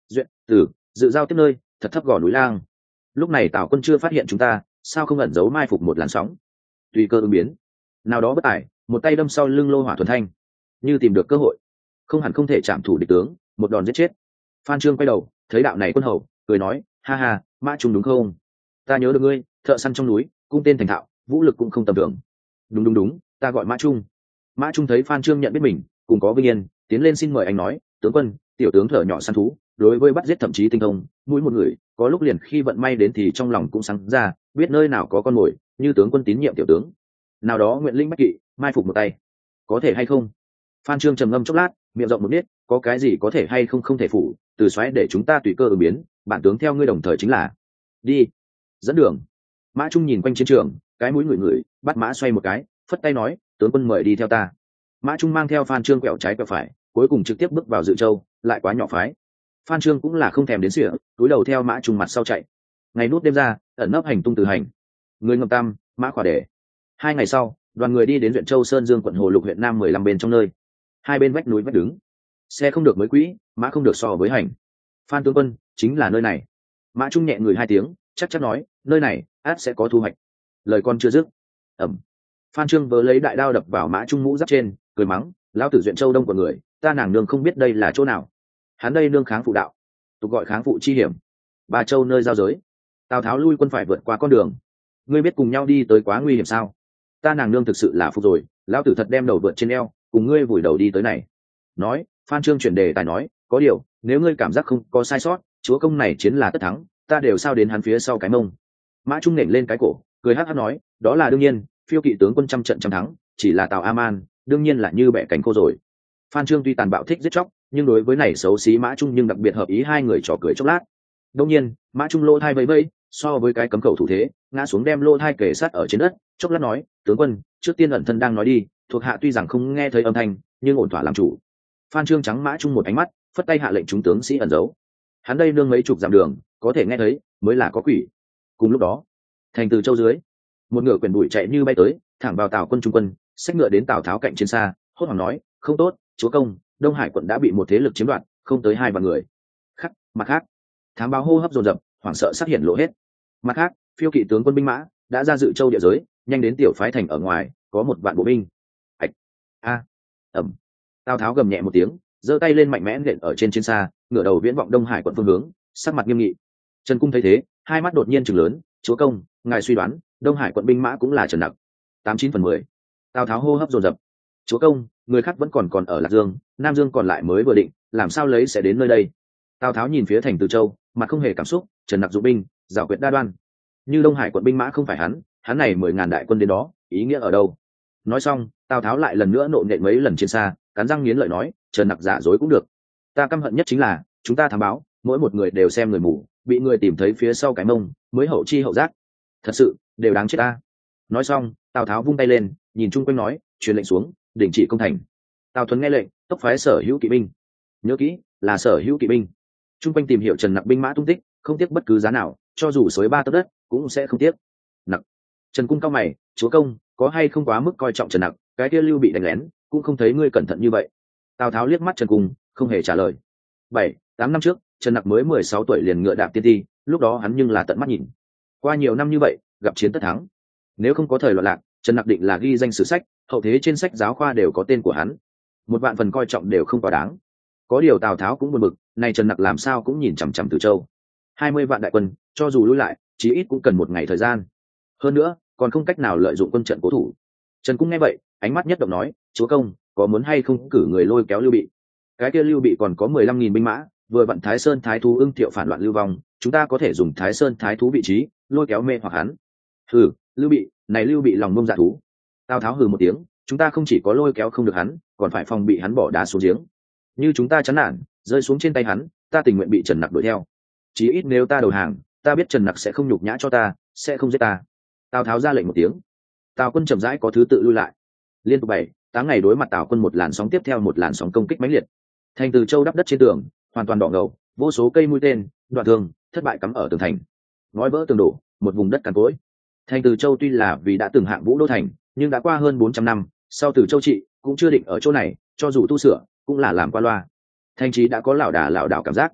duyện tử dự giao tiếp nơi thật thấp gò núi lang. Lúc này Tào quân chưa phát hiện chúng ta, sao không ẩn giấu mai phục một làn sóng? Tùy cơ ứng biến, nào đó bất tài, một tay đâm sau lưng Lô Hỏa Thuần Thanh, như tìm được cơ hội, không hẳn không thể chạm thủ địch tướng, một đòn giết chết. Phan Trương quay đầu, thấy đạo này quân hầu, cười nói, ha ha, Mã Trung đúng không? Ta nhớ được ngươi, thợ săn trong núi, cung tên thành thạo, vũ lực cũng không tầm thường. Đúng đúng đúng, ta gọi Mã Trung. Mã Trung thấy Phan Trương nhận biết mình, cùng có vinh yên, tiến lên xin mời anh nói, tướng quân, tiểu tướng thở nhỏ săn thú, đối với bắt giết thậm chí tinh thông, mũi một người, có lúc liền khi vận may đến thì trong lòng cũng sáng ra, biết nơi nào có con mồi, như tướng quân tín nhiệm tiểu tướng. Nào đó nguyện linh bách kỵ, mai phục một tay, có thể hay không? Phan Trương trầm ngâm chốc lát, miệng rộng một biết, có cái gì có thể hay không không thể phủ, từ xoáy để chúng ta tùy cơ ứng biến, bản tướng theo ngươi đồng thời chính là. Đi, dẫn đường. Mã Trung nhìn quanh chiến trường, cái mũi ngửi ngửi, bắt mã xoay một cái, phất tay nói, tướng quân mời đi theo ta. Mã Trung mang theo Phan Trương quẹo trái quẹo phải, cuối cùng trực tiếp bước vào Dự Châu, lại quá nhỏ phái. Phan Trương cũng là không thèm đến sỉa, túi đầu theo Mã Trung mặt sau chạy. Ngày nút đêm ra, ẩn nấp hành tung từ hành. Người ngầm tam, mã khỏa đề. Hai ngày sau, đoàn người đi đến huyện Châu Sơn Dương quận Hồ Lục huyện Nam mười lăm bên trong nơi. Hai bên vách núi vách đứng, xe không được mới quỹ, mã không được so với hành. Phan tướng quân, chính là nơi này. Mã Trung nhẹ người hai tiếng, chắc chắn nói, nơi này át sẽ có thu hoạch. Lời con chưa dứt, ẩm. Phan Trương vớ lấy đại đao đập vào Mã Trung mũ giáp trên, cười mắng, lão tử duyện Châu Đông của người, ta nàng nương không biết đây là chỗ nào. Hắn đây nương kháng phụ đạo, tục gọi kháng phụ chi hiểm. Ba Châu nơi giao giới, Tào Tháo lui quân phải vượt qua con đường, ngươi biết cùng nhau đi tới quá nguy hiểm sao? Ta nàng nương thực sự là phục rồi, lão tử thật đem đầu vượt trên eo, cùng ngươi vùi đầu đi tới này. Nói, Phan Trương chuyển đề tài nói, có điều, nếu ngươi cảm giác không có sai sót, chúa công này chiến là tất thắng, ta đều sao đến hắn phía sau cái mông. Mã Trung nện lên cái cổ, cười hắc hắc nói, đó là đương nhiên, phiêu kỵ tướng quân trăm trận trăm thắng, chỉ là Tào A-man, đương nhiên là như bẻ cánh khô rồi. Phan Trương tuy tàn bạo thích giết chóc, nhưng đối với này xấu xí Mã Trung nhưng đặc biệt hợp ý, hai người trò cười chốc lát. Đương nhiên, Mã Trung lô thai vẫy vẫy, so với cái cấm khẩu thủ thế, ngã xuống đem lô thai kề sát ở trên đất, chốc lát nói, tướng quân, trước tiên ẩn thân đang nói đi, thuộc hạ tuy rằng không nghe thấy âm thanh, nhưng ổn thỏa làm chủ. Phan Trương trắng Mã Trung một ánh mắt, phất tay hạ lệnh chúng tướng sĩ ẩn giấu. Hắn đây nương mấy chục dặm đường, có thể nghe thấy, mới là có quỷ. Cùng lúc đó, thành Từ Châu dưới, một ngựa quyển bụi chạy như bay tới, thẳng vào Tào quân trung quân, xách ngựa đến Tào Tháo cạnh trên xa, hốt hoảng nói, không tốt, chúa công, Đông Hải quận đã bị một thế lực chiếm đoạt, không tới hai vạn người. Khắc, mặt khác, thám báo hô hấp dồn dập, hoảng sợ xuất hiện lộ hết. Mặt khác, phiêu kỵ tướng quân binh mã đã ra Dự Châu địa giới, nhanh đến tiểu phái thành ở ngoài, có một vạn bộ binh. Ạch, a, ẩm. Tào Tháo gầm nhẹ một tiếng, giơ tay lên mạnh mẽ nện ở trên trên xa, ngửa đầu viễn vọng Đông Hải quận phương hướng, sắc mặt nghiêm nghị. Trần Cung thấy thế, hai mắt đột nhiên trừng lớn, chúa công, ngài suy đoán, Đông Hải quận binh mã cũng là Trần Nặc. Tám chín phần mười. Tào Tháo hô hấp dồn dập. Chúa công, người khác vẫn còn còn ở Lạc Dương, Nam Dương còn lại mới vừa định, làm sao lấy sẽ đến nơi đây? Tào Tháo nhìn phía thành Từ Châu, mặt không hề cảm xúc, Trần Nặc dụng binh, giảo quyệt đa đoan. Như Đông Hải quận binh mã không phải hắn, hắn này mười ngàn đại quân đến đó, ý nghĩa ở đâu? Nói xong, Tào Tháo lại lần nữa nộ nện mấy lần trên xa, cắn răng nghiến lợi nói, Trần Nặc giả dối cũng được. Ta căm hận nhất chính là, chúng ta thám báo, mỗi một người đều xem người mù, bị người tìm thấy phía sau cái mông, mới hậu chi hậu giác. Thật sự, đều đáng chết ta. Nói xong, Tào Tháo vung tay lên, nhìn chung quanh nói, truyền lệnh xuống, đình chỉ công thành. Tào Thuấn nghe lệnh, tốc phái Sở Hữu kỵ binh. Nhớ kỹ, là Sở Hữu kỵ binh. Chung quanh tìm hiểu Trần Nặc binh mã tung tích, không tiếc bất cứ giá nào, cho dù xới ba tấc đất, cũng sẽ không tiếc. Nặc. Trần Cung cao mày, chúa công, có hay không quá mức coi trọng Trần Nặc, cái kia Lưu bị đánh lén, cũng không thấy ngươi cẩn thận như vậy. Tào Tháo liếc mắt Trần Cung, không hề trả lời. Bảy, tám năm trước, Trần Nặc mới mười sáu tuổi liền ngựa đạp tiên ti, lúc đó hắn nhưng là tận mắt nhìn. Qua nhiều năm như vậy, gặp chiến tất thắng. Nếu không có thời loạn lạc, Trần Nặc định là ghi danh sử sách, hậu thế trên sách giáo khoa đều có tên của hắn. Một vạn phần coi trọng đều không quá đáng. Có điều Tào Tháo cũng buồn bực, này Trần Nặc làm sao cũng nhìn chằm chằm Từ Châu. Hai mươi vạn đại quân, cho dù lui lại, chí ít cũng cần một ngày thời gian. Hơn nữa, còn không cách nào lợi dụng quân trận cố thủ. Trần Cung nghe vậy, ánh mắt nhất động nói, chúa công, có muốn hay không cử người lôi kéo Lưu Bị? Cái kia Lưu Bị còn có mười lăm nghìn binh mã, vừa vặn Thái Sơn Thái thú ưng thiệu phản loạn lưu vong, chúng ta có thể dùng Thái Sơn Thái thú vị trí, lôi kéo mê hoặc hắn. Hừ, Lưu Bị, này Lưu Bị lòng ngông dạ thú. Tào Tháo hừ một tiếng, chúng ta không chỉ có lôi kéo không được hắn, còn phải phòng bị hắn bỏ đá xuống giếng. Như chúng ta chán nản, rơi xuống trên tay hắn, ta tình nguyện bị Trần Nặc đuổi theo. Chí ít nếu ta đầu hàng, ta biết Trần Nặc sẽ không nhục nhã cho ta, sẽ không giết ta. Tào Tháo ra lệnh một tiếng, Tào quân chậm rãi có thứ tự lui lại. Liên tục bảy, tám ngày đối mặt Tào quân một làn sóng tiếp theo một làn sóng công kích mãnh liệt. Thành Từ Châu đắp đất trên tường, hoàn toàn đỏ ngầu, vô số cây mũi tên, đoạn thương, thất bại cắm ở tường thành. Ngói vỡ tường đổ, một vùng đất cằn cỗi. Thành Từ Châu tuy là vì đã từng hạng vũ đô thành, nhưng đã qua hơn bốn trăm năm, sau Từ Châu trị cũng chưa định ở chỗ này, cho dù tu sửa, cũng là làm qua loa. Thành trì đã có lảo đà lảo đảo cảm giác.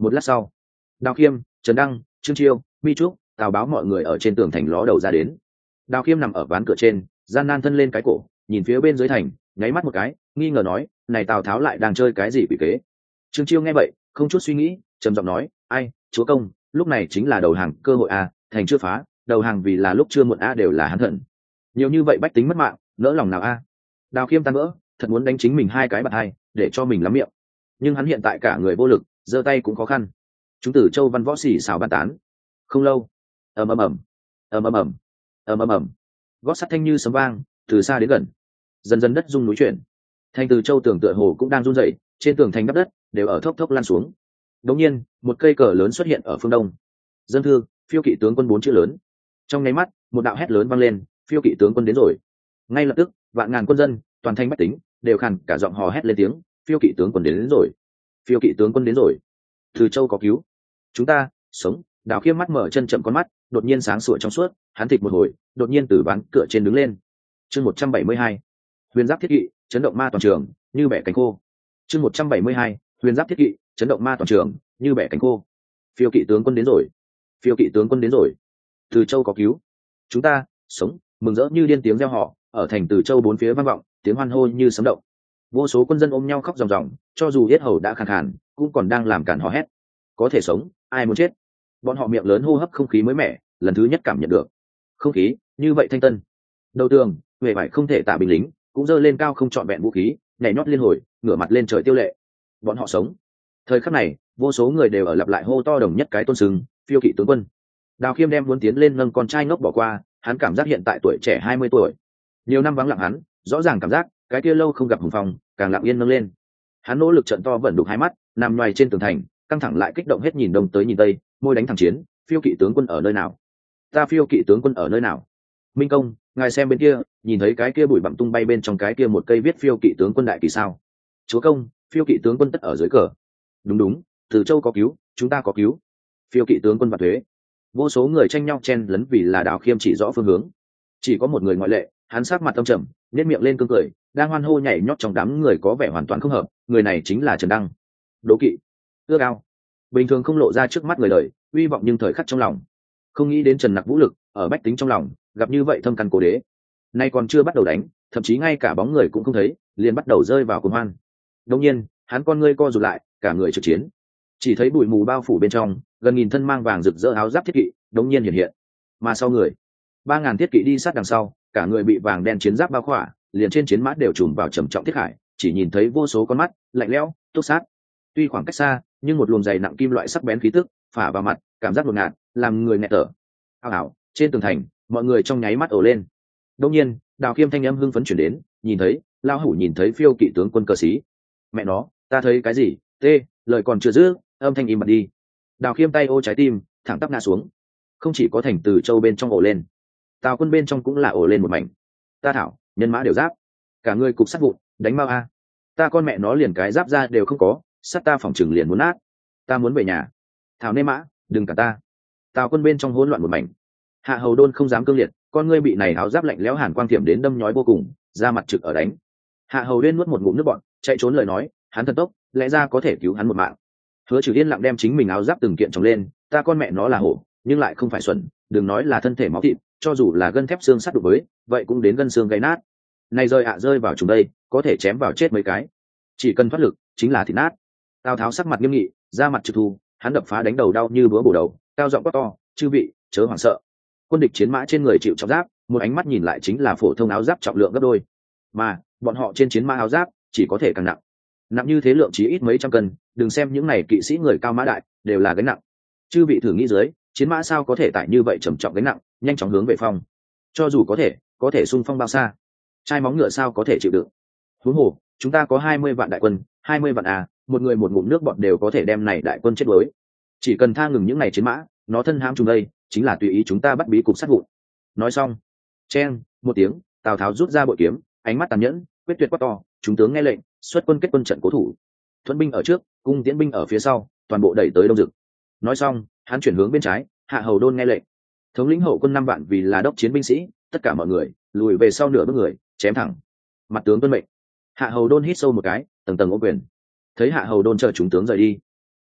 Một lát sau, Đào Khiêm, Trần Đăng, Trương Chiêu, Mi Trúc, Tào Báo mọi người ở trên tường thành ló đầu ra đến. Đào Khiêm nằm ở ván cửa trên, gian nan thân lên cái cổ, nhìn phía bên dưới thành, nháy mắt một cái, nghi ngờ nói, này Tào Tháo lại đang chơi cái gì quỷ kế. Trương Chiêu nghe vậy, không chút suy nghĩ, trầm giọng nói, ai, chúa công, lúc này chính là đầu hàng cơ hội a, thành chưa phá, đầu hàng vì là lúc chưa muộn a đều là hắn thận. Nhiều như vậy bách tính mất mạng, nỡ lòng nào a. Đào Khiêm tan vỡ, thật muốn đánh chính mình hai cái bạt hai, để cho mình lắm miệng. Nhưng hắn hiện tại cả người vô lực, giơ tay cũng khó khăn. Chúng tử Châu Văn võ xỉ xào bàn tán. Không lâu, ầm ầm ầm, ầm ầm ầm, ầm ầm ầm, gót sắt thanh như sấm vang, từ xa đến gần, dần dần đất rung núi chuyển. Thành Từ Châu tường tựa hồ cũng đang rung rẩy, trên tường thành đắp đất đều ở thốc thốc lan xuống. Đột nhiên, một cây cờ lớn xuất hiện ở phương đông. Dân thư, phiêu kỵ tướng quân bốn chữ lớn. Trong nháy mắt, một đạo hét lớn vang lên, phiêu kỵ tướng quân đến rồi. Ngay lập tức, vạn ngàn quân dân, toàn thành bách tính đều khàn cả giọng hò hét lên tiếng, phiêu kỵ tướng quân đến, đến rồi, phiêu kỵ tướng quân đến rồi. Từ Châu có cứu, chúng ta sống. Đào Khiêm mắt mở chân chậm con mắt, đột nhiên sáng sủa trong suốt, hắn thịt một hồi, đột nhiên từ ván cửa trên đứng lên. Chương một trăm bảy mươi hai, huyền giáp thiết kỵ, chấn động ma toàn trường, như bẻ cánh khô. Chương một trăm bảy mươi hai, huyền giáp thiết kỵ, chấn động ma toàn trường, như bẻ cánh khô. Phiêu kỵ tướng quân đến rồi, phiêu kỵ tướng quân đến rồi. Từ Châu có cứu, chúng ta sống. Mừng rỡ như điên tiếng reo hò ở thành Từ Châu bốn phía vang vọng, tiếng hoan hô như sấm động. Vô số quân dân ôm nhau khóc ròng ròng, cho dù yết hầu đã khàn khàn, cũng còn đang làm cản hò hét. Có thể sống, ai muốn chết. Bọn họ miệng lớn hô hấp không khí mới mẻ, lần thứ nhất cảm nhận được không khí như vậy thanh tân. Đầu tường, huệ vải không thể tả binh lính cũng giơ lên cao không trọn vẹn vũ khí, nhảy nhót liên hồi, ngửa mặt lên trời tiêu lệ. Bọn họ sống. Thời khắc này, vô số người đều ở lặp lại hô to đồng nhất cái tôn sừng, phiêu kỵ tướng quân. Đào Khiêm đem muốn tiến lên nâng con trai ngốc bỏ qua, hắn cảm giác hiện tại tuổi trẻ hai mươi tuổi, nhiều năm vắng lặng hắn, rõ ràng cảm giác cái kia lâu không gặp hùng phong, càng lặng yên nâng lên. Hắn nỗ lực trận to vẫn đục hai mắt, nằm ngoài trên tường thành, căng thẳng lại kích động hết nhìn đông tới nhìn tây, môi đánh thẳng chiến, phiêu kỵ tướng quân ở nơi nào? Ta phiêu kỵ tướng quân ở nơi nào? Minh công, ngài xem bên kia, nhìn thấy cái kia bụi bặm tung bay bên trong cái kia một cây viết phiêu kỵ tướng quân đại kỳ sao? Chúa công, phiêu kỵ tướng quân tất ở dưới cờ. Đúng đúng, Từ Châu có cứu, chúng ta có cứu. Phiêu kỵ tướng quân và thuế. Vô số người tranh nhau chen lấn vì là Đào Khiêm chỉ rõ phương hướng. Chỉ có một người ngoại lệ, hắn sát mặt tâm trầm, nhếch miệng lên cương cười, đang hoan hô nhảy nhót trong đám người có vẻ hoàn toàn không hợp, người này chính là Trần Đăng. Đố kỵ, ước ao, bình thường không lộ ra trước mắt người đời, uy vọng nhưng thời khắc trong lòng. Không nghĩ đến Trần Nặc vũ lực ở bách tính trong lòng gặp như vậy thâm căn cố đế, nay còn chưa bắt đầu đánh, thậm chí ngay cả bóng người cũng không thấy, liền bắt đầu rơi vào cuồng hoan. Đột nhiên, hắn con ngươi co rụt lại, cả người trực chiến. Chỉ thấy bụi mù bao phủ bên trong, gần nghìn thân mang vàng rực rỡ áo giáp thiết kỵ đột nhiên hiện hiện, mà sau người ba ngàn thiết kỵ đi sát đằng sau, cả người bị vàng đen chiến giáp bao khỏa, liền trên chiến mã đều trùm vào trầm trọng thiết hải, chỉ nhìn thấy vô số con mắt lạnh lẽo túc sát. Tuy khoảng cách xa, nhưng một luồng dày nặng kim loại sắc bén khí tức phả vào mặt, cảm giác ngột ngạt, làm người nghẹt thở. Ảo ảo, trên tường thành, mọi người trong nháy mắt ồ lên. Đột nhiên, Đào Khiêm thanh âm hưng phấn chuyển đến, nhìn thấy, lao hủ nhìn thấy phiêu kỵ tướng quân cờ xí. Mẹ nó, ta thấy cái gì? Tê, lời còn chưa dứt, âm thanh im bặt đi. Đào Khiêm tay ô trái tim, thẳng tắp ngã xuống. Không chỉ có thành Từ Châu bên trong ồ lên, Tào quân bên trong cũng là ồ lên một mảnh. Ta thảo, nhân mã đều giáp, cả người cục sắt vụn, đánh mau a. Ta con mẹ nó liền cái giáp ra đều không có, sắt ta phòng chừng liền muốn nát. Ta muốn về nhà. Thảo nê mã, đừng cả ta. Tào quân bên trong hỗn loạn một mảnh. Hạ Hầu Đôn không dám cương liệt, con ngươi bị này áo giáp lạnh lẽo hàn quang tiệm đến đâm nhói vô cùng, ra mặt trực ở đánh. Hạ Hầu Đôn nuốt một ngụm nước bọt, chạy trốn lời nói, hắn thần tốc, lẽ ra có thể cứu hắn một mạng. Hứa Trừ yên lặng đem chính mình áo giáp từng kiện trồng lên, ta con mẹ nó là hổ, nhưng lại không phải xuẩn, đừng nói là thân thể máu thịt, cho dù là gân thép xương sắt đụng với, vậy cũng đến gân xương gãy nát. Này rơi ạ rơi vào chúng đây, có thể chém vào chết mấy cái. Chỉ cần thoát lực, chính là thịt nát. Tào Tháo sắc mặt nghiêm nghị, ra mặt trực thu, hắn đập phá đánh đầu đau như búa bổ đầu, cao giọng quát to, chư vị, chớ hoảng sợ. Quân địch chiến mã trên người chịu trọng giáp, một ánh mắt nhìn lại chính là phổ thông áo giáp trọng lượng gấp đôi, mà bọn họ trên chiến mã áo giáp chỉ có thể càng nặng. Nặng như thế lượng chỉ ít mấy trăm cân, đừng xem những này kỵ sĩ người cao mã đại, đều là gánh nặng. Chư vị thử nghĩ dưới, chiến mã sao có thể tải như vậy trầm trọng gánh nặng, nhanh chóng hướng về phong. Cho dù có thể, có thể xung phong bao xa? Trai móng ngựa sao có thể chịu đựng? Huống hồ, chúng ta có hai mươi vạn đại quân, hai mươi vạn à, một người một ngụm nước bọt đều có thể đem này đại quân chết đuối. Chỉ cần tha ngừng những này chiến mã, nó thân hãm chúng đây, chính là tùy ý chúng ta bắt bí cục sát vụn. Nói xong, chen một tiếng, Tào Tháo rút ra bội kiếm, ánh mắt tàn nhẫn, quyết tuyệt quát to, chúng tướng nghe lệnh, xuất quân kết quân trận cố thủ. Thuận binh ở trước, cung tiễn binh ở phía sau, toàn bộ đẩy tới đông dực. Nói xong, hắn chuyển hướng bên trái, Hạ Hầu Đôn nghe lệnh, thống lĩnh hậu quân năm vạn vì là đốc chiến binh sĩ, tất cả mọi người lùi về sau nửa bước người, chém thẳng. Mặt tướng tuân mệnh. Hạ Hầu Đôn hít sâu một cái, tầng tầng ô quyền. Thấy Hạ Hầu Đôn chờ chúng tướng rời đi,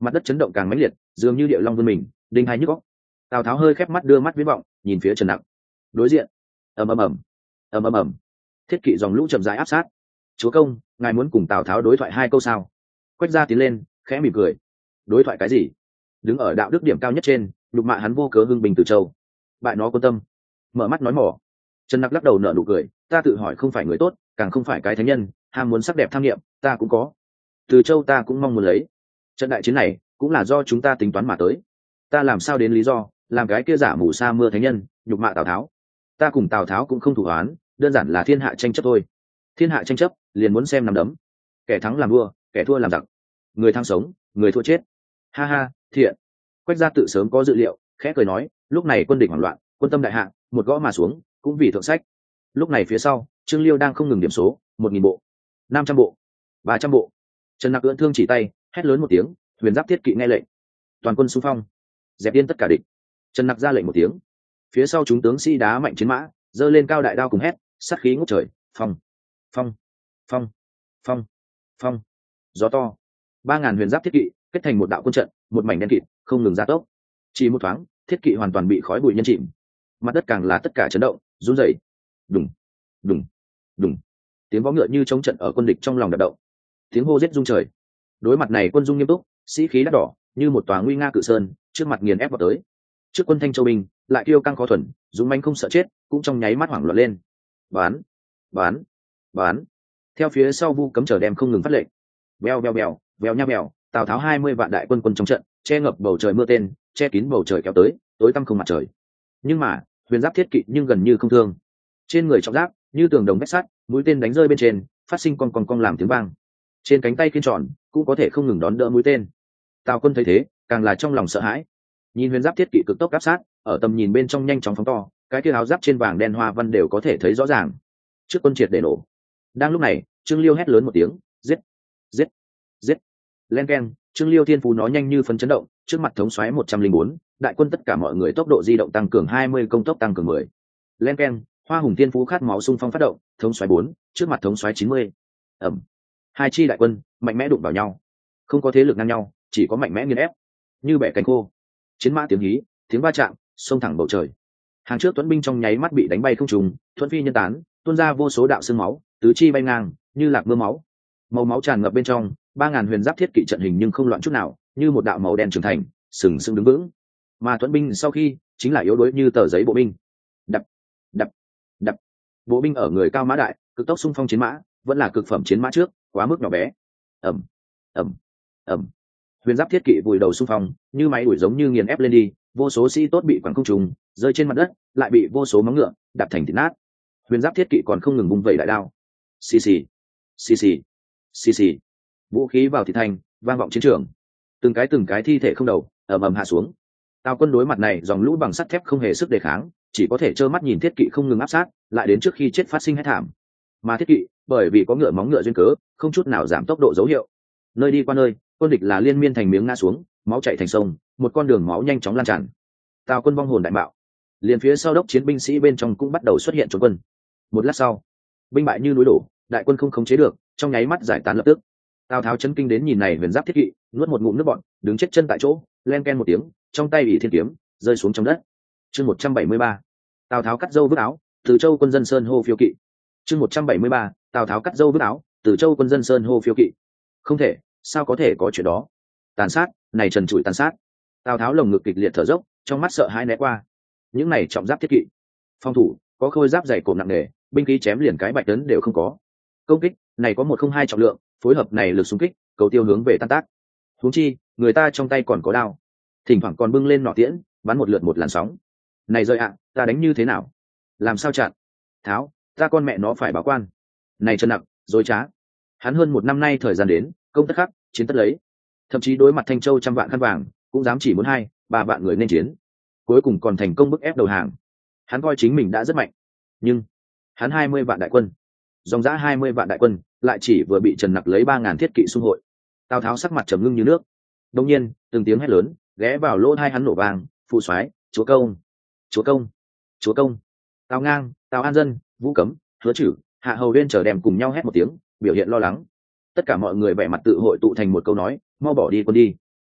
mặt đất chấn động càng mãnh liệt, dường như địa long vươn mình, đinh hai nhức óc. Tào Tháo hơi khép mắt đưa mắt viễn vọng, nhìn phía Trần Nặc. Đối diện, ầm ầm ầm, ầm ầm ầm, thiết kỵ dòng lũ chậm rãi áp sát. Chúa công, ngài muốn cùng Tào Tháo đối thoại hai câu sao? Quách gia tiến lên, khẽ mỉm cười. Đối thoại cái gì? Đứng ở đạo đức điểm cao nhất trên, nhục mạ hắn vô cớ hưng bình từ châu, bại nó quan tâm. Mở mắt nói mỏ. Trần Nặc lắc đầu nở nụ cười, ta tự hỏi không phải người tốt, càng không phải cái thánh nhân, ham muốn sắc đẹp tham nghiệm, ta cũng có. Từ châu ta cũng mong muốn lấy. Trận đại chiến này cũng là do chúng ta tính toán mà tới. Ta làm sao đến lý do làm cái kia giả mù sa mưa thánh nhân nhục mạ Tào Tháo? Ta cùng Tào Tháo cũng không thủ oán, đơn giản là thiên hạ tranh chấp thôi. Thiên hạ tranh chấp liền muốn xem nắm đấm, kẻ thắng làm vua, kẻ thua làm giặc, người thắng sống, người thua chết. Ha ha, thiện. Quách gia tự sớm có dự liệu, khẽ cười nói, lúc này quân địch hoảng loạn, quân tâm đại hạ, một gõ mà xuống, cũng vì thượng sách. Lúc này phía sau Trương Liêu đang không ngừng điểm số, một nghìn bộ, năm trăm bộ, ba trăm bộ. Trần Nặc ưỡn thương chỉ tay, hét lớn một tiếng, huyền giáp thiết kỵ nghe lệnh, toàn quân xung phong, dẹp yên tất cả địch. Trần Nặc ra lệnh một tiếng, phía sau chúng tướng sĩ đá mạnh chiến mã, giơ lên cao đại đao cùng hét, sát khí ngút trời, phong, phong, phong, phong, phong. Gió to, ba ngàn huyền giáp thiết kỵ kết thành một đạo quân trận, một mảnh đen kịt, không ngừng gia tốc. Chỉ một thoáng, thiết kỵ hoàn toàn bị khói bụi nhân chìm, mặt đất càng là tất cả chấn động, run rẩy. Đùng, đùng, đùng. Tiếng vó ngựa như chống trận ở quân địch trong lòng đập động. Tiếng hô giết rung trời. Đối mặt này quân dung nghiêm túc, sĩ khí đắt đỏ, như một tòa nguy nga cự sơn, trước mặt nghiền ép vào tới. Trước quân Thanh Châu binh, lại kiêu căng khó thuần, dũng mãnh không sợ chết, cũng trong nháy mắt hoảng loạn lên. Bán, bán, bán. Theo phía sau Vu Cấm chờ đem không ngừng phát lệnh. Bèo bèo bèo, bèo nha bèo, Tào Tháo hai mươi vạn đại quân quân trong trận, che ngập bầu trời mưa tên, che kín bầu trời kéo tới, tối tăm không mặt trời. Nhưng mà, huyền giáp thiết kỵ nhưng gần như không thương. Trên người trọng giáp, như tường đồng vách sắt, mũi tên đánh rơi bên trên, phát sinh con con con làm tiếng vang. Trên cánh tay kiên tròn, cũng có thể không ngừng đón đỡ mũi tên. Tào quân thấy thế, càng là trong lòng sợ hãi. Nhìn huyền giáp thiết kỵ cực tốc áp sát, ở tầm nhìn bên trong nhanh chóng phóng to, cái kia áo giáp trên vàng đen hoa văn đều có thể thấy rõ ràng. Trước quân triệt để nổ. Đang lúc này, Trương Liêu hét lớn một tiếng, giết, giết, giết. Len keng, Trương Liêu thiên phú nó nhanh như phấn chấn động, trước mặt thống soái một trăm linh bốn, đại quân tất cả mọi người tốc độ di động tăng cường hai mươi, công tốc tăng cường mười. Len keng, Hoa Hùng thiên phú khát máu xung phong phát động, thống soái bốn, trước mặt thống soái chín mươi. Ầm. Hai chi đại quân mạnh mẽ đụng vào nhau, không có thế lực ngang nhau, chỉ có mạnh mẽ nghiền ép, như bẻ cánh khô. Chiến mã tiếng hí, tiếng va chạm, xông thẳng bầu trời. Hàng trước tuấn binh trong nháy mắt bị đánh bay không trùng, thuận phi nhân tán, tuôn ra vô số đạo xương máu, tứ chi bay ngang, như lạc mưa máu. Màu máu tràn ngập bên trong, ba ngàn huyền giáp thiết kỵ trận hình nhưng không loạn chút nào, như một đạo màu đen trưởng thành, sừng sững đứng vững. Mà tuấn binh sau khi, chính là yếu đuối như tờ giấy bộ binh. Đập, đập, đập. Bộ binh ở người cao mã đại, cực tốc xung phong chiến mã, vẫn là cực phẩm chiến mã trước, quá mức nhỏ bé. Ầm, ầm, ầm. Huyền giáp thiết kỵ vùi đầu xung phong, như máy đuổi giống như nghiền ép lên đi, vô số sĩ tốt bị quẳng không trùng, rơi trên mặt đất, lại bị vô số móng ngựa đạp thành thịt nát. Huyền giáp thiết kỵ còn không ngừng vung vẩy đại đao. Xì xì, xì xì, xì xì. Vũ khí vào thị thành, vang vọng chiến trường. Từng cái từng cái thi thể không đầu, ầm ầm hạ xuống. Tào quân đối mặt này dòng lũ bằng sắt thép không hề sức đề kháng, chỉ có thể trơ mắt nhìn thiết kỵ không ngừng áp sát, lại đến trước khi chết phát sinh hết thảm. Mà thiết kỵ, bởi vì có ngựa móng ngựa duyên cớ, không chút nào giảm tốc độ dấu hiệu. Nơi đi qua nơi, quân địch là liên miên thành miếng ngã xuống, máu chảy thành sông, một con đường máu nhanh chóng lan tràn. Tào quân vong hồn đại bạo, liền phía sau đốc chiến binh sĩ bên trong cũng bắt đầu xuất hiện trốn quân. Một lát sau, binh bại như núi đổ, đại quân không khống chế được, trong nháy mắt giải tán lập tức. Tào Tháo chấn kinh đến nhìn này huyền giáp thiết kỵ, nuốt một ngụm nước bọt, đứng chết chân tại chỗ, len ken một tiếng, trong tay bị thiên kiếm rơi xuống trong đất. Chương một trăm bảy mươi ba, Tào Tháo cắt râu vứt áo, Từ Châu quân dân sơn hô phiêu kỵ. Chương một trăm bảy mươi ba, Tào Tháo cắt râu vứt áo, Từ Châu quân dân sơn hô phiêu kỵ. Không thể, sao có thể có chuyện đó? Tàn sát, này trần trụi tàn sát. Tào Tháo lồng ngực kịch liệt thở dốc, trong mắt sợ hãi né qua. Những này trọng giáp thiết kỵ, phòng thủ có khôi giáp dày cộm nặng nề, binh khí chém liền cái bạch tấn đều không có. Công kích này có một không hai trọng lượng, phối hợp này lực xung kích, cầu tiêu hướng về tan tác. Huống chi, người ta trong tay còn có đao, thỉnh thoảng còn bưng lên nỏ tiễn, bắn một lượt một làn sóng. Này rơi ạ, ta đánh như thế nào? Làm sao chặn? Tháo, ta con mẹ nó phải báo quan. Này Trần Nặc, dối trá. Hắn hơn một năm nay thời gian đến, công tất khắc, chiến tất lấy. Thậm chí đối mặt Thanh Châu trăm vạn khăn vàng, cũng dám chỉ muốn hai, ba vạn người nên chiến. Cuối cùng còn thành công bức ép đầu hàng. Hắn coi chính mình đã rất mạnh, nhưng hắn hai mươi vạn đại quân, dòng dã hai mươi vạn đại quân, lại chỉ vừa bị Trần Nặc lấy ba ngàn thiết kỵ xung hội. Tào Tháo sắc mặt trầm ngưng như nước. Đột nhiên, từng tiếng hét lớn ghé vào lỗ tai hắn nổ vang, "Phụ soái, chúa công, chúa công, chúa công!" Tào Ngang, Tào An Dân, Vũ Cấm, Hứa Trử, Hạ Hầu Uyên chờ đem cùng nhau hét một tiếng, biểu hiện lo lắng. Tất cả mọi người vẻ mặt tự hội tụ thành một câu nói, "Mau bỏ đi quân đi."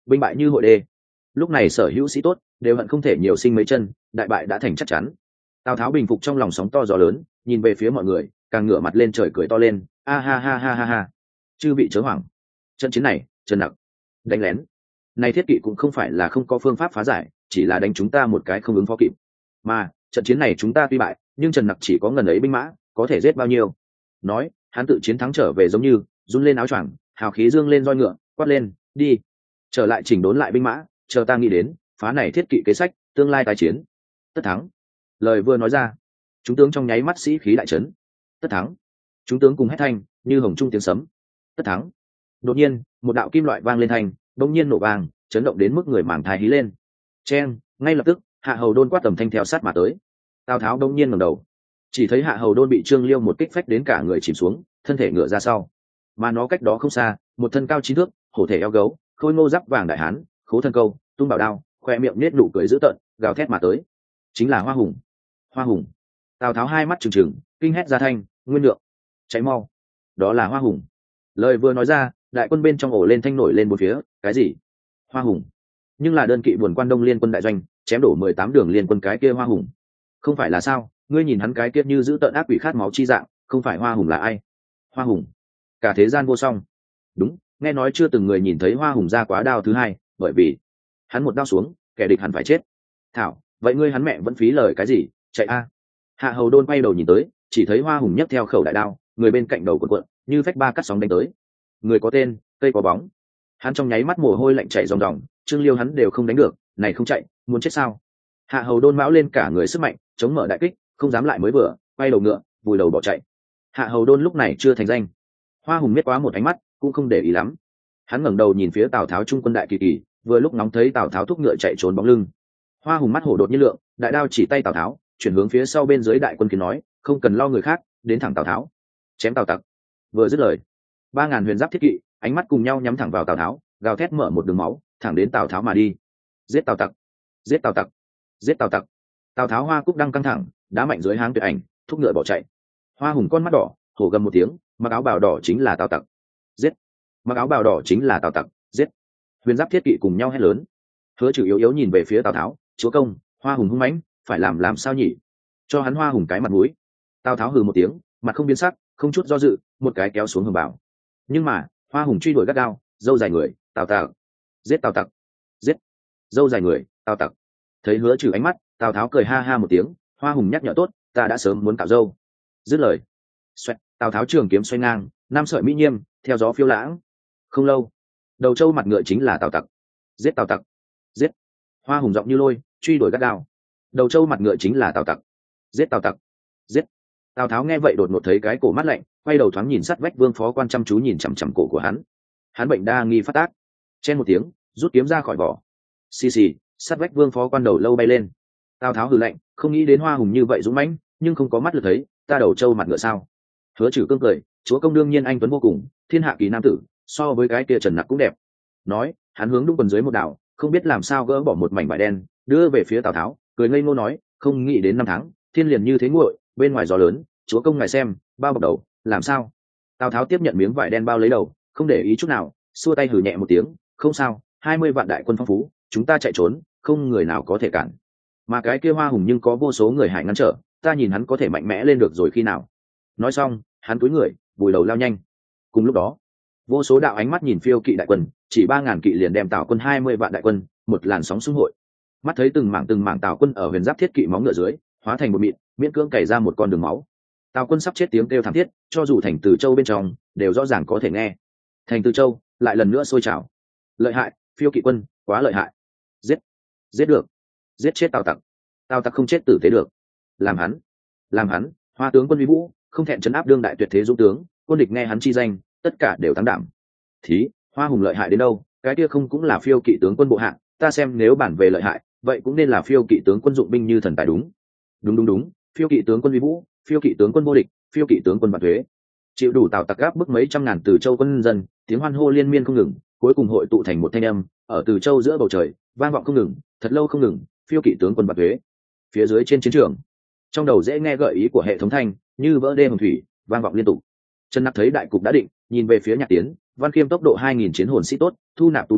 binh bại như hội đê. Lúc này sở hữu sĩ tốt đều hận không thể nhiều sinh mấy chân, đại bại đã thành chắc chắn. Tào Tháo bình phục trong lòng sóng to gió lớn, nhìn về phía mọi người, càng ngửa mặt lên trời cười to lên, a ha ha ha ha ha. Chư vị chớ hoảng, trận chiến này Trần Nặc đánh lén, này thiết kỵ cũng không phải là không có phương pháp phá giải, chỉ là đánh chúng ta một cái không ứng phó kịp. Mà trận chiến này chúng ta tuy bại, nhưng Trần Nặc chỉ có ngần ấy binh mã, có thể giết bao nhiêu. Nói hắn tự chiến thắng trở về, giống như run lên áo choàng, hào khí dương lên roi ngựa, quát lên, đi trở lại chỉnh đốn lại binh mã, chờ ta nghĩ đến phá này thiết kỵ kế sách, tương lai tái chiến tất thắng. Lời vừa nói ra, chúng tướng trong nháy mắt sĩ khí đại trấn. Tất thắng. Chúng tướng cùng hét thanh như hồng trung tiếng sấm. Tất thắng. Đột nhiên một đạo kim loại vang lên thành, bỗng nhiên nổ vang, chấn động đến mức người màng thai hí lên. Chen, ngay lập tức Hạ Hầu Đôn quát tầm thanh theo sát mà tới. Tào Tháo đông nhiên ngẩng đầu, chỉ thấy Hạ Hầu Đôn bị Trương Liêu một kích phách đến cả người chìm xuống, thân thể ngửa ra sau. Mà nó cách đó không xa, một thân cao chín thước, hổ thể eo gấu, khôi ngô giáp vàng đại hán, khố thân câu, tung bảo đao, khoe miệng nết nụ cười dữ tợn, gào thét mà tới. Chính là Hoa Hùng. Hoa Hùng. Tào Tháo hai mắt trừng trừng, kinh hét ra thanh, nguyên lượng, cháy mau. Đó là Hoa Hùng. Lời vừa nói ra, đại quân bên trong ổ lên thanh nổi lên bốn phía. Cái gì? Hoa Hùng? Nhưng là đơn kỵ buồn quan đông liên quân đại doanh, chém đổ mười tám đường liên quân cái kia Hoa Hùng. Không phải là sao? Ngươi nhìn hắn cái kia như giữ tợn ác quỷ khát máu chi dạng, không phải Hoa Hùng là ai? Hoa Hùng? Cả thế gian vô song. Đúng, nghe nói chưa từng người nhìn thấy Hoa Hùng ra quá đao thứ hai, bởi vì hắn một đao xuống, kẻ địch hẳn phải chết. Thảo, vậy ngươi hắn mẹ vẫn phí lời cái gì? Chạy a! Hạ Hầu Đôn quay đầu nhìn tới, chỉ thấy Hoa Hùng nhấc theo khẩu đại đao, người bên cạnh đầu cuộn cuộn, như phách ba cắt sóng đánh tới. Người có tên, cây có bóng. Hắn trong nháy mắt mồ hôi lạnh chảy ròng ròng, Trương Liêu hắn đều không đánh được, này không chạy, muốn chết sao? Hạ Hầu Đôn mão lên cả người sức mạnh, chống mở đại kích, không dám lại mới vừa, quay đầu ngựa, vùi đầu bỏ chạy. Hạ Hầu Đôn lúc này chưa thành danh. Hoa Hùng miết quá một ánh mắt, cũng không để ý lắm. Hắn ngẩng đầu nhìn phía Tào Tháo trung quân đại kỳ kỳ, vừa lúc nóng thấy Tào Tháo thúc ngựa chạy trốn bóng lưng. Hoa Hùng mắt hổ đột nhiên lượng, đại đao chỉ tay Tào Tháo, chuyển hướng phía sau bên dưới đại quân kiến nói, không cần lo người khác, đến thẳng Tào Tháo, chém Tào Tặc. Vừa dứt lời, ba ngàn huyền giáp thiết kỵ, ánh mắt cùng nhau nhắm thẳng vào Tào Tháo, gào thét mở một đường máu, thẳng đến Tào Tháo mà đi. Giết Tào Tặc, giết Tào Tặc, giết Tào Tặc. Tào Tháo hoa cúc đang căng thẳng, đá mạnh dưới háng tuyệt ảnh, thúc ngựa bỏ chạy. Hoa Hùng con mắt đỏ, hổ gầm một tiếng, mặc áo bào đỏ chính là Tào Tặc. Giết. Mặc áo bào đỏ chính là Tào Tặc. Giết. Huyền giáp thiết kỵ cùng nhau hét lớn. Hứa Trừ yếu yếu nhìn về phía Tào Tháo, chúa công, Hoa Hùng hung mãnh, phải làm làm sao nhỉ? Cho hắn Hoa Hùng cái mặt mũi. Tào Tháo hừ một tiếng, mặt không biến sắc, không chút do dự, một cái kéo xuống hồng bảo. Nhưng mà Hoa Hùng truy đuổi gắt gao, dâu dài người, Tào Tặc. Giết Tào Tặc. Giết. Dâu dài người, Tào Tặc. Thấy Hứa Trừ ánh mắt, Tào Tháo cười ha ha một tiếng, Hoa Hùng nhắc nhở tốt, ta đã sớm muốn cạo dâu. Dứt lời, xoẹt, Tào Tháo trường kiếm xoay ngang, năm sợi mỹ nhiêm theo gió phiêu lãng. Không lâu, đầu trâu mặt ngựa chính là Tào Tặc. Giết Tào Tặc. Giết. Hoa Hùng giọng như lôi, truy đuổi gắt gao. Đầu trâu mặt ngựa chính là Tào Tặc. Giết Tào Tặc. Giết. Tào Tháo nghe vậy đột ngột thấy cái cổ mắt lạnh, quay đầu thoáng nhìn sát vách Vương Phó Quan chăm chú nhìn chằm chằm cổ của hắn. Hắn bệnh đa nghi phát tác, chen một tiếng, rút kiếm ra khỏi vỏ. Xì xì, sát vách Vương Phó Quan đầu lâu bay lên. Tào Tháo hừ lạnh, không nghĩ đến Hoa Hùng như vậy dũng mãnh, nhưng không có mắt được thấy, ta đầu trâu mặt ngựa sao? Hứa Trừ cương cười, chúa công đương nhiên anh tuấn vô cùng, thiên hạ kỳ nam tử, so với cái kia Trần Nặc cũng đẹp. Nói, hắn hướng đúng quần dưới một đảo, không biết làm sao gỡ bỏ một mảnh vải đen, đưa về phía Tào Tháo, cười ngây ngô nói, không nghĩ đến năm tháng, thiên liền như thế nguội, bên ngoài gió lớn, chúa công ngài xem, bao bọc đầu, làm sao? Tào Tháo tiếp nhận miếng vải đen bao lấy đầu, không để ý chút nào, xua tay hừ nhẹ một tiếng, không sao, hai mươi vạn đại quân phong phú, chúng ta chạy trốn, không người nào có thể cản. Mà cái kia Hoa Hùng nhưng có vô số người hải ngăn trở, ta nhìn hắn có thể mạnh mẽ lên được rồi khi nào? Nói xong, hắn cúi người, vùi đầu lao nhanh. Cùng lúc đó, vô số đạo ánh mắt nhìn phiêu kỵ đại quân, chỉ ba ngàn kỵ liền đem Tào quân hai mươi vạn đại quân, một làn sóng xung hội. Mắt thấy từng mảng từng mảng Tào quân ở huyền giáp thiết kỵ móng ngựa dưới, hóa thành một mịn, miễn cưỡng cày ra một con đường máu. Tào quân sắp chết tiếng kêu thảm thiết, cho dù thành Từ Châu bên trong, đều rõ ràng có thể nghe. Thành Từ Châu lại lần nữa sôi trào. Lợi hại, phiêu kỵ quân, quá lợi hại. Giết, giết được, giết chết Tào Tặc. Tào Tặc không chết tử tế được. Làm hắn, làm hắn, Hoa tướng quân uy vũ, không thẹn trấn áp đương đại tuyệt thế dũng tướng, quân địch nghe hắn chi danh, tất cả đều thắng đảm. Thí, Hoa Hùng lợi hại đến đâu, cái kia không cũng là phiêu kỵ tướng quân bộ hạng, ta xem nếu bản về lợi hại, vậy cũng nên là phiêu kỵ tướng quân dụng binh như thần tài đúng. Đúng đúng đúng, phiêu kỵ tướng quân uy vũ, phiêu kỵ tướng quân vô địch, phiêu kỵ tướng quân vạn thuế. Chịu đủ Tào Tặc gáp bức mấy trăm ngàn Từ Châu quân dân, tiếng hoan hô liên miên không ngừng, cuối cùng hội tụ thành một thanh âm, ở Từ Châu giữa bầu trời, vang vọng không ngừng, thật lâu không ngừng, phiêu kỵ tướng quân vạn thuế. Phía dưới trên chiến trường, trong đầu dễ nghe gợi ý của hệ thống thanh, như vỡ đê hồng thủy, vang vọng liên tục. Trần Nặc thấy đại cục đã định, nhìn về phía Nhạc Tiến, Văn Khiêm tốc độ hai nghìn chiến hồn sĩ tốt, thu nạp tù binh,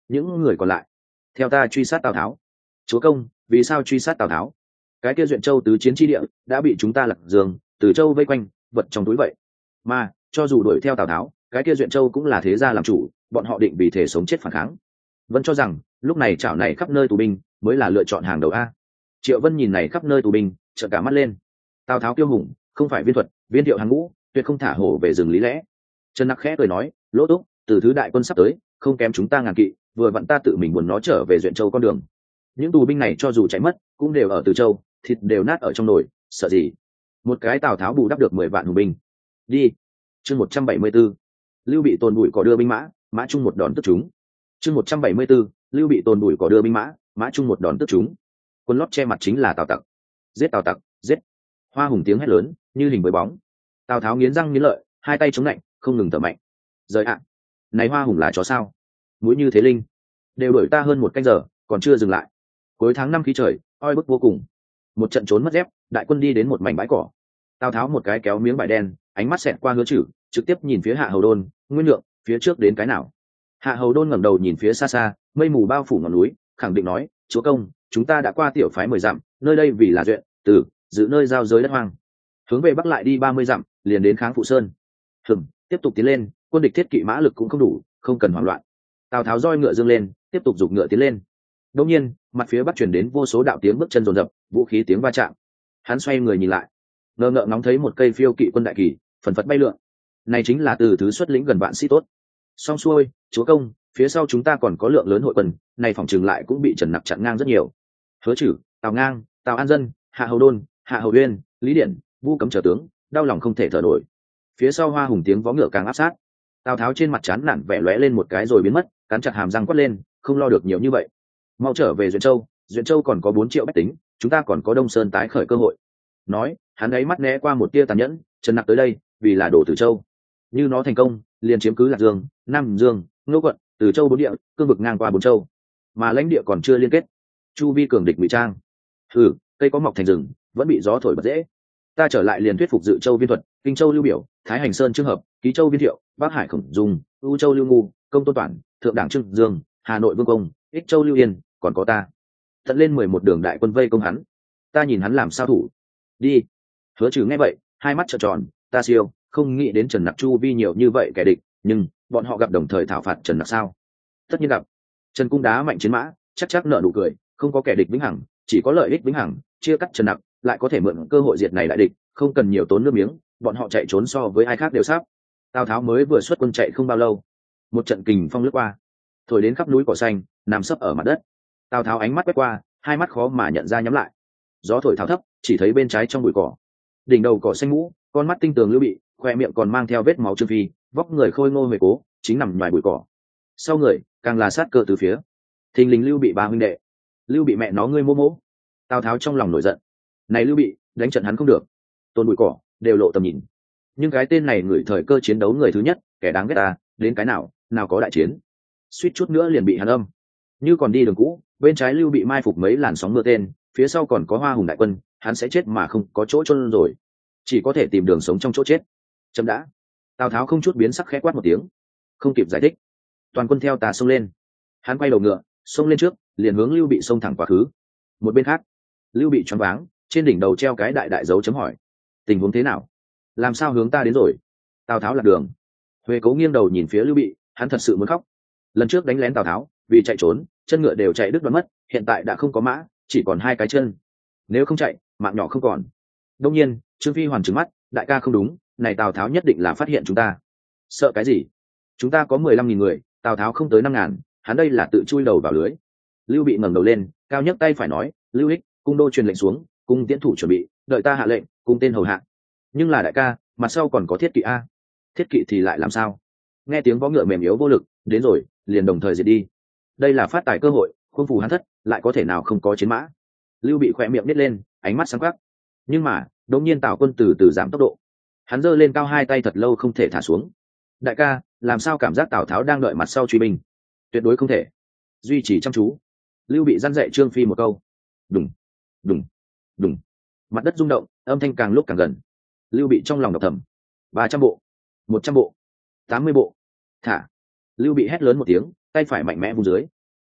những người còn lại theo ta truy sát tào tháo. Chúa công, vì sao truy sát tào tháo? Cái kia duyện châu tứ chiến tri địa đã bị chúng ta Lạc Dương, Từ Châu vây quanh, vật trong túi vậy. Mà cho dù đuổi theo tào tháo, cái kia duyện châu cũng là thế gia làm chủ, bọn họ định vì thể sống chết phản kháng. Vẫn cho rằng lúc này chảo này khắp nơi tù binh mới là lựa chọn hàng đầu a. Triệu Vân nhìn này khắp nơi tù binh, trợn cả mắt lên. Tào tháo kiêu hùng, không phải viên thuật, viên thiệu hàng ngũ, tuyệt không thả hổ về rừng lý lẽ. Trần Nặc khẽ cười nói, Lỗ Túc, từ thứ đại quân sắp tới, không kém chúng ta ngàn kỵ, vừa vặn ta tự mình buồn nó trở về duyện châu con đường. Những tù binh này cho dù chạy mất, cũng đều ở Từ Châu, thịt đều nát ở trong nồi, sợ gì? Một cái Tào Tháo bù đắp được mười vạn hùng binh. Đi. Chương một trăm bảy mươi 174. Lưu Bị tồn bụi cỏ đưa binh mã, mã chung một đòn tức chúng. Chương một trăm bảy mươi 174. Lưu Bị tồn bụi cỏ đưa binh mã, mã chung một đòn tức chúng. Quân lót che mặt chính là Tào Tặc. Giết Tào Tặc, giết! Hoa Hùng tiếng hét lớn, như hình với bóng. Tào Tháo nghiến răng nghiến lợi, hai tay chống lạnh, không ngừng thở mạnh. Rời ạ! Này Hoa Hùng là chó sao? Mũi như thế linh, đều đuổi ta hơn một canh giờ, còn chưa dừng lại. Cuối tháng năm khí trời, oi bức vô cùng. Một trận trốn mất dép, đại quân đi đến một mảnh bãi cỏ. Tào Tháo một cái kéo miếng vải đen, ánh mắt xẹt qua Hứa Chử, trực tiếp nhìn phía Hạ Hầu Đôn, Nguyên Nhượng, phía trước đến cái nào? Hạ Hầu Đôn ngẩng đầu nhìn phía xa xa, mây mù bao phủ ngọn núi, khẳng định nói, chúa công, chúng ta đã qua tiểu phái mười dặm, nơi đây vì là duyện, từ giữ nơi giao giới đất hoang. Hướng về bắc lại đi ba mươi dặm, liền đến Kháng Phụ Sơn. Hừm, tiếp tục tiến lên, quân địch thiết kỵ mã lực cũng không đủ, không cần hoảng loạn. Tào Tháo roi ngựa dương lên, tiếp tục giục ngựa tiến lên. Đột nhiên, mặt phía bắc truyền đến vô số đạo tiếng bước chân rồn rập, vũ khí tiếng va chạm. Hắn xoay người nhìn lại, ngơ ngợ ngóng thấy một cây phiêu kỵ quân đại kỳ, phần phật bay lượn. Này chính là từ thứ xuất lĩnh gần vạn sĩ tốt. Xong xuôi, chúa công, phía sau chúng ta còn có lượng lớn hội quân, này phòng trường lại cũng bị Trần Nặc chặn ngang rất nhiều. Hứa Chử, Tào Ngang, Tào An Dân, Hạ Hầu Đôn, Hạ Hầu Uyên, Lý Điển, Vu Cấm trở tướng, đau lòng không thể thở nổi. Phía sau Hoa Hùng tiếng vó ngựa càng áp sát. Tào Tháo trên mặt chán nản vẻ lóe lên một cái rồi biến mất, cắn chặt hàm răng quát lên, không lo được nhiều như vậy. Mau trở về Duyện Châu, Duyện Châu còn có bốn triệu bách tính, chúng ta còn có Đông Sơn tái khởi cơ hội. Nói, hắn ấy mắt né qua một tia tàn nhẫn, Trần Nặc tới đây, vì là đổ Từ Châu. Như nó thành công, liền chiếm cứ Lạc Dương, Nam Dương, Ngô quận, Từ Châu bốn địa, cương vực ngang qua bốn châu. Mà lãnh địa còn chưa liên kết. Chu vi cường địch ngụy trang. Hừ, cây có mọc thành rừng, vẫn bị gió thổi bật dễ. Ta trở lại liền thuyết phục Dự Châu Viên Thuật, Kinh Châu Lưu Biểu, Thái Hành Sơn Trương Hợp, Ký Châu Viên Thiệu, Bắc Hải Khổng Dung, U Châu Lưu Ngu, Công Tôn Toản, Thượng Đảng Trương Dương, Hà Nội Vương Công, Ích Châu Lưu Yên, còn có ta. Tận lên mười một đường đại quân vây công hắn. Ta nhìn hắn làm sao thủ. Đi. Hứa Chử nghe vậy, hai mắt trợn tròn, ta siêu, không nghĩ đến Trần Nặc chu vi nhiều như vậy kẻ địch, nhưng bọn họ gặp đồng thời thảo phạt Trần Nặc sao? Tất nhiên gặp. Trần Cung đá mạnh chiến mã, chắc chắc nợ nụ cười, không có kẻ địch vĩnh hằng, chỉ có lợi ích vĩnh hằng, chia cắt Trần Nặc, lại có thể mượn cơ hội diệt này đại địch, không cần nhiều tốn nước miếng, bọn họ chạy trốn so với ai khác đều sắp. Tào Tháo mới vừa xuất quân chạy không bao lâu, một trận kình phong lướt qua, thổi đến khắp núi cỏ xanh, nằm sấp ở mặt đất. Tào Tháo ánh mắt quét qua, hai mắt khó mà nhận ra nhắm lại. Gió thổi tháo thấp, chỉ thấy bên trái trong bụi cỏ, đỉnh đầu cỏ xanh mũ, con mắt tinh tường Lưu Bị, khoe miệng còn mang theo vết máu Trương Phi, vóc người khôi ngô huệ cố, chính nằm ngoài bụi cỏ. Sau người càng là sát cơ từ phía. Thình lình Lưu Bị ba huynh đệ. Lưu Bị mẹ nó ngươi mô mỗ. Tào Tháo trong lòng nổi giận. Này Lưu Bị, đánh trận hắn không được. Tôn bụi cỏ đều lộ tầm nhìn. Nhưng cái tên này ngửi thời cơ chiến đấu người thứ nhất, kẻ đáng ghét ta, đến cái nào, nào có đại chiến. Suýt chút nữa liền bị hắn âm. Như còn đi đường cũ, bên trái Lưu Bị mai phục mấy làn sóng mưa tên, phía sau còn có Hoa Hùng đại quân, hắn sẽ chết mà không có chỗ chôn rồi, chỉ có thể tìm đường sống trong chỗ chết. Chấm đã. Tào Tháo không chút biến sắc khẽ quát một tiếng, không kịp giải thích, toàn quân theo ta xông lên. Hắn quay đầu ngựa, xông lên trước, liền hướng Lưu Bị xông thẳng quá khứ. Một bên khác, Lưu Bị choáng váng, trên đỉnh đầu treo cái đại đại dấu chấm hỏi, tình huống thế nào, làm sao hướng ta đến rồi? Tào Tháo lạc đường. Huệ Cố nghiêng đầu nhìn phía Lưu Bị, hắn thật sự muốn khóc. Lần trước đánh lén Tào Tháo, vì chạy trốn, chân ngựa đều chạy đứt đoạn mất, hiện tại đã không có mã, chỉ còn hai cái chân. Nếu không chạy, mạng nhỏ không còn. Đông nhiên, Trương Phi hoàn trừng mắt, đại ca không đúng, này Tào Tháo nhất định là phát hiện chúng ta. Sợ cái gì? Chúng ta có mười lăm nghìn người, Tào Tháo không tới năm ngàn, hắn đây là tự chui đầu vào lưới. Lưu Bị ngẩng đầu lên, cao nhấc tay phải nói, Lưu Ích, cung đô truyền lệnh xuống, cung tiễn thủ chuẩn bị, đợi ta hạ lệnh, cung tên hầu hạ. Nhưng là đại ca, mặt sau còn có thiết kỵ a. Thiết kỵ thì lại làm sao? Nghe tiếng vó ngựa mềm yếu vô lực, đến rồi, liền đồng thời diệt đi. Đây là phát tài cơ hội, khuôn phù hắn thất, lại có thể nào không có chiến mã. Lưu Bị khỏe miệng nít lên, ánh mắt sáng quắc. Nhưng mà đột nhiên Tào quân từ từ giảm tốc độ, hắn giơ lên cao hai tay thật lâu không thể thả xuống. Đại ca, làm sao cảm giác Tào Tháo đang đợi mặt sau truy binh? Tuyệt đối không thể. Duy trì chăm chú. Lưu Bị răn dạy Trương Phi một câu. Đùng, đùng, đùng. Mặt đất rung động, âm thanh càng lúc càng gần. Lưu Bị trong lòng đọc thầm, ba trăm bộ, một trăm bộ, tám mươi bộ. Thả. Lưu Bị hét lớn một tiếng, tay phải mạnh mẽ vung dưới,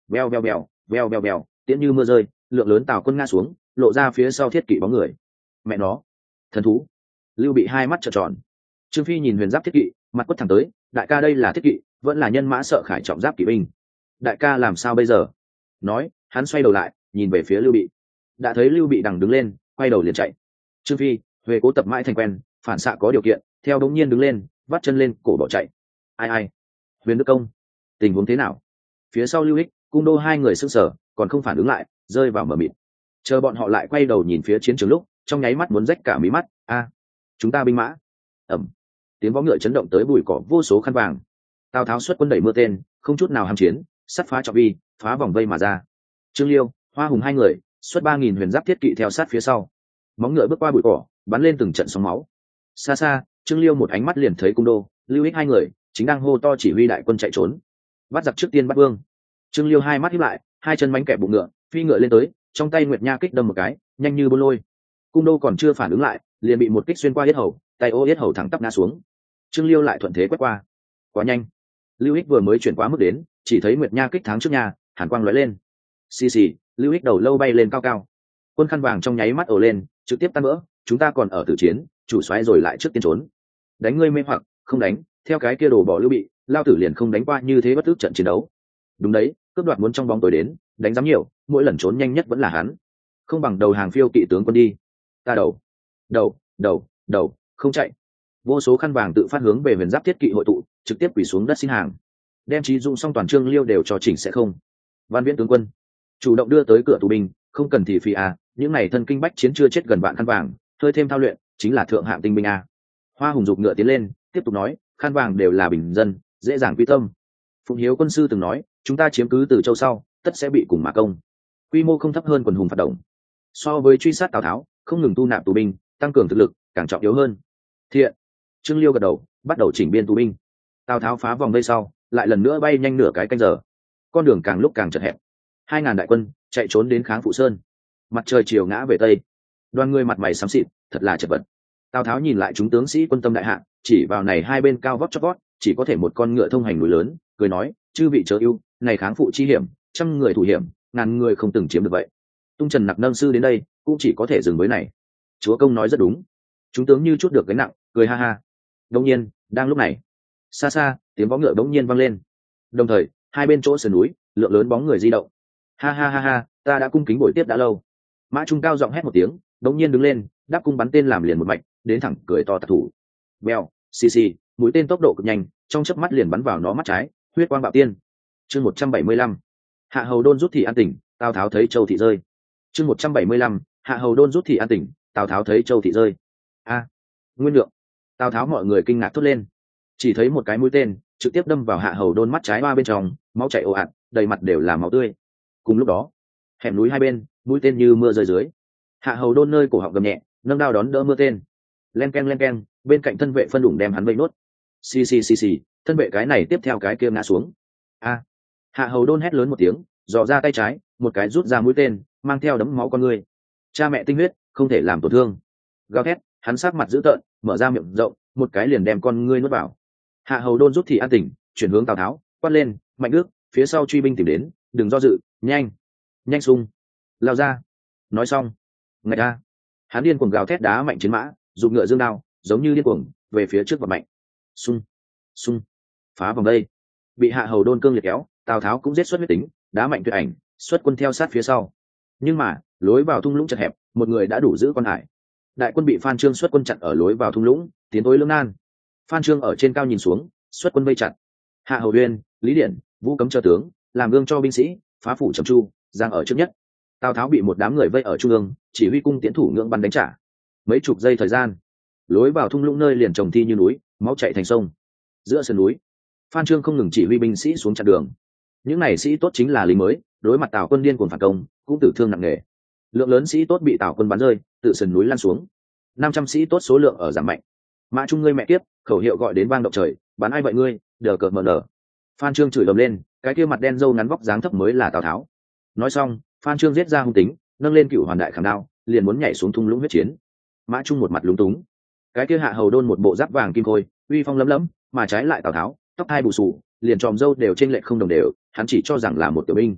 veo veo veo veo veo veo, tiễn như mưa rơi, lượng lớn tào quân ngã xuống, lộ ra phía sau thiết kỵ bóng người. Mẹ nó, thần thú! Lưu Bị hai mắt trợn tròn. Trương Phi nhìn huyền giáp thiết kỵ, mặt quất thẳng tới, đại ca đây là thiết kỵ, vẫn là nhân mã sợ khải trọng giáp kỵ binh. Đại ca làm sao bây giờ? Nói, hắn xoay đầu lại, nhìn về phía Lưu Bị. Đã thấy Lưu Bị đằng đứng lên, quay đầu liền chạy. Trương Phi, Huệ cố tập mãi thành quen, phản xạ có điều kiện, theo đống nhiên đứng lên, vắt chân lên, cổ bỏ chạy. Ai ai? Huyền Đức Công, tình huống thế nào? Phía sau Lưu Ích, Cung Đô hai người sững sờ, còn không phản ứng lại, rơi vào mờ mịt. Chờ bọn họ lại quay đầu nhìn phía chiến trường lúc, trong nháy mắt muốn rách cả mí mắt. A, chúng ta binh mã. Ẩm. Tiếng vó ngựa chấn động tới bụi cỏ vô số khăn vàng. Tào Tháo xuất quân đẩy mưa tên, không chút nào ham chiến, sắt phá trọng vi, phá vòng vây mà ra. Trương Liêu, Hoa Hùng hai người xuất ba nghìn huyền giáp thiết kỵ theo sát phía sau. Móng ngựa bước qua bụi cỏ, bắn lên từng trận sóng máu. Xa xa, Trương Liêu một ánh mắt liền thấy Cung Đô, Lưu Ích hai người chính đang hô to chỉ huy đại quân chạy trốn. Bắt giặc trước tiên bắt vương. Trương Liêu hai mắt híp lại, hai chân mánh kẹp bụng ngựa, phi ngựa lên tới, trong tay Nguyệt Nha kích đâm một cái, nhanh như bôn lôi. Cung Đô còn chưa phản ứng lại, liền bị một kích xuyên qua yết hầu, tay ô yết hầu thẳng tắp ngã xuống. Trương Liêu lại thuận thế quét qua. Quá nhanh. Lưu Ích vừa mới chuyển quá mức đến, chỉ thấy Nguyệt Nha kích thắng trước nhà, hàn quang lóe lên. Xì xì, Lưu Ích đầu lâu bay lên cao cao. Quân khăn vàng trong nháy mắt ồ lên, trực tiếp tan vỡ, chúng ta còn ở tử chiến, chủ soái rồi lại trước tiên trốn. Đánh ngươi mê hoặc, không đánh, theo cái kia đồ bỏ Lưu Bị, lao tử liền không đánh qua như thế bất ức trận chiến đấu. Đúng đấy, cướp đoạt muốn trong bóng tối đến, đánh dám nhiều, mỗi lần trốn nhanh nhất vẫn là hắn. Không bằng đầu hàng phiêu kỵ tướng quân đi. Ta đầu, đầu, đầu, đầu, không chạy. Vô số khăn vàng tự phát hướng về huyền giáp thiết kỵ hội tụ, trực tiếp quỳ xuống đất xin hàng. Đem Trí Dũng xong toàn Trương Liêu đều cho chỉnh sẽ không. Văn Viễn tướng quân chủ động đưa tới cửa tù binh, không cần thì phi à, những này thân kinh bách chiến chưa chết gần vạn khăn vàng, hơi thêm thao luyện, chính là thượng hạng tinh binh a. Hoa Hùng giục ngựa tiến lên, tiếp tục nói, khăn vàng đều là bình dân, dễ dàng quy tâm. Phụng Hiếu quân sư từng nói, chúng ta chiếm cứ từ châu sau, tất sẽ bị cùng mà công. Quy mô không thấp hơn quần hùng phạt động. So với truy sát Tào Tháo, không ngừng tu nạp tù binh, tăng cường thực lực, càng trọng yếu hơn. Thiện. Trương Liêu gật đầu, bắt đầu chỉnh biên tù binh. Tào Tháo phá vòng vây sau, lại lần nữa bay nhanh nửa cái canh giờ. Con đường càng lúc càng chật hẹp. Hai ngàn đại quân chạy trốn đến kháng Phụ Sơn. Mặt trời chiều ngã về tây, đoàn người mặt mày xám xịt, thật là chật vật. Tào Tháo nhìn lại chúng tướng sĩ quân tâm đại hạ, chỉ vào này hai bên cao vóc chót vót, chỉ có thể một con ngựa thông hành núi lớn, cười nói, chư vị chớ ưu, này kháng phụ chi hiểm, trăm người thủ hiểm, ngàn người không từng chiếm được vậy. Tung Trần Nặc nâng sư đến đây, cũng chỉ có thể dừng với này. Chúa công nói rất đúng. Chúng tướng như chút được gánh nặng, cười ha ha. Đột nhiên, đang lúc này, xa xa, tiếng vó ngựa đột nhiên vang lên. Đồng thời, hai bên chỗ sườn núi, lượng lớn bóng người di động. Ha ha ha ha, ta đã cung kính buổi tiếp đã lâu. Mã Trung cao giọng hét một tiếng, đột nhiên đứng lên, đáp cung bắn tên làm liền một mạch, đến thẳng cười to tạc thủ. Bèo, xì xì, mũi tên tốc độ cực nhanh, trong chớp mắt liền bắn vào nó mắt trái, huyết quang bạo tiên. Chương một trăm bảy mươi lăm, Hạ Hầu Đôn rút thì an tỉnh, Tào Tháo thấy Châu thị rơi. Chương một trăm bảy mươi lăm, Hạ Hầu Đôn rút thì an tỉnh, Tào Tháo thấy Châu thị rơi. A, Nguyên Lượng. Tào Tháo mọi người kinh ngạc thốt lên. Chỉ thấy một cái mũi tên trực tiếp đâm vào Hạ Hầu Đôn mắt trái ba bên trong, máu chảy ồ ạt, đầy mặt đều là máu tươi. Cùng lúc đó, hẻm núi hai bên, mũi tên như mưa rơi dưới. Hạ Hầu Đôn nơi cổ họng gầm nhẹ, nâng đao đón đỡ mưa tên. Len ken len ken, bên cạnh thân vệ phân đủng đem hắn vây nốt. Xì xì xì xì, thân vệ cái này tiếp theo cái kia ngã xuống. A. Hạ Hầu Đôn hét lớn một tiếng, dò ra tay trái, một cái rút ra mũi tên, mang theo đấm máu con người. Cha mẹ tinh huyết, không thể làm tổn thương. Gào thét, hắn sắc mặt dữ tợn, mở ra miệng rộng, một cái liền đem con ngươi nuốt vào. Hạ Hầu Đôn rút thì an tỉnh, chuyển hướng Tào Tháo, quát lên, Mạnh Đức, phía sau truy binh tìm đến, đừng do dự, nhanh, nhanh xung, lao ra. Nói xong, ngạch ra, hắn điên cuồng gào thét đá Mạnh chiến mã, dùng ngựa dương đao, giống như điên cuồng về phía trước và Mạnh. Xung, xung, phá vòng đây, bị Hạ Hầu Đôn cương liệt kéo, Tào Tháo cũng giết xuất huyết tính, đá Mạnh tuyệt ảnh, xuất quân theo sát phía sau. Nhưng mà lối vào thung lũng chật hẹp, một người đã đủ giữ con hải. Đại quân bị Phan Trương xuất quân chặn ở lối vào thung lũng, tiến tối lưỡng nan. Phan Trương ở trên cao nhìn xuống, xuất quân vây chặn. Hạ Hầu Uyên, Lý Điển, Vũ Cấm chờ tướng, làm gương cho binh sĩ, phá phủ trầm chu, giang ở trước nhất. Tào Tháo bị một đám người vây ở trung ương, chỉ huy cung tiễn thủ ngưỡng bắn đánh trả. Mấy chục giây thời gian, lối vào thung lũng nơi liền trồng thi như núi, máu chảy thành sông. Giữa sườn núi, Phan Trương không ngừng chỉ huy binh sĩ xuống chặn đường. Những này sĩ tốt chính là lính mới, đối mặt Tào quân điên cuồng phản công, cũng tử thương nặng nề. Lượng lớn sĩ tốt bị Tào quân bắn rơi, tự sườn núi lăn xuống. Năm trăm sĩ tốt số lượng ở giảm mạnh. Mã Trung ngươi mẹ kiếp, khẩu hiệu gọi đến vang động trời, bắn ai vậy ngươi, đờ cợt mờ nở. Phan Trương chửi ầm lên, cái kia mặt đen râu ngắn vóc dáng thấp mới là Tào Tháo. Nói xong, Phan Trương giết ra hung tính, nâng lên Cửu Hoàn đại khảm đao, liền muốn nhảy xuống thung lũng huyết chiến. Mã Trung một mặt lúng túng. Cái kia Hạ Hầu Đôn một bộ giáp vàng kim khôi, uy phong lấm lấm, mà trái lại Tào Tháo, tóc hai bù xù, liền tròm râu đều trên lệch không đồng đều, hắn chỉ cho rằng là một tiểu binh.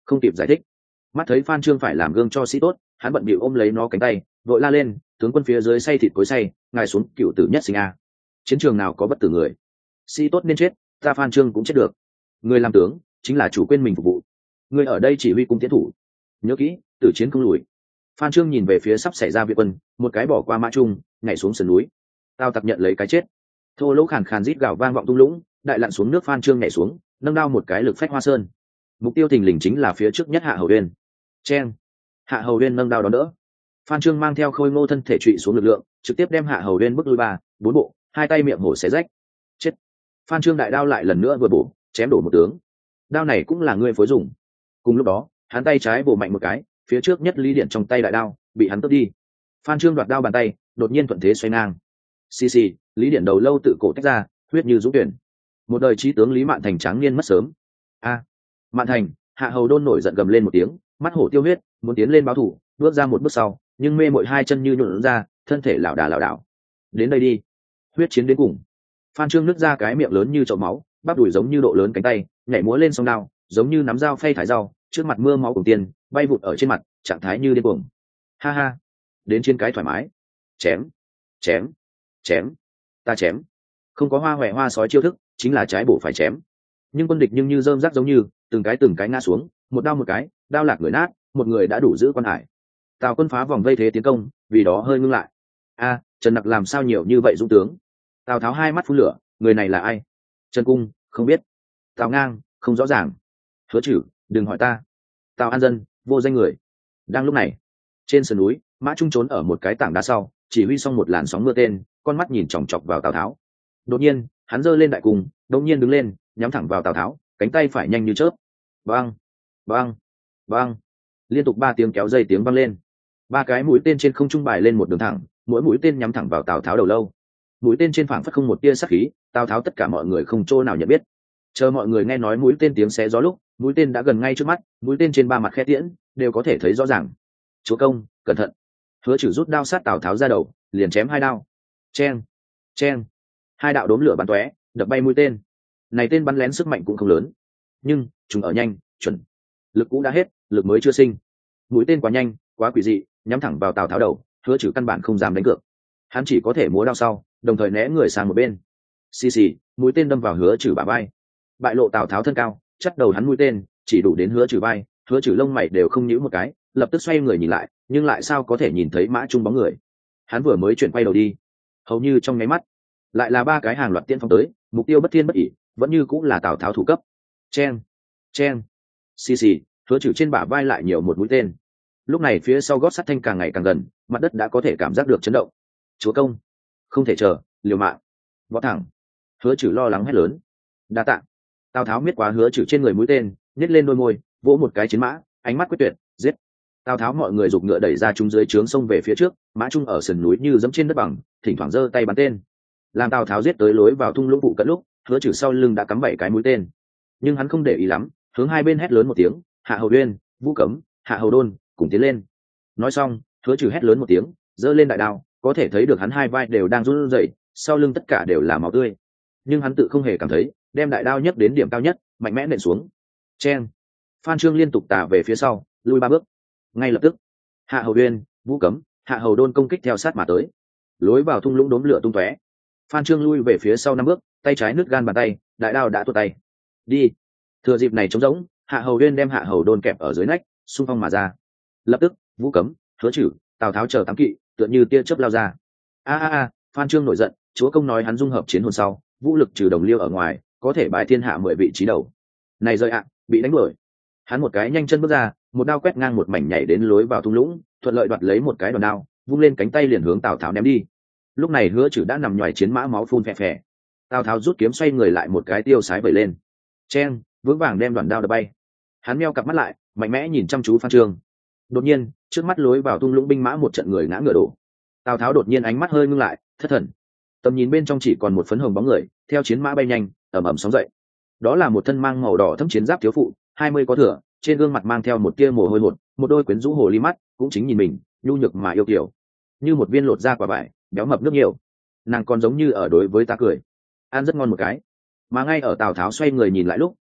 không kịp giải thích. Mắt thấy Phan Trương phải làm gương cho sĩ tốt, hắn bận bịu ôm lấy nó cánh tay, vội la lên, tướng quân phía dưới say thịt cối say, ngài xuống cựu tử nhất sinh a. Chiến trường nào có bất tử người, sĩ tốt nên chết, ta Phan Trương cũng chết được. Người làm tướng chính là chủ quên mình phục vụ, người ở đây chỉ huy cung tiến thủ, nhớ kỹ, tử chiến không lùi. Phan Trương nhìn về phía sắp xảy ra viện quân, một cái bỏ qua mã trung, nhảy xuống sườn núi. Tào Tặc nhận lấy cái chết. Thô lỗ khàn khàn rít gào vang vọng tung lũng, đại lặn xuống nước. Phan Trương nhảy xuống, nâng đao một cái lực phách hoa sơn. Mục tiêu thình lình chính là phía trước nhất Hạ Hầu Uyên. Chen. Hạ Hầu Uyên nâng đao đón đỡ. Phan Trương mang theo khôi ngô thân thể trụy xuống lực lượng, trực tiếp đem Hạ Hầu Uyên bước lui ba, bốn bộ, hai tay miệng hổ xé rách. Chết. Phan Trương đại đao lại lần nữa vừa bổ, chém đổ một tướng. Đao này cũng là ngươi phối dùng. Cùng lúc đó, hắn tay trái bổ mạnh một cái, phía trước nhất Lý Điện trong tay đại đao bị hắn tước đi. Phan Trương đoạt đao bàn tay, đột nhiên thuận thế xoay ngang. Xì xì, Lý Điện đầu lâu tự cổ tách ra, huyết như dũng tuyển. Một đời trí tướng Lý Mạn Thành tráng niên mất sớm. A, Mạn Thành. Hạ Hầu Đôn nổi giận gầm lên một tiếng, mắt hổ tiêu huyết, muốn tiến lên báo thù, bước ra một bước sau, nhưng mê mội hai chân như nhuộn ra, thân thể lảo đà lảo đảo. Đến đây đi, huyết chiến đến cùng. Phan Trương nứt ra cái miệng lớn như chậu máu, bắp đùi giống như độ lớn cánh tay, nhảy múa lên song đao, giống như nắm dao phay thải rau, trước mặt mưa máu cùng tiền bay vụt ở trên mặt, trạng thái như điên cuồng. Ha ha, đến trên cái thoải mái, chém, chém, chém, ta chém. Không có hoa hoẹ hoa sói chiêu thức, chính là trái bổ phải chém. Nhưng quân địch nhưng như rơm rác giống như từng cái từng cái ngã xuống, một đao một cái, đao lạc người nát, một người đã đủ giữ quan hải. Tào quân phá vòng vây thế tiến công, vì đó hơi ngưng lại. A, Trần Nặc làm sao nhiều như vậy dũng tướng? Tào Tháo hai mắt phun lửa, người này là ai? Trần Cung, không biết. Tào Ngang, không rõ ràng. Hứa Trử, đừng hỏi ta. Tào An Dân, vô danh người. Đang lúc này, trên sườn núi, Mã Trung trốn ở một cái tảng đá sau, chỉ huy xong một làn sóng mưa tên, con mắt nhìn chòng chọc vào Tào Tháo. Đột nhiên, hắn giơ lên đại cung, đột nhiên đứng lên, nhắm thẳng vào Tào Tháo, cánh tay phải nhanh như chớp. Bang, bang, bang. Liên tục ba tiếng kéo dây tiếng vang lên. Ba cái mũi tên trên không trung bài lên một đường thẳng, mỗi mũi tên nhắm thẳng vào Tào Tháo đầu lâu. Mũi tên trên phảng phất không một tia sát khí, Tào Tháo tất cả mọi người không chỗ nào nhận biết. Chờ mọi người nghe nói mũi tên tiếng xé gió lúc, mũi tên đã gần ngay trước mắt, mũi tên trên ba mặt khe tiễn đều có thể thấy rõ ràng. Chúa công, cẩn thận. Hứa Trử rút đao sát Tào Tháo ra đầu, liền chém hai đao. Chen, chen. Hai đạo đốm lửa bắn tóe, đập bay mũi tên. Này tên bắn lén sức mạnh cũng không lớn, nhưng chúng ở nhanh, chuẩn. Lực cũ đã hết, lực mới chưa sinh. Mũi tên quá nhanh, quá quỷ dị, nhắm thẳng vào Tào Tháo đầu, Hứa Trử căn bản không dám đánh cược. Hắn chỉ có thể múa đao sau, đồng thời né người sang một bên. Xì xì, mũi tên đâm vào Hứa Trử bả vai. Bại lộ Tào Tháo thân cao, chắc đầu hắn mũi tên chỉ đủ đến Hứa Trử vai. Hứa Trử lông mày đều không nhíu một cái, lập tức xoay người nhìn lại, nhưng lại sao có thể nhìn thấy Mã Trung bóng người. Hắn vừa mới chuyển quay đầu đi, hầu như trong nháy mắt, lại là ba cái hàng loạt tiên phong tới, mục tiêu bất thiên bất ỷ, vẫn như cũng là Tào Tháo thủ cấp. Chen, chen. Xì xì, Hứa Trử trên bả vai lại nhiều một mũi tên. Lúc này phía sau gót sắt thanh càng ngày càng gần, mặt đất đã có thể cảm giác được chấn động. Chúa công, không thể chờ, liều mạng, võ thẳng. Hứa Trử lo lắng hét lớn. Đa tạ. Tào Tháo miết quá Hứa Trử trên người mũi tên, nhếch lên đôi môi, vỗ một cái chiến mã, ánh mắt quyết tuyệt, giết. Tào Tháo mọi người giục ngựa đẩy ra chúng dưới trướng sông về phía trước, Mã Trung ở sườn núi như dẫm trên đất bằng, thỉnh thoảng giơ tay bắn tên. Làm Tào Tháo giết tới lối vào thung lũng vụ cận lúc, Hứa Trử sau lưng đã cắm bảy cái mũi tên, nhưng hắn không để ý lắm, hướng hai bên hét lớn một tiếng, Hạ Hầu Uyên, Vũ Cấm, Hạ Hầu Đôn, cùng tiến lên. Nói xong, Hứa Trử hét lớn một tiếng, giơ lên đại đao, có thể thấy được hắn hai vai đều đang run rẩy, sau lưng tất cả đều là máu tươi, nhưng hắn tự không hề cảm thấy, đem đại đao nhấc đến điểm cao nhất, mạnh mẽ nện xuống. Chen. Phan Trương liên tục tà về phía sau, lui ba bước. Ngay lập tức, Hạ Hầu Uyên, Vũ Cấm, Hạ Hầu Đôn công kích theo sát mà tới. Lối vào thung lũng đốm lửa tung tóe. Phan Trương lui về phía sau năm bước, tay trái nứt gan bàn tay, đại đao đã tuột tay. Đi. Thừa dịp này trống rỗng, Hạ Hầu Uyên đem Hạ Hầu Đôn kẹp ở dưới nách, xung phong mà ra. Lập tức, Vũ Cấm, Hứa Trử, Tào Tháo chờ tám kỵ, tựa như tia chớp lao ra. A a a, Phan Trương nổi giận, chúa công nói hắn dung hợp chiến hồn sau, vũ lực trừ đồng liêu ở ngoài, có thể bài thiên hạ mười vị trí đầu. Này rơi ạ, bị đánh đuổi. Hắn một cái nhanh chân bước ra, một đao quét ngang một mảnh nhảy đến lối vào thung lũng, thuận lợi đoạt lấy một cái đòn đao, vung lên cánh tay liền hướng Tào Tháo ném đi. Lúc này Hứa Trử đã nằm nhoài chiến mã máu phun phè phè. Tào Tháo rút kiếm xoay người lại một cái tiêu sái vẩy lên. Chen, vững vàng đem đoàn đao đập bay. Hắn meo cặp mắt lại, mạnh mẽ nhìn chăm chú Phan Trương. Đột nhiên, trước mắt lối vào thung lũng binh mã một trận người ngã ngựa đổ. Tào Tháo đột nhiên ánh mắt hơi ngưng lại, thất thần. Tầm nhìn bên trong chỉ còn một phấn hồng bóng người, theo chiến mã bay nhanh, ầm ầm sóng dậy. Đó là một thân mang màu đỏ thâm chiến giáp thiếu phụ, hai mươi có thừa, trên gương mặt mang theo một tia mồ hôi hột, một đôi quyến rũ hồ ly mắt, cũng chính nhìn mình, nhu nhược mà yêu kiều, như một viên lột da quả vải, béo mập nước nhiều. Nàng còn giống như ở đối với ta cười, ăn rất ngon một cái. Mà ngay ở Tào Tháo xoay người nhìn lại lúc,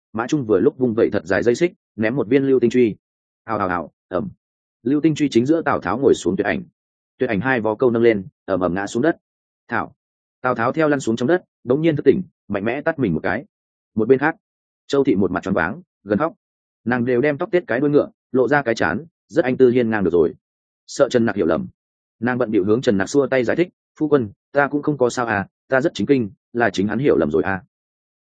mã trung vừa lúc vung vẩy thật dài dây xích ném một viên lưu tinh truy. Hào hào hào, ẩm. Lưu tinh truy chính giữa Tào Tháo ngồi xuống Tuyệt Ảnh. Tuyệt Ảnh hai vó câu nâng lên, ầm ầm ngã xuống đất. Thảo. Tào Tháo theo lăn xuống trong đất, đống nhiên thức tỉnh, mạnh mẽ tắt mình một cái. Một bên khác, Châu Thị một mặt tròn váng, gần khóc. Nàng đều đem tóc tết cái đuôi ngựa, lộ ra cái chán, rất anh tư hiên ngang được rồi. Sợ Trần Nặc hiểu lầm, nàng bận bịu hướng Trần Nặc xua tay giải thích, phu quân, ta cũng không có sao à, ta rất chính kinh, là chính hắn hiểu lầm rồi à.